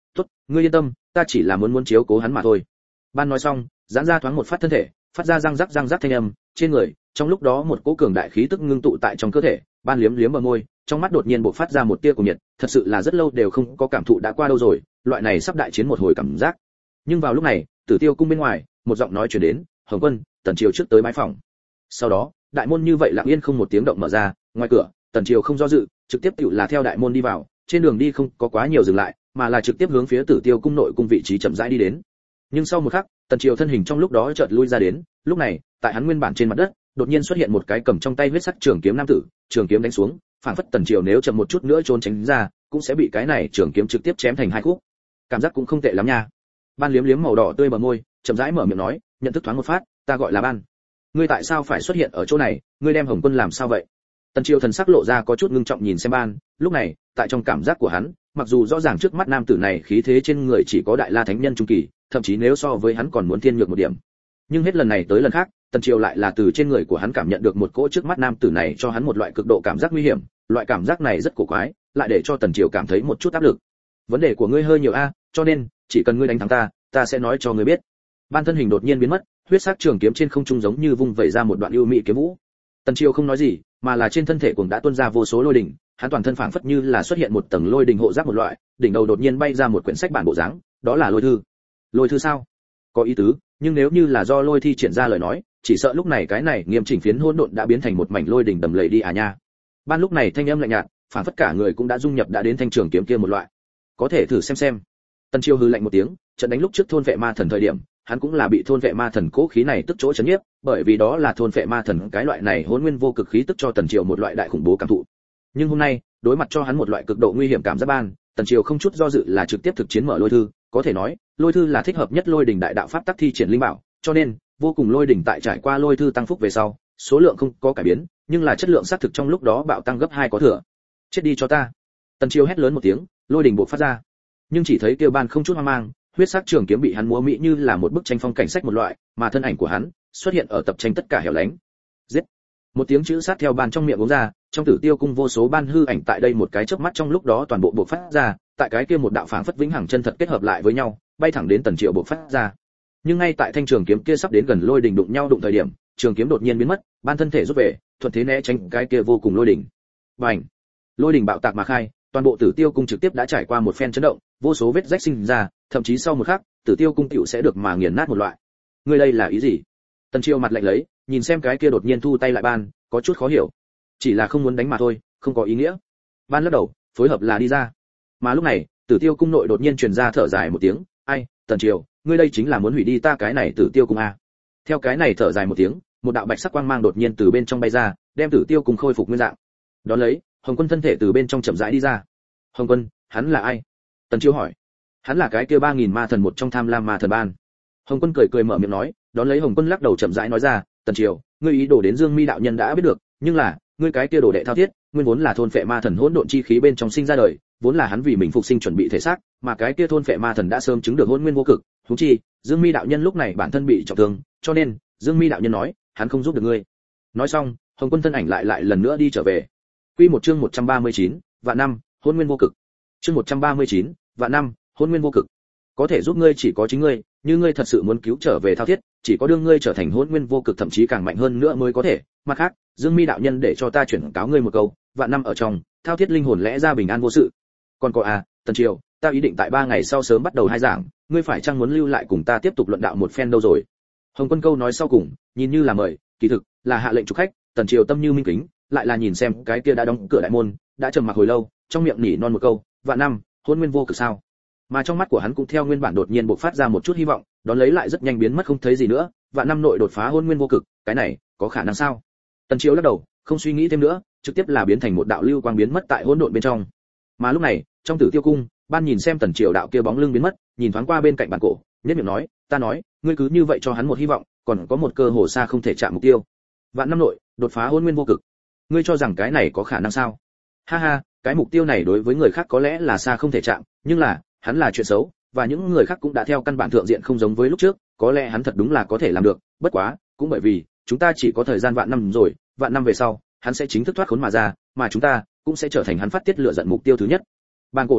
S1: tốt, ngươi yên tâm, ta chỉ là muốn chiếu cố hắn mà thôi. Ban nói xong, giãn ra thoáng một phát thân thể, phát ra răng rắc thanh âm, trên người, trong lúc đó một cỗ cường đại khí tức ngưng tụ tại trong cơ thể, Ban liếm liếm bờ môi, trong mắt đột nhiên bộc phát ra một tia cuồng nhiệt, thật sự là rất lâu đều không có cảm thụ đã qua đâu rồi, loại này sắp đại chiến một hồi cảm giác. Nhưng vào lúc này, Tử Tiêu cung bên ngoài, một giọng nói truyền đến, "Hồng Quân, Tần Triều trước tới bái phòng." Sau đó, đại môn như vậy lặng yên không một tiếng động mở ra, ngoài cửa, Tần Triều không do dự, trực tiếp tựu là theo đại môn đi vào, trên đường đi không có quá nhiều dừng lại, mà là trực tiếp hướng phía Tử Tiêu cung nội cung vị trí chậm rãi đi đến. Nhưng sau một khắc, Tần Triều thân hình trong lúc đó chợt lui ra đến, lúc này, tại hắn nguyên bản trên mặt đất, đột nhiên xuất hiện một cái cầm trong tay huyết sắc trường kiếm nam tử, trường kiếm đánh xuống, phảng phất Tần Triều nếu chậm một chút nữa trốn tránh ra, cũng sẽ bị cái này trường kiếm trực tiếp chém thành hai khúc. Cảm giác cũng không tệ lắm nha. Ban liếm liếm màu đỏ tươi bờ môi, chậm rãi mở miệng nói, nhận thức thoáng một phát, ta gọi là Ban. Ngươi tại sao phải xuất hiện ở chỗ này, ngươi đem Hồng Quân làm sao vậy? Tần Triều thần sắc lộ ra có chút ngưng trọng nhìn xem Ban, lúc này, tại trong cảm giác của hắn, mặc dù rõ ràng trước mắt nam tử này khí thế trên người chỉ có đại la thánh nhân trung kỳ, thậm chí nếu so với hắn còn muốn thiên nhược một điểm. Nhưng hết lần này tới lần khác, Tần Triều lại là từ trên người của hắn cảm nhận được một cỗ trước mắt nam tử này cho hắn một loại cực độ cảm giác nguy hiểm, loại cảm giác này rất cổ quái, lại để cho Tần Triều cảm thấy một chút áp lực. Vấn đề của ngươi hơi nhiều a, cho nên chỉ cần ngươi đánh thắng ta sẽ nói cho ngươi biết. Ban thân hình đột nhiên biến mất, huyết sắc trường kiếm trên không trung giống như vung vẩy ra một đoạn ưu mỹ kiếm vũ. Tần Triều không nói gì, mà là trên thân thể cũng đã tuôn ra vô số lôi đỉnh, hắn toàn thân phảng phất như là xuất hiện một tầng lôi đỉnh hộ giáp một loại, đỉnh đầu đột nhiên bay ra một quyển sách bản bộ dáng, đó là lôi thư. Lôi thư sao? Có ý tứ, nhưng nếu như là do lôi thi triển ra lời nói, chỉ sợ lúc này cái này nghiêm chỉnh phiến hỗn độn đã biến thành một mảnh lôi đỉnh đầm lầy đi à nha. Ban lúc này thanh âm lạnh nhạt, phảng phất cả người cũng đã dung nhập đã đến thanh trường kiếm kia một loại. Có thể thử xem. Tần Triều hừ lạnh một tiếng, trận đánh lúc trước thôn vệ ma thần thời điểm, hắn cũng là bị thôn vệ ma thần cố khí này tức chỗ chấn nhiếp, bởi vì đó là thôn vệ ma thần cái loại này hỗn nguyên vô cực khí tức cho Tần Triều một loại đại khủng bố cảm thụ. Nhưng hôm nay, đối mặt cho hắn một loại cực độ nguy hiểm cảm giác Ban, Tần Triều không chút do dự là trực tiếp thực chiến mở lôi thư, có thể nói, lôi thư là thích hợp nhất lôi đỉnh đại đạo pháp tắc thi triển linh bảo, cho nên, vô cùng lôi đỉnh tại trải qua lôi thư tăng phúc về sau, số lượng không có cải biến, nhưng là chất lượng xác thực trong lúc đó bạo tăng gấp 2 có thừa. Chết đi cho ta. Tần Triều hét lớn một tiếng, lôi đỉnh bộc phát ra. Nhưng chỉ thấy Kiều Ban không chút hoang mang, huyết sắc trường kiếm bị hắn múa mỹ như là một bức tranh phong cảnh sách một loại, mà thân ảnh của hắn xuất hiện ở tập tranh tất cả hẻo lánh. Giết! Một tiếng chữ sát theo Ban trong miệng uống ra, trong Tử Tiêu cung vô số ban hư ảnh tại đây một cái chớp mắt trong lúc đó toàn bộ bộc phát ra, tại cái kia một đạo phảng phất vĩnh hằng chân thật kết hợp lại với nhau, bay thẳng đến Tần Triều bộc phát ra. Nhưng ngay tại thanh trường kiếm kia sắp đến gần lôi đỉnh đụng nhau đụng thời điểm, trường kiếm đột nhiên biến mất, Ban thân thể rút về, thuận thế né tránh cái kia vô cùng lôi đỉnh. Bành! Lôi đỉnh bạo tạc mà khai, toàn bộ Tử Tiêu cung trực tiếp đã trải qua một phen chấn động, vô số vết rách sinh ra, thậm chí sau một khắc, Tử Tiêu cung tiểu sẽ được mà nghiền nát một loại. Ngươi đây là ý gì? Tần Triều mặt lạnh lấy, nhìn xem cái kia đột nhiên thu tay lại Ban, có chút khó hiểu. Chỉ là không muốn đánh mà thôi, không có ý nghĩa. Ban lắc đầu, phối hợp là đi ra. Mà lúc này, Tử Tiêu cung nội đột nhiên truyền ra thở dài một tiếng, "Ai, Tần Triều, ngươi đây chính là muốn hủy đi ta cái này Tử Tiêu cung a?" Theo cái này thở dài một tiếng, một đạo bạch sắc quang mang đột nhiên từ bên trong bay ra, đem Tử Tiêu cung khôi phục nguyên dạng. Đón lấy, Hồng Quân thân thể từ bên trong chậm rãi đi ra. "Hồng Quân, hắn là ai?" Tần Triều hỏi. "Hắn là cái kia 3000 ma thần một trong Tham Lam ma thần Ban." Hồng Quân cười cười mở miệng nói, đón lấy Hồng Quân lắc đầu chậm rãi nói ra, "Tần Triều, ngươi ý đồ đến Dương Mi đạo nhân đã biết được, nhưng là, ngươi cái kia đồ đệ Thao Thiết, nguyên vốn là thôn phệ ma thần hỗn độn chi khí bên trong sinh ra đời, vốn là hắn vì mình phục sinh chuẩn bị thể xác, mà cái kia thôn phệ ma thần đã sớm chứng được hỗn nguyên vô cực, huống chi, Dương Mi đạo nhân lúc này bản thân bị trọng thương, cho nên, Dương Mi đạo nhân nói, hắn không giúp được ngươi." Nói xong, Hồng Quân thân ảnh lại lần nữa đi trở về. Quy một chương 139, vạn năm, hỗn nguyên vô cực. Chương 139, vạn năm, hỗn nguyên vô cực. Có thể giúp ngươi chỉ có chính ngươi, như ngươi thật sự muốn cứu trở về Thao Thiết, chỉ có đương ngươi trở thành hỗn nguyên vô cực thậm chí càng mạnh hơn nữa mới có thể. Mặt khác, Dương Mi đạo nhân để cho ta chuyển cáo ngươi một câu, vạn năm ở trong, Thao Thiết linh hồn lẽ ra bình an vô sự. Còn có Tần Triều, ta ý định tại 3 ngày sau sớm bắt đầu 2 giảng, ngươi phải chăng muốn lưu lại cùng ta tiếp tục luận đạo một phen đâu rồi? Hồng Quân câu nói sau cùng, nhìn như là mời, kỳ thực là hạ lệnh chủ khách. Tần Triều tâm như minh kính, lại là nhìn xem cái kia đã đóng cửa đại môn, đã trầm mặc hồi lâu, trong miệng nỉ non một câu, vạn năm, hỗn nguyên vô cực sao? Mà trong mắt của hắn cũng theo nguyên bản đột nhiên bộc phát ra một chút hy vọng, đón lấy lại rất nhanh biến mất không thấy gì nữa, vạn năm nội đột phá hỗn nguyên vô cực, cái này có khả năng sao? Tần Triều lắc đầu, không suy nghĩ thêm nữa, trực tiếp là biến thành một đạo lưu quang biến mất tại hỗn độn bên trong. Mà lúc này, trong Tử Tiêu cung, Ban nhìn xem Tần Triều đạo kia bóng lưng biến mất, nhìn thoáng qua bên cạnh bàn cổ, nhất miệng nói, ta nói, ngươi cứ như vậy cho hắn một hy vọng, còn có một cơ hội xa không thể chạm mục tiêu. Vạn năm nội, đột phá hỗn nguyên vô cực. Ngươi cho rằng cái này có khả năng sao? Ha ha, cái mục tiêu này đối với người khác có lẽ là xa không thể chạm, nhưng là, hắn là chuyện xấu, và những người khác cũng đã theo căn bản thượng diện không giống với lúc trước, có lẽ hắn thật đúng là có thể làm được, bất quá, cũng bởi vì chúng ta chỉ có thời gian vạn năm rồi, vạn năm về sau, hắn sẽ chính thức thoát khốn mà ra, mà chúng ta cũng sẽ trở thành hắn phát tiết lửa giận mục tiêu thứ nhất. Bàn cổ lắc đầu,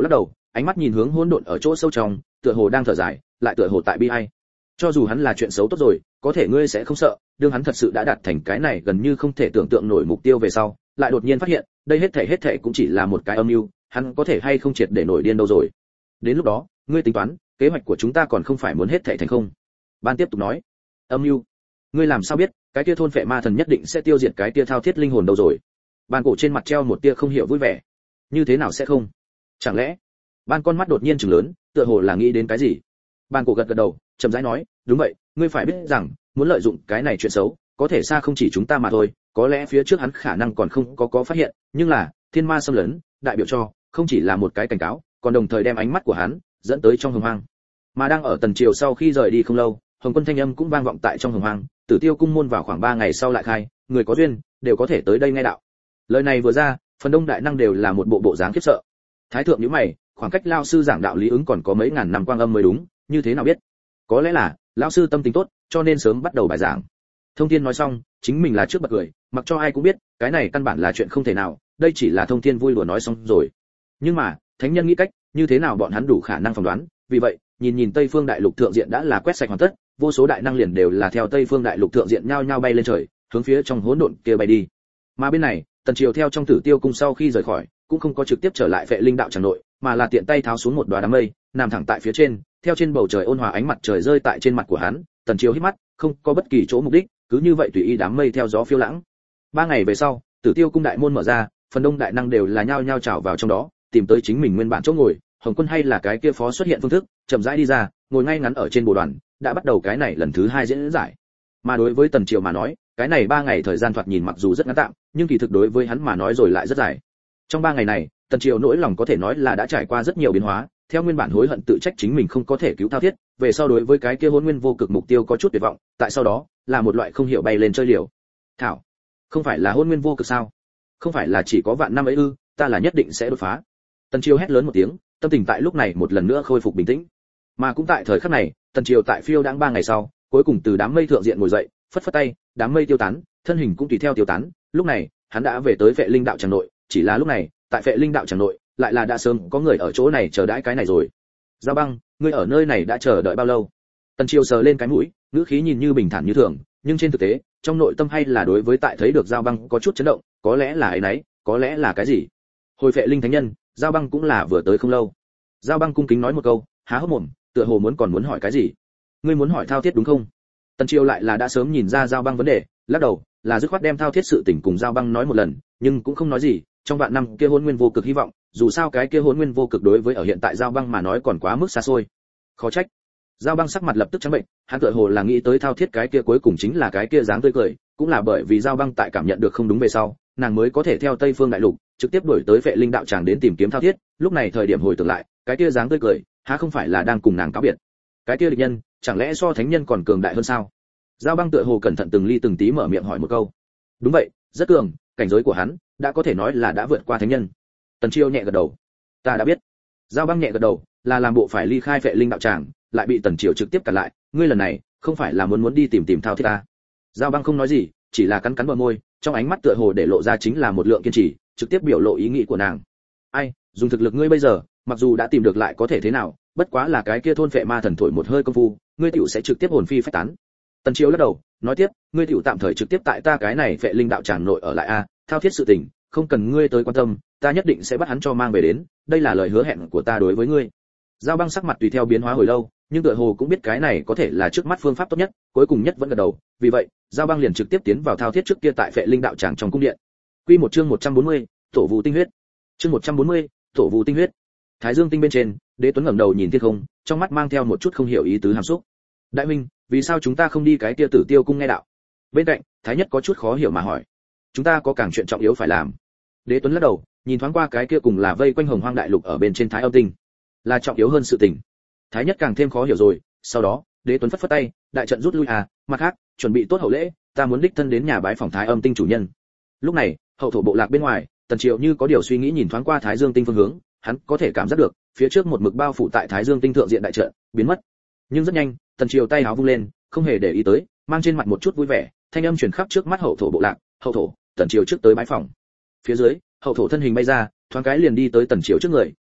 S1: ánh mắt nhìn hướng hỗn độn ở chỗ sâu trong, tựa hồ đang thở dài, lại tựa hồ tại bi ai. Cho dù hắn là chuyện xấu tốt rồi, có thể ngươi sẽ không sợ, đương hắn thật sự đã đạt thành cái này gần như không thể tưởng tượng nổi mục tiêu về sau, lại đột nhiên phát hiện, đây hết thảy cũng chỉ là một cái âm mưu, hắn có thể hay không triệt để nổi điên đâu rồi. Đến lúc đó, ngươi tính toán, kế hoạch của chúng ta còn không phải muốn hết thảy thành không? Ban tiếp tục nói, âm mưu, ngươi làm sao biết, cái kia thôn phệ ma thần nhất định sẽ tiêu diệt cái kia thao thiết linh hồn đâu rồi? Ban cổ trên mặt treo một tia không hiểu vui vẻ. Như thế nào sẽ không? Chẳng lẽ? Ban con mắt đột nhiên trừng lớn, tựa hồ là nghĩ đến cái gì. Ban cổ gật gật đầu, chậm rãi nói, đúng vậy, ngươi phải biết rằng, muốn lợi dụng cái này chuyện xấu, có thể xa không chỉ chúng ta mà thôi, có lẽ phía trước hắn khả năng còn không có phát hiện, nhưng là, thiên ma xâm lấn, đại biểu cho, không chỉ là một cái cảnh cáo, còn đồng thời đem ánh mắt của hắn dẫn tới trong hồng hoang. Mà đang ở Tần Triều sau khi rời đi không lâu, Hồng Quân thanh âm cũng vang vọng tại trong hồng hoang, Tử Tiêu cung môn vào khoảng 3 ngày sau lại khai, người có duyên đều có thể tới đây nghe đạo. Lời này vừa ra, phần đông đại năng đều là một bộ dáng khiếp sợ. Thái thượng nhíu mày, khoảng cách lão sư giảng đạo lý ứng còn có mấy ngàn năm quang âm mới đúng, như thế nào biết? Có lẽ là lão sư tâm tình tốt, cho nên sớm bắt đầu bài giảng. Thông Thiên nói xong, chính mình là trước bật cười, mặc cho ai cũng biết, cái này căn bản là chuyện không thể nào, đây chỉ là Thông Thiên vui đùa nói xong rồi. Nhưng mà, thánh nhân nghĩ cách, như thế nào bọn hắn đủ khả năng phỏng đoán, vì vậy, nhìn Tây Phương Đại Lục thượng diện đã là quét sạch hoàn tất, vô số đại năng liền đều là theo Tây Phương Đại Lục thượng diện nhao nhao bay lên trời, hướng phía trong hỗn độn kia bay đi. Mà bên này, Tần Triều theo trong Tử Tiêu cung sau khi rời khỏi, cũng không có trực tiếp trở lại Phệ Linh đạo tràng nội, mà là tiện tay tháo xuống một đóa đám mây, nằm thẳng tại phía trên, theo trên bầu trời ôn hòa ánh mặt trời rơi tại trên mặt của hắn, Tần Triều hít mắt, không có bất kỳ chỗ mục đích, cứ như vậy tùy ý đám mây theo gió phiêu lãng. 3 ngày về sau, Tử Tiêu cung đại môn mở ra, phần đông đại năng đều là nhao nhao trào vào trong đó, tìm tới chính mình nguyên bản chỗ ngồi, Hồng Quân hay là cái kia phó xuất hiện phương thức, chậm rãi đi ra, ngồi ngay ngắn ở trên bồ đoàn, đã bắt đầu cái này lần thứ 2 diễn giải. Mà đối với Tần Triều mà nói, cái này 3 ngày thời gian thoạt nhìn mặc dù rất ngắn tạm, nhưng kỳ thực đối với hắn mà nói rồi lại rất dài. Trong 3 ngày này, Tần Triều nỗi lòng có thể nói là đã trải qua rất nhiều biến hóa, theo nguyên bản hối hận tự trách chính mình không có thể cứu thao thiết, về sau đối với cái kia hôn nguyên vô cực mục tiêu có chút tuyệt vọng, tại sau đó là một loại không hiểu bay lên chơi liều. Thảo, không phải là hôn nguyên vô cực sao? Không phải là chỉ có vạn năm ấy ư? Ta là nhất định sẽ đột phá. Tần Triều hét lớn một tiếng, tâm tình tại lúc này một lần nữa khôi phục bình tĩnh. Mà cũng tại thời khắc này, Tần Triều tại phiêu đãng 3 ngày sau, cuối cùng từ đám mây thượng diện ngồi dậy, phất phất tay, đám mây tiêu tán, thân hình cũng tùy theo tiêu tán. Lúc này, hắn đã về tới Phệ Linh đạo tràng nội, chỉ là lúc này, tại Phệ Linh đạo tràng nội, lại là đã sớm có người ở chỗ này chờ đãi cái này rồi. Giao Băng, ngươi ở nơi này đã chờ đợi bao lâu? Tần Triều sờ lên cái mũi, ngữ khí nhìn như bình thản như thường, nhưng trên thực tế, trong nội tâm hay là đối với tại thấy được Giao Băng có chút chấn động, có lẽ là ấy nấy, có lẽ là cái gì? Hồi Phệ Linh thánh nhân, Giao Băng cũng là vừa tới không lâu. Giao Băng cung kính nói một câu, há hốc mồm, tựa hồ còn muốn hỏi cái gì? Ngươi muốn hỏi thao thiết đúng không? Tần Triều lại là đã sớm nhìn ra Giao Băng vấn đề, lắc đầu, là dứt khoát đem thao thiết sự tình cùng Giao Băng nói một lần, nhưng cũng không nói gì, trong vạn năm kia hôn nguyên vô cực hy vọng, dù sao cái kia hôn nguyên vô cực đối với ở hiện tại Giao Băng mà nói còn quá mức xa xôi. Khó trách. Giao Băng sắc mặt lập tức trắng bệnh, hắn tựa hồ là nghĩ tới thao thiết cái kia cuối cùng chính là cái kia dáng tươi cười, cũng là bởi vì Giao Băng tại cảm nhận được không đúng về sau, nàng mới có thể theo Tây Phương đại lục, trực tiếp đuổi tới Phệ Linh đạo tràng đến tìm kiếm thao thiết, lúc này thời điểm hồi tưởng lại, cái kia dáng tươi cười, há không phải là đang cùng nàng cáo biệt. Cái kia địch nhân, chẳng lẽ so thánh nhân còn cường đại hơn sao? Giao Băng tựa hồ cẩn thận từng ly từng tí mở miệng hỏi một câu. Đúng vậy, rất cường, cảnh giới của hắn đã có thể nói là đã vượt qua thánh nhân. Tần Chiêu nhẹ gật đầu. Ta đã biết. Giao Băng nhẹ gật đầu, là làm bộ phải ly khai Phệ Linh đạo tràng, lại bị Tần Chiêu trực tiếp cản lại, ngươi lần này không phải là muốn đi tìm thao thiết ta? Giao Băng không nói gì, chỉ là cắn bờ môi, trong ánh mắt tựa hồ để lộ ra chính là một lượng kiên trì, trực tiếp biểu lộ ý nghĩ của nàng. Ai, dùng thực lực ngươi bây giờ, mặc dù đã tìm được lại có thể thế nào, bất quá là cái kia thôn phệ ma thần thổi một hơi công phu, ngươi tiểu sẽ trực tiếp hồn phi phách tán. Tần Chiêu lắc đầu, nói tiếp, ngươi tiểu tạm thời trực tiếp tại ta cái này Phệ Linh đạo tràng nội ở lại a, thao thiết sự tình, không cần ngươi tới quan tâm, ta nhất định sẽ bắt hắn cho mang về đến, đây là lời hứa hẹn của ta đối với ngươi. Giao Băng sắc mặt tùy theo biến hóa hồi lâu, nhưng tựa hồ cũng biết cái này có thể là trước mắt phương pháp tốt nhất, cuối cùng nhất vẫn gật đầu, vì vậy, Giao Băng liền trực tiếp tiến vào thao thiết trước kia tại Phệ Linh đạo tràng trong cung điện. Quy một chương 140, Tổ Vũ tinh huyết. Chương 140, Tổ Vũ tinh huyết. Thái Dương tinh bên trên, Đế Tuấn ngẩng đầu nhìn thiên không, trong mắt mang theo một chút không hiểu ý tứ hàm xúc. Đại huynh, vì sao chúng ta không đi cái kia Tử Tiêu cung nghe đạo? Bên cạnh, Thái Nhất có chút khó hiểu mà hỏi. Chúng ta có càng chuyện trọng yếu phải làm. Đế Tuấn lắc đầu, nhìn thoáng qua cái kia cùng là vây quanh Hồng Hoang đại lục ở bên trên Thái Âm tinh, là trọng yếu hơn sự tình. Thái Nhất càng thêm khó hiểu rồi, sau đó, Đế Tuấn phất phất tay, đại trận rút lui à, mặt khác, chuẩn bị tốt hậu lễ, ta muốn đích thân đến nhà bái phỏng Thái Âm tinh chủ nhân. Lúc này, hậu thổ bộ lạc bên ngoài, Tần Triệu như có điều suy nghĩ nhìn thoáng qua Thái Dương tinh phương hướng, hắn có thể cảm giác được, phía trước một mực bao phủ tại Thái Dương tinh thượng diện đại trận biến mất. Nhưng rất nhanh, Tần Triệu tay áo vung lên, không hề để ý tới, mang trên mặt một chút vui vẻ, thanh âm truyền khắp trước mắt hậu thổ bộ lạc, "Hậu thổ." Tần Triệu trước tới bái phỏng. Phía dưới, hậu thổ thân hình bay ra, thoáng cái liền đi tới Tần Triệu trước người,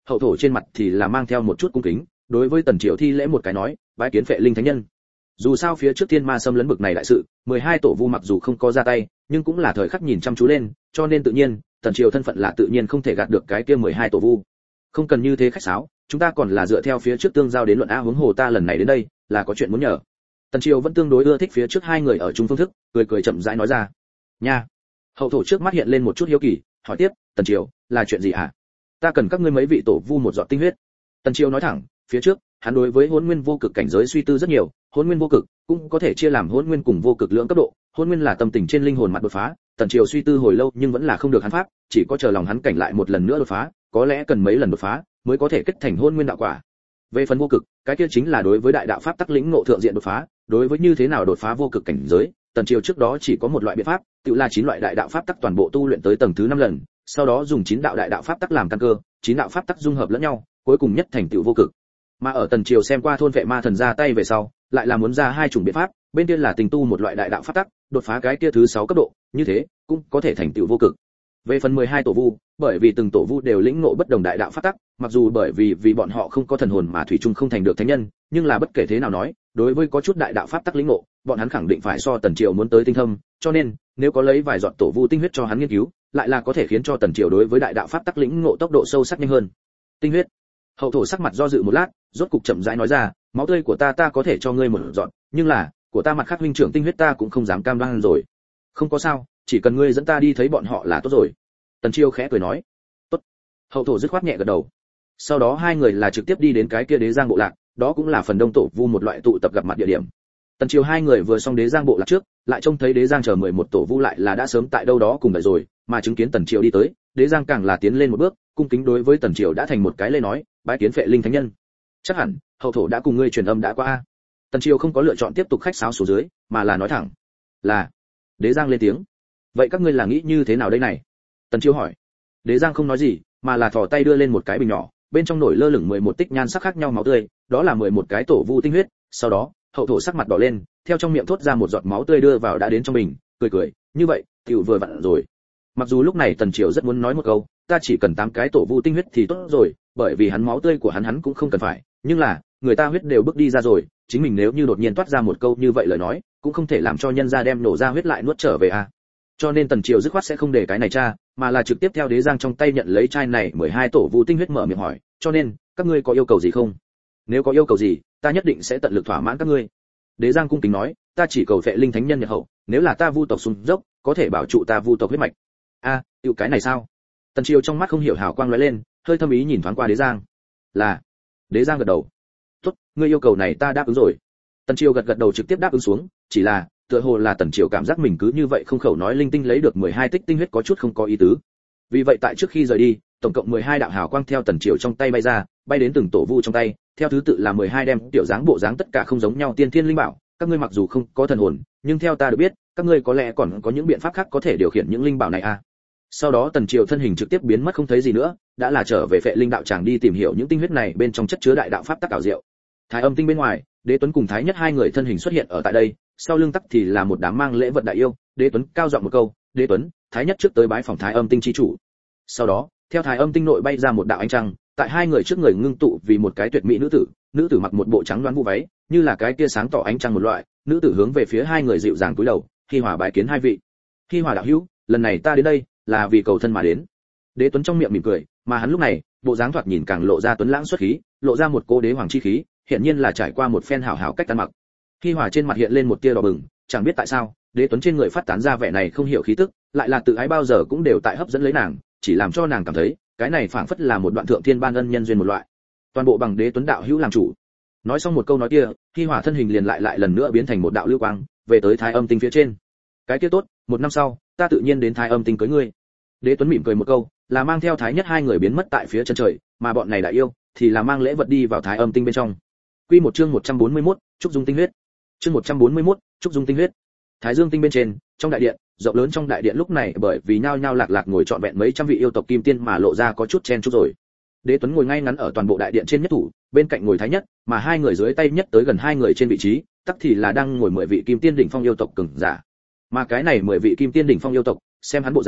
S1: hậu thổ trên mặt thì là mang theo một chút cung kính, đối với Tần Triều thi lễ một cái nói, bái kiến Phệ Linh Thánh Nhân. Dù sao phía trước thiên ma xâm lấn bực này đại sự, 12 tổ vu mặc dù không có ra tay, nhưng cũng là thời khắc nhìn chăm chú lên, cho nên tự nhiên, Tần Triều thân phận là tự nhiên không thể gạt được cái kia 12 tổ vu. Không cần như thế khách sáo, chúng ta còn là dựa theo phía trước tương giao đến luận a, huống hồ ta lần này đến đây là có chuyện muốn nhờ. Tần Triều vẫn tương đối ưa thích phía trước hai người ở chung phương thức, cười cười chậm rãi nói ra. Nha. Hậu thổ trước mắt hiện lên một chút hiếu kỳ, hỏi tiếp, Tần Triều, là chuyện gì hả? Ta cần các ngươi mấy vị tổ vu một giọt tinh huyết. Tần Triều nói thẳng, phía trước, hắn đối với Hỗn Nguyên vô cực cảnh giới suy tư rất nhiều, Hỗn Nguyên vô cực cũng có thể chia làm Hỗn Nguyên cùng vô cực lượng cấp độ, Hỗn Nguyên là tâm tình trên linh hồn mặt đột phá, Tần Triều suy tư hồi lâu nhưng vẫn là không được hắn pháp, chỉ có chờ lòng hắn cảnh lại một lần nữa đột phá, có lẽ cần mấy lần đột phá mới có thể kết thành Hỗn Nguyên đạo quả. Về phần vô cực, cái kia chính là đối với đại đạo pháp tắc lĩnh ngộ thượng diện đột phá, đối với như thế nào đột phá vô cực cảnh giới, Tần Triều trước đó chỉ có một loại biện pháp, tự là 9 loại đại đạo pháp tắc toàn bộ tu luyện tới tầng thứ 5 lần, sau đó dùng 9 đạo đại đạo pháp tắc làm căn cơ, 9 đạo pháp tắc dung hợp lẫn nhau, cuối cùng nhất thành tựu vô cực. Mà ở Tần Triều xem qua thôn vệ ma thần ra tay về sau, lại là muốn ra hai chủng biện pháp, bên kia là tình tu một loại đại đạo pháp tắc, đột phá cái kia thứ 6 cấp độ, như thế cũng có thể thành tựu vô cực. Về phần 12 tổ vu, bởi vì từng tổ vu đều lĩnh ngộ bất đồng đại đạo pháp tắc, mặc dù bởi vì bọn họ không có thần hồn mà thủy chung không thành được thánh nhân, nhưng là bất kể thế nào nói, đối với có chút đại đạo pháp tắc lĩnh ngộ, bọn hắn khẳng định phải so Tần Triều muốn tới tinh thâm, cho nên, nếu có lấy vài giọt tổ vu tinh huyết cho hắn nghiên cứu, lại là có thể khiến cho Tần Triều đối với đại đạo pháp tắc lĩnh ngộ tốc độ sâu sắc nhanh hơn. Tinh huyết. Hậu thổ sắc mặt do dự một lát, rốt cục chậm rãi nói ra, máu tươi của ta có thể cho ngươi một giọt, nhưng là, của ta mặt khác huynh trưởng tinh huyết ta cũng không dám cam đoan rồi. Không có sao, chỉ cần ngươi dẫn ta đi thấy bọn họ là tốt rồi. Tần Chiêu khẽ cười nói. Tốt. Hậu thổ dứt khoát nhẹ gật đầu. Sau đó hai người là trực tiếp đi đến cái kia Đế Giang bộ lạc, đó cũng là phần đông tổ vu một loại tụ tập gặp mặt địa điểm. Tần Chiêu hai người vừa xong Đế Giang bộ lạc trước, lại trông thấy Đế Giang chờ 11 tổ vu lại là đã sớm tại đâu đó cùng đợi rồi, mà chứng kiến Tần Chiêu đi tới, Đế Giang càng là tiến lên một bước, cung kính đối với Tần Chiêu đã thành một cái lễ nói, bái kiến Phệ Linh Thánh Nhân. Chắc hẳn, hậu thổ đã cùng ngươi truyền âm đã qua a. Tần Chiêu không có lựa chọn tiếp tục khách sáo xuống dưới, mà là nói thẳng. Là. Đế Giang lên tiếng. Vậy các ngươi là nghĩ như thế nào đây này? Tần Chiêu hỏi. Đế Giang không nói gì, mà là thò tay đưa lên một cái bình nhỏ, bên trong nổi lơ lửng 11 tích nhan sắc khác nhau máu tươi, đó là 11 cái tổ vu tinh huyết. Sau đó, hậu thổ sắc mặt đỏ lên, theo trong miệng thốt ra một giọt máu tươi đưa vào đã đến trong bình, cười cười, như vậy, tiểu vừa vặn rồi. Mặc dù lúc này Tần Triều rất muốn nói một câu, ta chỉ cần 8 cái tổ vu tinh huyết thì tốt rồi, bởi vì hắn máu tươi của hắn cũng không cần phải, nhưng là, người ta huyết đều bước đi ra rồi, chính mình nếu như đột nhiên toát ra một câu như vậy lời nói, cũng không thể làm cho nhân gia đem nổ ra huyết lại nuốt trở về à. Cho nên Tần Triều dứt khoát sẽ không để cái này cha, mà là trực tiếp theo Đế Giang trong tay nhận lấy chai này 12 tổ vu tinh huyết mở miệng hỏi, cho nên, các ngươi có yêu cầu gì không? Nếu có yêu cầu gì, ta nhất định sẽ tận lực thỏa mãn các ngươi. Đế Giang cung kính nói, ta chỉ cầu Phệ Linh Thánh Nhân nhật hậu, nếu là ta vu tộc xuống dốc, có thể bảo trụ ta vu tộc huyết mạch. A, yêu cái này sao? Tần Triều trong mắt không hiểu hào quang lóe lên, hơi thâm ý nhìn thoáng qua Đế Giang. Là. Đế Giang gật đầu. Tốt, ngươi yêu cầu này ta đáp ứng rồi. Tần Triều gật đầu trực tiếp đáp ứng xuống, chỉ là, tựa hồ là Tần Triều cảm giác mình cứ như vậy không khẩu nói linh tinh lấy được 12 tích tinh huyết có chút không có ý tứ. Vì vậy tại trước khi rời đi, tổng cộng 12 đạo hào quang theo Tần Triều trong tay bay ra, bay đến từng tổ vu trong tay, theo thứ tự là 12 đem tiểu dáng bộ dáng tất cả không giống nhau tiên thiên linh bảo, các ngươi mặc dù không có thần hồn, nhưng theo ta được biết, các ngươi có lẽ còn có những biện pháp khác có thể điều khiển những linh bảo này à. Sau đó Tần Triều thân hình trực tiếp biến mất không thấy gì nữa, đã là trở về Phệ Linh đạo tràng đi tìm hiểu những tinh huyết này bên trong chất chứa đại đạo pháp tắc ảo diệu. Thái Âm tinh bên ngoài, Đế Tuấn cùng Thái Nhất hai người thân hình xuất hiện ở tại đây, sau lưng tắc thì là một đám mang lễ vật đại yêu. Đế Tuấn cao giọng một câu, Đế Tuấn, Thái Nhất trước tới bái phòng Thái Âm tinh chi chủ. Sau đó, theo Thái Âm tinh nội bay ra một đạo ánh trăng, tại hai người trước người ngưng tụ vì một cái tuyệt mỹ nữ tử mặc một bộ trắng đoán vũ váy, như là cái kia sáng tỏ ánh trăng một loại, nữ tử hướng về phía hai người dịu dàng cúi đầu, Hi Hòa bái kiến hai vị. Hi Hòa đạo hữu, lần này ta đến đây là vì cầu thân mà đến. Đế Tuấn trong miệng mỉm cười, mà hắn lúc này, bộ dáng thoạt nhìn càng lộ ra tuấn lãng xuất khí, lộ ra một cô đế hoàng chi khí, hiện nhiên là trải qua một phen hảo hảo cách ăn mặc. Hi Hòa trên mặt hiện lên một tia đỏ bừng, chẳng biết tại sao, Đế Tuấn trên người phát tán ra vẻ này không hiểu khí tức, lại là tự ái bao giờ cũng đều tại hấp dẫn lấy nàng, chỉ làm cho nàng cảm thấy, cái này phảng phất là một đoạn thượng thiên ban ân nhân duyên một loại. Toàn bộ bằng Đế Tuấn đạo hữu làm chủ. Nói xong một câu nói kia, Hi Hòa thân hình liền lại lần nữa biến thành một đạo lưu quang, về tới Thái Âm tinh phía trên. Cái kia tốt, một năm sau, ta tự nhiên đến Thái Âm tinh cưới ngươi. Đế Tuấn mỉm cười một câu, là mang theo Thái Nhất hai người biến mất tại phía chân trời, mà bọn này đại yêu thì là mang lễ vật đi vào Thái Âm tinh bên trong. Quy một chương 141, trúc dung tinh huyết. Chương 141, trúc dung tinh huyết. Thái Dương tinh bên trên, trong đại điện, rộng lớn trong đại điện lúc này bởi vì nhao nhao lạc lạc ngồi trọn vẹn mấy trăm vị yêu tộc kim tiên mà lộ ra có chút chen chúc rồi. Đế Tuấn ngồi ngay ngắn ở toàn bộ đại điện trên nhất thủ, bên cạnh ngồi Thái Nhất, mà hai người dưới tay nhất tới gần hai người trên vị trí, tắc thì là đang ngồi 10 vị kim tiên đỉnh phong yêu tộc cường giả. Mà cái này 10 vị kim tiên đỉnh phong yêu tộc, xem hắn bộ dáng,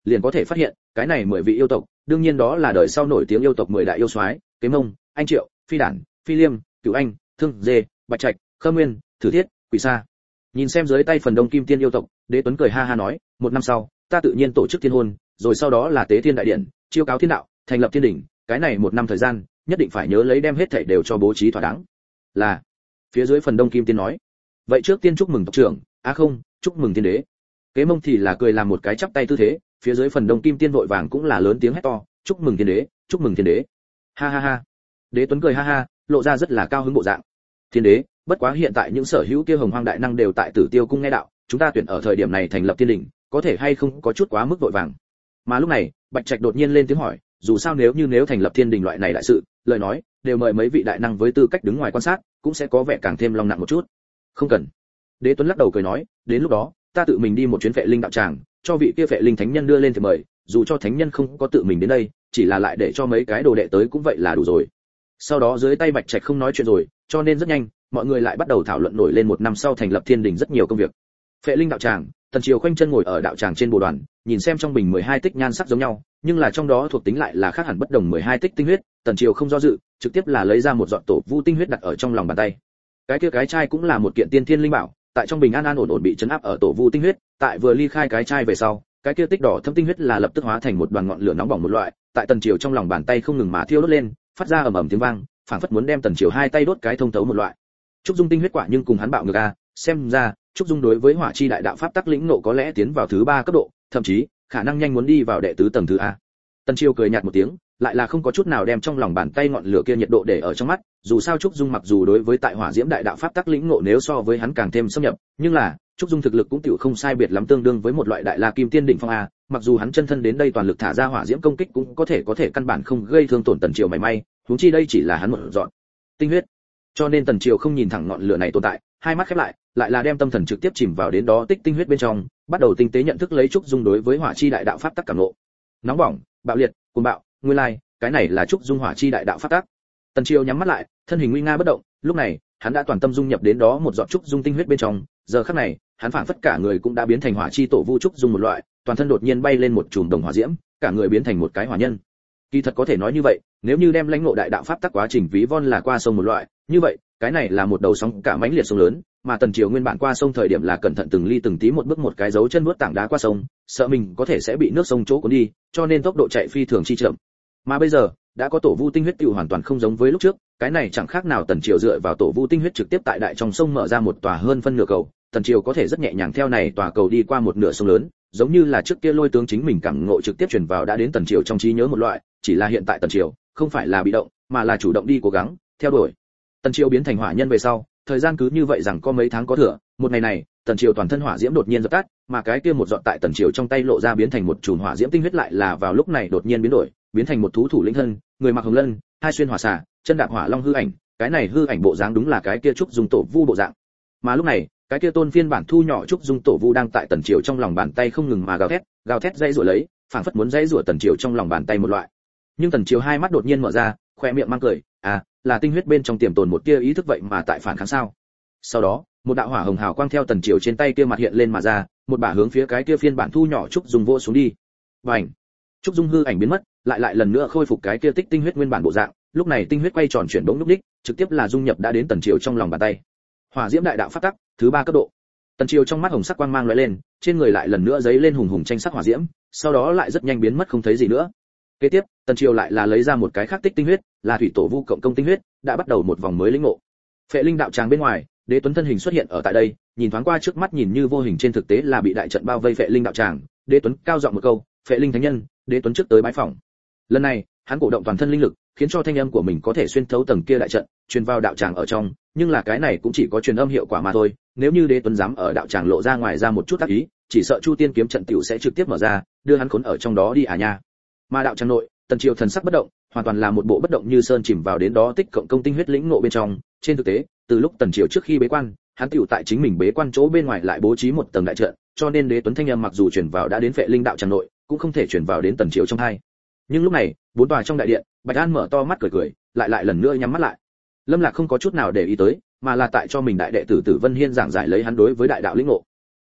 S1: liền có thể phát hiện, cái này 10 vị yêu tộc, đương nhiên đó là đời sau nổi tiếng yêu tộc 10 đại yêu soái, Kế Mông, Anh Triệu, Phi Đản, Phi Liêm, Cửu Anh, Thương Dê, Bạch Trạch, Khâm Nguyên, Thử Thiết, Quỷ Sa. Nhìn xem dưới tay phần đông kim tiên yêu tộc, Đế Tuấn cười ha ha nói, một năm sau, ta tự nhiên tổ chức thiên hôn, rồi sau đó là tế thiên đại điện, chiêu cáo thiên đạo, thành lập thiên đỉnh, cái này một năm thời gian, nhất định phải nhớ lấy đem hết thảy đều cho bố trí thỏa đáng. Là. Phía dưới phần đông kim tiên nói, vậy trước tiên chúc mừng tộc trưởng, không, chúc mừng thiên đế. Kế Mông thì là cười làm một cái chắp tay tư thế, phía dưới phần đông kim tiên vội vàng cũng là lớn tiếng hét to, chúc mừng thiên đế, chúc mừng thiên đế. Ha ha ha. Đế Tuấn cười ha ha, lộ ra rất là cao hứng bộ dạng. Thiên đế, bất quá hiện tại những sở hữu kia hồng hoang đại năng đều tại Tử Tiêu cung nghe đạo, chúng ta tuyển ở thời điểm này thành lập thiên đỉnh, có thể hay không có chút quá mức vội vàng. Mà lúc này, Bạch Trạch đột nhiên lên tiếng hỏi, dù sao nếu thành lập thiên đình loại này đại sự, lời nói, đều mời mấy vị đại năng với tư cách đứng ngoài quan sát, cũng sẽ có vẻ càng thêm long nặng một chút. Không cần. Đế Tuấn lắc đầu cười nói, đến lúc đó, ta tự mình đi một chuyến Phệ Linh đạo tràng, cho vị kia Phệ Linh thánh nhân đưa lên thì mời, dù cho thánh nhân không có tự mình đến đây, chỉ là lại để cho mấy cái đồ đệ tới cũng vậy là đủ rồi. Sau đó dưới tay Bạch Trạch không nói chuyện rồi, cho nên rất nhanh, mọi người lại bắt đầu thảo luận nổi lên một năm sau thành lập thiên đình rất nhiều công việc. Phệ Linh đạo tràng, Tần Triều khoanh chân ngồi ở đạo tràng trên bồ đoàn, nhìn xem trong bình 12 tích nhan sắc giống nhau, nhưng là trong đó thuộc tính lại là khác hẳn bất đồng 12 tích tinh huyết, Tần Triều không do dự, trực tiếp là lấy ra một giọt tổ vu tinh huyết đặt ở trong lòng bàn tay. Cái kia cái chai cũng là một kiện tiên thiên linh bảo, tại trong bình an an ổn ổn bị trấn áp ở tổ vu tinh huyết, tại vừa ly khai cái chai về sau, cái kia tích đỏ thâm tinh huyết là lập tức hóa thành một đoàn ngọn lửa nóng bỏng một loại, tại Tần Triều trong lòng bàn tay không ngừng mà thiêu đốt lên, phát ra ầm ầm tiếng vang, phảng phất muốn đem Tần Triều hai tay đốt cái thông thấu một loại. Trúc Dung tinh huyết quả nhưng cùng hắn bạo ngược a, xem ra Trúc Dung đối với hỏa chi đại đạo pháp tắc lĩnh ngộ có lẽ tiến vào thứ 3 cấp độ, thậm chí khả năng nhanh muốn đi vào đệ tứ tầng thứ a. Tần Triều cười nhạt một tiếng, lại là không có chút nào đem trong lòng bàn tay ngọn lửa kia nhiệt độ để ở trong mắt, dù sao Trúc Dung mặc dù đối với tại hỏa diễm đại đạo pháp tắc lĩnh ngộ nếu so với hắn càng thêm xâm nhập, nhưng là Trúc Dung thực lực cũng tiểu không sai biệt lắm tương đương với một loại đại la kim tiên đỉnh phong a, mặc dù hắn chân thân đến đây toàn lực thả ra hỏa diễm công kích cũng có thể căn bản không gây thương tổn Tần Triều mảy may, huống chi đây chỉ là hắn một dọn tinh huyết. Cho nên Tần Triều không nhìn thẳng ngọn lửa này tồn tại, hai mắt khép lại là đem tâm thần trực tiếp chìm vào đến đó tích tinh huyết bên trong, bắt đầu tinh tế nhận thức lấy Trúc Dung đối với hỏa chi đại đạo pháp tắc cảm ngộ. Nóng bỏng, bạo liệt, cuồng bạo, nguyên lai, cái này là Trúc Dung hỏa chi đại đạo pháp tắc. Tần Triều nhắm mắt lại, thân hình nguy nga bất động, lúc này, hắn đã toàn tâm dung nhập đến đó một giọt Trúc Dung tinh huyết bên trong, giờ khắc này, hắn phảng phất cả người cũng đã biến thành hỏa chi tổ vu Trúc Dung một loại, toàn thân đột nhiên bay lên một chùm đồng hỏa diễm, cả người biến thành một cái hỏa nhân. Kỳ thật có thể nói như vậy, nếu như đem lãnh ngộ đại đạo pháp tắc quá trình ví von là qua sông một loại, như vậy, cái này là một đầu sóng cả mãnh liệt sông lớn, mà Tần Triều nguyên bản qua sông thời điểm là cẩn thận từng ly từng tí một bước một cái dấu chân bước tảng đá qua sông, sợ mình có thể sẽ bị nước sông chỗ cuốn đi, cho nên tốc độ chạy phi thường chi chậm. Mà bây giờ, đã có tổ vu tinh huyết tiêu hoàn toàn không giống với lúc trước, cái này chẳng khác nào Tần Triều dựa vào tổ vu tinh huyết trực tiếp tại đại trong sông mở ra một tòa hơn phân nửa cầu, Tần Triều có thể rất nhẹ nhàng theo này tòa cầu đi qua một nửa sông lớn, giống như là trước kia Lôi tướng chính mình cảm ngộ trực tiếp truyền vào đã đến Tần Triều trong trí nhớ một loại, chỉ là hiện tại Tần Triều không phải là bị động, mà là chủ động đi cố gắng theo đuổi. Tần Triều biến thành hỏa nhân về sau, thời gian cứ như vậy rằng có mấy tháng có thừa, một ngày này, Tần Triều toàn thân hỏa diễm đột nhiên dập tắt, mà cái kia một giọt tại Tần Triều trong tay lộ ra biến thành một chùm hỏa diễm tinh huyết lại là vào lúc này đột nhiên biến đổi, biến thành một thú thủ lĩnh thân, người mặc hồng lân, hai xuyên hỏa xà, chân đạp hỏa long hư ảnh, cái này hư ảnh bộ dáng đúng là cái kia Trúc Dung tổ vu bộ dạng. Mà lúc này, cái kia tôn phiên bản thu nhỏ Trúc Dung tổ vu đang tại Tần Triều trong lòng bàn tay không ngừng mà gào thét dây rủa lấy, phảng phất muốn dây rủa Tần Triều trong lòng bàn tay một loại. Nhưng Tần Triều hai mắt đột nhiên mở ra, khoe miệng mang cười, là tinh huyết bên trong tiềm tồn một tia ý thức vậy mà tại phản kháng sao? Sau đó, một đạo hỏa hồng hào quang theo Tần Triều trên tay kia mặt hiện lên mà ra, một bả hướng phía cái kia phiên bản thu nhỏ Trúc Dung vô xuống đi. Bành! Trúc Dung hư ảnh biến mất, lại lần nữa khôi phục cái kia tích tinh huyết nguyên bản bộ dạng, lúc này tinh huyết quay tròn chuyển bỗng lúc đích, trực tiếp là dung nhập đã đến Tần Triều trong lòng bàn tay. Hỏa diễm đại đạo pháp tắc, thứ 3 cấp độ. Tần Triều trong mắt hồng sắc quang mang lóe lên, trên người lại lần nữa giấy lên hùng hùng tranh sắc hỏa diễm, sau đó lại rất nhanh biến mất không thấy gì nữa. Kế tiếp, Tần Triều lại là lấy ra một cái khác tích tinh huyết, là thủy tổ vu cộng công tinh huyết, đã bắt đầu một vòng mới lĩnh ngộ. Phệ Linh đạo tràng bên ngoài, Đế Tuấn thân hình xuất hiện ở tại đây, nhìn thoáng qua trước mắt nhìn như vô hình trên thực tế là bị đại trận bao vây Phệ Linh đạo tràng, Đế Tuấn cao giọng một câu, "Phệ Linh thánh nhân." Đế Tuấn trước tới bái phỏng. Lần này, hắn cổ động toàn thân linh lực, khiến cho thanh âm của mình có thể xuyên thấu tầng kia đại trận, truyền vào đạo tràng ở trong, nhưng là cái này cũng chỉ có truyền âm hiệu quả mà thôi, nếu như Đế Tuấn dám ở đạo tràng lộ ra ngoài ra một chút tác ý, chỉ sợ Chu Tiên kiếm trận tiểu sẽ trực tiếp mở ra, đưa hắn khốn ở trong đó đi à nha. Mà đạo tràng nội, Tần Triều thần sắc bất động, hoàn toàn là một bộ bất động như sơn chìm vào đến đó tích cộng công tinh huyết lĩnh ngộ bên trong, trên thực tế, từ lúc Tần Triều trước khi bế quan, hắn tiểu tại chính mình bế quan chỗ bên ngoài lại bố trí một tầng đại trận, cho nên Đế Tuấn thanh âm mặc dù truyền vào đã đến Phệ Linh đạo tràng nội, cũng không thể truyền vào đến Tần Triều trong hai. Nhưng lúc này, bốn tòa trong đại điện, Bạch An mở to mắt cười, lại lần nữa nhắm mắt lại. Lâm Lạc không có chút nào để ý tới, mà là tại cho mình đại đệ tử Tử Vân Hiên giảng giải lấy hắn đối với đại đạo lĩnh ngộ.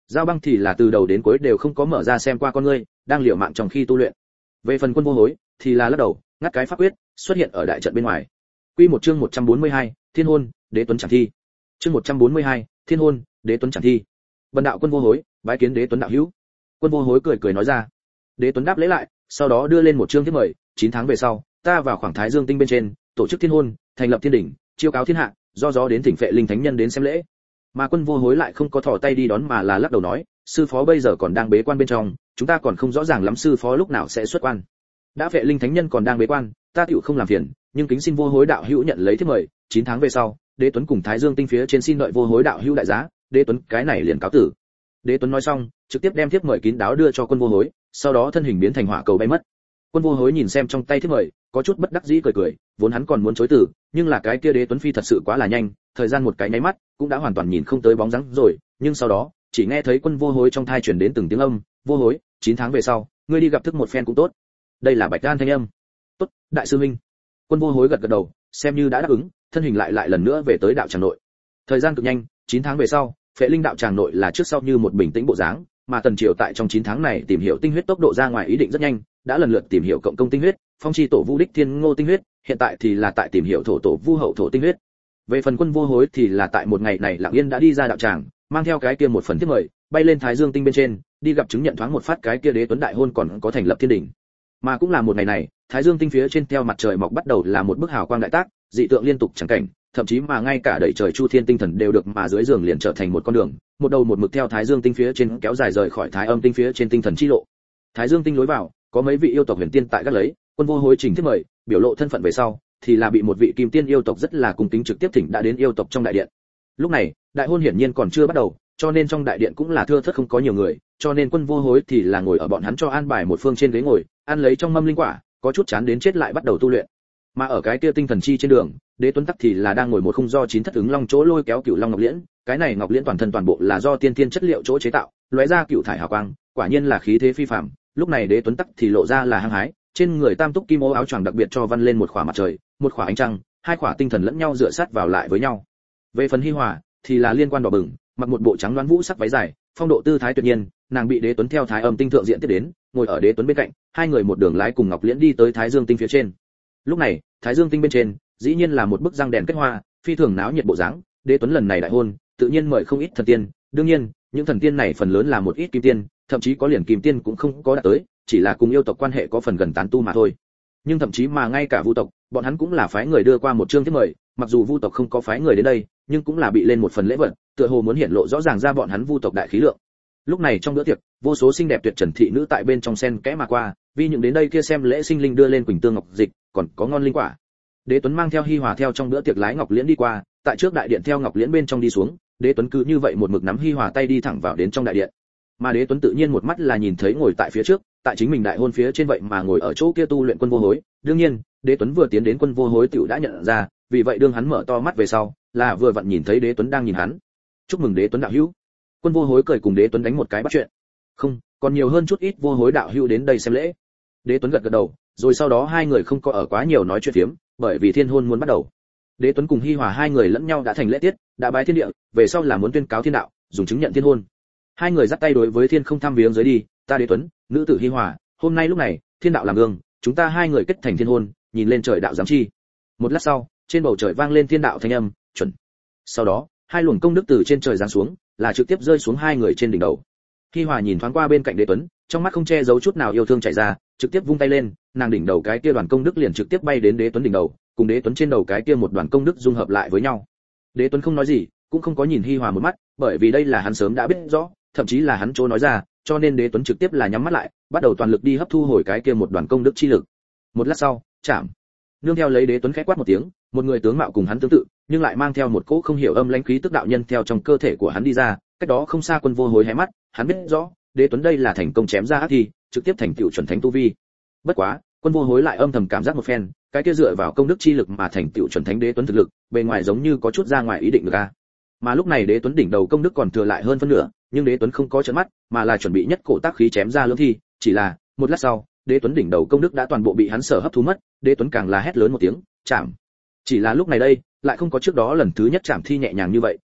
S1: Giao Băng thì là từ đầu đến cuối đều không có mở ra xem qua con ngươi, đang liều mạng trong khi tu luyện. Về phần Quân Vô Hối thì là lắc đầu, ngắt cái pháp quyết, xuất hiện ở đại trận bên ngoài. Quy một chương 142, Thiên hôn, Đế Tuấn Trảm Thi. Chương 142, Thiên hôn, Đế Tuấn Trảm Thi. Bần đạo Quân Vô Hối, bái kiến Đế Tuấn đạo hữu. Quân Vô Hối cười cười nói ra. Đế Tuấn đáp lễ lại, sau đó đưa lên một chương thiếp mời, 9 tháng về sau, ta vào khoảng Thái Dương tinh bên trên, tổ chức thiên hôn, thành lập thiên đỉnh, chiêu cáo thiên hạ, do gió đến thỉnh phệ linh thánh nhân đến xem lễ. Mà Quân Vô Hối lại không có thò tay đi đón mà là lắc đầu nói, sư phó bây giờ còn đang bế quan bên trong, chúng ta còn không rõ ràng lắm sư phó lúc nào sẽ xuất quan. Đã phệ linh thánh nhân còn đang bế quan, ta tựu không làm phiền, nhưng kính xin Vô Hối đạo hữu nhận lấy thiếp mời, 9 tháng về sau, Đế Tuấn cùng Thái Dương tinh phía trên xin đợi Vô Hối đạo hữu đại giá, Đế Tuấn cái này liền cáo tử. Đế Tuấn nói xong, trực tiếp đem thiếp mời kín đáo đưa cho Quân Vô Hối, sau đó thân hình biến thành hỏa cầu bay mất. Quân Vô Hối nhìn xem trong tay thiếp mời, có chút bất đắc dĩ cười cười, vốn hắn còn muốn chối từ, nhưng là cái kia Đế Tuấn phi thật sự quá là nhanh, thời gian một cái nháy mắt, cũng đã hoàn toàn nhìn không tới bóng dáng rồi, nhưng sau đó, chỉ nghe thấy Quân Vô Hối trong thai truyền đến từng tiếng âm, "Vô Hối, 9 tháng về sau, ngươi đi gặp thức một phen cũng tốt." Đây là Bạch Đan thanh âm. "Tốt, đại sư huynh." Quân Vô Hối gật gật đầu, xem như đã đáp ứng, thân hình lại lần nữa về tới đạo tràng nội. Thời gian cực nhanh, 9 tháng về sau, Phệ Linh đạo tràng nội là trước sau như một bình tĩnh bộ dáng, mà Tần Triều tại trong 9 tháng này tìm hiểu tinh huyết tốc độ ra ngoài ý định rất nhanh, đã lần lượt tìm hiểu cộng công tinh huyết, phong chi tổ vu đích thiên ngô tinh huyết, hiện tại thì là tại tìm hiểu thổ tổ vu hậu thổ tinh huyết. Về phần Quân Vô Hối thì là tại một ngày này lặng yên đã đi ra đạo tràng, mang theo cái kia một phần thiếp mời, bay lên Thái Dương tinh bên trên, đi gặp chứng nhận thoáng một phát cái kia Đế Tuấn đại hôn còn có thành lập thiên đỉnh. Mà cũng là một ngày này, Thái Dương tinh phía trên theo mặt trời mọc bắt đầu là một bức hào quang đại tác, dị tượng liên tục chẳng cảnh, thậm chí mà ngay cả đẩy trời chu thiên tinh thần đều được mà dưới giường liền trở thành một con đường, một đầu một mực theo Thái Dương tinh phía trên kéo dài rời khỏi Thái Âm tinh phía trên tinh thần chi lộ. Thái Dương tinh lối vào, có mấy vị yêu tộc huyền tiên tại gác lấy, Quân Vô Hối trình thiết mời, biểu lộ thân phận về sau, thì là bị một vị kim tiên yêu tộc rất là cung kính trực tiếp thỉnh đã đến yêu tộc trong đại điện. Lúc này, đại hôn hiển nhiên còn chưa bắt đầu, cho nên trong đại điện cũng là thưa thớt không có nhiều người, cho nên Quân Vô Hối thì là ngồi ở bọn hắn cho an bài một phương trên ghế ngồi, ăn lấy trong mâm linh quả, có chút chán đến chết lại bắt đầu tu luyện. Mà ở cái kia tinh thần chi trên đường, Đế Tuấn tắc thì là đang ngồi một khung do 9 thất ứng long chỗ lôi kéo cửu long ngọc liễn, cái này ngọc liễn toàn thân toàn bộ là do tiên tiên chất liệu chỗ chế tạo, lóe ra cửu thải hào quang, quả nhiên là khí thế phi phàm. Lúc này Đế Tuấn tắc thì lộ ra là hăng hái, trên người tam túc kim ô áo choàng đặc biệt cho văn lên một khỏa mặt trời, một khỏa ánh trăng, hai khỏa tinh thần lẫn nhau dựa sát vào lại với nhau. Về phần Hi Hòa thì là liên quan đỏ bừng, mặc một bộ trắng loáng vũ sắc váy dài, phong độ tư thái tuyệt nhiên, nàng bị Đế Tuấn theo Thái Âm tinh thượng diện tiếp đến, ngồi ở Đế Tuấn bên cạnh, hai người một đường lái cùng ngọc liễn đi tới Thái Dương tinh phía trên. Lúc này, Thái Dương tinh bên trên, dĩ nhiên là một bức răng đèn kết hoa, phi thường náo nhiệt bộ dáng. Đế Tuấn lần này đại hôn, tự nhiên mời không ít thần tiên, đương nhiên, những thần tiên này phần lớn là một ít kim tiên, thậm chí có liền kim tiên cũng không có đạt tới, chỉ là cùng yêu tộc quan hệ có phần gần tán tu mà thôi. Nhưng thậm chí mà ngay cả Vu tộc, bọn hắn cũng là phái người đưa qua một chương thiếp mời, mặc dù Vu tộc không có phái người đến đây, nhưng cũng là bị lên một phần lễ vật, tựa hồ muốn hiển lộ rõ ràng ra bọn hắn Vu tộc đại khí lượng. Lúc này trong bữa tiệc, vô số xinh đẹp tuyệt trần thị nữ tại bên trong sen kẽ mà qua, vì những đến đây kia xem lễ sinh linh đưa lên quỳnh tương ngọc dịch, còn có ngon linh quả. Đế Tuấn mang theo Hi Hòa theo trong bữa tiệc lái ngọc liễn đi qua, tại trước đại điện theo ngọc liễn bên trong đi xuống, Đế Tuấn cứ như vậy một mực nắm Hi Hòa tay đi thẳng vào đến trong đại điện. Mà Đế Tuấn tự nhiên một mắt là nhìn thấy ngồi tại phía trước, tại chính mình đại hôn phía trên vậy mà ngồi ở chỗ kia tu luyện Quân Vô Hối, đương nhiên, Đế Tuấn vừa tiến đến Quân Vô Hối tiểu đã nhận ra, vì vậy đương hắn mở to mắt về sau, là vừa vặn nhìn thấy Đế Tuấn đang nhìn hắn. Chúc mừng Đế Tuấn đạo hữu. Quân Vô Hối cười cùng Đế Tuấn đánh một cái bắt chuyện. Không, còn nhiều hơn chút ít Vô Hối đạo hữu đến đây xem lễ. Đế Tuấn gật gật đầu, rồi sau đó hai người không có ở quá nhiều nói chuyện phiếm, bởi vì thiên hôn muốn bắt đầu. Đế Tuấn cùng Hi Hòa hai người lẫn nhau đã thành lễ tiết, đã bái thiên địa, về sau là muốn tuyên cáo thiên đạo, dùng chứng nhận thiên hôn. Hai người dắt tay đối với thiên không thăm viếng dưới đi, ta Đế Tuấn, nữ tử Hi Hòa, hôm nay lúc này, thiên đạo làm gương, chúng ta hai người kết thành thiên hôn, nhìn lên trời đạo giám chi. Một lát sau, trên bầu trời vang lên thiên đạo thanh âm, chuẩn. Sau đó, hai luồng công đức từ trên trời giáng xuống, là trực tiếp rơi xuống hai người trên đỉnh đầu. Hi Hòa nhìn thoáng qua bên cạnh Đế Tuấn, trong mắt không che giấu chút nào yêu thương chảy ra, trực tiếp vung tay lên, nàng đỉnh đầu cái kia đoàn công đức liền trực tiếp bay đến Đế Tuấn đỉnh đầu, cùng Đế Tuấn trên đầu cái kia một đoàn công đức dung hợp lại với nhau. Đế Tuấn không nói gì, cũng không có nhìn Hi Hòa một mắt, bởi vì đây là hắn sớm đã biết rõ, thậm chí là hắn chỗ nói ra, cho nên Đế Tuấn trực tiếp là nhắm mắt lại, bắt đầu toàn lực đi hấp thu hồi cái kia một đoàn công đức chi lực. Một lát sau, chạm. Nương theo lấy Đế Tuấn khẽ quát một tiếng, một người tướng mạo cùng hắn tương tự, nhưng lại mang theo một cỗ không hiểu âm lãnh khí tức đạo nhân theo trong cơ thể của hắn đi ra, cách đó không xa Quân Vô Hối hé mắt, hắn biết rõ, Đế Tuấn đây là thành công chém ra ác thi, trực tiếp thành tựu chuẩn thánh tu vi. Bất quá, Quân Vô Hối lại âm thầm cảm giác một phen, cái kia dựa vào công đức chi lực mà thành tựu chuẩn thánh Đế Tuấn thực lực, bề ngoài giống như có chút ra ngoài ý định được a. Mà lúc này Đế Tuấn đỉnh đầu công đức còn thừa lại hơn phân nửa, nhưng Đế Tuấn không có trợn mắt, mà là chuẩn bị nhất cổ tác khí chém ra lưỡng thi, chỉ là, một lát sau, Đế Tuấn đỉnh đầu công đức đã toàn bộ bị hắn sở hấp thu mất, Đế Tuấn càng là hét lớn một tiếng, chạm. Chỉ là lúc này đây, lại không có trước đó lần thứ nhất chạm thi nhẹ nhàng như vậy,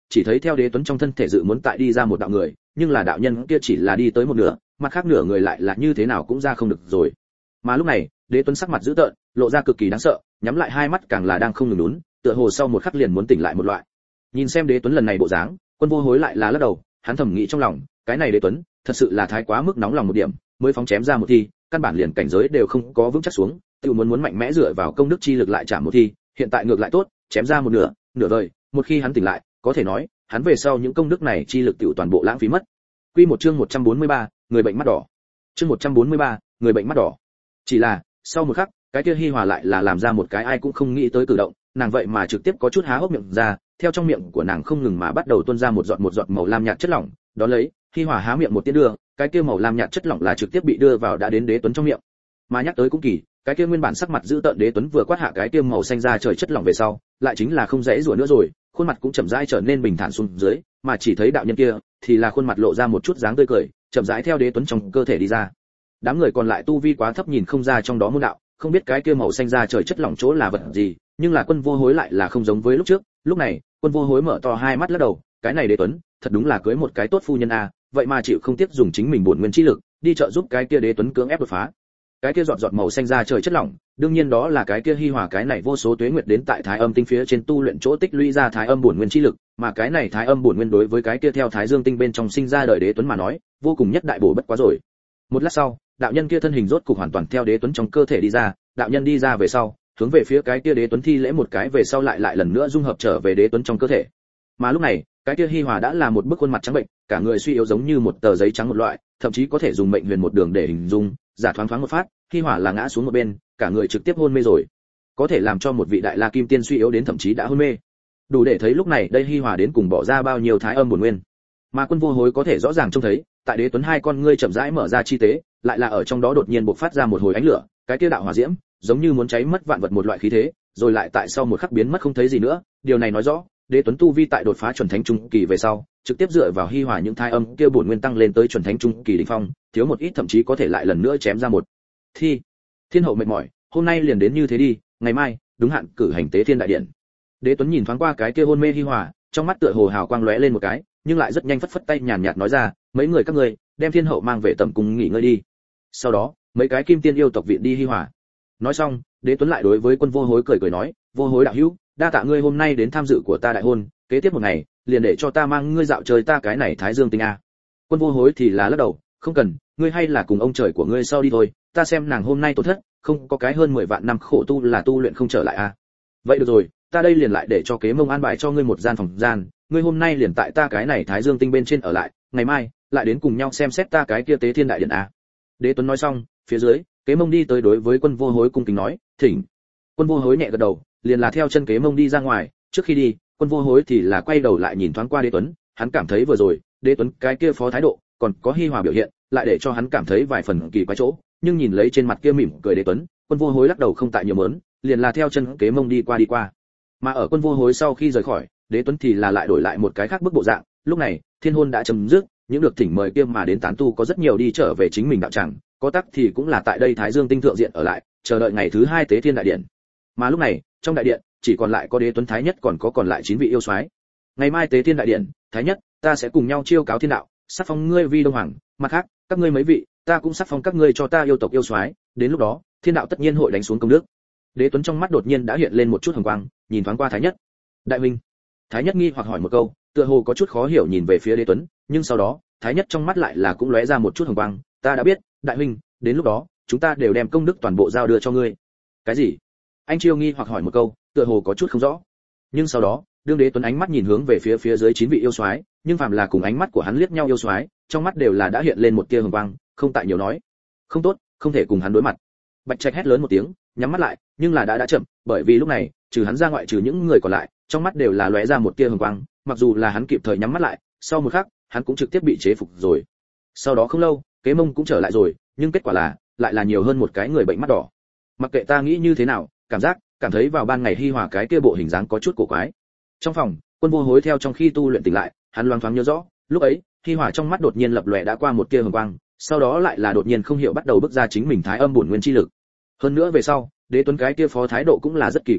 S1: chỉ thấy theo đế tuấn trong thân thể dự muốn tại đi ra một đạo người, nhưng là đạo nhân kia chỉ là đi tới một nửa, mặt khác nửa người lại là như thế nào cũng ra không được rồi. Mà lúc này, đế tuấn sắc mặt dữ tợn, lộ ra cực kỳ đáng sợ, nhắm lại hai mắt càng là đang không ngừng nhún, tựa hồ sau một khắc liền muốn tỉnh lại một loại. Nhìn xem đế tuấn lần này bộ dáng, Quân Vô Hối lại là lắc đầu, hắn thầm nghĩ trong lòng, cái này đế tuấn thật sự là thái quá mức nóng lòng một điểm, mới phóng chém ra một thi, căn bản liền cảnh giới đều không có vững chắc xuống, tự muốn mạnh mẽ dựa vào công đức chi lực lại chạm một thi, hiện tại ngược lại tốt, chém ra một nửa, nửa vời, một khi hắn tỉnh lại, có thể nói, hắn về sau những công đức này chi lực tiểu toàn bộ lãng phí mất. Quy một chương 143, người bệnh mắt đỏ. Chương 143, người bệnh mắt đỏ. Chỉ là, sau một khắc, cái kia Hi Hòa lại là làm ra một cái ai cũng không nghĩ tới cử động, nàng vậy mà trực tiếp có chút há hốc miệng ra, theo trong miệng của nàng không ngừng mà bắt đầu tuôn ra một giọt màu lam nhạt chất lỏng, đó lấy, Hi Hòa há miệng một tiếng đưa, cái kia màu lam nhạt chất lỏng là trực tiếp bị đưa vào đã đến đế tuấn trong miệng. Mà nhắc tới cũng kỳ, cái kia nguyên bản sắc mặt giữ tợn đế tuấn vừa quát hạ cái kia màu xanh ra trời chất lỏng về sau, lại chính là không dễ rủa nữa rồi, khuôn mặt cũng chậm rãi trở nên bình thản xuống dưới, mà chỉ thấy đạo nhân kia thì là khuôn mặt lộ ra một chút dáng tươi cười, chậm rãi theo đế tuấn trong cơ thể đi ra. Đám người còn lại tu vi quá thấp nhìn không ra trong đó môn đạo, không biết cái kia màu xanh ra trời chất lỏng chỗ là vật gì, nhưng là Quân Vô Hối lại là không giống với lúc trước. Lúc này, Quân Vô Hối mở to hai mắt lắc đầu, cái này đế tuấn thật đúng là cưới một cái tốt phu nhân a, vậy mà chịu không tiếp dùng chính mình bổn nguyên chi lực đi trợ giúp cái kia đế tuấn cưỡng ép đột phá. Cái kia giọt màu xanh ra trời chất lỏng, đương nhiên đó là cái kia Hi Hòa cái này vô số tuế nguyệt đến tại Thái Âm tinh phía trên tu luyện chỗ tích lũy ra Thái Âm bổn nguyên chi lực, mà cái này Thái Âm bổn nguyên đối với cái kia theo Thái Dương tinh bên trong sinh ra đời đế tuấn mà nói, vô cùng nhất đại bổ bất quá rồi. Một lát sau, đạo nhân kia thân hình rốt cục hoàn toàn theo đế tuấn trong cơ thể đi ra, đạo nhân đi ra về sau, hướng về phía cái kia đế tuấn thi lễ một cái về sau lại lần nữa dung hợp trở về đế tuấn trong cơ thể. Mà lúc này, cái kia Hi Hòa đã là một bức khuôn mặt trắng bệnh, cả người suy yếu giống như một tờ giấy trắng một loại, thậm chí có thể dùng mệnh huyền một đường để hình dung, giả thoáng một phát, Hi Hòa là ngã xuống một bên, cả người trực tiếp hôn mê rồi. Có thể làm cho một vị đại la kim tiên suy yếu đến thậm chí đã hôn mê. Đủ để thấy lúc này đây Hi Hòa đến cùng bỏ ra bao nhiêu Thái Âm bổn nguyên. Mà Quân Vô Hối có thể rõ ràng trông thấy, tại đế tuấn hai con ngươi chậm rãi mở ra chi tế, lại là ở trong đó đột nhiên bộc phát ra một hồi ánh lửa, cái kia đạo hỏa diễm, giống như muốn cháy mất vạn vật một loại khí thế, rồi lại tại sau một khắc biến mất không thấy gì nữa. Điều này nói rõ, đế tuấn tu vi tại đột phá chuẩn thánh trung kỳ về sau, trực tiếp dựa vào Hi Hòa những Thái Âm kia bổn nguyên tăng lên tới chuẩn thánh trung kỳ đỉnh phong, thiếu một ít thậm chí có thể lại lần nữa chém ra một thi. Thiên hậu mệt mỏi, hôm nay liền đến như thế đi, ngày mai đúng hạn cử hành tế thiên đại điện. Đế tuấn nhìn thoáng qua cái kia hôn mê Hi Hòa, trong mắt tựa hồ hào quang lóe lên một cái, nhưng lại rất nhanh phất tay nhàn nhạt nói ra, mấy người các ngươi đem thiên hậu mang về tẩm cung nghỉ ngơi đi. Sau đó, mấy cái kim tiên yêu tộc viện đi Hi Hòa. Nói xong, đế tuấn lại đối với Quân Vô Hối cười nói, Vô Hối đạo hữu, đa tạ ngươi hôm nay đến tham dự của ta đại hôn, kế tiếp một ngày, liền để cho ta mang ngươi dạo chơi ta cái này Thái Dương tinh a. Quân Vô Hối thì là lắc đầu, không cần, ngươi hay là cùng ông trời của ngươi sau đi thôi, ta xem nàng hôm nay tổn thất, không có cái hơn 10 vạn năm khổ tu là tu luyện không trở lại a. Vậy được rồi, ta đây liền lại để cho Kế Mông an bài cho ngươi một gian phòng gian, ngươi hôm nay liền tại ta cái này Thái Dương tinh bên trên ở lại, ngày mai lại đến cùng nhau xem xét ta cái kia tế thiên đại điện a. Đế tuấn nói xong, phía dưới, Kế Mông đi tới đối với Quân Vô Hối cung kính nói, thỉnh. Quân Vô Hối nhẹ gật đầu, liền là theo chân Kế Mông đi ra ngoài, trước khi đi, Quân Vô Hối thì là quay đầu lại nhìn thoáng qua đế tuấn, hắn cảm thấy vừa rồi, đế tuấn cái kia phó thái độ, còn có Hi Hòa biểu hiện, lại để cho hắn cảm thấy vài phần kỳ quái chỗ, nhưng nhìn lấy trên mặt kia mỉm cười đế tuấn, Quân Vô Hối lắc đầu không tại nhiều mớn, liền là theo chân Kế Mông đi qua. Mà ở Quân Vô Hối sau khi rời khỏi, đế tuấn thì là lại đổi lại một cái khác bức bộ dạng, lúc này, thiên hôn đã chấm dứt, những được thỉnh mời kia mà đến tán tu có rất nhiều đi trở về chính mình đạo tràng, có tắc thì cũng là tại đây Thái Dương tinh thượng diện ở lại, chờ đợi ngày thứ 2 tế thiên đại điện. Mà lúc này, trong đại điện, chỉ còn lại có đế tuấn thái nhất còn lại 9 vị yêu soái. Ngày mai tế thiên đại điện, thái nhất, ta sẽ cùng nhau chiêu cáo thiên đạo, sắc phong ngươi vi đông hoàng, mặt khác, các ngươi mấy vị, ta cũng sắc phong các ngươi cho ta yêu tộc yêu soái, đến lúc đó, thiên đạo tất nhiên hội đánh xuống công đức. Đế tuấn trong mắt đột nhiên đã hiện lên một chút hồng quang, nhìn thoáng qua thái nhất. Đại huynh. Thái nhất nghi hoặc hỏi một câu, tựa hồ có chút khó hiểu nhìn về phía đế tuấn, nhưng sau đó, thái nhất trong mắt lại là cũng lóe ra một chút hồng quang, ta đã biết, đại huynh, đến lúc đó, chúng ta đều đem công đức toàn bộ giao đưa cho ngươi. Cái gì? Anh Chiêu nghi hoặc hỏi một câu, tựa hồ có chút không rõ. Nhưng sau đó, đương đế tuấn ánh mắt nhìn hướng về phía dưới 9 vị yêu soái, nhưng phàm là cùng ánh mắt của hắn liếc nhau yêu soái, trong mắt đều là đã hiện lên một tia hồng quang, không tại nhiều nói. Không tốt, không thể cùng hắn đối mặt. Bạch Trạch hét lớn một tiếng, nhắm mắt lại, nhưng là đã chậm, bởi vì lúc này, trừ hắn ra ngoại trừ những người còn lại, trong mắt đều là lóe ra một tia hồng quang, mặc dù là hắn kịp thời nhắm mắt lại, sau một khắc, hắn cũng trực tiếp bị chế phục rồi. Sau đó không lâu, Kế Mông cũng trở lại rồi, nhưng kết quả là, lại là nhiều hơn một cái người bệnh mắt đỏ. Mặc kệ ta nghĩ như thế nào, cảm thấy vào ban ngày Hi Hòa cái kia bộ hình dáng có chút cổ quái. Trong phòng, Quân Vô Hối theo trong khi tu luyện tỉnh lại, hắn loáng thoáng nhớ rõ, lúc ấy, Hi Hòa trong mắt đột nhiên lập lòe đã qua một tia hồng quang, sau đó lại là đột nhiên không hiểu bắt đầu bứt ra chính mình Thái Âm bổn nguyên chi lực. Hơn nữa về sau, đế tuấn cái kia phó thái độ cũng là rất kỳ quái à,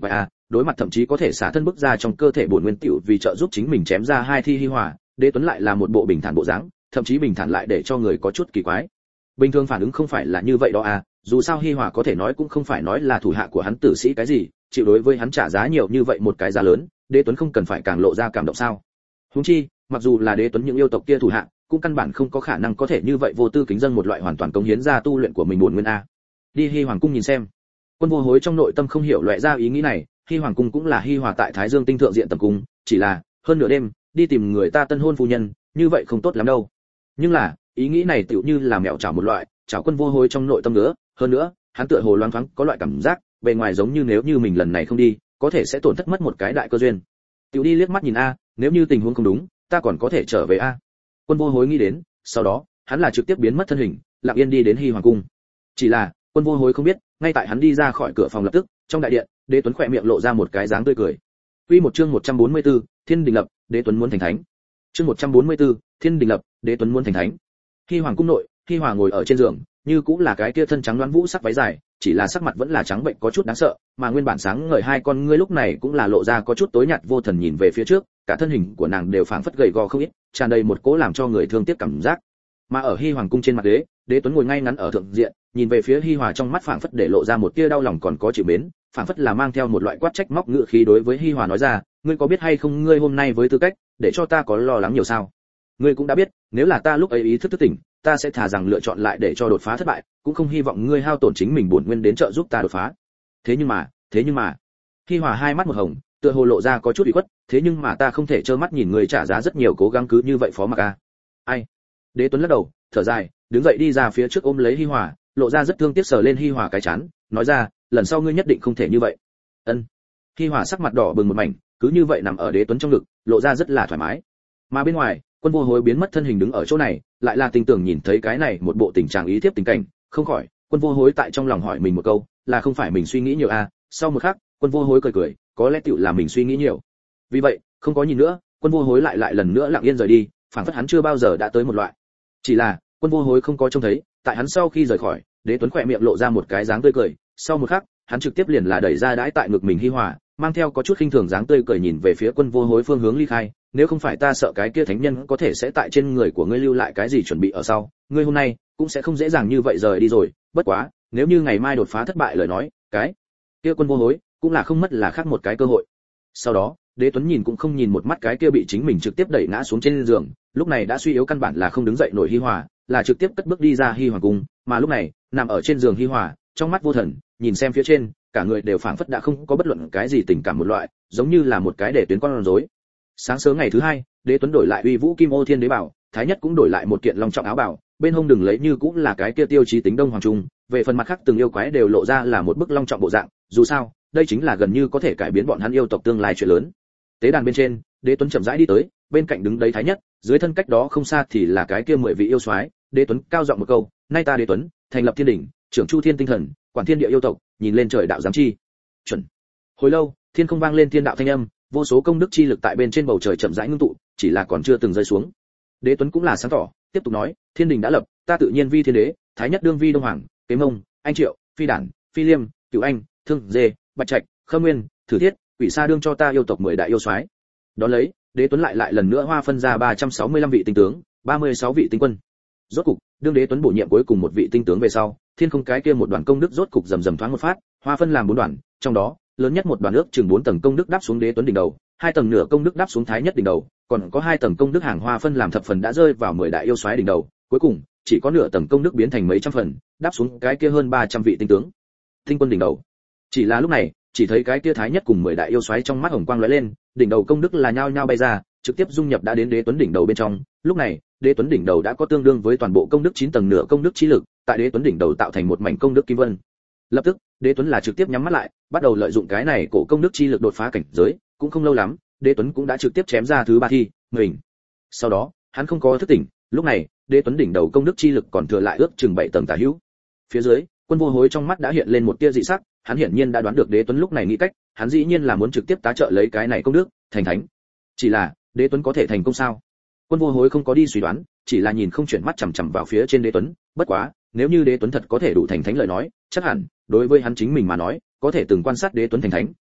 S1: đối mặt thậm chí có thể xả thân bức ra trong cơ thể bổn nguyên tiểu vì trợ giúp chính mình chém ra hai thi hi hòa, Đế Tuấn lại là một bộ bình thản bộ dáng, thậm chí bình thản lại để cho người có chút kỳ quái. Bình thường phản ứng không phải là như vậy đó à, dù sao hi hòa có thể nói cũng không phải nói là thủ hạ của hắn tử sĩ cái gì, chịu đối với hắn trả giá nhiều như vậy một cái giá lớn, Đế Tuấn không cần phải càng lộ ra cảm động sao? Huống chi, mặc dù là Đế Tuấn những yêu tộc kia thủ hạ, cũng căn bản không có khả năng có thể như vậy vô tư kính dâng một loại hoàn toàn cống hiến ra tu luyện của mình bổn nguyên a. Đi Hi Hoàng cung nhìn xem. Quân Vô Hối trong nội tâm không hiểu loại ra ý nghĩ này, Hi Hoàng cung cũng là Hi Hòa tại Thái Dương tinh thượng diện tầm cung, chỉ là hơn nửa đêm đi tìm người ta tân hôn phu nhân, như vậy không tốt lắm đâu. Nhưng là, ý nghĩ này tựu như là mẹo chảo một loại, chảo Quân Vô Hối trong nội tâm nữa, hơn nữa, hắn tựa hồ loáng thoáng có loại cảm giác, bề ngoài giống như nếu như mình lần này không đi, có thể sẽ tổn thất mất một cái đại cơ duyên. Tiểu đi liếc mắt nhìn a, nếu như tình huống không đúng, ta còn có thể trở về a. Quân Vô Hối nghĩ đến, sau đó, hắn là trực tiếp biến mất thân hình, lặng yên đi đến Hi Hoàng cung. Chỉ là, Quân Vô Hối không biết, ngay tại hắn đi ra khỏi cửa phòng lập tức, trong đại điện, Đế Tuấn khỏe miệng lộ ra một cái dáng tươi cười. Quy một chương 144, Thiên Đình lập, Đế Tuấn muốn thành thánh. Chương 144, Thiên Đình lập, Đế Tuấn muốn thành thánh. Hi Hoàng cung nội, Hi Hòa ngồi ở trên giường, như cũng là cái kia thân trắng loáng vũ sắc váy dài, chỉ là sắc mặt vẫn là trắng bệnh có chút đáng sợ, mà nguyên bản sáng ngời hai con ngươi lúc này cũng là lộ ra có chút tối nhạt vô thần nhìn về phía trước, cả thân hình của nàng đều phảng phất gầy gò không ít, tràn đầy một cỗ làm cho người thương tiếc cảm giác. Mà ở Hi Hoàng cung trên mặt đế, Đế Tuấn ngồi ngay ngắn ở thượng diện, nhìn về phía Hi Hòa trong mắt phảng phất để lộ ra một tia đau lòng còn có chịu mến, phảng phất là mang theo một loại quát trách móc ngữ khí đối với Hi Hòa nói ra, ngươi có biết hay không ngươi hôm nay với tư cách, để cho ta có lo lắng nhiều sao? Ngươi cũng đã biết, nếu là ta lúc ấy ý thức thức tỉnh, ta sẽ thà rằng lựa chọn lại để cho đột phá thất bại, cũng không hy vọng ngươi hao tổn chính mình bổn nguyên đến trợ giúp ta đột phá. Thế nhưng mà, Hi Hòa hai mắt một hồng, tựa hồ lộ ra có chút ủy khuất, thế nhưng mà ta không thể trơ mắt nhìn người trả giá rất nhiều cố gắng cứ như vậy phó mặc a. Ai? Đế Tuấn lắc đầu, thở dài, đứng dậy đi ra phía trước ôm lấy Hi Hòa, lộ ra rất thương tiếc sờ lên Hi Hòa cái chán, nói ra, lần sau ngươi nhất định không thể như vậy. Ân. Hi Hòa sắc mặt đỏ bừng một mảnh, cứ như vậy nằm ở Đế Tuấn trong ngực, lộ ra rất là thoải mái. Mà bên ngoài, Quân Vô Hối biến mất thân hình đứng ở chỗ này, lại là tình tưởng nhìn thấy cái này một bộ tình trạng ý thiếp tình cảnh, không khỏi, Quân Vô Hối tại trong lòng hỏi mình một câu, là không phải mình suy nghĩ nhiều à? Sau một khắc, Quân Vô Hối cười cười, có lẽ tựu là mình suy nghĩ nhiều. Vì vậy, không có nhìn nữa, Quân Vô Hối lại lần nữa lặng yên rời đi, phảng phất hắn chưa bao giờ đã tới một loại. Chỉ là, Quân Vô Hối không có trông thấy, tại hắn sau khi rời khỏi, Đế Tuấn khỏe miệng lộ ra một cái dáng tươi cười, sau một khắc, hắn trực tiếp liền là đẩy ra đãi tại ngực mình Hi Hòa, mang theo có chút khinh thường dáng tươi cười nhìn về phía Quân Vô Hối phương hướng ly khai, nếu không phải ta sợ cái kia thánh nhân có thể sẽ tại trên người của ngươi lưu lại cái gì chuẩn bị ở sau, ngươi hôm nay cũng sẽ không dễ dàng như vậy rời đi rồi, bất quá, nếu như ngày mai đột phá thất bại lời nói, cái kia Quân Vô Hối cũng là không mất là khác một cái cơ hội. Sau đó, Đế Tuấn nhìn cũng không nhìn một mắt cái kia bị chính mình trực tiếp đẩy ngã xuống trên giường, lúc này đã suy yếu căn bản là không đứng dậy nổi Hi Hòa, là trực tiếp cất bước đi ra Hi Hoàng cung, mà lúc này, nằm ở trên giường Hi Hòa, trong mắt vô thần, nhìn xem phía trên, cả người đều phảng phất đã không có bất luận cái gì tình cảm một loại, giống như là một cái để tuyến con rối. Sáng sớm ngày thứ hai, Đế Tuấn đổi lại uy vũ kim ô thiên đế bảo, thái nhất cũng đổi lại một kiện long trọng áo bảo, bên hông đừng lấy như cũng là cái kia tiêu chí tính đông hoàng trung, về phần mặt khác từng yêu quái đều lộ ra là một bức long trọng bộ dạng, dù sao, đây chính là gần như có thể cải biến bọn hắn yêu tộc tương lai chuyện lớn. Tế đàn bên trên, Đế Tuấn chậm rãi đi tới, bên cạnh đứng đấy thái nhất, dưới thân cách đó không xa thì là cái kia 10 vị yêu soái. Đế Tuấn cao giọng một câu, nay ta Đế Tuấn, thành lập thiên đỉnh, trưởng chu thiên tinh thần, quản thiên địa yêu tộc, nhìn lên trời đạo giám chi. Chuẩn. Hồi lâu, thiên không vang lên thiên đạo thanh âm, vô số công đức chi lực tại bên trên bầu trời chậm rãi ngưng tụ, chỉ là còn chưa từng rơi xuống. Đế Tuấn cũng là sáng tỏ, tiếp tục nói, thiên đình đã lập, ta tự nhiên vi thiên đế, thái nhất đương vi đông hoàng, kế mông, anh triệu, phi đản, phi liêm, cửu anh, thương dê, bạch trạch, khâm nguyên, thử thiết, quỷ sa đương cho ta yêu tộc 10 đại yêu soái. Đón lấy, Đế Tuấn lại lần nữa hoa phân ra 365 vị tinh tướng, 36 vị tinh quân. Rốt cục, đương Đế Tuấn bổ nhiệm cuối cùng một vị tinh tướng về sau, thiên không cái kia một đoàn công đức rốt cục rầm rầm thoáng một phát, hoa phân làm 4 đoàn, trong đó, lớn nhất một đoàn ước chừng 4 tầng công đức đáp xuống Đế Tuấn đỉnh đầu, 2 tầng nửa công đức đáp xuống thái nhất đỉnh đầu, còn có 2 tầng công đức hàng hoa phân làm thập phần đã rơi vào 10 đại yêu soái đỉnh đầu, cuối cùng chỉ có nửa tầng công đức biến thành mấy trăm phần, đáp xuống cái kia hơn 300 vị tinh tướng, tinh quân đỉnh đầu. Chỉ là lúc này, chỉ thấy cái kia thái nhất cùng 10 đại yêu soái trong mắt hồng quang lóe lên, đỉnh đầu công đức là nhao nhao bay ra, trực tiếp dung nhập đã đến Đế Tuấn đỉnh đầu bên trong. Lúc này, Đế Tuấn đỉnh đầu đã có tương đương với toàn bộ công đức 9 tầng nửa công đức chi lực, tại Đế Tuấn đỉnh đầu tạo thành một mảnh công đức kim vân. Lập tức, Đế Tuấn là trực tiếp nhắm mắt lại, bắt đầu lợi dụng cái này cổ công đức chi lực đột phá cảnh giới, cũng không lâu lắm, Đế Tuấn cũng đã trực tiếp chém ra thứ 3 thi mình. Sau đó, hắn không có thức tỉnh, lúc này, Đế Tuấn đỉnh đầu công đức chi lực còn thừa lại ước chừng 7 tầng tả hữu. Phía dưới, Quân Vô Hối trong mắt đã hiện lên một tia dị sắc, hắn hiển nhiên đã đoán được Đế Tuấn lúc này nghĩ cách, hắn dĩ nhiên là muốn trực tiếp tá trợ lấy cái này công đức, thành thánh. Chỉ là, Đế Tuấn có thể thành công sao? Quân Vô Hối không có đi suy đoán, chỉ là nhìn không chuyển mắt chằm chằm vào phía trên Đế Tuấn, bất quá, nếu như Đế Tuấn thật có thể đủ thành thánh lời nói, chắc hẳn, đối với hắn chính mình mà nói, có thể từng quan sát Đế Tuấn thành thánh,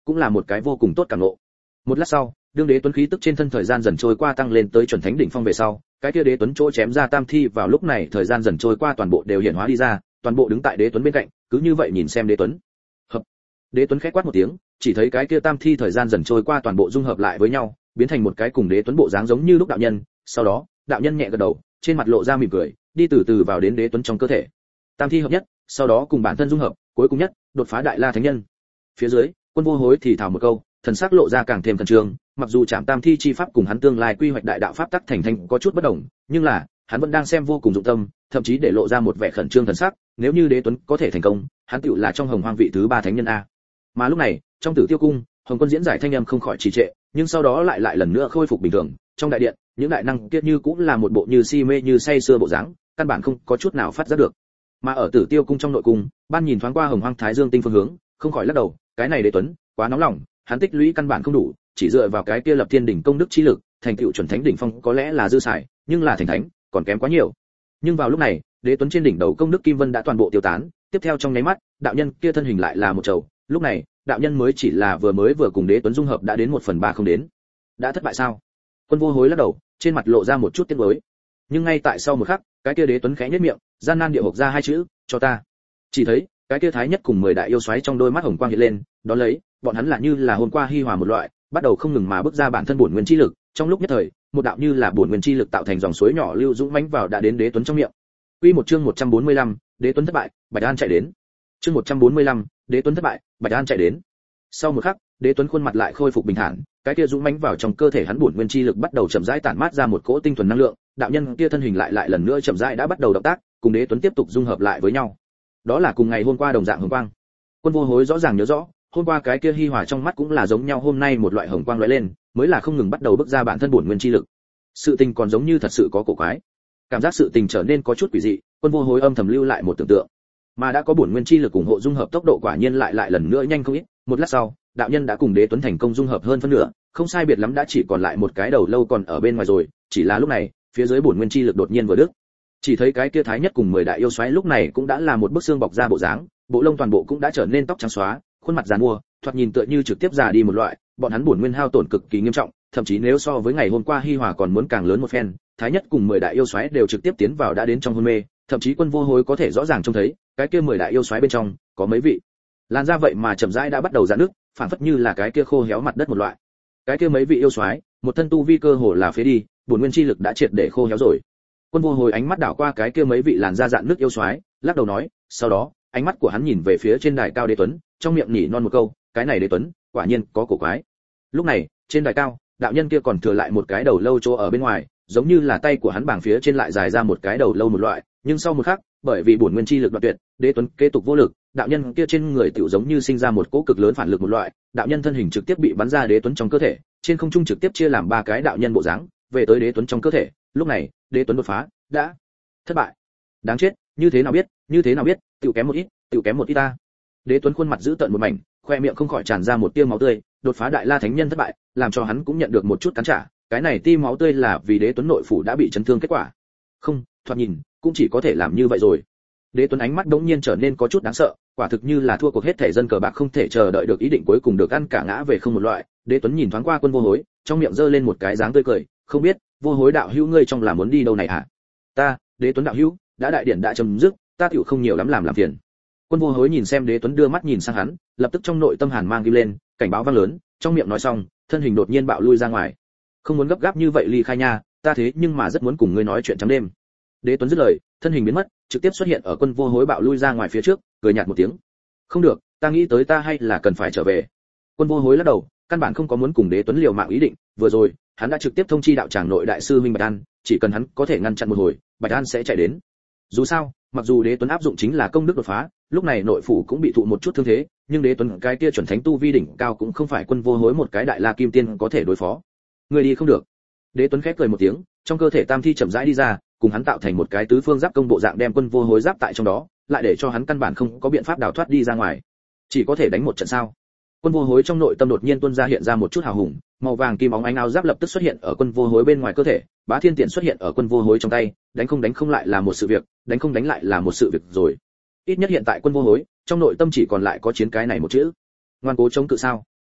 S1: cũng là một cái vô cùng tốt cảm ngộ. Một lát sau, đương đế tuấn khí tức trên thân thời gian dần trôi qua tăng lên tới chuẩn thánh đỉnh phong về sau, cái kia đế tuấn chỗ chém ra tam thi vào lúc này thời gian dần trôi qua toàn bộ đều hiện hóa đi ra, toàn bộ đứng tại đế tuấn bên cạnh, cứ như vậy nhìn xem đế tuấn. Hợp. Đế tuấn khẽ quát một tiếng, chỉ thấy cái kia tam thi thời gian dần trôi qua toàn bộ dung hợp lại với nhau, biến thành một cái cùng đế tuấn bộ dáng giống như lúc đạo nhân. Sau đó, đạo nhân nhẹ gật đầu, trên mặt lộ ra mỉm cười, đi từ từ vào đến đế tuấn trong cơ thể. Tam thi hợp nhất, sau đó cùng bản thân dung hợp, cuối cùng nhất, đột phá đại la thánh nhân. Phía dưới, Quân Vô Hối thì thào một câu, thần sắc lộ ra càng thêm khẩn trương, mặc dù Trảm Tam thi chi pháp cùng hắn tương lai quy hoạch đại đạo pháp tắc thành thành có chút bất đồng, nhưng là, hắn vẫn đang xem vô cùng dụng tâm, thậm chí để lộ ra một vẻ khẩn trương thần sắc, nếu như đế tuấn có thể thành công, hắn tựu là trong Hồng Hoang vị thứ 3 thánh nhân a. Mà lúc này, trong Tử Tiêu cung, Hồng Quân diễn giải thanh âm không khỏi trì trệ, nhưng sau đó lại lần nữa khôi phục bình thường, trong đại điện, những đại năng kia như cũng là một bộ như si mê như say sưa bộ dáng, căn bản không có chút nào phát giác được. Mà ở Tử Tiêu cung trong nội cung, Ban nhìn thoáng qua Hồng Hoang Thái Dương tinh phương hướng, không khỏi lắc đầu, cái này đế tuấn, quá nóng lòng, hắn tích lũy căn bản không đủ, chỉ dựa vào cái kia lập thiên đỉnh công đức chi lực, thành tựu chuẩn thánh đỉnh phong có lẽ là dư xài, nhưng là thành thánh, còn kém quá nhiều. Nhưng vào lúc này, đế tuấn trên đỉnh đầu công đức kim vân đã toàn bộ tiêu tán, tiếp theo trong nháy mắt, đạo nhân kia thân hình lại là một trầu, lúc này, đạo nhân mới chỉ là vừa cùng đế tuấn dung hợp đã đến 1/3 không đến. Đã thất bại sao? Quân Vô Hối lắc đầu, trên mặt lộ ra một chút tiếc nuối. Nhưng ngay tại sau một khắc, cái kia đế tuấn khẽ nhếch miệng, gian nan địa hộc ra hai chữ, cho ta. Chỉ thấy, cái kia thái nhất cùng 10 đại yêu xoáy trong đôi mắt hồng quang hiện lên, đó lấy, bọn hắn là như là hôm qua hi hòa một loại, bắt đầu không ngừng mà bước ra bản thân bổn nguyên chi lực, trong lúc nhất thời, một đạo như là bổn nguyên chi lực tạo thành dòng suối nhỏ lưu dũng mãnh vào đã đến đế tuấn trong miệng. Quy một chương 145, đế tuấn thất bại, Bạch An chạy đến. Chương 145, đế tuấn thất bại, Bạch An chạy đến. Sau một khắc, đế tuấn khuôn mặt lại khôi phục bình thản, cái kia dũng mãnh vào trong cơ thể hắn bổn nguyên chi lực bắt đầu chậm rãi tản mát ra một cỗ tinh thuần năng lượng, đạo nhân kia thân hình lại lần nữa chậm rãi đã bắt đầu động tác, cùng đế tuấn tiếp tục dung hợp lại với nhau. Đó là cùng ngày hôm qua đồng dạng hồng quang. Quân Vô Hối rõ ràng nhớ rõ, hôm qua cái kia hi hòa trong mắt cũng là giống nhau, hôm nay một loại hồng quang lóe lên, mới là không ngừng bắt đầu bước ra bản thân bổn nguyên chi lực. Sự tình còn giống như thật sự có cổ quái. Cảm giác sự tình trở nên có chút quỷ dị, Quân Vô Hối âm thầm lưu lại một tưởng tượng. Mà đã có bổn nguyên chi lực ủng hộ dung hợp tốc độ quả nhiên lại lần nữa nhanh không ít, một lát sau, đạo nhân đã cùng đế tuấn thành công dung hợp hơn phân nửa, không sai biệt lắm đã chỉ còn lại một cái đầu lâu còn ở bên ngoài rồi, chỉ là lúc này, phía dưới bổn nguyên chi lực đột nhiên vừa đứt. Chỉ thấy cái kia thái nhất cùng 10 đại yêu xoáy lúc này cũng đã là một bức xương bọc ra bộ dáng, bộ lông toàn bộ cũng đã trở nên tóc trắng xóa, khuôn mặt giàn mua, thoạt nhìn tựa như trực tiếp già đi một loại, bọn hắn bổn nguyên hao tổn cực kỳ nghiêm trọng, thậm chí nếu so với ngày hôm qua hi hòa còn muốn càng lớn một phen, thái nhất cùng 10 đại yêu xoáy đều trực tiếp tiến vào đã đến trong hôn mê, thậm chí Quân Vô Hối có thể rõ ràng trông thấy, cái kia 10 đại yêu xoáy bên trong có mấy vị làn da vậy mà chậm rãi đã bắt đầu rạn nước, phản phất như là cái kia khô héo mặt đất một loại. Cái kia mấy vị yêu xoáy, một thân tu vi cơ hồ là phế đi, bổn nguyên chi lực đã triệt để khô héo rồi. Quân Vô Hối ánh mắt đảo qua cái kia mấy vị làn da rạn nước yêu xoáy, lắc đầu nói, sau đó, ánh mắt của hắn nhìn về phía trên đài cao đế tuấn, trong miệng nhỉ non một câu, cái này đế tuấn, quả nhiên có cổ quái. Lúc này, trên đài cao, đạo nhân kia còn thừa lại một cái đầu lâu chỗ ở bên ngoài, giống như là tay của hắn bảng phía trên lại dài ra một cái đầu lâu một loại, nhưng sau một khắc, bởi vì bổn nguyên chi lực đoạn tuyệt, đế tuấn kế tục vô lực, đạo nhân kia trên người tiểu giống như sinh ra một cỗ cực lớn phản lực một loại, đạo nhân thân hình trực tiếp bị bắn ra đế tuấn trong cơ thể, trên không trung trực tiếp chia làm 3 cái đạo nhân bộ dáng, về tới đế tuấn trong cơ thể. Lúc này, đế tuấn đột phá đã thất bại. Đáng chết, như thế nào biết, tiểu kém một ít ta. Đế tuấn khuôn mặt giữ tợn một mảnh, khoe miệng không khỏi tràn ra một tia máu tươi, đột phá đại la thánh nhân thất bại, làm cho hắn cũng nhận được một chút cắn trả, cái này tia máu tươi là vì đế tuấn nội phủ đã bị chấn thương kết quả. Không, thoạt nhìn, cũng chỉ có thể làm như vậy rồi. Đế tuấn ánh mắt đống nhiên trở nên có chút đáng sợ, quả thực như là thua cuộc hết thể dân cờ bạc không thể chờ đợi được ý định cuối cùng được ăn cả ngã về không một loại. Đế tuấn nhìn thoáng qua Quân Vô Hối, trong miệng giơ lên một cái dáng tươi cười, không biết, Vô Hối đạo hữu ngươi trong là muốn đi đâu này hả? Ta, Đế tuấn đạo hữu, đã đại điển đã chấm dứt, ta tiểu không nhiều lắm làm phiền. Quân Vô Hối nhìn xem đế tuấn đưa mắt nhìn sang hắn, lập tức trong nội tâm hàn mang kim lên, cảnh báo vang lớn, trong miệng nói xong, thân hình đột nhiên bạo lui ra ngoài. Không muốn gấp gáp như vậy ly khai nha, ta thế nhưng mà rất muốn cùng ngươi nói chuyện trắng đêm. Đế tuấn dứt lời, thân hình biến mất, trực tiếp xuất hiện ở Quân Vô Hối bạo lui ra ngoài phía trước, cười nhạt một tiếng. Không được, ta nghĩ tới ta hay là cần phải trở về. Quân Vô Hối lắc đầu, căn bản không có muốn cùng đế tuấn liều mạng ý định, vừa rồi, hắn đã trực tiếp thông chi đạo tràng nội đại sư Minh Bạch An, chỉ cần hắn có thể ngăn chặn một hồi, Bạch An sẽ chạy đến. Dù sao, mặc dù đế tuấn áp dụng chính là công đức đột phá, lúc này nội phủ cũng bị thụ một chút thương thế, nhưng đế tuấn cái kia chuẩn thánh tu vi đỉnh cao cũng không phải Quân Vô Hối một cái đại la kim tiên có thể đối phó. Người đi không được. Đế tuấn khép cười một tiếng, trong cơ thể tam thi chậm rãi đi ra, cùng hắn tạo thành một cái tứ phương giáp công bộ dạng đem Quân Vô Hối giáp tại trong đó, lại để cho hắn căn bản không có biện pháp đào thoát đi ra ngoài, chỉ có thể đánh một trận sao. Quân Vô Hối trong nội tâm đột nhiên tuôn ra hiện ra một chút hào hùng, màu vàng kim óng ánh áo giáp lập tức xuất hiện ở Quân Vô Hối bên ngoài cơ thể, Bá Thiên Tiện xuất hiện ở Quân Vô Hối trong tay, đánh không lại là một sự việc, đánh không đánh lại là một sự việc rồi. Ít nhất hiện tại Quân Vô Hối, trong nội tâm chỉ còn lại có chiến cái này một chữ. Ngoan cố chống cự sao?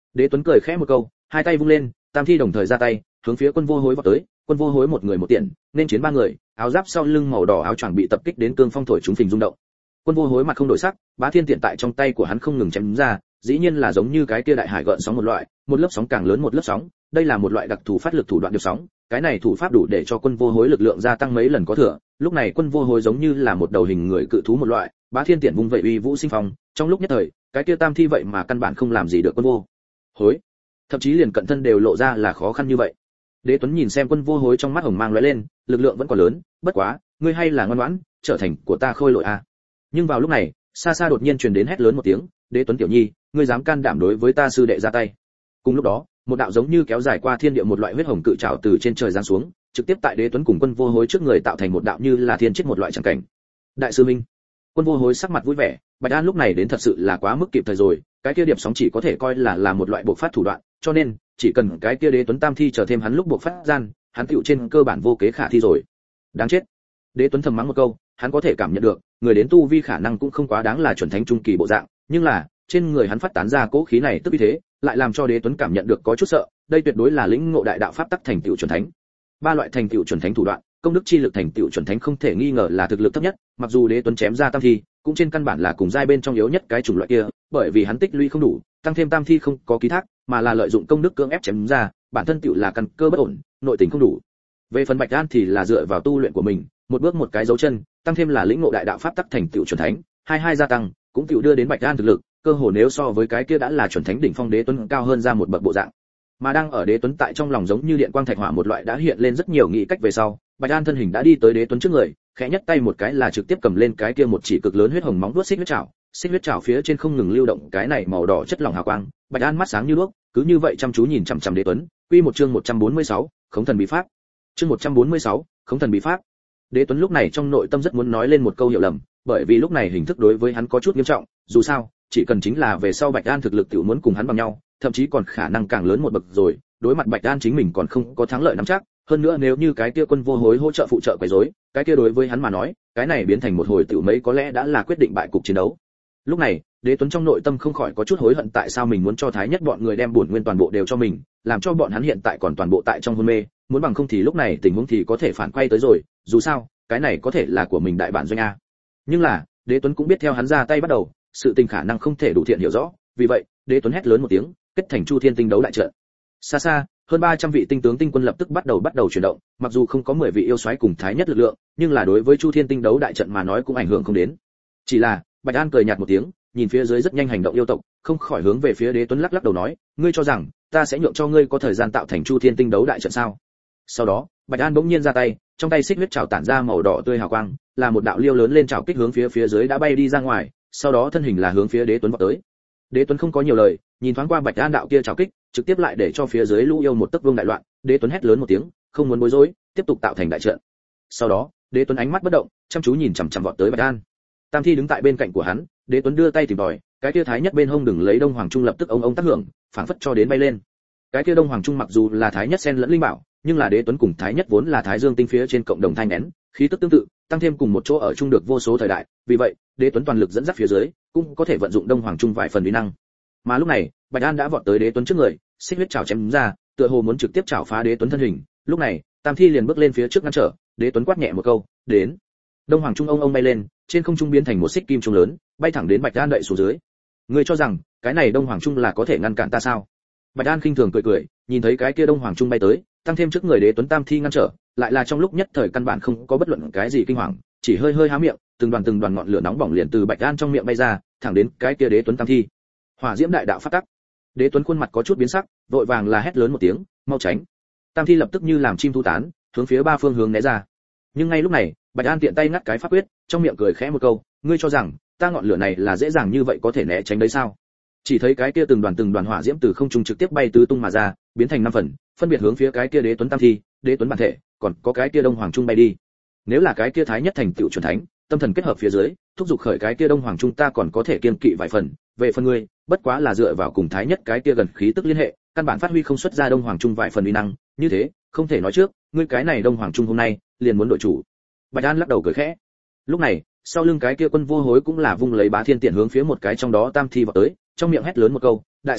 S1: Đế Tuấn cười khẽ một câu, hai tay vung lên, tam thi đồng thời ra tay, hướng phía Quân Vô Hối vọt tới. Quân Vô Hối một người một tiện, nên chiến ba người, áo giáp sau lưng màu đỏ áo choàng bị tập kích đến cương phong thổi chúng phình rung động. Quân Vô Hối mặt không đổi sắc, bá thiên tiện tại trong tay của hắn không ngừng chém ra, dĩ nhiên là giống như cái kia đại hải gợn sóng một loại, một lớp sóng càng lớn một lớp sóng, đây là một loại đặc thù phát lực thủ đoạn điều sóng, cái này thủ pháp đủ để cho Quân Vô Hối lực lượng gia tăng mấy lần có thừa. Lúc này Quân Vô Hối giống như là một đầu hình người cự thú một loại, bá thiên tiện vung vậy uy vũ sinh phong, trong lúc nhất thời, cái kia tam thi vậy mà căn bản không làm gì được Quân Vô Hối, thậm chí liền cận thân đều lộ ra là khó khăn như vậy. Đế Tuấn nhìn xem Quân Vô Hối trong mắt hồng mang lóe lên, lực lượng vẫn còn lớn, bất quá, ngươi hay là ngoan ngoãn, trở thành của ta khôi lỗi a. Nhưng vào lúc này, xa xa đột nhiên truyền đến hét lớn một tiếng, Đế Tuấn tiểu nhi, ngươi dám can đảm đối với ta sư đệ ra tay. Cùng lúc đó, một đạo giống như kéo dài qua thiên địa một loại huyết hồng cự trảo từ trên trời giáng xuống, trực tiếp tại Đế Tuấn cùng Quân Vô Hối trước người tạo thành một đạo như là thiên chết một loại chẳng cảnh. Đại sư minh. Quân Vô Hối sắc mặt vui vẻ, Bạch An lúc này đến thật sự là quá mức kịp thời rồi, cái kia điệp sóng chỉ có thể coi là một loại bộc phát thủ đoạn, cho nên chỉ cần cái kia Đế Tuấn tam thi chờ thêm hắn lúc bộc phát gian, hắn tựu trên cơ bản vô kế khả thi rồi. Đáng chết. Đế Tuấn thầm mắng một câu, hắn có thể cảm nhận được, người đến tu vi khả năng cũng không quá đáng là chuẩn thánh trung kỳ bộ dạng, nhưng là, trên người hắn phát tán ra cỗ khí này tức như thế, lại làm cho Đế Tuấn cảm nhận được có chút sợ, đây tuyệt đối là lĩnh ngộ đại đạo pháp tắc thành tựu chuẩn thánh. Ba loại thành tựu chuẩn thánh thủ đoạn, công đức chi lực thành tựu chuẩn thánh không thể nghi ngờ là thực lực thấp nhất, mặc dù Đế Tuấn chém ra tam thi, cũng trên căn bản là cùng giai bên trong yếu nhất cái chủng loại kia, bởi vì hắn tích lũy không đủ, tăng thêm tam thi không có ký thác, mà là lợi dụng công đức cưỡng ép chém ra, bản thân tựu là căn cơ bất ổn, nội tình không đủ. Về phần Bạch An thì là dựa vào tu luyện của mình, một bước một cái dấu chân, tăng thêm là lĩnh ngộ đại đạo pháp tắc thành tựu chuẩn thánh, hai gia tăng, cũng tựu đưa đến Bạch An thực lực, cơ hồ nếu so với cái kia đã là chuẩn thánh đỉnh phong Đế Tuấn cao hơn ra một bậc bộ dạng. Mà đang ở Đế Tuấn tại trong lòng giống như điện quang thạch hỏa một loại đã hiện lên rất nhiều nghĩ cách về sau, Bạch An thân hình đã đi tới Đế Tuấn trước người, khẽ nhấc tay một cái là trực tiếp cầm lên cái kia một chỉ cực lớn huyết hồng móng vuốt xích huyết chảo phía trên không ngừng lưu động cái này màu đỏ chất lỏng hào quang. Bạch An mắt sáng như đuốc, cứ như vậy chăm chú nhìn chằm chằm Đế Tuấn. Quy một chương 146, Khống thần bí pháp. Chương 146, Khống thần bí pháp. Đế Tuấn lúc này trong nội tâm rất muốn nói lên một câu hiểu lầm, bởi vì lúc này hình thức đối với hắn có chút nghiêm trọng, dù sao, chỉ cần chính là về sau Bạch An thực lực tiểu muốn cùng hắn bằng nhau, thậm chí còn khả năng càng lớn một bậc rồi, đối mặt Bạch An chính mình còn không có thắng lợi nắm chắc, hơn nữa nếu như cái kia Quân Vô Hối hỗ trợ phụ trợ quấy rối, cái kia đối với hắn mà nói, cái này biến thành một hồi tiểu mấy có lẽ đã là quyết định bại cục chiến đấu. Lúc này, Đế Tuấn trong nội tâm không khỏi có chút hối hận tại sao mình muốn cho Thái Nhất bọn người đem bổn nguyên toàn bộ đều cho mình, làm cho bọn hắn hiện tại còn toàn bộ tại trong hôn mê, muốn bằng không thì lúc này tình huống thì có thể phản quay tới rồi, dù sao, cái này có thể là của mình đại bản doanh a. Nhưng là, Đế Tuấn cũng biết theo hắn ra tay bắt đầu, sự tình khả năng không thể đủ thiện hiểu rõ, vì vậy, Đế Tuấn hét lớn một tiếng, kết thành Chu Thiên Tinh đấu đại trận. Xa xa, hơn 300 vị tinh tướng tinh quân lập tức bắt đầu chuyển động, mặc dù không có 10 vị yêu soái cùng Thái Nhất lực lượng, nhưng là đối với Chu Thiên Tinh đấu đại trận mà nói cũng ảnh hưởng không đến. Chỉ là, Bạch An cười nhạt một tiếng, nhìn phía dưới rất nhanh hành động yêu tộc, không khỏi hướng về phía Đế Tuấn lắc đầu nói, ngươi cho rằng ta sẽ nhượng cho ngươi có thời gian tạo thành Chu Thiên Tinh đấu đại trận sao? Sau đó, Bạch An bỗng nhiên ra tay, trong tay xích huyết trảo tản ra màu đỏ tươi hào quang, là một đạo liêu lớn lên trảo kích hướng phía dưới đã bay đi ra ngoài, sau đó thân hình là hướng phía Đế Tuấn vọt tới. Đế Tuấn không có nhiều lời, nhìn thoáng qua Bạch An đạo kia trảo kích, trực tiếp lại để cho phía dưới lũ yêu một tấc vương đại loạn. Đế Tuấn hét lớn một tiếng, không muốn bối rối, tiếp tục tạo thành đại trận. Sau đó, Đế Tuấn ánh mắt bất động, chăm chú nhìn chằm chằm vọt tới Bạch An. Tam Thi đứng tại bên cạnh của hắn, Đế Tuấn đưa tay tìm tòi, cái kia Thái Nhất bên hông đừng lấy Đông Hoàng Trung lập tức ông tác hưởng, phảng phất cho đến bay lên. Cái kia Đông Hoàng Trung mặc dù là Thái Nhất xen lẫn linh bảo, nhưng là Đế Tuấn cùng Thái Nhất vốn là Thái Dương tinh phía trên cộng đồng thai nén, khí tức tương tự, tăng thêm cùng một chỗ ở chung được vô số thời đại, vì vậy, Đế Tuấn toàn lực dẫn dắt phía dưới, cũng có thể vận dụng Đông Hoàng Trung vài phần uy năng. Mà lúc này, Bạch An đã vọt tới Đế Tuấn trước người, xích huyết chảo chém ra, tựa hồ muốn trực tiếp chảo phá Đế Tuấn thân hình. Lúc này, Tam Thi liền bước lên phía trước ngăn trở, Đế Tuấn quát nhẹ một câu, "Đến." Đông Hoàng Trung ông bay lên, trên không trung biến thành một xích kim trung lớn, bay thẳng đến Bạch An đậy xuống dưới. "Ngươi cho rằng, cái này Đông Hoàng Trung là có thể ngăn cản ta sao?" Bạch An khinh thường cười, nhìn thấy cái kia Đông Hoàng Trung bay tới, tăng thêm trước người Đế Tuấn Tam Thi ngăn trở, lại là trong lúc nhất thời căn bản không có bất luận cái gì kinh hoàng, chỉ hơi há miệng, từng đoàn ngọn lửa nóng bỏng liền từ Bạch An trong miệng bay ra, thẳng đến cái kia Đế Tuấn Tam Thi. Hỏa diễm đại đạo phát tắc. Đế Tuấn khuôn mặt có chút biến sắc, vội vàng là hét lớn một tiếng, "Mau tránh!" Tam Thi lập tức như làm chim thu tán, hướng phía ba phương hướng né ra. Nhưng ngay lúc này, Bạch An tiện tay ngắt cái pháp quyết, trong miệng cười khẽ một câu, "Ngươi cho rằng, ta ngọn lửa này là dễ dàng như vậy có thể né tránh đấy sao?" Chỉ thấy cái kia từng đoàn hỏa diễm từ không trung trực tiếp bay tứ tung mà ra, biến thành 5 phần, phân biệt hướng phía cái kia Đế Tuấn Tam Thi, Đế Tuấn bản thể, còn có cái kia Đông Hoàng Trung bay đi. Nếu là cái kia Thái Nhất thành tựu chuẩn thánh, tâm thần kết hợp phía dưới, thúc giục khởi cái kia Đông Hoàng Trung ta còn có thể kiên kỵ vài phần, về phần ngươi, bất quá là dựa vào cùng Thái Nhất cái kia gần khí tức liên hệ, căn bản phát huy không xuất ra Đông Hoàng Trung vài phần uy năng, như thế, không thể nói trước, ngươi cái này Đông Hoàng Trung hôm nay liền muốn đổi chủ. Bạch An lắc đầu cười khẽ. Lúc này, sau lưng cái kia Quân Vô Hối cũng là vung lấy bá thiên tiện hướng phía một cái trong đó Tam Thi vào tới, trong miệng hét lớn một câu, "Đại sư huynh,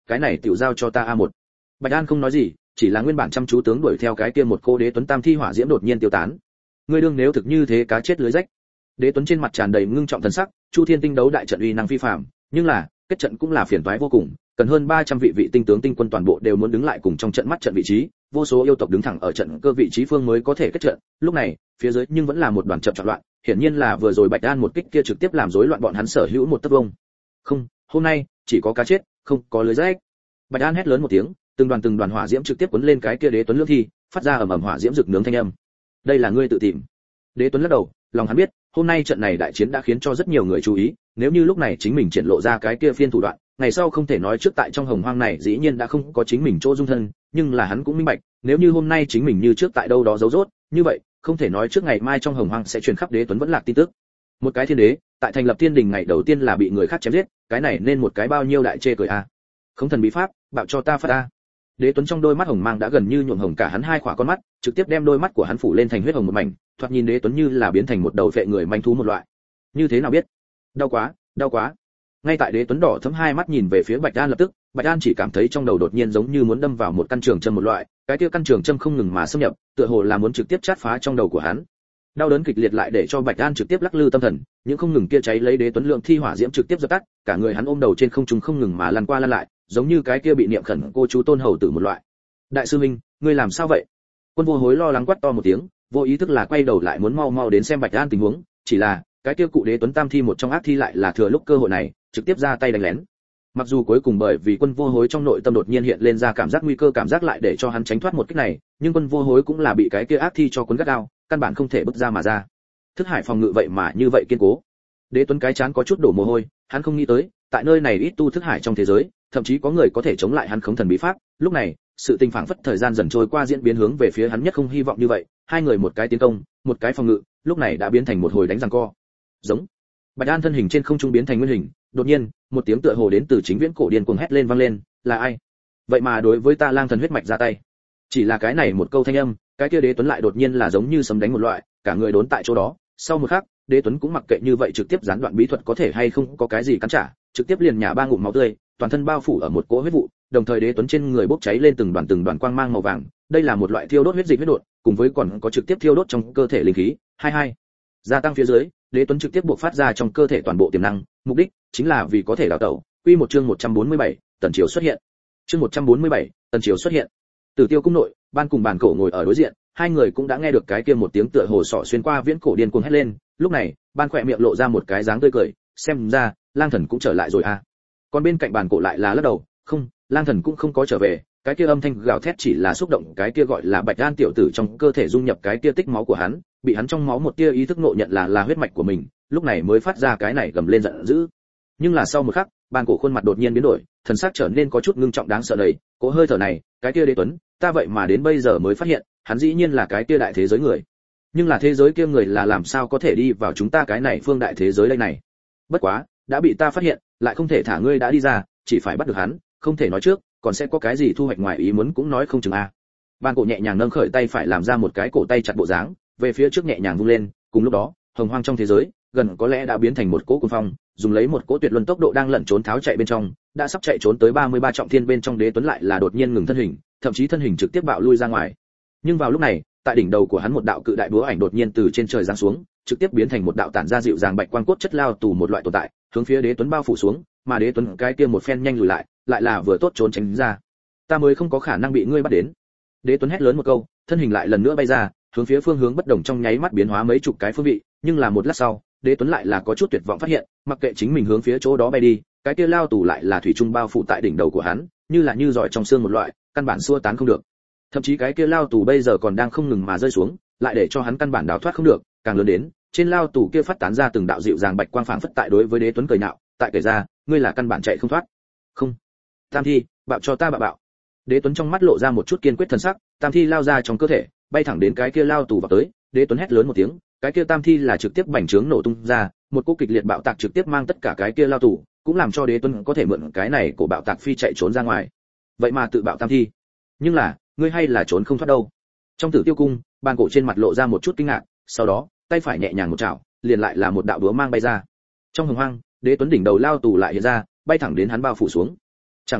S1: cái này tiểu giao cho ta A1. Bạch An không nói gì, chỉ là nguyên bản chăm chú tướng đuổi theo cái kia một cô Đế Tuấn tam thi hỏa diễm đột nhiên tiêu tán. Ngươi đương nếu thực như thế cá chết lưới rách. Đế Tuấn trên mặt tràn đầy ngưng trọng thần sắc, Chu Thiên Tinh đấu đại trận uy năng phi phàm, nhưng là, kết trận cũng là phiền toái vô cùng, cần hơn 300 vị tinh tướng tinh quân toàn bộ đều muốn đứng lại cùng trong trận mắt trận vị trí, vô số yêu tộc đứng thẳng ở trận cơ vị trí phương mới có thể kết trận. Lúc này, phía dưới nhưng vẫn là một đoàn chậm chạp loạn, hiển nhiên là vừa rồi Bạch An một kích kia trực tiếp làm rối loạn bọn hắn sở hữu một tấc vông. Không, hôm nay chỉ có cá chết, không có lưới rách. Bạch An hét lớn một tiếng, từng đoàn hỏa diễm trực tiếp cuốn lên cái kia Đế Tuấn lưỡng thi, phát ra ầm ầm hỏa diễm rực nướng thanh âm. Đây là ngươi tự tìm. Đế Tuấn lắc đầu, lòng hắn biết, hôm nay trận này đại chiến đã khiến cho rất nhiều người chú ý, nếu như lúc này chính mình triển lộ ra cái kia phiên thủ đoạn, ngày sau không thể nói trước tại trong hồng hoang này dĩ nhiên đã không có chính mình chỗ dung thân, nhưng là hắn cũng minh bạch, nếu như hôm nay chính mình như trước tại đâu đó giấu rốt, như vậy, không thể nói trước ngày mai trong hồng hoang sẽ truyền khắp Đế Tuấn vẫn lạc tin tức. Một cái thiên đế, tại thành lập thiên đình ngày đầu tiên là bị người khác chém giết, cái này nên một cái bao nhiêu đại chê cười a. Không thần bí pháp, bạo cho ta phát a. Đế Tuấn trong đôi mắt hồng mang đã gần như nhuộm hồng cả hắn hai khỏa con mắt, trực tiếp đem đôi mắt của hắn phủ lên thành huyết hồng một mảnh, thoạt nhìn Đế Tuấn như là biến thành một đầu phệ người manh thú một loại. Như thế nào biết? Đau quá, đau quá. Ngay tại Đế Tuấn đỏ thẫm hai mắt nhìn về phía Bạch An lập tức, Bạch An chỉ cảm thấy trong đầu đột nhiên giống như muốn đâm vào một căn trường châm một loại, cái kia căn trường châm không ngừng mà xâm nhập, tựa hồ là muốn trực tiếp chát phá trong đầu của hắn. Đau đớn kịch liệt lại để cho Bạch An trực tiếp lắc lư tâm thần, những không ngừng kia cháy lấy Đế Tuấn lượng thi hỏa diễm trực tiếp dập tắt, cả người hắn ôm đầu trên không trung không ngừng mà lăn qua lăn lại, giống như cái kia bị niệm khẩn cô chú Tôn Hầu tử một loại. Đại sư huynh, ngươi làm sao vậy? Quân Vô Hối lo lắng quát to một tiếng, vô ý thức là quay đầu lại muốn mau đến xem Bạch An tình huống, chỉ là cái kia cụ Đế Tuấn tam thi một trong ác thi lại là thừa lúc cơ hội này, trực tiếp ra tay đánh lén. Mặc dù cuối cùng bởi vì Quân Vô Hối trong nội tâm đột nhiên hiện lên ra cảm giác nguy cơ cảm giác lại để cho hắn tránh thoát một kích này, nhưng Quân Vô Hối cũng là bị cái kia ác thi cho cuốn gắt gao, căn bản không thể bước ra mà ra. Thức hải phòng ngự vậy mà như vậy kiên cố. Đế Tuấn cái chán có chút đổ mồ hôi, hắn không nghĩ tới, tại nơi này ít tu thức hải trong thế giới, thậm chí có người có thể chống lại hắn khống thần bí pháp. Lúc này, sự tình phảng phất thời gian dần trôi qua diễn biến hướng về phía hắn nhất không hy vọng như vậy, hai người một cái tiến công, một cái phòng ngự, lúc này đã biến thành một hồi đánh giằng co. Giống. Bạch An thân hình trên không trung biến thành nguyên hình, đột nhiên, một tiếng tựa hồ đến từ chính viễn cổ điên cuồng hét lên vang lên, là ai? Vậy mà đối với ta lang thần huyết mạch ra tay. Chỉ là cái này một câu thanh âm, cái kia Đế Tuấn lại đột nhiên là giống như sấm đánh một loại, cả người đốn tại chỗ đó. Sau một khắc, Đế Tuấn cũng mặc kệ như vậy trực tiếp gián đoạn bí thuật có thể hay không có cái gì cắn trả, trực tiếp liền nhả ba ngụm máu tươi, toàn thân bao phủ ở một cỗ huyết vụ, đồng thời Đế Tuấn trên người bốc cháy lên từng đoàn quang mang màu vàng, đây là một loại thiêu đốt huyết dịch huyết đột, cùng với còn có trực tiếp thiêu đốt trong cơ thể linh khí. Hai gia tăng phía dưới, Đế Tuấn trực tiếp buộc phát ra trong cơ thể toàn bộ tiềm năng, mục đích chính là vì có thể đào tẩu. Quy một chương 147, Tần Triều xuất hiện. Chương 147, Tần Triều xuất hiện. Tử Tiêu cung nội, Ban cùng Bàn Cổ ngồi ở đối diện, hai người cũng đã nghe được cái kia một tiếng tựa hồ sọ xuyên qua viễn cổ điên cuồng hét lên, lúc này, Ban khỏe miệng lộ ra một cái dáng tươi cười, xem ra, Lang Thần cũng trở lại rồi à. Còn bên cạnh Bàn Cổ lại là lắc đầu, không, Lang Thần cũng không có trở về, cái kia âm thanh gào thét chỉ là xúc động cái kia gọi là Bạch An tiểu tử trong cơ thể dung nhập cái kia tích máu của hắn, bị hắn trong máu một tia ý thức ngộ nhận là huyết mạch của mình, lúc này mới phát ra cái này gầm lên giận dữ. Nhưng là sau một khắc, Bàn Cổ khuôn mặt đột nhiên biến đổi, thần sắc trở nên có chút ngưng trọng đáng sợ đầy, cỗ hơi thở này, cái kia Đế Tuấn, ta vậy mà đến bây giờ mới phát hiện, hắn dĩ nhiên là cái kia đại thế giới người. Nhưng là thế giới kia người là làm sao có thể đi vào chúng ta cái này phương đại thế giới đây này? Bất quá, đã bị ta phát hiện, lại không thể thả ngươi đã đi ra, chỉ phải bắt được hắn, không thể nói trước, còn sẽ có cái gì thu hoạch ngoài ý muốn cũng nói không chừng a. Ban Cổ nhẹ nhàng nâng khởi tay phải làm ra một cái cổ tay chặt bộ dáng, về phía trước nhẹ nhàng vung lên, cùng lúc đó, hồng hoang trong thế giới, gần có lẽ đã biến thành một cỗ cuồng phong, dùng lấy một cỗ tuyệt luân tốc độ đang lẩn trốn tháo chạy bên trong, đã sắp chạy trốn tới 33 trọng thiên bên trong. Đế Tuấn lại là đột nhiên ngừng thân hình, thậm chí thân hình trực tiếp bạo lui ra ngoài. Nhưng vào lúc này, tại đỉnh đầu của hắn một đạo cự đại búa ảnh đột nhiên từ trên trời giáng xuống, trực tiếp biến thành một đạo tản ra dịu dàng bạch quang cốt chất lao tù một loại tồn tại, hướng phía Đế Tuấn bao phủ xuống, mà Đế Tuấn cái kia một phen nhanh lùi lại là vừa tốt trốn tránh ra. Ta mới không có khả năng bị ngươi bắt đến. Đế Tuấn hét lớn một câu, thân hình lại lần nữa bay ra, hướng phía phương hướng bất đồng trong nháy mắt biến hóa mấy chục cái phương vị, nhưng là một lát sau, Đế Tuấn lại là có chút tuyệt vọng phát hiện, mặc kệ chính mình hướng phía chỗ đó bay đi, cái kia lao tù lại là thủy trung bao phủ tại đỉnh đầu của hắn, như là như giỏi trong xương một loại, căn bản xua tán không được. Thậm chí cái kia lao tù bây giờ còn đang không ngừng mà rơi xuống, lại để cho hắn căn bản đào thoát không được, càng lớn đến, trên lao tù kia phát tán ra từng đạo dịu dàng bạch quang phảng phất tại đối với Đế Tuấn cười nhạo, tại kể ra, ngươi là căn bản chạy không thoát. Không. Tam thi, bạo cho ta bạo. Đế Tuấn trong mắt lộ ra một chút kiên quyết thần sắc, tam thi lao ra trong cơ thể, bay thẳng đến cái kia lao tù vào tới. Đế Tuấn hét lớn một tiếng, cái kia tam thi là trực tiếp bành trướng nổ tung ra, một cú kịch liệt bạo tạc trực tiếp mang tất cả cái kia lao tù, cũng làm cho Đế Tuấn có thể mượn cái này của bạo tạc phi chạy trốn ra ngoài. Vậy mà tự bạo tam thi, nhưng là ngươi hay là trốn không thoát đâu. Trong Tử Tiêu cung, Ban Cổ trên mặt lộ ra một chút kinh ngạc, sau đó tay phải nhẹ nhàng một chảo, liền lại là một đạo đúa mang bay ra. Trong hồng hoang, Đế Tuấn đỉnh đầu lao tù lại hiện ra, bay thẳng đến hắn bao phủ xuống. Chẳng lẽ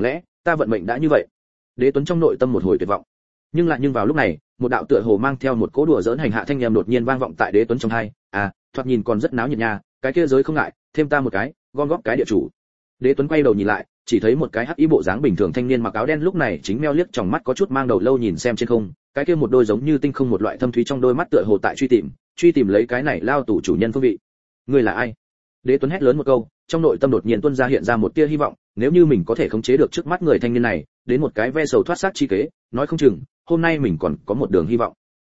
S1: ta vận mệnh đã như vậy. Đế Tuấn trong nội tâm một hồi tuyệt vọng. Nhưng vào lúc này, một đạo tựa hồ mang theo một cỗ đùa giỡn hành hạ thanh âm đột nhiên vang vọng tại Đế Tuấn trong tai. Thoạt nhìn còn rất náo nhiệt nha, cái kia giới không ngại, thêm ta một cái, gom góp cái địa chủ. Đế Tuấn quay đầu nhìn lại, chỉ thấy một cái hắc y bộ dáng bình thường thanh niên mặc áo đen lúc này chính meo liếc trong mắt có chút mang đầu lâu nhìn xem trên không, cái kia một đôi giống như tinh không một loại thâm thúy trong đôi mắt tựa hồ tại truy tìm lấy cái này lao tù chủ nhân phương vị. Ngươi là ai? Đế Tuấn hét lớn một câu, trong nội tâm đột nhiên tuôn ra hiện ra một tia hy vọng, nếu như mình có thể khống chế được trước mắt người thanh niên này, đến một cái ve sầu thoát xác chi kế, nói không chừng, hôm nay mình còn có một đường hy vọng.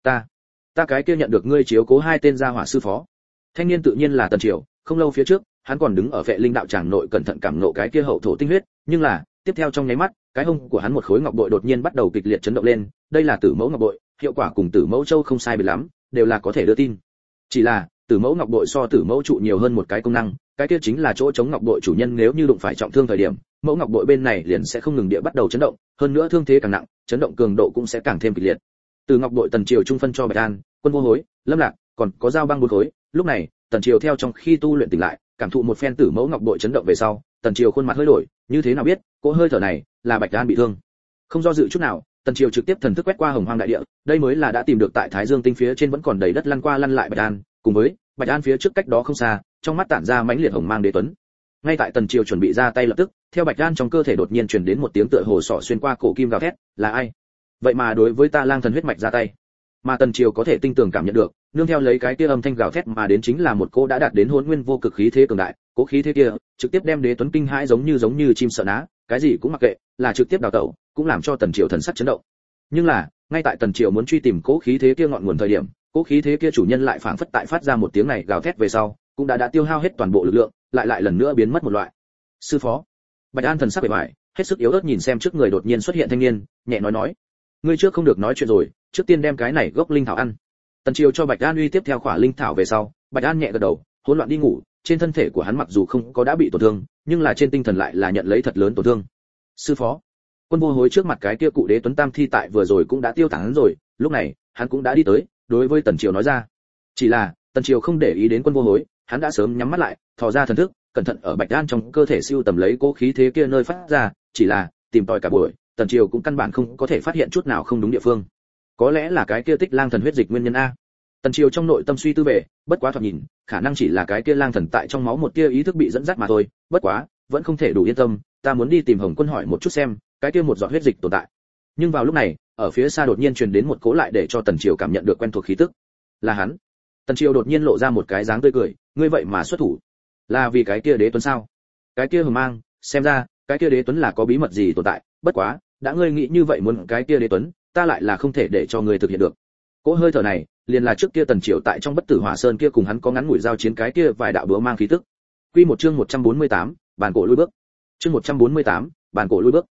S1: Ta cái kia nhận được ngươi chiếu cố hai tên gia hỏa sư phó. Thanh niên tự nhiên là Tần Triều, không lâu phía trước, hắn còn đứng ở vệ linh đạo tràng nội cẩn thận cảm nộ cái kia hậu thổ tinh huyết, nhưng là, tiếp theo trong nháy mắt, cái hông của hắn một khối ngọc bội đột nhiên bắt đầu kịch liệt chấn động lên, đây là Tử Mẫu ngọc bội, hiệu quả cùng Tử Mẫu châu không sai biệt lắm, đều là có thể đưa tin. Chỉ là, Tử Mẫu ngọc bội so Tử Mẫu trụ nhiều hơn một cái công năng, cái kia chính là chỗ chống ngọc bội chủ nhân nếu như đụng phải trọng thương thời điểm, mẫu ngọc bội bên này liền sẽ không ngừng địa bắt đầu chấn động, hơn nữa thương thế càng nặng, chấn động cường độ cũng sẽ càng thêm kịch liệt. Từ ngọc bội Tần Triều trung phân cho Bạch An, Quân Vô Hối, Lâm Lạc, còn có Giao Băng bốn khối, lúc này, Tần Triều theo trong khi tu luyện tỉnh lại, cảm thụ một phen Tử Mẫu ngọc bội chấn động về sau, Tần Triều khuôn mặt hơi đổi, như thế nào biết, cỗ hơi thở này là Bạch An bị thương. Không do dự chút nào, Tần Triều trực tiếp thần thức quét qua Hồng Hoang đại địa, đây mới là đã tìm được tại Thái Dương tinh phía trên vẫn còn đầy đất lăn qua lăn lại Bạch An, cùng với Bạch An phía trước cách đó không xa, trong mắt tản ra mãnh liệt hồng mang Đế Tuấn. Ngay tại Tần Triều chuẩn bị ra tay lập tức, theo Bạch An trong cơ thể đột nhiên truyền đến một tiếng tựa hồ sọ xuyên qua cổ kim gào thét, là ai? Vậy mà đối với ta lang thần huyết mạch ra tay. Mà Tần Triều có thể tinh tường cảm nhận được, nương theo lấy cái kia âm thanh gào thét mà đến chính là một cô đã đạt đến hỗn nguyên vô cực khí thế cường đại, cố khí thế kia trực tiếp đem Đế Tuấn kinh hãi giống như chim sợ ná, cái gì cũng mặc kệ, là trực tiếp đào tẩu, cũng làm cho Tần Triều thần sắc chấn động. Nhưng là, ngay tại Tần Triều muốn truy tìm cố khí thế kia ngọn nguồn thời điểm, cố khí thế kia chủ nhân lại phảng phất tại phát ra một tiếng này gào thét về sau, cũng đã tiêu hao hết toàn bộ lực lượng, lại lần nữa biến mất một loại. Sư phó. Bạch An thần sắc bề bại, hết sức yếu ớt nhìn xem trước người đột nhiên xuất hiện thanh niên, nhẹ nói, ngươi trước không được nói chuyện rồi, trước tiên đem cái này gốc linh thảo ăn. Tần Triều cho Bạch An uy tiếp theo khỏa linh thảo về sau, Bạch An nhẹ gật đầu, hỗn loạn đi ngủ, trên thân thể của hắn mặc dù không có đã bị tổn thương, nhưng là trên tinh thần lại là nhận lấy thật lớn tổn thương. Sư phó. Quân Vô Hối trước mặt cái kia cụ Đế Tuấn Tam thi tại vừa rồi cũng đã tiêu tán rồi, lúc này, hắn cũng đã đi tới, đối với Tần Triều nói ra. Chỉ là, Tần Triều không để ý đến Quân Vô Hối, hắn đã sớm nhắm mắt lại, thò ra thần thức, cẩn thận ở Bạch An trong cơ thể siêu tầm lấy cố khí thế kia nơi phát ra, chỉ là, tìm tòi cả buổi, Tần Triều cũng căn bản không có thể phát hiện chút nào không đúng địa phương. Có lẽ là cái kia Tích Lang thần huyết dịch nguyên nhân a. Tần Triều trong nội tâm suy tư về, bất quá thoạt nhìn, khả năng chỉ là cái kia lang thần tại trong máu một tia ý thức bị dẫn dắt mà thôi, bất quá, vẫn không thể đủ yên tâm, ta muốn đi tìm Hồng Quân hỏi một chút xem, cái kia một giọt huyết dịch tồn tại. Nhưng vào lúc này, ở phía xa đột nhiên truyền đến một cỗ lại để cho Tần Triều cảm nhận được quen thuộc khí tức. Là hắn. Tần Triều đột nhiên lộ ra một cái dáng tươi cười, ngươi vậy mà xuất thủ, là vì cái kia Đế Tuấn sao? Cái kia hờ mang, xem ra, cái kia Đế Tuấn là có bí mật gì tồn tại, bất quá, đã ngươi nghĩ như vậy muốn cái kia Đế Tuấn, ta lại là không thể để cho ngươi thực hiện được. Cỗ hơi thở này, liền là trước kia Tần Triều tại trong Bất Tử Hỏa Sơn kia cùng hắn có ngắn ngủi giao chiến cái kia vài đạo búa mang khí tức. Quy một chương 148, bàn cổ lùi bước. Chương 148, bàn cổ lùi bước.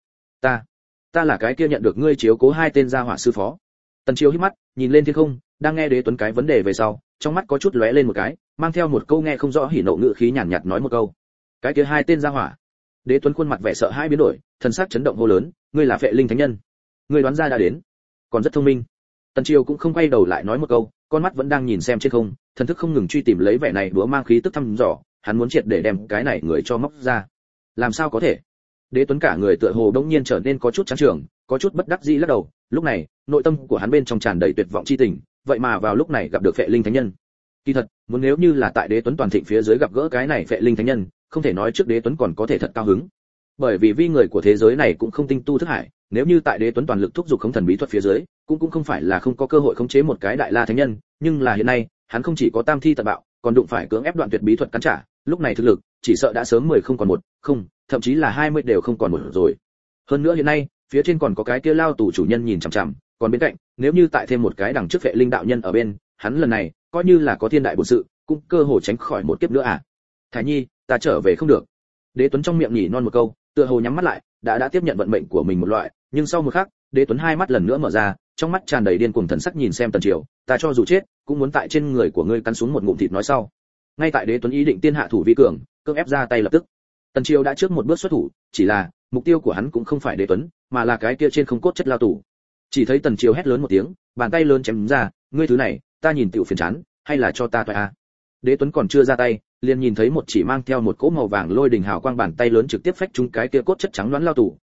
S1: Ta là cái kia nhận được ngươi chiếu cố hai tên gia hỏa sư phó. Tần Triều hít mắt, nhìn lên thiên không, đang nghe Đế Tuấn cái vấn đề về sau, trong mắt có chút lóe lên một cái, mang theo một câu nghe không rõ hỉ nộ ngữ khí nhàn nhạt nói một câu. Cái kia hai tên gia hỏa. Đế Tuấn khuôn mặt vẻ sợ hãi biến đổi, thần sắc chấn động hô lớn, ngươi là Phệ Linh Thánh Nhân. Ngươi đoán ra đã đến, còn rất thông minh. Tần Triều cũng không quay đầu lại nói một câu, con mắt vẫn đang nhìn xem trên không, thần thức không ngừng truy tìm lấy vẻ này đúa mang khí tức thăm dò, hắn muốn triệt để đem cái này người cho móc ra. Làm sao có thể? Đế Tuấn cả người tựa hồ đống nhiên trở nên có chút chán trường, có chút bất đắc dĩ lắc đầu, lúc này, nội tâm của hắn bên trong tràn đầy tuyệt vọng chi tình, vậy mà vào lúc này gặp được Phệ Linh Thánh Nhân. Kỳ thật, muốn nếu như là tại Đế Tuấn toàn thịnh phía dưới gặp gỡ cái này Phệ Linh Thánh Nhân, không thể nói trước Đế Tuấn còn có thể thật cao hứng. Bởi vì vi người của thế giới này cũng không tinh tu thức hải, nếu như tại Đế Tuấn toàn lực thúc giục khống thần bí thuật phía dưới, cũng không phải là không có cơ hội khống chế một cái đại la thánh nhân, nhưng là hiện nay, hắn không chỉ có tam thi tận bạo, còn đụng phải cưỡng ép đoạn tuyệt bí thuật cắn trả, lúc này thực lực chỉ sợ đã sớm 10 không còn một, không, thậm chí là 20 đều không còn một rồi. Hơn nữa hiện nay, phía trên còn có cái kia lao tù chủ nhân nhìn chằm chằm, còn bên cạnh, nếu như tại thêm một cái đằng trước Phệ Linh đạo nhân ở bên, hắn lần này coi như là có thiên đại bổn sự, cũng cơ hồ tránh khỏi một kiếp nữa à. Thái Nhi, ta trở về không được. Đế Tuấn trong miệng nhỉ non một câu, tựa hồ nhắm mắt lại, đã tiếp nhận vận mệnh của mình một loại, nhưng sau một khắc, Đế Tuấn hai mắt lần nữa mở ra, trong mắt tràn đầy điên cuồng thần sắc nhìn xem Tần Triều, ta cho dù chết, cũng muốn tại trên người của ngươi cắn xuống một ngụm thịt nói sau. Ngay tại Đế Tuấn ý định tiên hạ thủ vi cường, cưỡng ép ra tay lập tức. Tần Triều đã trước một bước xuất thủ, chỉ là, mục tiêu của hắn cũng không phải Đế Tuấn, mà là cái kia trên không cốt chất lao tù. Chỉ thấy Tần Triều hét lớn một tiếng, bàn tay lớn chém ra, ngươi thứ này, ta nhìn tiểu phiền chán, hay là cho ta toại a. Đế Tuấn còn chưa ra tay, liền nhìn thấy một chỉ mang theo một cỗ màu vàng lôi đình hào quang bàn tay lớn trực tiếp phách trúng cái kia cốt chất trắng loãng lao tù,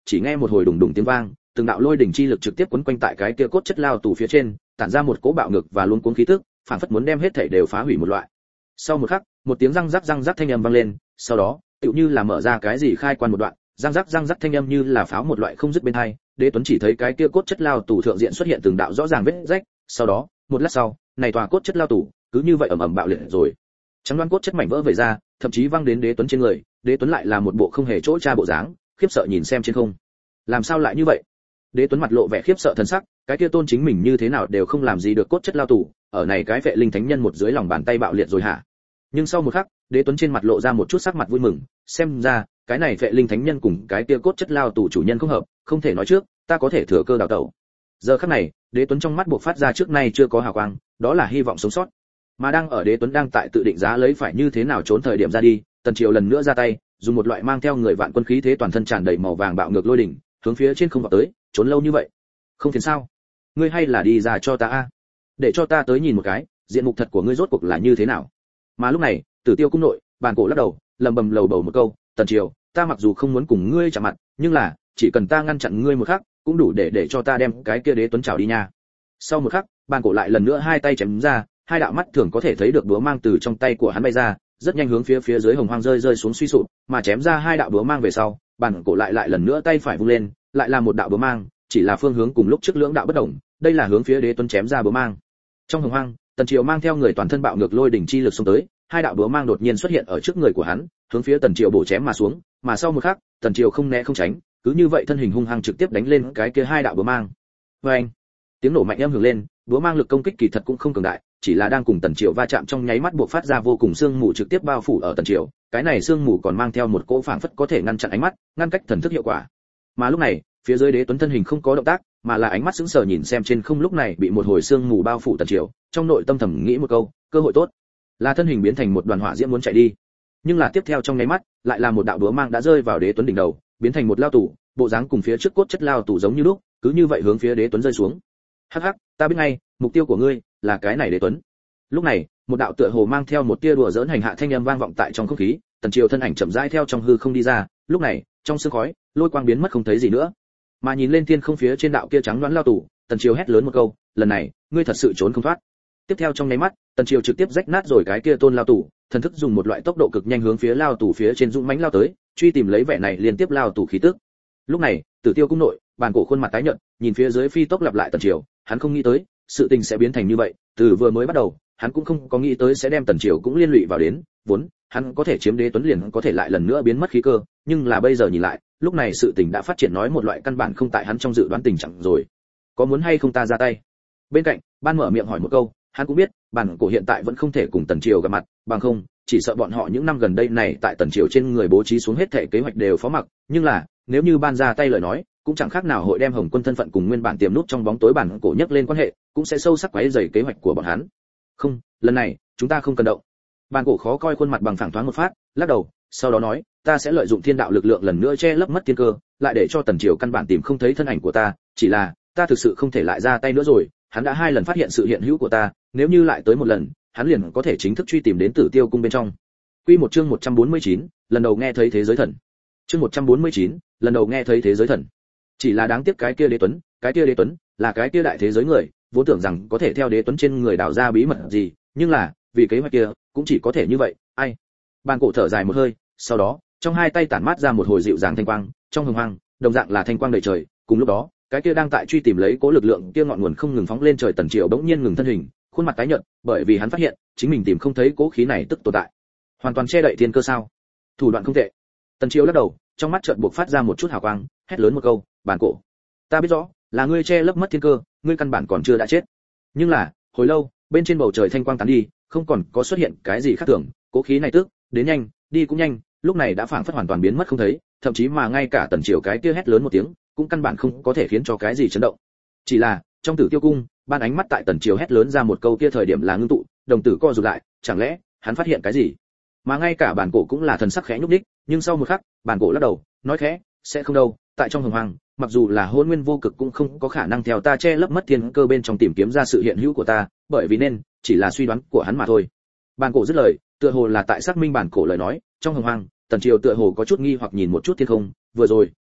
S1: chỉ nghe một hồi đùng đùng tiếng vang, từng đạo lôi đỉnh chi lực trực tiếp quấn quanh tại cái kia cốt chất lao tù phía trên, tản ra một cỗ bạo ngược và luống cuống khí tức, phản phất muốn đem hết thảy đều phá hủy một loại. Sau một khắc, một tiếng răng rắc thanh âm vang lên, sau đó, tựu như là mở ra cái gì khai quan một đoạn, răng rắc thanh âm như là pháo một loại không dứt bên hai. Đế Tuấn chỉ thấy cái kia cốt chất lao tù thượng diện xuất hiện từng đạo rõ ràng vết rách, sau đó, một lát sau, này tòa cốt chất lao tù cứ như vậy ầm ầm bạo liệt rồi. Trắng đoán cốt chất mảnh vỡ vẩy ra, thậm chí văng đến Đế Tuấn trên người, Đế Tuấn lại là một bộ không hề chỗ tra bộ dáng, khiếp sợ nhìn xem trên không. Làm sao lại như vậy? Đế Tuấn mặt lộ vẻ khiếp sợ thần sắc, cái kia tôn chính mình như thế nào đều không làm gì được cốt chất lao tù, ở này cái vệ linh thánh nhân một dưới lòng bàn tay bạo liệt rồi hả? Nhưng sau một khắc, Đế Tuấn trên mặt lộ ra một chút sắc mặt vui mừng, xem ra, cái này vệ linh thánh nhân cùng cái kia cốt chất lao tù chủ nhân không hợp, không thể nói trước, ta có thể thừa cơ đào tẩu. Giờ khắc này, Đế Tuấn trong mắt bộc phát ra trước nay chưa có hào quang, đó là hy vọng sống sót. Mà đang ở Đế Tuấn đang tại tự định giá lấy phải như thế nào trốn thời điểm ra đi, Tần Triều lần nữa ra tay, dùng một loại mang theo người vạn quân khí thế toàn thân tràn đầy màu vàng bạo ngược lôi đỉnh, hướng phía trên không vào tới, trốn lâu như vậy, không phiền sao? Ngươi hay là đi ra cho ta a, để cho ta tới nhìn một cái, diện mục thật của ngươi rốt cuộc là như thế nào. Mà lúc này, Tử Tiêu cung nội, Bàn Cổ lắc đầu, lẩm bẩm lầu bầu một câu, Tần Triều, ta mặc dù không muốn cùng ngươi chạm mặt, nhưng là, chỉ cần ta ngăn chặn ngươi một khắc, cũng đủ để cho ta đem cái kia Đế Tuấn chào đi nha. Sau một khắc, Bàn Cổ lại lần nữa hai tay chém ra, hai đạo mắt thường có thể thấy được búa mang từ trong tay của hắn bay ra, rất nhanh hướng phía dưới hồng hoang rơi xuống suy sụp, mà chém ra hai đạo búa mang về sau, Bàn Cổ lại lần nữa tay phải vung lên, lại là một đạo búa mang, chỉ là phương hướng cùng lúc trước lưỡng đạo bất đồng, đây là hướng phía Đế Tuấn chém ra búa mang. Trong hồng hoang, Tần Triều mang theo người toàn thân bạo ngược lôi đỉnh chi lực xông tới, hai đạo búa mang đột nhiên xuất hiện ở trước người của hắn, hướng phía Tần Triều bổ chém mà xuống, mà sau một khắc, Tần Triều không né không tránh, cứ như vậy thân hình hung hăng trực tiếp đánh lên cái kia hai đạo búa mang. Oeng! Tiếng nổ mạnh âm hưởng lên, búa mang lực công kích kỳ thật cũng không cường đại, chỉ là đang cùng Tần Triều va chạm trong nháy mắt buộc phát ra vô cùng sương mù trực tiếp bao phủ ở Tần Triều, cái này sương mù còn mang theo một cỗ phảng phất có thể ngăn chặn ánh mắt, ngăn cách thần thức hiệu quả. Mà lúc này, phía dưới Đế Tuấn thân hình không có động tác, mà là ánh mắt sững sờ nhìn xem trên không lúc này bị một hồi sương mù bao phủ Tần Triều, trong nội tâm thầm nghĩ một câu, cơ hội tốt. Là thân hình biến thành một đoàn hỏa diễm muốn chạy đi. Nhưng là tiếp theo trong nháy mắt, lại là một đạo búa mang đã rơi vào Đế Tuấn đỉnh đầu, biến thành một lao tù, bộ dáng cùng phía trước cốt chất lao tù giống như lúc, cứ như vậy hướng phía Đế Tuấn rơi xuống. Hắc hắc, ta biết ngay, mục tiêu của ngươi là cái này Đế Tuấn. Lúc này, một đạo tựa hồ mang theo một tia đùa giỡn hành hạ thanh âm vang vọng tại trong không khí, Tần Triều thân ảnh chậm rãi theo trong hư không đi ra, lúc này, trong sương khói, lôi quang biến mất không thấy gì nữa. Mà nhìn lên thiên không phía trên đạo kia trắng đoán lao tù, Tần Triều hét lớn một câu, lần này, ngươi thật sự trốn không thoát. Tiếp theo trong nháy mắt, Tần Triều trực tiếp rách nát rồi cái kia tôn lao tù, thần thức dùng một loại tốc độ cực nhanh hướng phía lao tù phía trên dũng mãnh lao tới, truy tìm lấy vẻ này liên tiếp lao tù khí tức. Lúc này, Tử Tiêu cung nội, Bàn Cổ khuôn mặt tái nhợt, nhìn phía dưới phi tốc lặp lại Tần Triều, hắn không nghĩ tới, sự tình sẽ biến thành như vậy, từ vừa mới bắt đầu, hắn cũng không có nghĩ tới sẽ đem Tần Triều cũng liên lụy vào đến, vốn hắn có thể chiếm Đế Tuấn liền có thể lại lần nữa biến mất khí cơ, nhưng là bây giờ nhìn lại, lúc này sự tình đã phát triển nói một loại căn bản không tại hắn trong dự đoán tình trạng rồi. Có muốn hay không ta ra tay? Bên cạnh, Ban mở miệng hỏi một câu, hắn cũng biết, Bàn Cổ hiện tại vẫn không thể cùng Tần Triều gặp mặt, bằng không, chỉ sợ bọn họ những năm gần đây này tại Tần Triều trên người bố trí xuống hết thể kế hoạch đều phó mặc, nhưng là, nếu như Ban ra tay lời nói, cũng chẳng khác nào hội đem Hồng Quân thân phận cùng nguyên bản tiềm nút trong bóng tối Bàn Cổ nhắc lên quan hệ, cũng sẽ sâu sắc quấy rầy kế hoạch của bọn hắn. Không, lần này, chúng ta không cần động. Bàn Cổ khó coi khuôn mặt bằng phẳng thoáng một phát, lắc đầu, sau đó nói, ta sẽ lợi dụng thiên đạo lực lượng lần nữa che lấp mất thiên cơ, lại để cho Tần Triều căn bản tìm không thấy thân ảnh của ta, chỉ là, ta thực sự không thể lại ra tay nữa rồi, hắn đã hai lần phát hiện sự hiện hữu của ta, nếu như lại tới một lần, hắn liền có thể chính thức truy tìm đến Tử Tiêu cung bên trong. Quy một chương 149, lần đầu nghe thấy thế giới thần. Chương 149, lần đầu nghe thấy thế giới thần. Chỉ là đáng tiếc cái kia Đế Tuấn là cái kia đại thế giới người, vốn tưởng rằng có thể theo Đế Tuấn trên người đào ra bí mật gì, nhưng là, vì kế hoạch kia, cũng chỉ có thể như vậy, ai. Bàn Cổ thở dài một hơi, sau đó, trong hai tay tản mát ra một hồi dịu dàng thanh quang, trong hồng hoang, đồng dạng là thanh quang đầy trời, cùng lúc đó, cái kia đang tại truy tìm lấy cố lực lượng kia ngọn nguồn không ngừng phóng lên trời Tần Triều bỗng nhiên ngừng thân hình, khuôn mặt tái nhợt, bởi vì hắn phát hiện, chính mình tìm không thấy cố khí này tức tồn tại. Hoàn toàn che đậy thiên cơ sao? Thủ đoạn không tệ. Tần Triều lắc đầu, trong mắt chợt buộc phát ra một chút hào quang, hét lớn một câu, Bàn Cổ, ta biết rõ, là ngươi che lấp mất thiên cơ, ngươi căn bản còn chưa đã chết. Nhưng là, hồi lâu, bên trên bầu trời thanh quang tán đi, không còn có xuất hiện cái gì khác thường, cố khí này tức, đến nhanh, đi cũng nhanh, lúc này đã phảng phất hoàn toàn biến mất không thấy, thậm chí mà ngay cả Tần Triều cái kia hét lớn một tiếng, cũng căn bản không có thể khiến cho cái gì chấn động. Chỉ là, trong Tử Tiêu cung, Ban ánh mắt tại Tần Triều hét lớn ra một câu kia thời điểm là ngưng tụ, đồng tử co rụt lại, chẳng lẽ hắn phát hiện cái gì? Mà ngay cả Bàn Cổ cũng là thần sắc khẽ nhúc nhích, nhưng sau một khắc, Bàn Cổ lắc đầu, nói khẽ, sẽ không đâu, tại trong hồng hoang, mặc dù là hôn nguyên vô cực cũng không có khả năng theo ta che lấp mất thiên cơ bên trong tìm kiếm ra sự hiện hữu của ta, bởi vì nên chỉ là suy đoán của hắn mà thôi. Bàn Cổ dứt lời, tựa hồ là tại xác minh Bàn Cổ lời nói, trong hồng hoang, Tần Triều tựa hồ có chút nghi hoặc nhìn một chút thiên không, vừa rồi,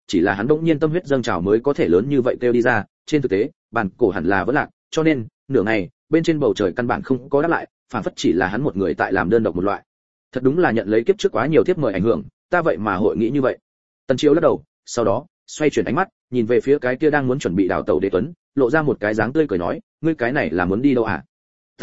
S1: chỉ là hắn bỗng nhiên tâm huyết dâng trào mới có thể lớn như vậy kêu đi ra, trên thực tế, bản cổ hẳn là vẫn lạc, cho nên, nửa ngày, bên trên bầu trời căn bản không có đáp lại, phản phất chỉ là hắn một người tại làm đơn độc một loại. Thật đúng là nhận lấy kiếp trước quá nhiều thiếp mời ảnh hưởng, ta vậy mà hội nghĩ như vậy. Tần Chiêu lắc đầu, sau đó, xoay chuyển ánh mắt, nhìn về phía cái kia đang muốn chuẩn bị đào tẩu Đế Tuấn, lộ ra một cái dáng tươi cười nói, ngươi cái này là muốn đi đâu hả?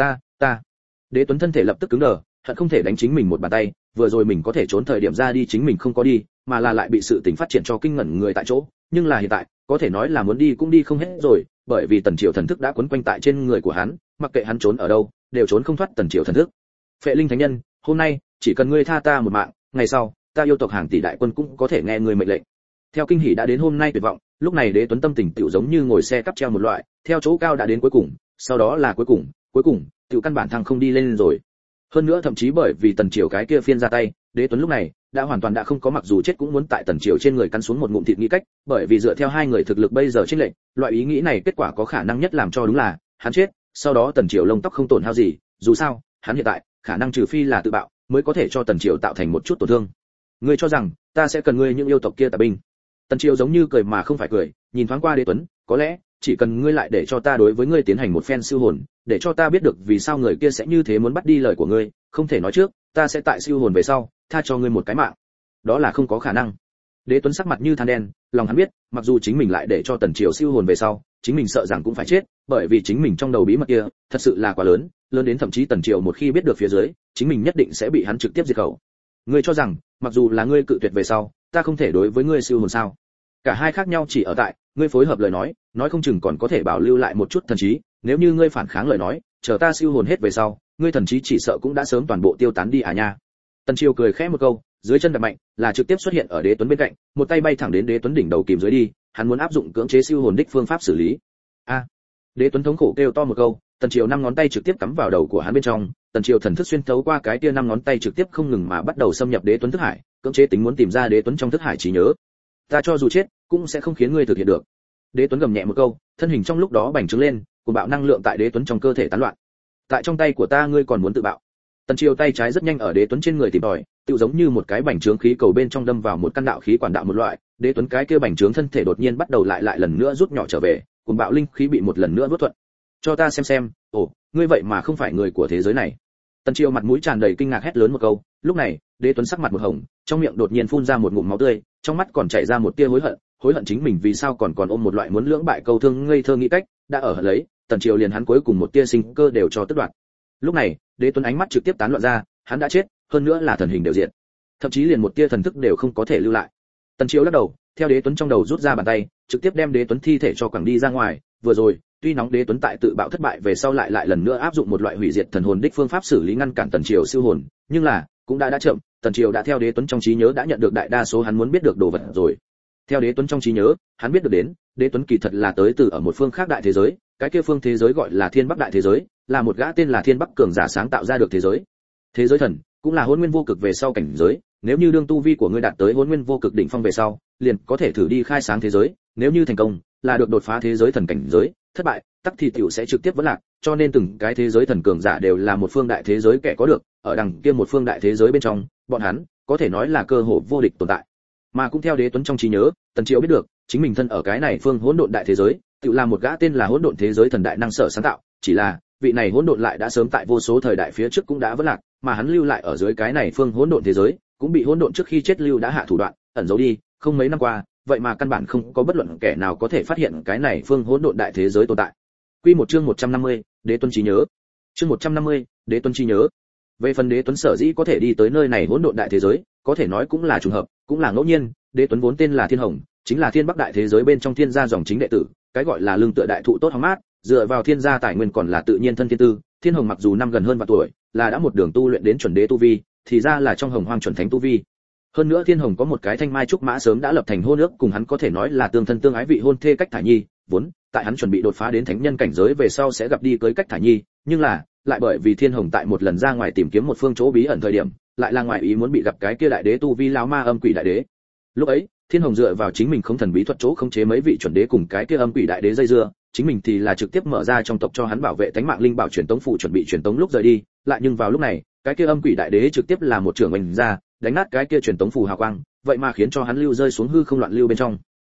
S1: Ta. Đế Tuấn thân thể lập tức cứng đờ, hận không thể đánh chính mình một bàn tay, vừa rồi mình có thể trốn thời điểm ra đi chính mình không có đi, mà là lại bị sự tình phát triển cho kinh ngẩn người tại chỗ, nhưng là hiện tại, có thể nói là muốn đi cũng đi không hết rồi, bởi vì Tần Triều thần thức đã quấn quanh tại trên người của hắn, mặc kệ hắn trốn ở đâu, đều trốn không thoát Tần Triều thần thức. Phệ Linh Thánh Nhân, hôm nay, chỉ cần ngươi tha ta một mạng, ngày sau, ta yêu tộc hàng tỷ đại quân cũng có thể nghe ngươi mệnh lệnh. Theo kinh hỉ đã đến hôm nay tuyệt vọng, lúc này Đế Tuấn tâm tình tiểu giống như ngồi xe cắp treo một loại, theo chỗ cao đã đến cuối cùng, sau đó là cuối cùng, tiểu căn bản thăng không đi lên rồi. Hơn nữa thậm chí bởi vì Tần Triều cái kia phiên ra tay, Đế Tuấn lúc này đã hoàn toàn đã không có mặc dù chết cũng muốn tại Tần Triều trên người cắn xuống một ngụm thịt nghĩ cách, bởi vì dựa theo hai người thực lực bây giờ chênh lệch, loại ý nghĩ này kết quả có khả năng nhất làm cho đúng là hắn chết, sau đó Tần Triều lông tóc không tổn hao gì, dù sao, hắn hiện tại, khả năng trừ phi là tự bạo, mới có thể cho Tần Triều tạo thành một chút tổn thương. Ngươi cho rằng, ta sẽ cần ngươi những yêu tộc kia tà binh? Tần Triều giống như cười mà không phải cười, nhìn thoáng qua Đế Tuấn, có lẽ chỉ cần ngươi lại để cho ta đối với ngươi tiến hành một phen siêu hồn, để cho ta biết được vì sao người kia sẽ như thế muốn bắt đi lời của ngươi, không thể nói trước, ta sẽ tại siêu hồn về sau, tha cho ngươi một cái mạng. Đó là không có khả năng. Đế Tuấn sắc mặt như than đen, lòng hắn biết, mặc dù chính mình lại để cho Tần Triều siêu hồn về sau, chính mình sợ rằng cũng phải chết, bởi vì chính mình trong đầu bí mật kia, thật sự là quá lớn, lớn đến thậm chí Tần Triều một khi biết được phía dưới, chính mình nhất định sẽ bị hắn trực tiếp diệt khẩu. Ngươi cho rằng, mặc dù là ngươi cự tuyệt về sau, ta không thể đối với ngươi siêu hồn sao? Cả hai khác nhau chỉ ở tại, ngươi phối hợp lời nói không chừng còn có thể bảo lưu lại một chút thần trí, nếu như ngươi phản kháng lời nói, chờ ta siêu hồn hết về sau, ngươi thần trí chỉ sợ cũng đã sớm toàn bộ tiêu tán đi à nha. Tần Triều cười khẽ một câu, dưới chân đạp mạnh, là trực tiếp xuất hiện ở Đế Tuấn bên cạnh, một tay bay thẳng đến Đế Tuấn đỉnh đầu kìm dưới đi, hắn muốn áp dụng cưỡng chế siêu hồn đích phương pháp xử lý. A! Đế Tuấn thống khổ kêu to một câu, Tần Triều năm ngón tay trực tiếp cắm vào đầu của hắn bên trong, Tần Triều thần thức xuyên thấu qua cái tia năm ngón tay trực tiếp không ngừng mà bắt đầu xâm nhập Đế Tuấn thức hải, cưỡng chế tính muốn tìm ra Đế Tuấn trong thức hải trí nhớ. Ta cho dù chết, cũng sẽ không khiến ngươi thực hiện được. Đế Tuấn gầm nhẹ một câu, thân hình trong lúc đó bành trướng lên, cuồng bạo năng lượng tại Đế Tuấn trong cơ thể tán loạn. Tại trong tay của ta ngươi còn muốn tự bạo? Tần Triều tay trái rất nhanh ở Đế Tuấn trên người tìm tòi, tựu giống như một cái bành trướng khí cầu bên trong đâm vào một căn đạo khí quản đạo một loại, Đế Tuấn cái kia bành trướng thân thể đột nhiên bắt đầu lại lần nữa rút nhỏ trở về, cuồng bạo linh khí bị một lần nữa vớt thuận. Cho ta xem, ồ, ngươi vậy mà không phải người của thế giới này. Tần Triều mặt mũi tràn đầy kinh ngạc hét lớn một câu, lúc này, Đế Tuấn sắc mặt một hồng, trong miệng đột nhiên phun ra một ngụm máu tươi, trong mắt còn chảy ra một tia hối hận chính mình vì sao còn ôm một loại muốn lưỡng bại câu thương ngây thơ nghĩ cách, đã ở lấy, Tần Triều liền hắn cuối cùng một tia sinh cơ đều cho tất đoạt. Lúc này, Đế Tuấn ánh mắt trực tiếp tán loạn ra, hắn đã chết, hơn nữa là thần hình đều diện, thậm chí liền một tia thần thức đều không có thể lưu lại. Tần Triều lắc đầu, theo Đế Tuấn trong đầu rút ra bàn tay, trực tiếp đem Đế Tuấn thi thể cho quẳng đi ra ngoài. Vừa rồi, tuy nóng Đế Tuấn tại tự bạo thất bại về sau lại lần nữa áp dụng một loại hủy diệt thần hồn đích phương pháp xử lý ngăn cản Tần Triều siêu hồn, nhưng là cũng đã chậm, Tần Triều đã theo Đế Tuấn trong trí nhớ đã nhận được đại đa số hắn muốn biết được đồ vật rồi. Theo Đế Tuấn trong trí nhớ, hắn biết được đến, Đế Tuấn kỳ thật là tới từ ở một phương khác đại thế giới, cái kia phương thế giới gọi là Thiên Bắc đại thế giới, là một gã tên là Thiên Bắc cường giả sáng tạo ra được thế giới. Thế giới thần, cũng là Hỗn Nguyên vô cực về sau cảnh giới, nếu như đương tu vi của ngươi đạt tới Hỗn Nguyên vô cực đỉnh phong về sau, liền có thể thử đi khai sáng thế giới, nếu như thành công, là được đột phá thế giới thần cảnh giới, thất bại, tắc thì tiểu sẽ trực tiếp vẫn lạc, cho nên từng cái thế giới thần cường giả đều là một phương đại thế giới kẻ có được, ở đằng kia một phương đại thế giới bên trong, bọn hắn có thể nói là cơ hội vô địch tồn tại. Mà cũng theo Đế Tuấn trong trí nhớ, Tần Triều biết được, chính mình thân ở cái này phương hỗn độn đại thế giới, tự là một gã tên là hỗn độn thế giới thần đại năng sở sáng tạo, chỉ là vị này hỗn độn lại đã sớm tại vô số thời đại phía trước cũng đã vỡ lạc, mà hắn lưu lại ở dưới cái này phương hỗn độn thế giới, cũng bị hỗn độn trước khi chết lưu đã hạ thủ đoạn, ẩn giấu đi, không mấy năm qua, vậy mà căn bản không có bất luận kẻ nào có thể phát hiện cái này phương hỗn độn đại thế giới tồn tại. Quy một chương 150, Đế Tuấn trí nhớ. Chương 150, Đế Tuấn trí nhớ. Về phần Đế Tuấn sở dĩ có thể đi tới nơi này hỗn độn đại thế giới, có thể nói cũng là trùng hợp, cũng là ngẫu nhiên. Đế Tuấn vốn tên là Thiên Hồng, chính là Thiên Bắc đại thế giới bên trong Thiên gia dòng chính đệ tử, cái gọi là lương tựa đại thụ tốt hóng mát, dựa vào Thiên gia tài nguyên còn là tự nhiên thân thiên tư. Thiên Hồng mặc dù năm gần hơn vạn tuổi, là đã một đường tu luyện đến chuẩn đế tu vi, thì ra là trong Hồng Hoang chuẩn thánh tu vi. Hơn nữa Thiên Hồng có một cái thanh mai trúc mã sớm đã lập thành hôn ước, cùng hắn có thể nói là tương thân tương ái vị hôn thê Cách Thải Nhi, vốn tại hắn chuẩn bị đột phá đến thánh nhân cảnh giới về sau sẽ gặp đi cưới Cách Thải Nhi, nhưng là lại bởi vì Thiên Hồng tại một lần ra ngoài tìm kiếm một phương chỗ bí ẩn thời điểm, lại là ngoài ý muốn bị gặp cái kia đại đế tu vi lão ma âm quỷ đại đế. Lúc ấy, Thiên Hồng dựa vào chính mình không thần bí thuật chỗ khống chế mấy vị chuẩn đế cùng cái kia âm quỷ đại đế dây dưa, chính mình thì là trực tiếp mở ra trong tộc cho hắn bảo vệ tánh mạng linh bảo truyền tống phụ chuẩn bị truyền tống lúc rời đi, lại nhưng vào lúc này, cái kia âm quỷ đại đế trực tiếp là một trường oanh ra, đánh nát cái kia truyền tống phù hào quang, vậy mà khiến cho hắn lưu rơi xuống hư không loạn lưu bên trong.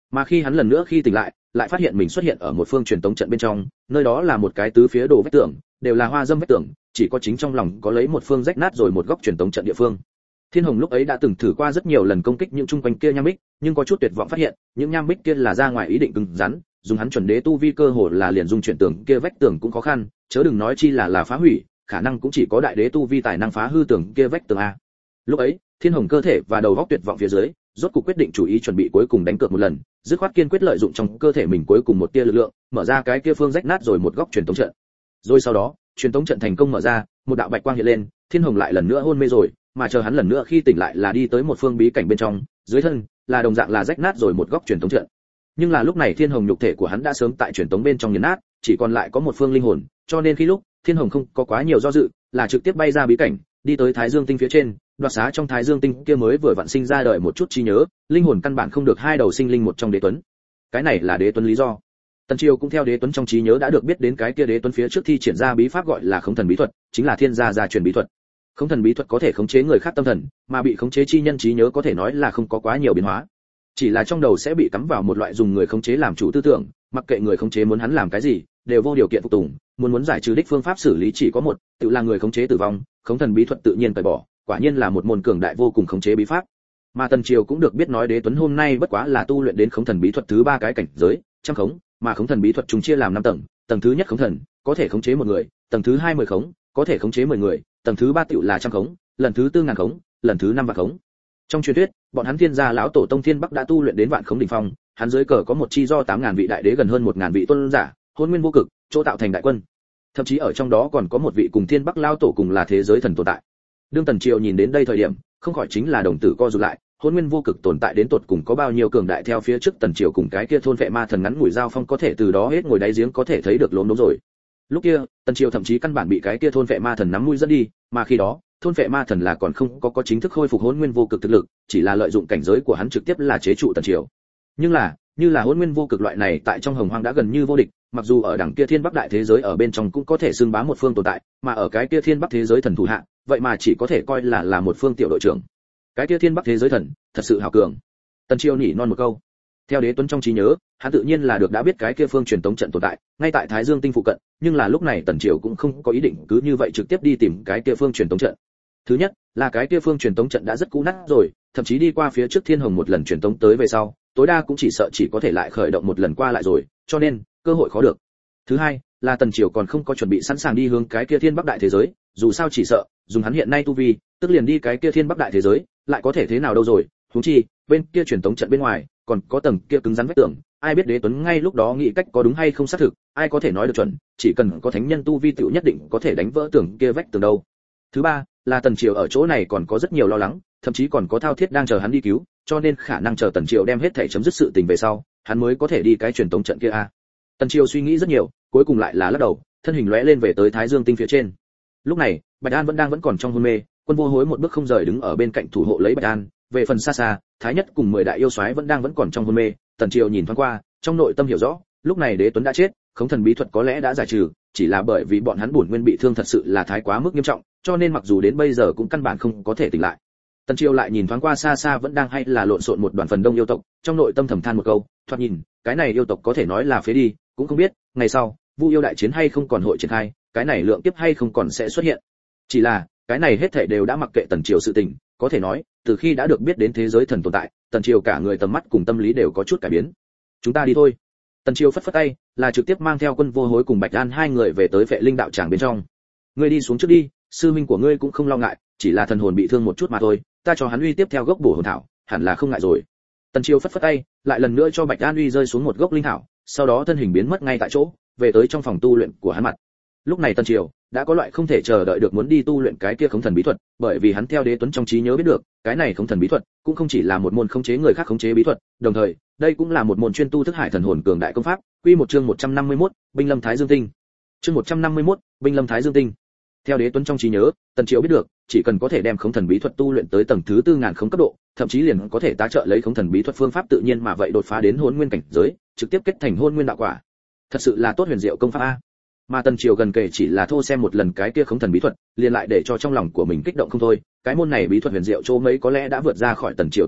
S1: Mà khi hắn lần nữa khi tỉnh lại phát hiện mình xuất hiện ở một phương truyền tống trận bên trong, nơi đó là một cái tứ phía đồ vách tường, đều là hoa dâm vách tường, chỉ có chính trong lòng có lấy một phương rách nát rồi một góc truyền tống trận địa phương. Thiên Hồng lúc ấy đã từng thử qua rất nhiều lần công kích những chung quanh kia nham bích, nhưng có chút tuyệt vọng phát hiện, những nham bích kia là ra ngoài ý định cứng rắn, dùng hắn chuẩn đế tu vi cơ hồ là liền dung chuyển tường kia vách tường cũng khó khăn, chớ đừng nói chi là phá hủy, khả năng cũng chỉ có đại đế tu vi tài năng phá hư tường kia vách tường a. Lúc ấy, Thiên Hồng cơ thể và đầu óc tuyệt vọng phía dưới, rốt cuộc quyết định chủ ý chuẩn bị cuối cùng đánh cược một lần, dứt khoát kiên quyết lợi dụng trong cơ thể mình cuối cùng một tia lực lượng, mở ra cái kia phương rách nát rồi một góc truyền tống trận. Rồi sau đó, truyền tống trận thành công mở ra, một đạo bạch quang hiện lên, Thiên Hồng lại lần nữa hôn mê rồi, mà chờ hắn lần nữa khi tỉnh lại là đi tới một phương bí cảnh bên trong, dưới thân là đồng dạng là rách nát rồi một góc truyền tống trận. Nhưng là lúc này Thiên Hồng nhục thể của hắn đã sớm tại truyền tống bên trong nghiền nát, chỉ còn lại có một phương linh hồn, cho nên khi lúc Thiên Hồng không có quá nhiều do dự, là trực tiếp bay ra bí cảnh, đi tới Thái Dương tinh phía trên, đoạt xá trong Thái Dương tinh kia mới vừa vặn sinh ra đời một chút trí nhớ, linh hồn căn bản không được hai đầu sinh linh một trong đế tuấn. Cái này là đế tuấn lý do. Tần Triều cũng theo đế tuấn trong trí nhớ đã được biết đến cái kia đế tuấn phía trước thi triển ra bí pháp gọi là Khống Thần bí thuật, chính là thiên gia gia truyền bí thuật. Khống Thần bí thuật có thể khống chế người khác tâm thần, mà bị khống chế chi nhân trí nhớ có thể nói là không có quá nhiều biến hóa. Chỉ là trong đầu sẽ bị cắm vào một loại dùng người khống chế làm chủ tư tưởng, mặc kệ người khống chế muốn hắn làm cái gì, đều vô điều kiện phục tùng, muốn giải trừ đích phương pháp xử lý chỉ có một, tự là người khống chế tử vong, Khống Thần bí thuật tự nhiên tẩy bỏ, quả nhiên là một môn cường đại vô cùng khống chế bí pháp. Mà Tần Triều cũng được biết nói đế tuấn hôm nay bất quá là tu luyện đến Khống Thần bí thuật thứ 3 cái cảnh giới, trăm khống, mà Khống Thần bí thuật chúng chia làm 5 tầng, tầng thứ nhất khống thần, có thể khống chế một người, tầng thứ 2 10 khống, có thể khống chế 10 người, tầng thứ 3 tựu là trăm khống, lần thứ 4 ngàn khống, lần thứ 5 vạn khống. Trong truyền thuyết, bọn hắn Thiên gia lão tổ tông Thiên Bắc đã tu luyện đến vạn khống đỉnh phong, hắn dưới cờ có một chi do 8000 vị đại đế gần hơn 1000 vị tôn giả, hôn nguyên vô cực, chỗ tạo thành đại quân. Thậm chí ở trong đó còn có một vị cùng Thiên Bắc lão tổ cùng là thế giới thần tồn tại. Đương Tần Triều nhìn đến đây thời điểm, không khỏi chính là đồng tử co rụt lại, hôn nguyên vô cực tồn tại đến tột cùng có bao nhiêu cường đại theo phía trước Tần Triều cùng cái kia thôn vệ ma thần ngắn ngủi giao phong có thể từ đó hết ngồi đáy giếng có thể thấy được lốm đốm rồi. Lúc kia, Tần Triều thậm chí căn bản bị cái kia thôn vệ ma thần nắm mũi dẫn đi, mà khi đó, thôn vệ ma thần là còn không có chính thức khôi phục hôn nguyên vô cực thực lực, chỉ là lợi dụng cảnh giới của hắn trực tiếp là chế trụ Tần Triều. Nhưng là, như là hôn nguyên vô cực loại này tại trong hồng hoang đã gần như vô địch, mặc dù ở đằng kia thiên bắc đại thế giới ở bên trong cũng có thể xưng bá một phương tồn tại, mà ở cái kia thiên bắc thế giới thần thủ hạ, vậy mà chỉ có thể coi là một phương tiểu đội trưởng. Cái kia thiên bắc thế giới thần, thật sự hào cường. Tần Triều nhỉ non một câu. Theo đế tuấn trong trí nhớ, hắn tự nhiên là được đã biết cái kia phương truyền tống trận tồn tại, ngay tại Thái Dương tinh phụ cận, nhưng là lúc này Tần Triều cũng không có ý định cứ như vậy trực tiếp đi tìm cái kia phương truyền tống trận. Thứ nhất, là cái kia phương truyền tống trận đã rất cũ nát rồi, thậm chí đi qua phía trước Thiên Hồng một lần truyền tống tới về sau, tối đa cũng chỉ sợ chỉ có thể lại khởi động một lần qua lại rồi, cho nên cơ hội khó được. Thứ hai, là Tần Triều còn không có chuẩn bị sẵn sàng đi hướng cái kia thiên bắc đại thế giới, dù sao chỉ sợ dùng hắn hiện nay tu vi, tức liền đi cái kia thiên bắc đại thế giới, lại có thể thế nào đâu rồi, huống chi bên kia truyền tống trận bên ngoài còn có tầng kia cứng rắn vách tường, ai biết đế tuấn ngay lúc đó nghĩ cách có đúng hay không xác thực, ai có thể nói được chuẩn, chỉ cần có thánh nhân tu vi tựu nhất định có thể đánh vỡ tường kia vách tường đâu. Thứ ba, là Tần Triều ở chỗ này còn có rất nhiều lo lắng, thậm chí còn có thao thiết đang chờ hắn đi cứu, cho nên khả năng chờ Tần Triều đem hết thể chấm dứt sự tình về sau, hắn mới có thể đi cái truyền tống trận kia a. Tần Triều suy nghĩ rất nhiều, cuối cùng lại là lắc đầu, thân hình lóe lên về tới Thái Dương tinh phía trên. Lúc này, Bạch An vẫn còn trong hôn mê, Quân Vô Hối một bước không rời đứng ở bên cạnh thủ hộ lấy Bạch An, về phần xa xa, Thái Nhất cùng 10 đại yêu soái vẫn còn trong hôn mê. Tần Triều nhìn thoáng qua, trong nội tâm hiểu rõ, lúc này đế tuấn đã chết, Khống Thần bí thuật có lẽ đã giải trừ, chỉ là bởi vì bọn hắn bổn nguyên bị thương thật sự là thái quá mức nghiêm trọng, cho nên mặc dù đến bây giờ cũng căn bản không có thể tỉnh lại. Tần Triều lại nhìn thoáng qua xa xa vẫn đang hay là lộn xộn một đoàn phần đông yêu tộc, trong nội tâm thầm than một câu, thoạt nhìn, cái này yêu tộc có thể nói là phế đi, cũng không biết, ngày sau, Vu yêu đại chiến hay không còn hội triển khai, cái này lượng kiếp hay không còn sẽ xuất hiện. Chỉ là, cái này hết thảy đều đã mặc kệ Tần Triều sự tình, có thể nói, từ khi đã được biết đến thế giới thần tồn tại, Tần Triều cả người tầm mắt cùng tâm lý đều có chút cải biến. Chúng ta đi thôi. Tần Triều phất phất tay, là trực tiếp mang theo Quân Vô Hối cùng Bạch An hai người về tới Vệ Linh đạo tràng bên trong. Ngươi đi xuống trước đi, sư huynh của ngươi cũng không lo ngại, chỉ là thần hồn bị thương một chút mà thôi, ta cho hắn uy tiếp theo gốc bổ hồn thảo, hẳn là không ngại rồi. Tần Triều phất phất tay, lại lần nữa cho Bạch An uy rơi xuống một gốc linh thảo, sau đó thân hình biến mất ngay tại chỗ, về tới trong phòng tu luyện của hắn mặt. Lúc này Tần Triều đã có loại không thể chờ đợi được muốn đi tu luyện cái kia Khống Thần bí thuật, bởi vì hắn theo đế tuấn trong trí nhớ biết được, cái này Khống Thần bí thuật cũng không chỉ là một môn khống chế người khác khống chế bí thuật, đồng thời, đây cũng là một môn chuyên tu thức hải thần hồn cường đại công pháp. Quy một chương 151, Binh Lâm Thái Dương Tinh. Chương 151, Binh Lâm Thái Dương Tinh. Theo đế tuấn trong trí nhớ, Tần Triều biết được, chỉ cần có thể đem Khống Thần bí thuật tu luyện tới tầng thứ 4000 khống cấp độ, thậm chí liền có thể tá trợ lấy Khống Thần bí thuật phương pháp tự nhiên mà vậy đột phá đến Hôn Nguyên cảnh giới, trực tiếp kết thành Hôn Nguyên đạo quả. Thật sự là tốt huyền diệu công pháp a. Mà Tần Triều gần kể chỉ là thô xem một lần cái kia Khống Thần bí thuật, liền lại để cho trong lòng của mình kích động không thôi, cái môn này bí thuật huyền diệu chỗ mấy có lẽ đã vượt ra khỏi Tần Triều tưởng tượng,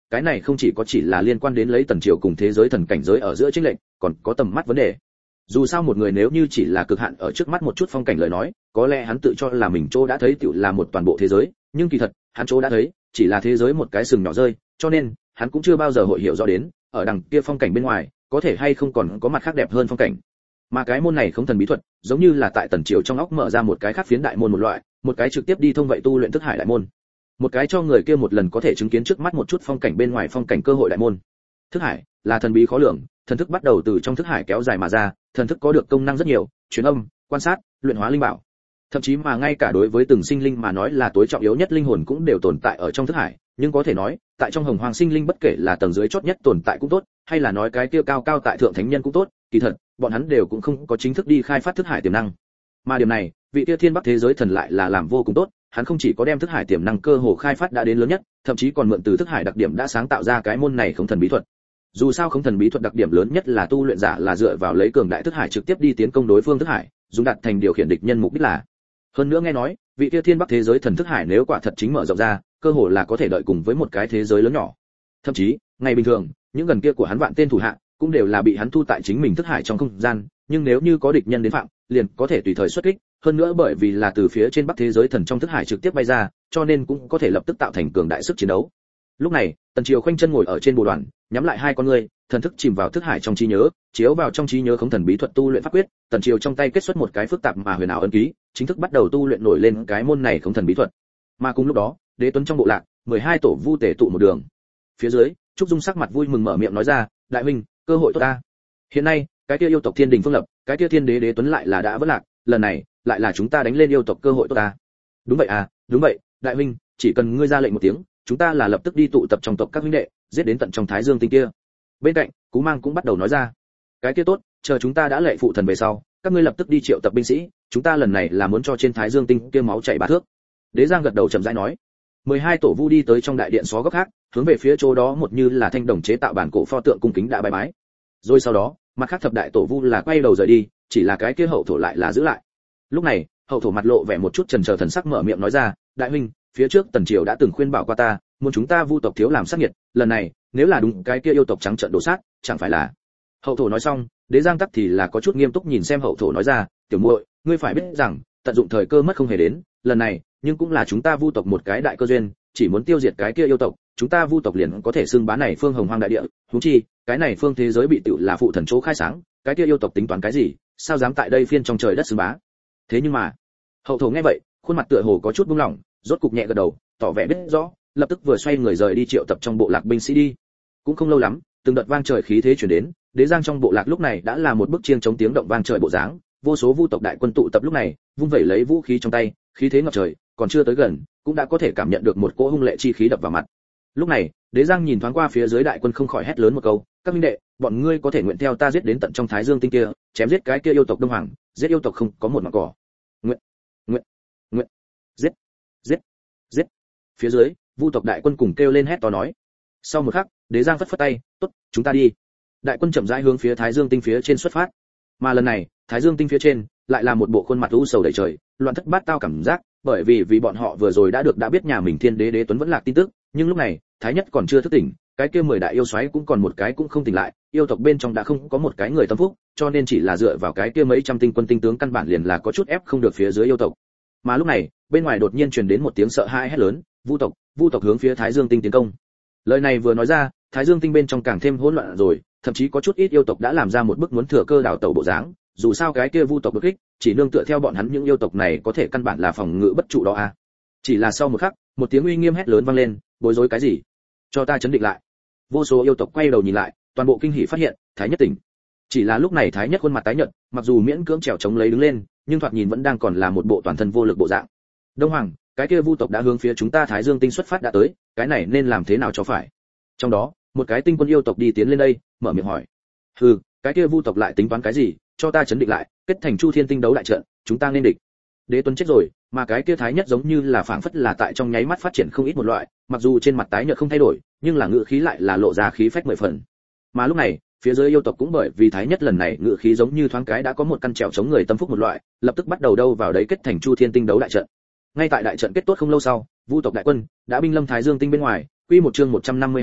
S1: cái này không chỉ là liên quan đến lấy tần triều cùng thế giới thần cảnh giới ở giữa chênh lệch, còn có tầm mắt vấn đề. Dù sao một người nếu như chỉ là cực hạn ở trước mắt một chút phong cảnh lời nói, có lẽ hắn tự cho là mình chỗ đã thấy tựu là một toàn bộ thế giới, nhưng kỳ thật, hắn chỗ đã thấy chỉ là thế giới một cái sừng nhỏ rơi, cho nên hắn cũng chưa bao giờ hội hiểu rõ đến, ở đằng kia phong cảnh bên ngoài, có thể hay không còn có mặt khác đẹp hơn phong cảnh. Mà cái môn này không thần bí thuật, giống như là tại tần triều trong óc mở ra một cái khác phiến đại môn một loại, một cái trực tiếp đi thông vậy tu luyện thức hải đại môn, một cái cho người kia một lần có thể chứng kiến trước mắt một chút phong cảnh bên ngoài phong cảnh cơ hội đại môn. Thức hải là thần bí khó lường, thần thức bắt đầu từ trong thức hải kéo dài mà ra, thần thức có được công năng rất nhiều, truyền âm, quan sát, luyện hóa linh bảo, thậm chí mà ngay cả đối với từng sinh linh mà nói là tối trọng yếu nhất linh hồn cũng đều tồn tại ở trong thức hải. Nhưng có thể nói, tại trong hồng hoàng sinh linh bất kể là tầng dưới chót nhất tồn tại cũng tốt, hay là nói cái kia cao cao tại thượng thánh nhân cũng tốt, kỳ thật bọn hắn đều cũng không có chính thức đi khai phát thức hải tiềm năng. Mà điểm này, vị kia thiên bắc thế giới thần lại là làm vô cùng tốt, hắn không chỉ có đem thức hải tiềm năng cơ hồ khai phát đã đến lớn nhất, thậm chí còn mượn từ thức hải đặc điểm đã sáng tạo ra cái môn này không thần bí thuật. Dù sao không thần bí thuật đặc điểm lớn nhất là tu luyện giả là dựa vào lấy cường đại thức hải trực tiếp đi tiến công đối phương thức hải, dùng đạt thành điều khiển địch nhân mục đích là. Hơn nữa nghe nói, vị kia thiên bắc thế giới thần thức hải nếu quả thật chính mở rộng ra, cơ hồ là có thể đợi cùng với một cái thế giới lớn nhỏ. Thậm chí, ngày bình thường, những gần kia của hắn vạn tên thủ hạ cũng đều là bị hắn thu tại chính mình thức hải trong không gian, nhưng nếu như có địch nhân đến phạm, liền có thể tùy thời xuất kích, hơn nữa bởi vì là từ phía trên bắc thế giới thần trong thức hải trực tiếp bay ra, cho nên cũng có thể lập tức tạo thành cường đại sức chiến đấu. Lúc này, Tần Triều khoanh chân ngồi ở trên bồ đoàn, nhắm lại hai con ngươi, thần thức chìm vào thức hải trong trí nhớ, chiếu vào trong trí nhớ không thần bí thuật tu luyện pháp quyết, Tần Triều trong tay kết xuất một cái phức tạp mà huyền ảo ấn ký, chính thức bắt đầu tu luyện nổi lên cái môn này không thần bí thuật. Mà cùng lúc đó, Đế Tuấn trong bộ lạc, 12 tổ vu tề tụ một đường. Phía dưới, Trúc Dung sắc mặt vui mừng mở miệng nói ra, đại huynh, cơ hội tốt ta. Hiện nay, cái kia yêu tộc Thiên Đình Phương Lập, cái kia Thiên Đế Đế Tuấn lại là đã vỡ lạc, lần này, lại là chúng ta đánh lên yêu tộc cơ hội tốt ta. Đúng vậy à, đúng vậy, đại huynh, chỉ cần ngươi ra lệnh một tiếng, chúng ta là lập tức đi tụ tập trong tộc các huynh đệ, giết đến tận trong Thái Dương tinh kia. Bên cạnh, Cú Mang cũng bắt đầu nói ra, cái kia tốt, chờ chúng ta đã lệ phụ thần về sau, các ngươi lập tức đi triệu tập binh sĩ, chúng ta lần này là muốn cho trên Thái Dương tinh kia máu chảy bá thước. Đế Giang gật đầu chậm rãi nói. 12 tổ vu đi tới trong đại điện xó góc khác, hướng về phía chỗ đó một như là thanh đồng chế tạo bản cổ pho tượng cung kính đã bái bái. Rồi sau đó, mặt khác thập đại tổ vu là quay đầu rời đi, chỉ là cái kia hậu thổ lại là giữ lại. Lúc này, hậu thổ mặt lộ vẻ một chút chần chờ thần sắc mở miệng nói ra, đại huynh, phía trước Tần Triều đã từng khuyên bảo qua ta, muốn chúng ta vu tộc thiếu làm sát nghiệt, lần này, nếu là đúng cái kia yêu tộc trắng trợn đổ sát, chẳng phải là. Hậu thổ nói xong, Đế Giang tắc thì là có chút nghiêm túc nhìn xem hậu thổ nói ra, tiểu muội, ngươi phải biết rằng, tận dụng thời cơ mất không hề đến, lần này, nhưng cũng là chúng ta vu tộc một cái đại cơ duyên, chỉ muốn tiêu diệt cái kia yêu tộc, chúng ta vu tộc liền có thể xưng bá này phương hồng hoang đại địa, huống chi, cái này phương thế giới bị tựu là phụ thần chỗ khai sáng, cái kia yêu tộc tính toán cái gì, sao dám tại đây phiên trong trời đất xưng bá. Thế nhưng mà, hậu thổ nghe vậy, khuôn mặt tựa hồ có chút buông lỏng, rốt cục nhẹ gật đầu, tỏ vẻ biết rõ, lập tức vừa xoay người rời đi triệu tập trong bộ lạc binh sĩ đi. Cũng không lâu lắm, từng đợt vang trời khí thế truyền đến, Đế Giang trong bộ lạc lúc này đã là một bức chiêng chống tiếng động vang trời bộ dáng, vô số vu tộc đại quân tụ tập lúc này, vung vẩy lấy vũ khí trong tay, khí thế ngập trời, còn chưa tới gần, cũng đã có thể cảm nhận được một cỗ hung lệ chi khí đập vào mặt. Lúc này, Đế Giang nhìn thoáng qua phía dưới đại quân không khỏi hét lớn một câu, các minh đệ, bọn ngươi có thể nguyện theo ta giết đến tận trong Thái Dương tinh kia, chém giết cái kia yêu tộc Đông Hoàng, giết yêu tộc không có một mảng cỏ. Nguyện, nguyện, nguyện, giết, giết, giết. Phía dưới, vu tộc đại quân cùng kêu lên hét to nói. Sau một khắc, Đế Giang phất phất tay, tốt, chúng ta đi. Đại quân chậm rãi hướng phía Thái Dương tinh phía trên xuất phát. Mà lần này, Thái Dương tinh phía trên lại là một bộ khuôn mặt u sầu đầy trời, loạn thất bát tao cảm giác, bởi vì bọn họ vừa rồi đã biết nhà mình Thiên Đế Đế Tuấn vẫn lạc tin tức, nhưng lúc này, Thái Nhất còn chưa thức tỉnh, cái kia 10 đại yêu xoáy cũng còn một cái cũng không tỉnh lại, yêu tộc bên trong đã không có một cái người tâm phúc, cho nên chỉ là dựa vào cái kia mấy trăm tinh quân tinh tướng căn bản liền là có chút ép không được phía dưới yêu tộc. Mà lúc này, bên ngoài đột nhiên truyền đến một tiếng sợ hãi hét lớn, vu tộc hướng phía Thái Dương tinh tiến công. Lời này vừa nói ra, Thái Dương tinh bên trong càng thêm hỗn loạn rồi, thậm chí có chút ít yêu tộc đã làm ra một bức muốn thừa cơ đảo tẩu bộ dáng, dù sao cái kia vu tộc đột kích, chỉ nương tựa theo bọn hắn những yêu tộc này có thể căn bản là phòng ngự bất trụ đó a. Chỉ là sau một khắc, một tiếng uy nghiêm hét lớn vang lên, bối rối cái gì? Cho ta chấn định lại. Vô số yêu tộc quay đầu nhìn lại, toàn bộ kinh hỉ phát hiện, Thái Nhất tỉnh. Chỉ là lúc này Thái Nhất khuôn mặt tái nhợt, mặc dù miễn cưỡng trèo chống lấy đứng lên, nhưng thoạt nhìn vẫn đang còn là một bộ toàn thân vô lực bộ dạng. Đông Hoàng, cái kia vu tộc đã hướng phía chúng ta Thái Dương tinh xuất phát đã tới, cái này nên làm thế nào cho phải? Trong đó, một cái tinh quân yêu tộc đi tiến lên đây, mở miệng hỏi. Hừ, cái kia vu tộc lại tính toán cái gì, cho ta chấn định lại, kết thành Chu Thiên tinh đấu đại trận, chúng ta nên địch. Đế Tuấn chết rồi, mà cái kia Thái Nhất giống như là phảng phất là tại trong nháy mắt phát triển không ít một loại, mặc dù trên mặt tái nhợt không thay đổi, nhưng là ngữ khí lại là lộ ra khí phách 10 phần. Mà lúc này, phía dưới yêu tộc cũng bởi vì Thái Nhất lần này ngữ khí giống như thoáng cái đã có một căn trèo chống người tâm phúc một loại, lập tức bắt đầu đâu vào đấy kết thành Chu Thiên tinh đấu đại trận. Ngay tại đại trận kết tốt không lâu sau, vu tộc đại quân đã binh lâm Thái Dương tinh bên ngoài, quy một chương 152,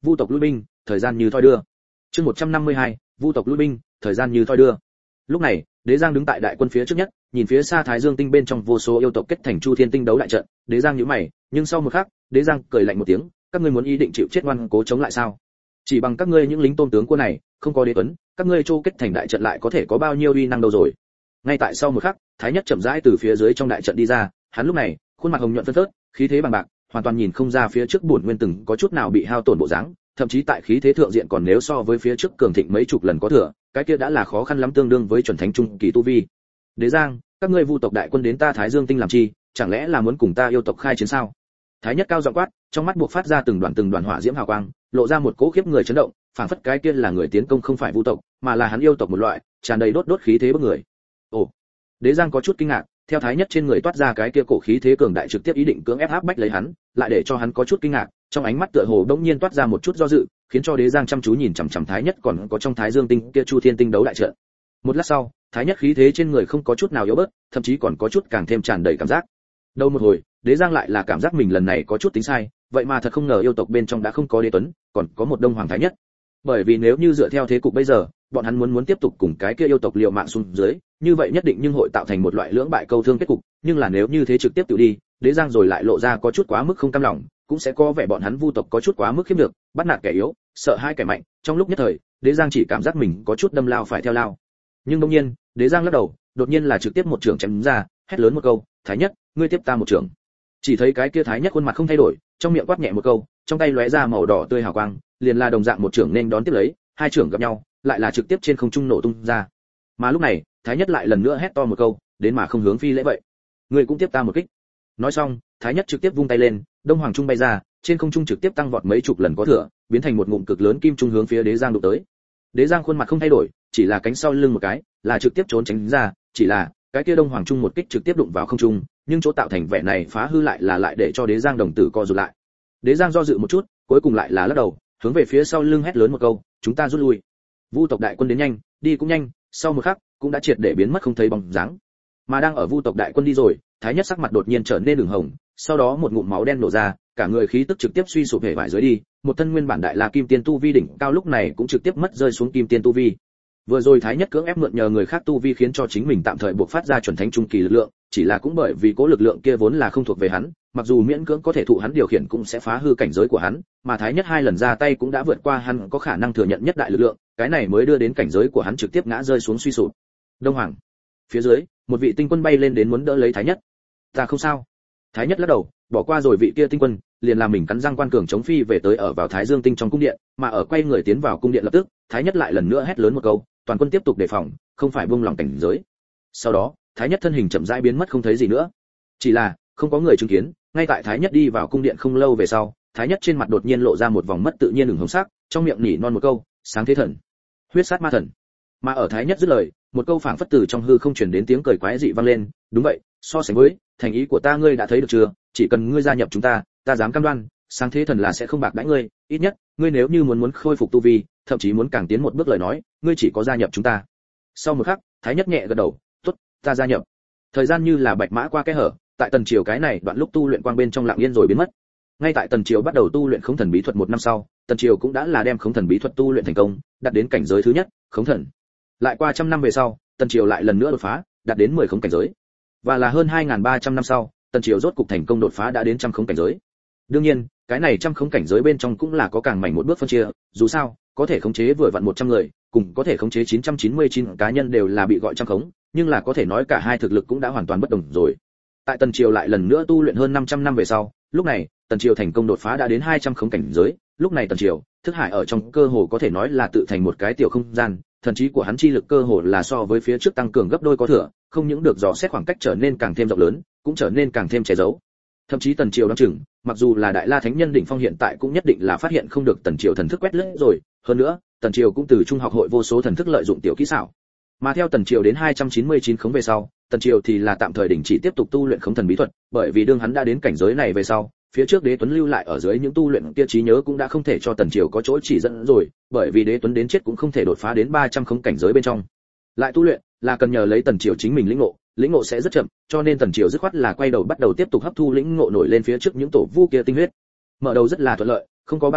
S1: vu tộc lui binh, thời gian như thoi đưa. Chương 152, vu tộc lui binh, thời gian như thoi đưa. Lúc này, Đế Giang đứng tại đại quân phía trước nhất, nhìn phía xa Thái Dương tinh bên trong vô số yêu tộc kết thành Chu Thiên tinh đấu đại trận, Đế Giang nhíu mày, nhưng sau một khắc, Đế Giang cười lạnh một tiếng, các ngươi muốn ý định chịu chết ngoan cố chống lại sao? Chỉ bằng các ngươi những lính tôn tướng của này, không có đế tuấn, các ngươi Chu kết thành đại trận lại có thể có bao nhiêu uy năng đâu rồi. Ngay tại sau một khắc, Thái Nhất chậm rãi từ phía dưới trong đại trận đi ra, hắn lúc này, khuôn mặt hồng nhuận phơn phớt, khí thế bằng bạc, hoàn toàn nhìn không ra phía trước bổn nguyên từng có chút nào bị hao tổn bộ dáng, thậm chí tại khí thế thượng diện còn nếu so với phía trước cường thịnh mấy chục lần có thừa, cái kia đã là khó khăn lắm tương đương với chuẩn thánh trung kỳ tu vi. Đế Giang, các ngươi vu tộc đại quân đến ta Thái Dương tinh làm chi, chẳng lẽ là muốn cùng ta yêu tộc khai chiến sao? Thái Nhất cao giọng quát, trong mắt buộc phát ra từng đoàn hỏa diễm hào quang, lộ ra một cỗ khiếp người chấn động, phảng phất cái kia là người tiến công không phải vu tộc, mà là hắn yêu tộc một loại, tràn đầy đốt khí thế bức người. Ồ, Đế Giang có chút kinh ngạc, theo Thái Nhất trên người toát ra cái kia cổ khí thế cường đại trực tiếp ý định cưỡng ép áp bách lấy hắn, lại để cho hắn có chút kinh ngạc, trong ánh mắt tựa hồ bỗng nhiên toát ra một chút do dự, khiến cho Đế Giang chăm chú nhìn chằm chằm Thái Nhất còn có trong Thái Dương tinh kia Chu Thiên tinh đấu đại trận. Một lát sau, Thái Nhất khí thế trên người không có chút nào yếu bớt, thậm chí còn có chút càng thêm tràn đầy cảm giác. Đâu một hồi, Đế Giang lại là cảm giác mình lần này có chút tính sai, vậy mà thật không ngờ yêu tộc bên trong đã không có đế tuấn, còn có một đông hoàng Thái Nhất. Bởi vì nếu như dựa theo thế cục bây giờ, bọn hắn muốn tiếp tục cùng cái kia yêu tộc liều mạng xuống dưới, như vậy nhất định nhưng hội tạo thành một loại lưỡng bại câu thương kết cục, nhưng là nếu như thế trực tiếp tự đi, Đế Giang rồi lại lộ ra có chút quá mức không cam lòng, cũng sẽ có vẻ bọn hắn vu tộc có chút quá mức khiếp được, bắt nạt kẻ yếu, sợ hai kẻ mạnh, trong lúc nhất thời, Đế Giang chỉ cảm giác mình có chút đâm lao phải theo lao. Nhưng đột nhiên, Đế Giang lắc đầu, đột nhiên là trực tiếp một trường chém ra, hét lớn một câu, "Thái Nhất, ngươi tiếp ta một trường." Chỉ thấy cái kia Thái Nhất khuôn mặt không thay đổi, trong miệng quát nhẹ một câu, trong tay lóe ra màu đỏ tươi hào quang, liền là đồng dạng một trường nên đón tiếp lấy, hai trường gặp nhau, lại là trực tiếp trên không trung nổ tung ra. Mà lúc này, Thái Nhất lại lần nữa hét to một câu, đến mà không hướng phi lễ vậy. "Ngươi cũng tiếp ta một kích." Nói xong, Thái Nhất trực tiếp vung tay lên, Đông Hoàng trung bay ra, trên không trung trực tiếp tăng vọt mấy chục lần có thừa, biến thành một ngụm cực lớn kim trung hướng phía Đế Giang đụng tới. Đế Giang khuôn mặt không thay đổi, chỉ là cánh sau lưng một cái, là trực tiếp trốn tránh ra, chỉ là cái kia Đông Hoàng trung một kích trực tiếp đụng vào không trung, nhưng chỗ tạo thành vẻ này phá hư lại để cho Đế Giang đồng tử co rụt lại. Đế Giang do dự một chút, cuối cùng lại là lắc đầu, hướng về phía sau lưng hét lớn một câu, "Chúng ta rút lui." Vu tộc đại quân đến nhanh, đi cũng nhanh, sau một khắc, cũng đã triệt để biến mất không thấy bóng dáng. Mà đang ở Vu tộc đại quân đi rồi, Thái Nhất sắc mặt đột nhiên trở nên ửng hồng, sau đó một ngụm máu đen nổ ra, cả người khí tức trực tiếp suy sụp hề bại dưới đi, một thân nguyên bản đại la kim tiên tu vi đỉnh cao lúc này cũng trực tiếp mất rơi xuống kim tiên tu vi. Vừa rồi Thái Nhất cưỡng ép mượn nhờ người khác tu vi khiến cho chính mình tạm thời buộc phát ra chuẩn thánh trung kỳ lực lượng, chỉ là cũng bởi vì cố lực lượng kia vốn là không thuộc về hắn, mặc dù miễn cưỡng có thể thụ hắn điều khiển cũng sẽ phá hư cảnh giới của hắn, mà Thái Nhất hai lần ra tay cũng đã vượt qua hắn có khả năng thừa nhận nhất đại lực lượng, cái này mới đưa đến cảnh giới của hắn trực tiếp ngã rơi xuống suy sụp. Đông Hoàng, phía dưới, một vị tinh quân bay lên đến muốn đỡ lấy Thái Nhất. "Ta không sao." Thái Nhất lắc đầu, bỏ qua rồi vị kia tinh quân, liền làm mình cắn răng quan cường chống phi về tới ở vào Thái Dương tinh trong cung điện, mà ở quay người tiến vào cung điện lập tức, Thái Nhất lại lần nữa hét lớn một câu, toàn quân tiếp tục đề phòng, không phải buông lòng cảnh giới. Sau đó, Thái Nhất thân hình chậm rãi biến mất không thấy gì nữa. Chỉ là, không có người chứng kiến, ngay tại Thái Nhất đi vào cung điện không lâu về sau, Thái Nhất trên mặt đột nhiên lộ ra một vòng mất tự nhiên ửng hồng sắc, trong miệng nỉ non một câu, "Sáng thế thần, huyết sát ma thần." Mà ở Thái Nhất dứt lời, một câu phảng phất từ trong hư không truyền đến tiếng cười quái dị vang lên, "Đúng vậy, so sánh với, thành ý của ta ngươi đã thấy được chưa, chỉ cần ngươi gia nhập chúng ta, ta dám cam đoan, sáng thế thần là sẽ không bạc đãi ngươi, ít nhất, ngươi nếu như muốn khôi phục tu vi, thậm chí muốn càng tiến một bước lời nói, ngươi chỉ có gia nhập chúng ta." Sau một khắc, Thái Nhất nhẹ gật đầu, "Tốt, ta gia nhập." Thời gian như là bạch mã qua kẽ hở, tại Tần Triều cái này đoạn lúc tu luyện quang bên trong lặng yên rồi biến mất. Ngay tại Tần Triều bắt đầu tu luyện Khống Thần bí thuật một năm sau, Tần Triều cũng đã là đem Khống Thần bí thuật tu luyện thành công, đạt đến cảnh giới thứ nhất, Khống Thần. Lại qua trăm năm về sau, Tần Triều lại lần nữa đột phá, đạt đến 10 khống cảnh giới. Và là hơn 2300 năm sau, Tần Triều rốt cục thành công đột phá đã đến trăm khống cảnh giới. Đương nhiên, cái này trăm khống cảnh giới bên trong cũng là có càng mảnh một bước phân chia, dù sao, có thể khống chế vừa vặn 100 người, cùng có thể khống chế 999 cá nhân đều là bị gọi trăm khống, nhưng là có thể nói cả hai thực lực cũng đã hoàn toàn bất đồng rồi. Tại Tần Triều lại lần nữa tu luyện hơn 500 năm về sau, lúc này, Tần Triều thành công đột phá đã đến 200 khống cảnh giới, lúc này Tần Triều, thức hải ở trong cơ hồ có thể nói là tự thành một cái tiểu không gian, thần trí của hắn chi lực cơ hồ là so với phía trước tăng cường gấp đôi có thừa, không những được dò xét khoảng cách trở nên càng thêm rộng lớn, cũng trở nên càng thêm che giấu. Thậm chí Tần Triều đoán chừng, mặc dù là đại la thánh nhân đỉnh phong hiện tại cũng nhất định là phát hiện không được Tần Triều thần thức quét lướt rồi, hơn nữa, Tần Triều cũng từ trung học hội vô số thần thức lợi dụng tiểu kỹ xảo. Mà theo Tần Triều đến 299 khống về sau, Tần Triều thì là tạm thời đình chỉ tiếp tục tu luyện Khống Thần bí thuật, bởi vì đương hắn đã đến cảnh giới này về sau, phía trước Đế Tuấn lưu lại ở dưới những tu luyện kia trí nhớ cũng đã không thể cho Tần Triều có chỗ chỉ dẫn rồi, bởi vì Đế Tuấn đến chết cũng không thể đột phá đến 300 khống cảnh giới bên trong. Lại tu luyện là cần nhờ lấy Tần Triều chính mình lĩnh ngộ sẽ rất chậm, cho nên Tần Triều dứt khoát là quay đầu bắt đầu tiếp tục hấp thu lĩnh ngộ nổi lên phía trước những tổ vu kia tinh huyết. Mở đầu rất là thuận lợi, không có bao lâu,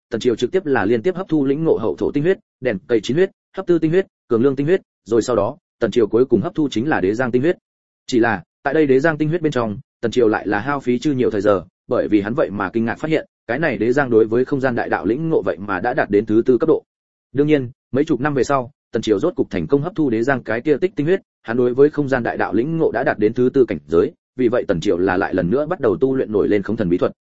S1: tần triều trực tiếp là liên tiếp hấp thu lĩnh ngộ hậu thổ tinh huyết, đèn cây chín huyết, hấp tư tinh huyết, cường lương tinh huyết, rồi sau đó, tần triều cuối cùng hấp thu chính là đế giang tinh huyết. Chỉ là, tại đây đế giang tinh huyết bên trong, tần triều lại là hao phí chư nhiều thời giờ, bởi vì hắn vậy mà kinh ngạc phát hiện, cái này đế giang đối với không gian đại đạo lĩnh ngộ vậy mà đã đạt đến thứ tư cấp độ. Đương nhiên, mấy chục năm về sau, tần triều rốt cục thành công hấp thu đế giang cái kia tích tinh huyết, hắn đối với không gian đại đạo lĩnh ngộ đã đạt đến thứ tư cảnh giới, vì vậy tần triều là lại lần nữa bắt đầu tu luyện nổi lên không thần bí thuật,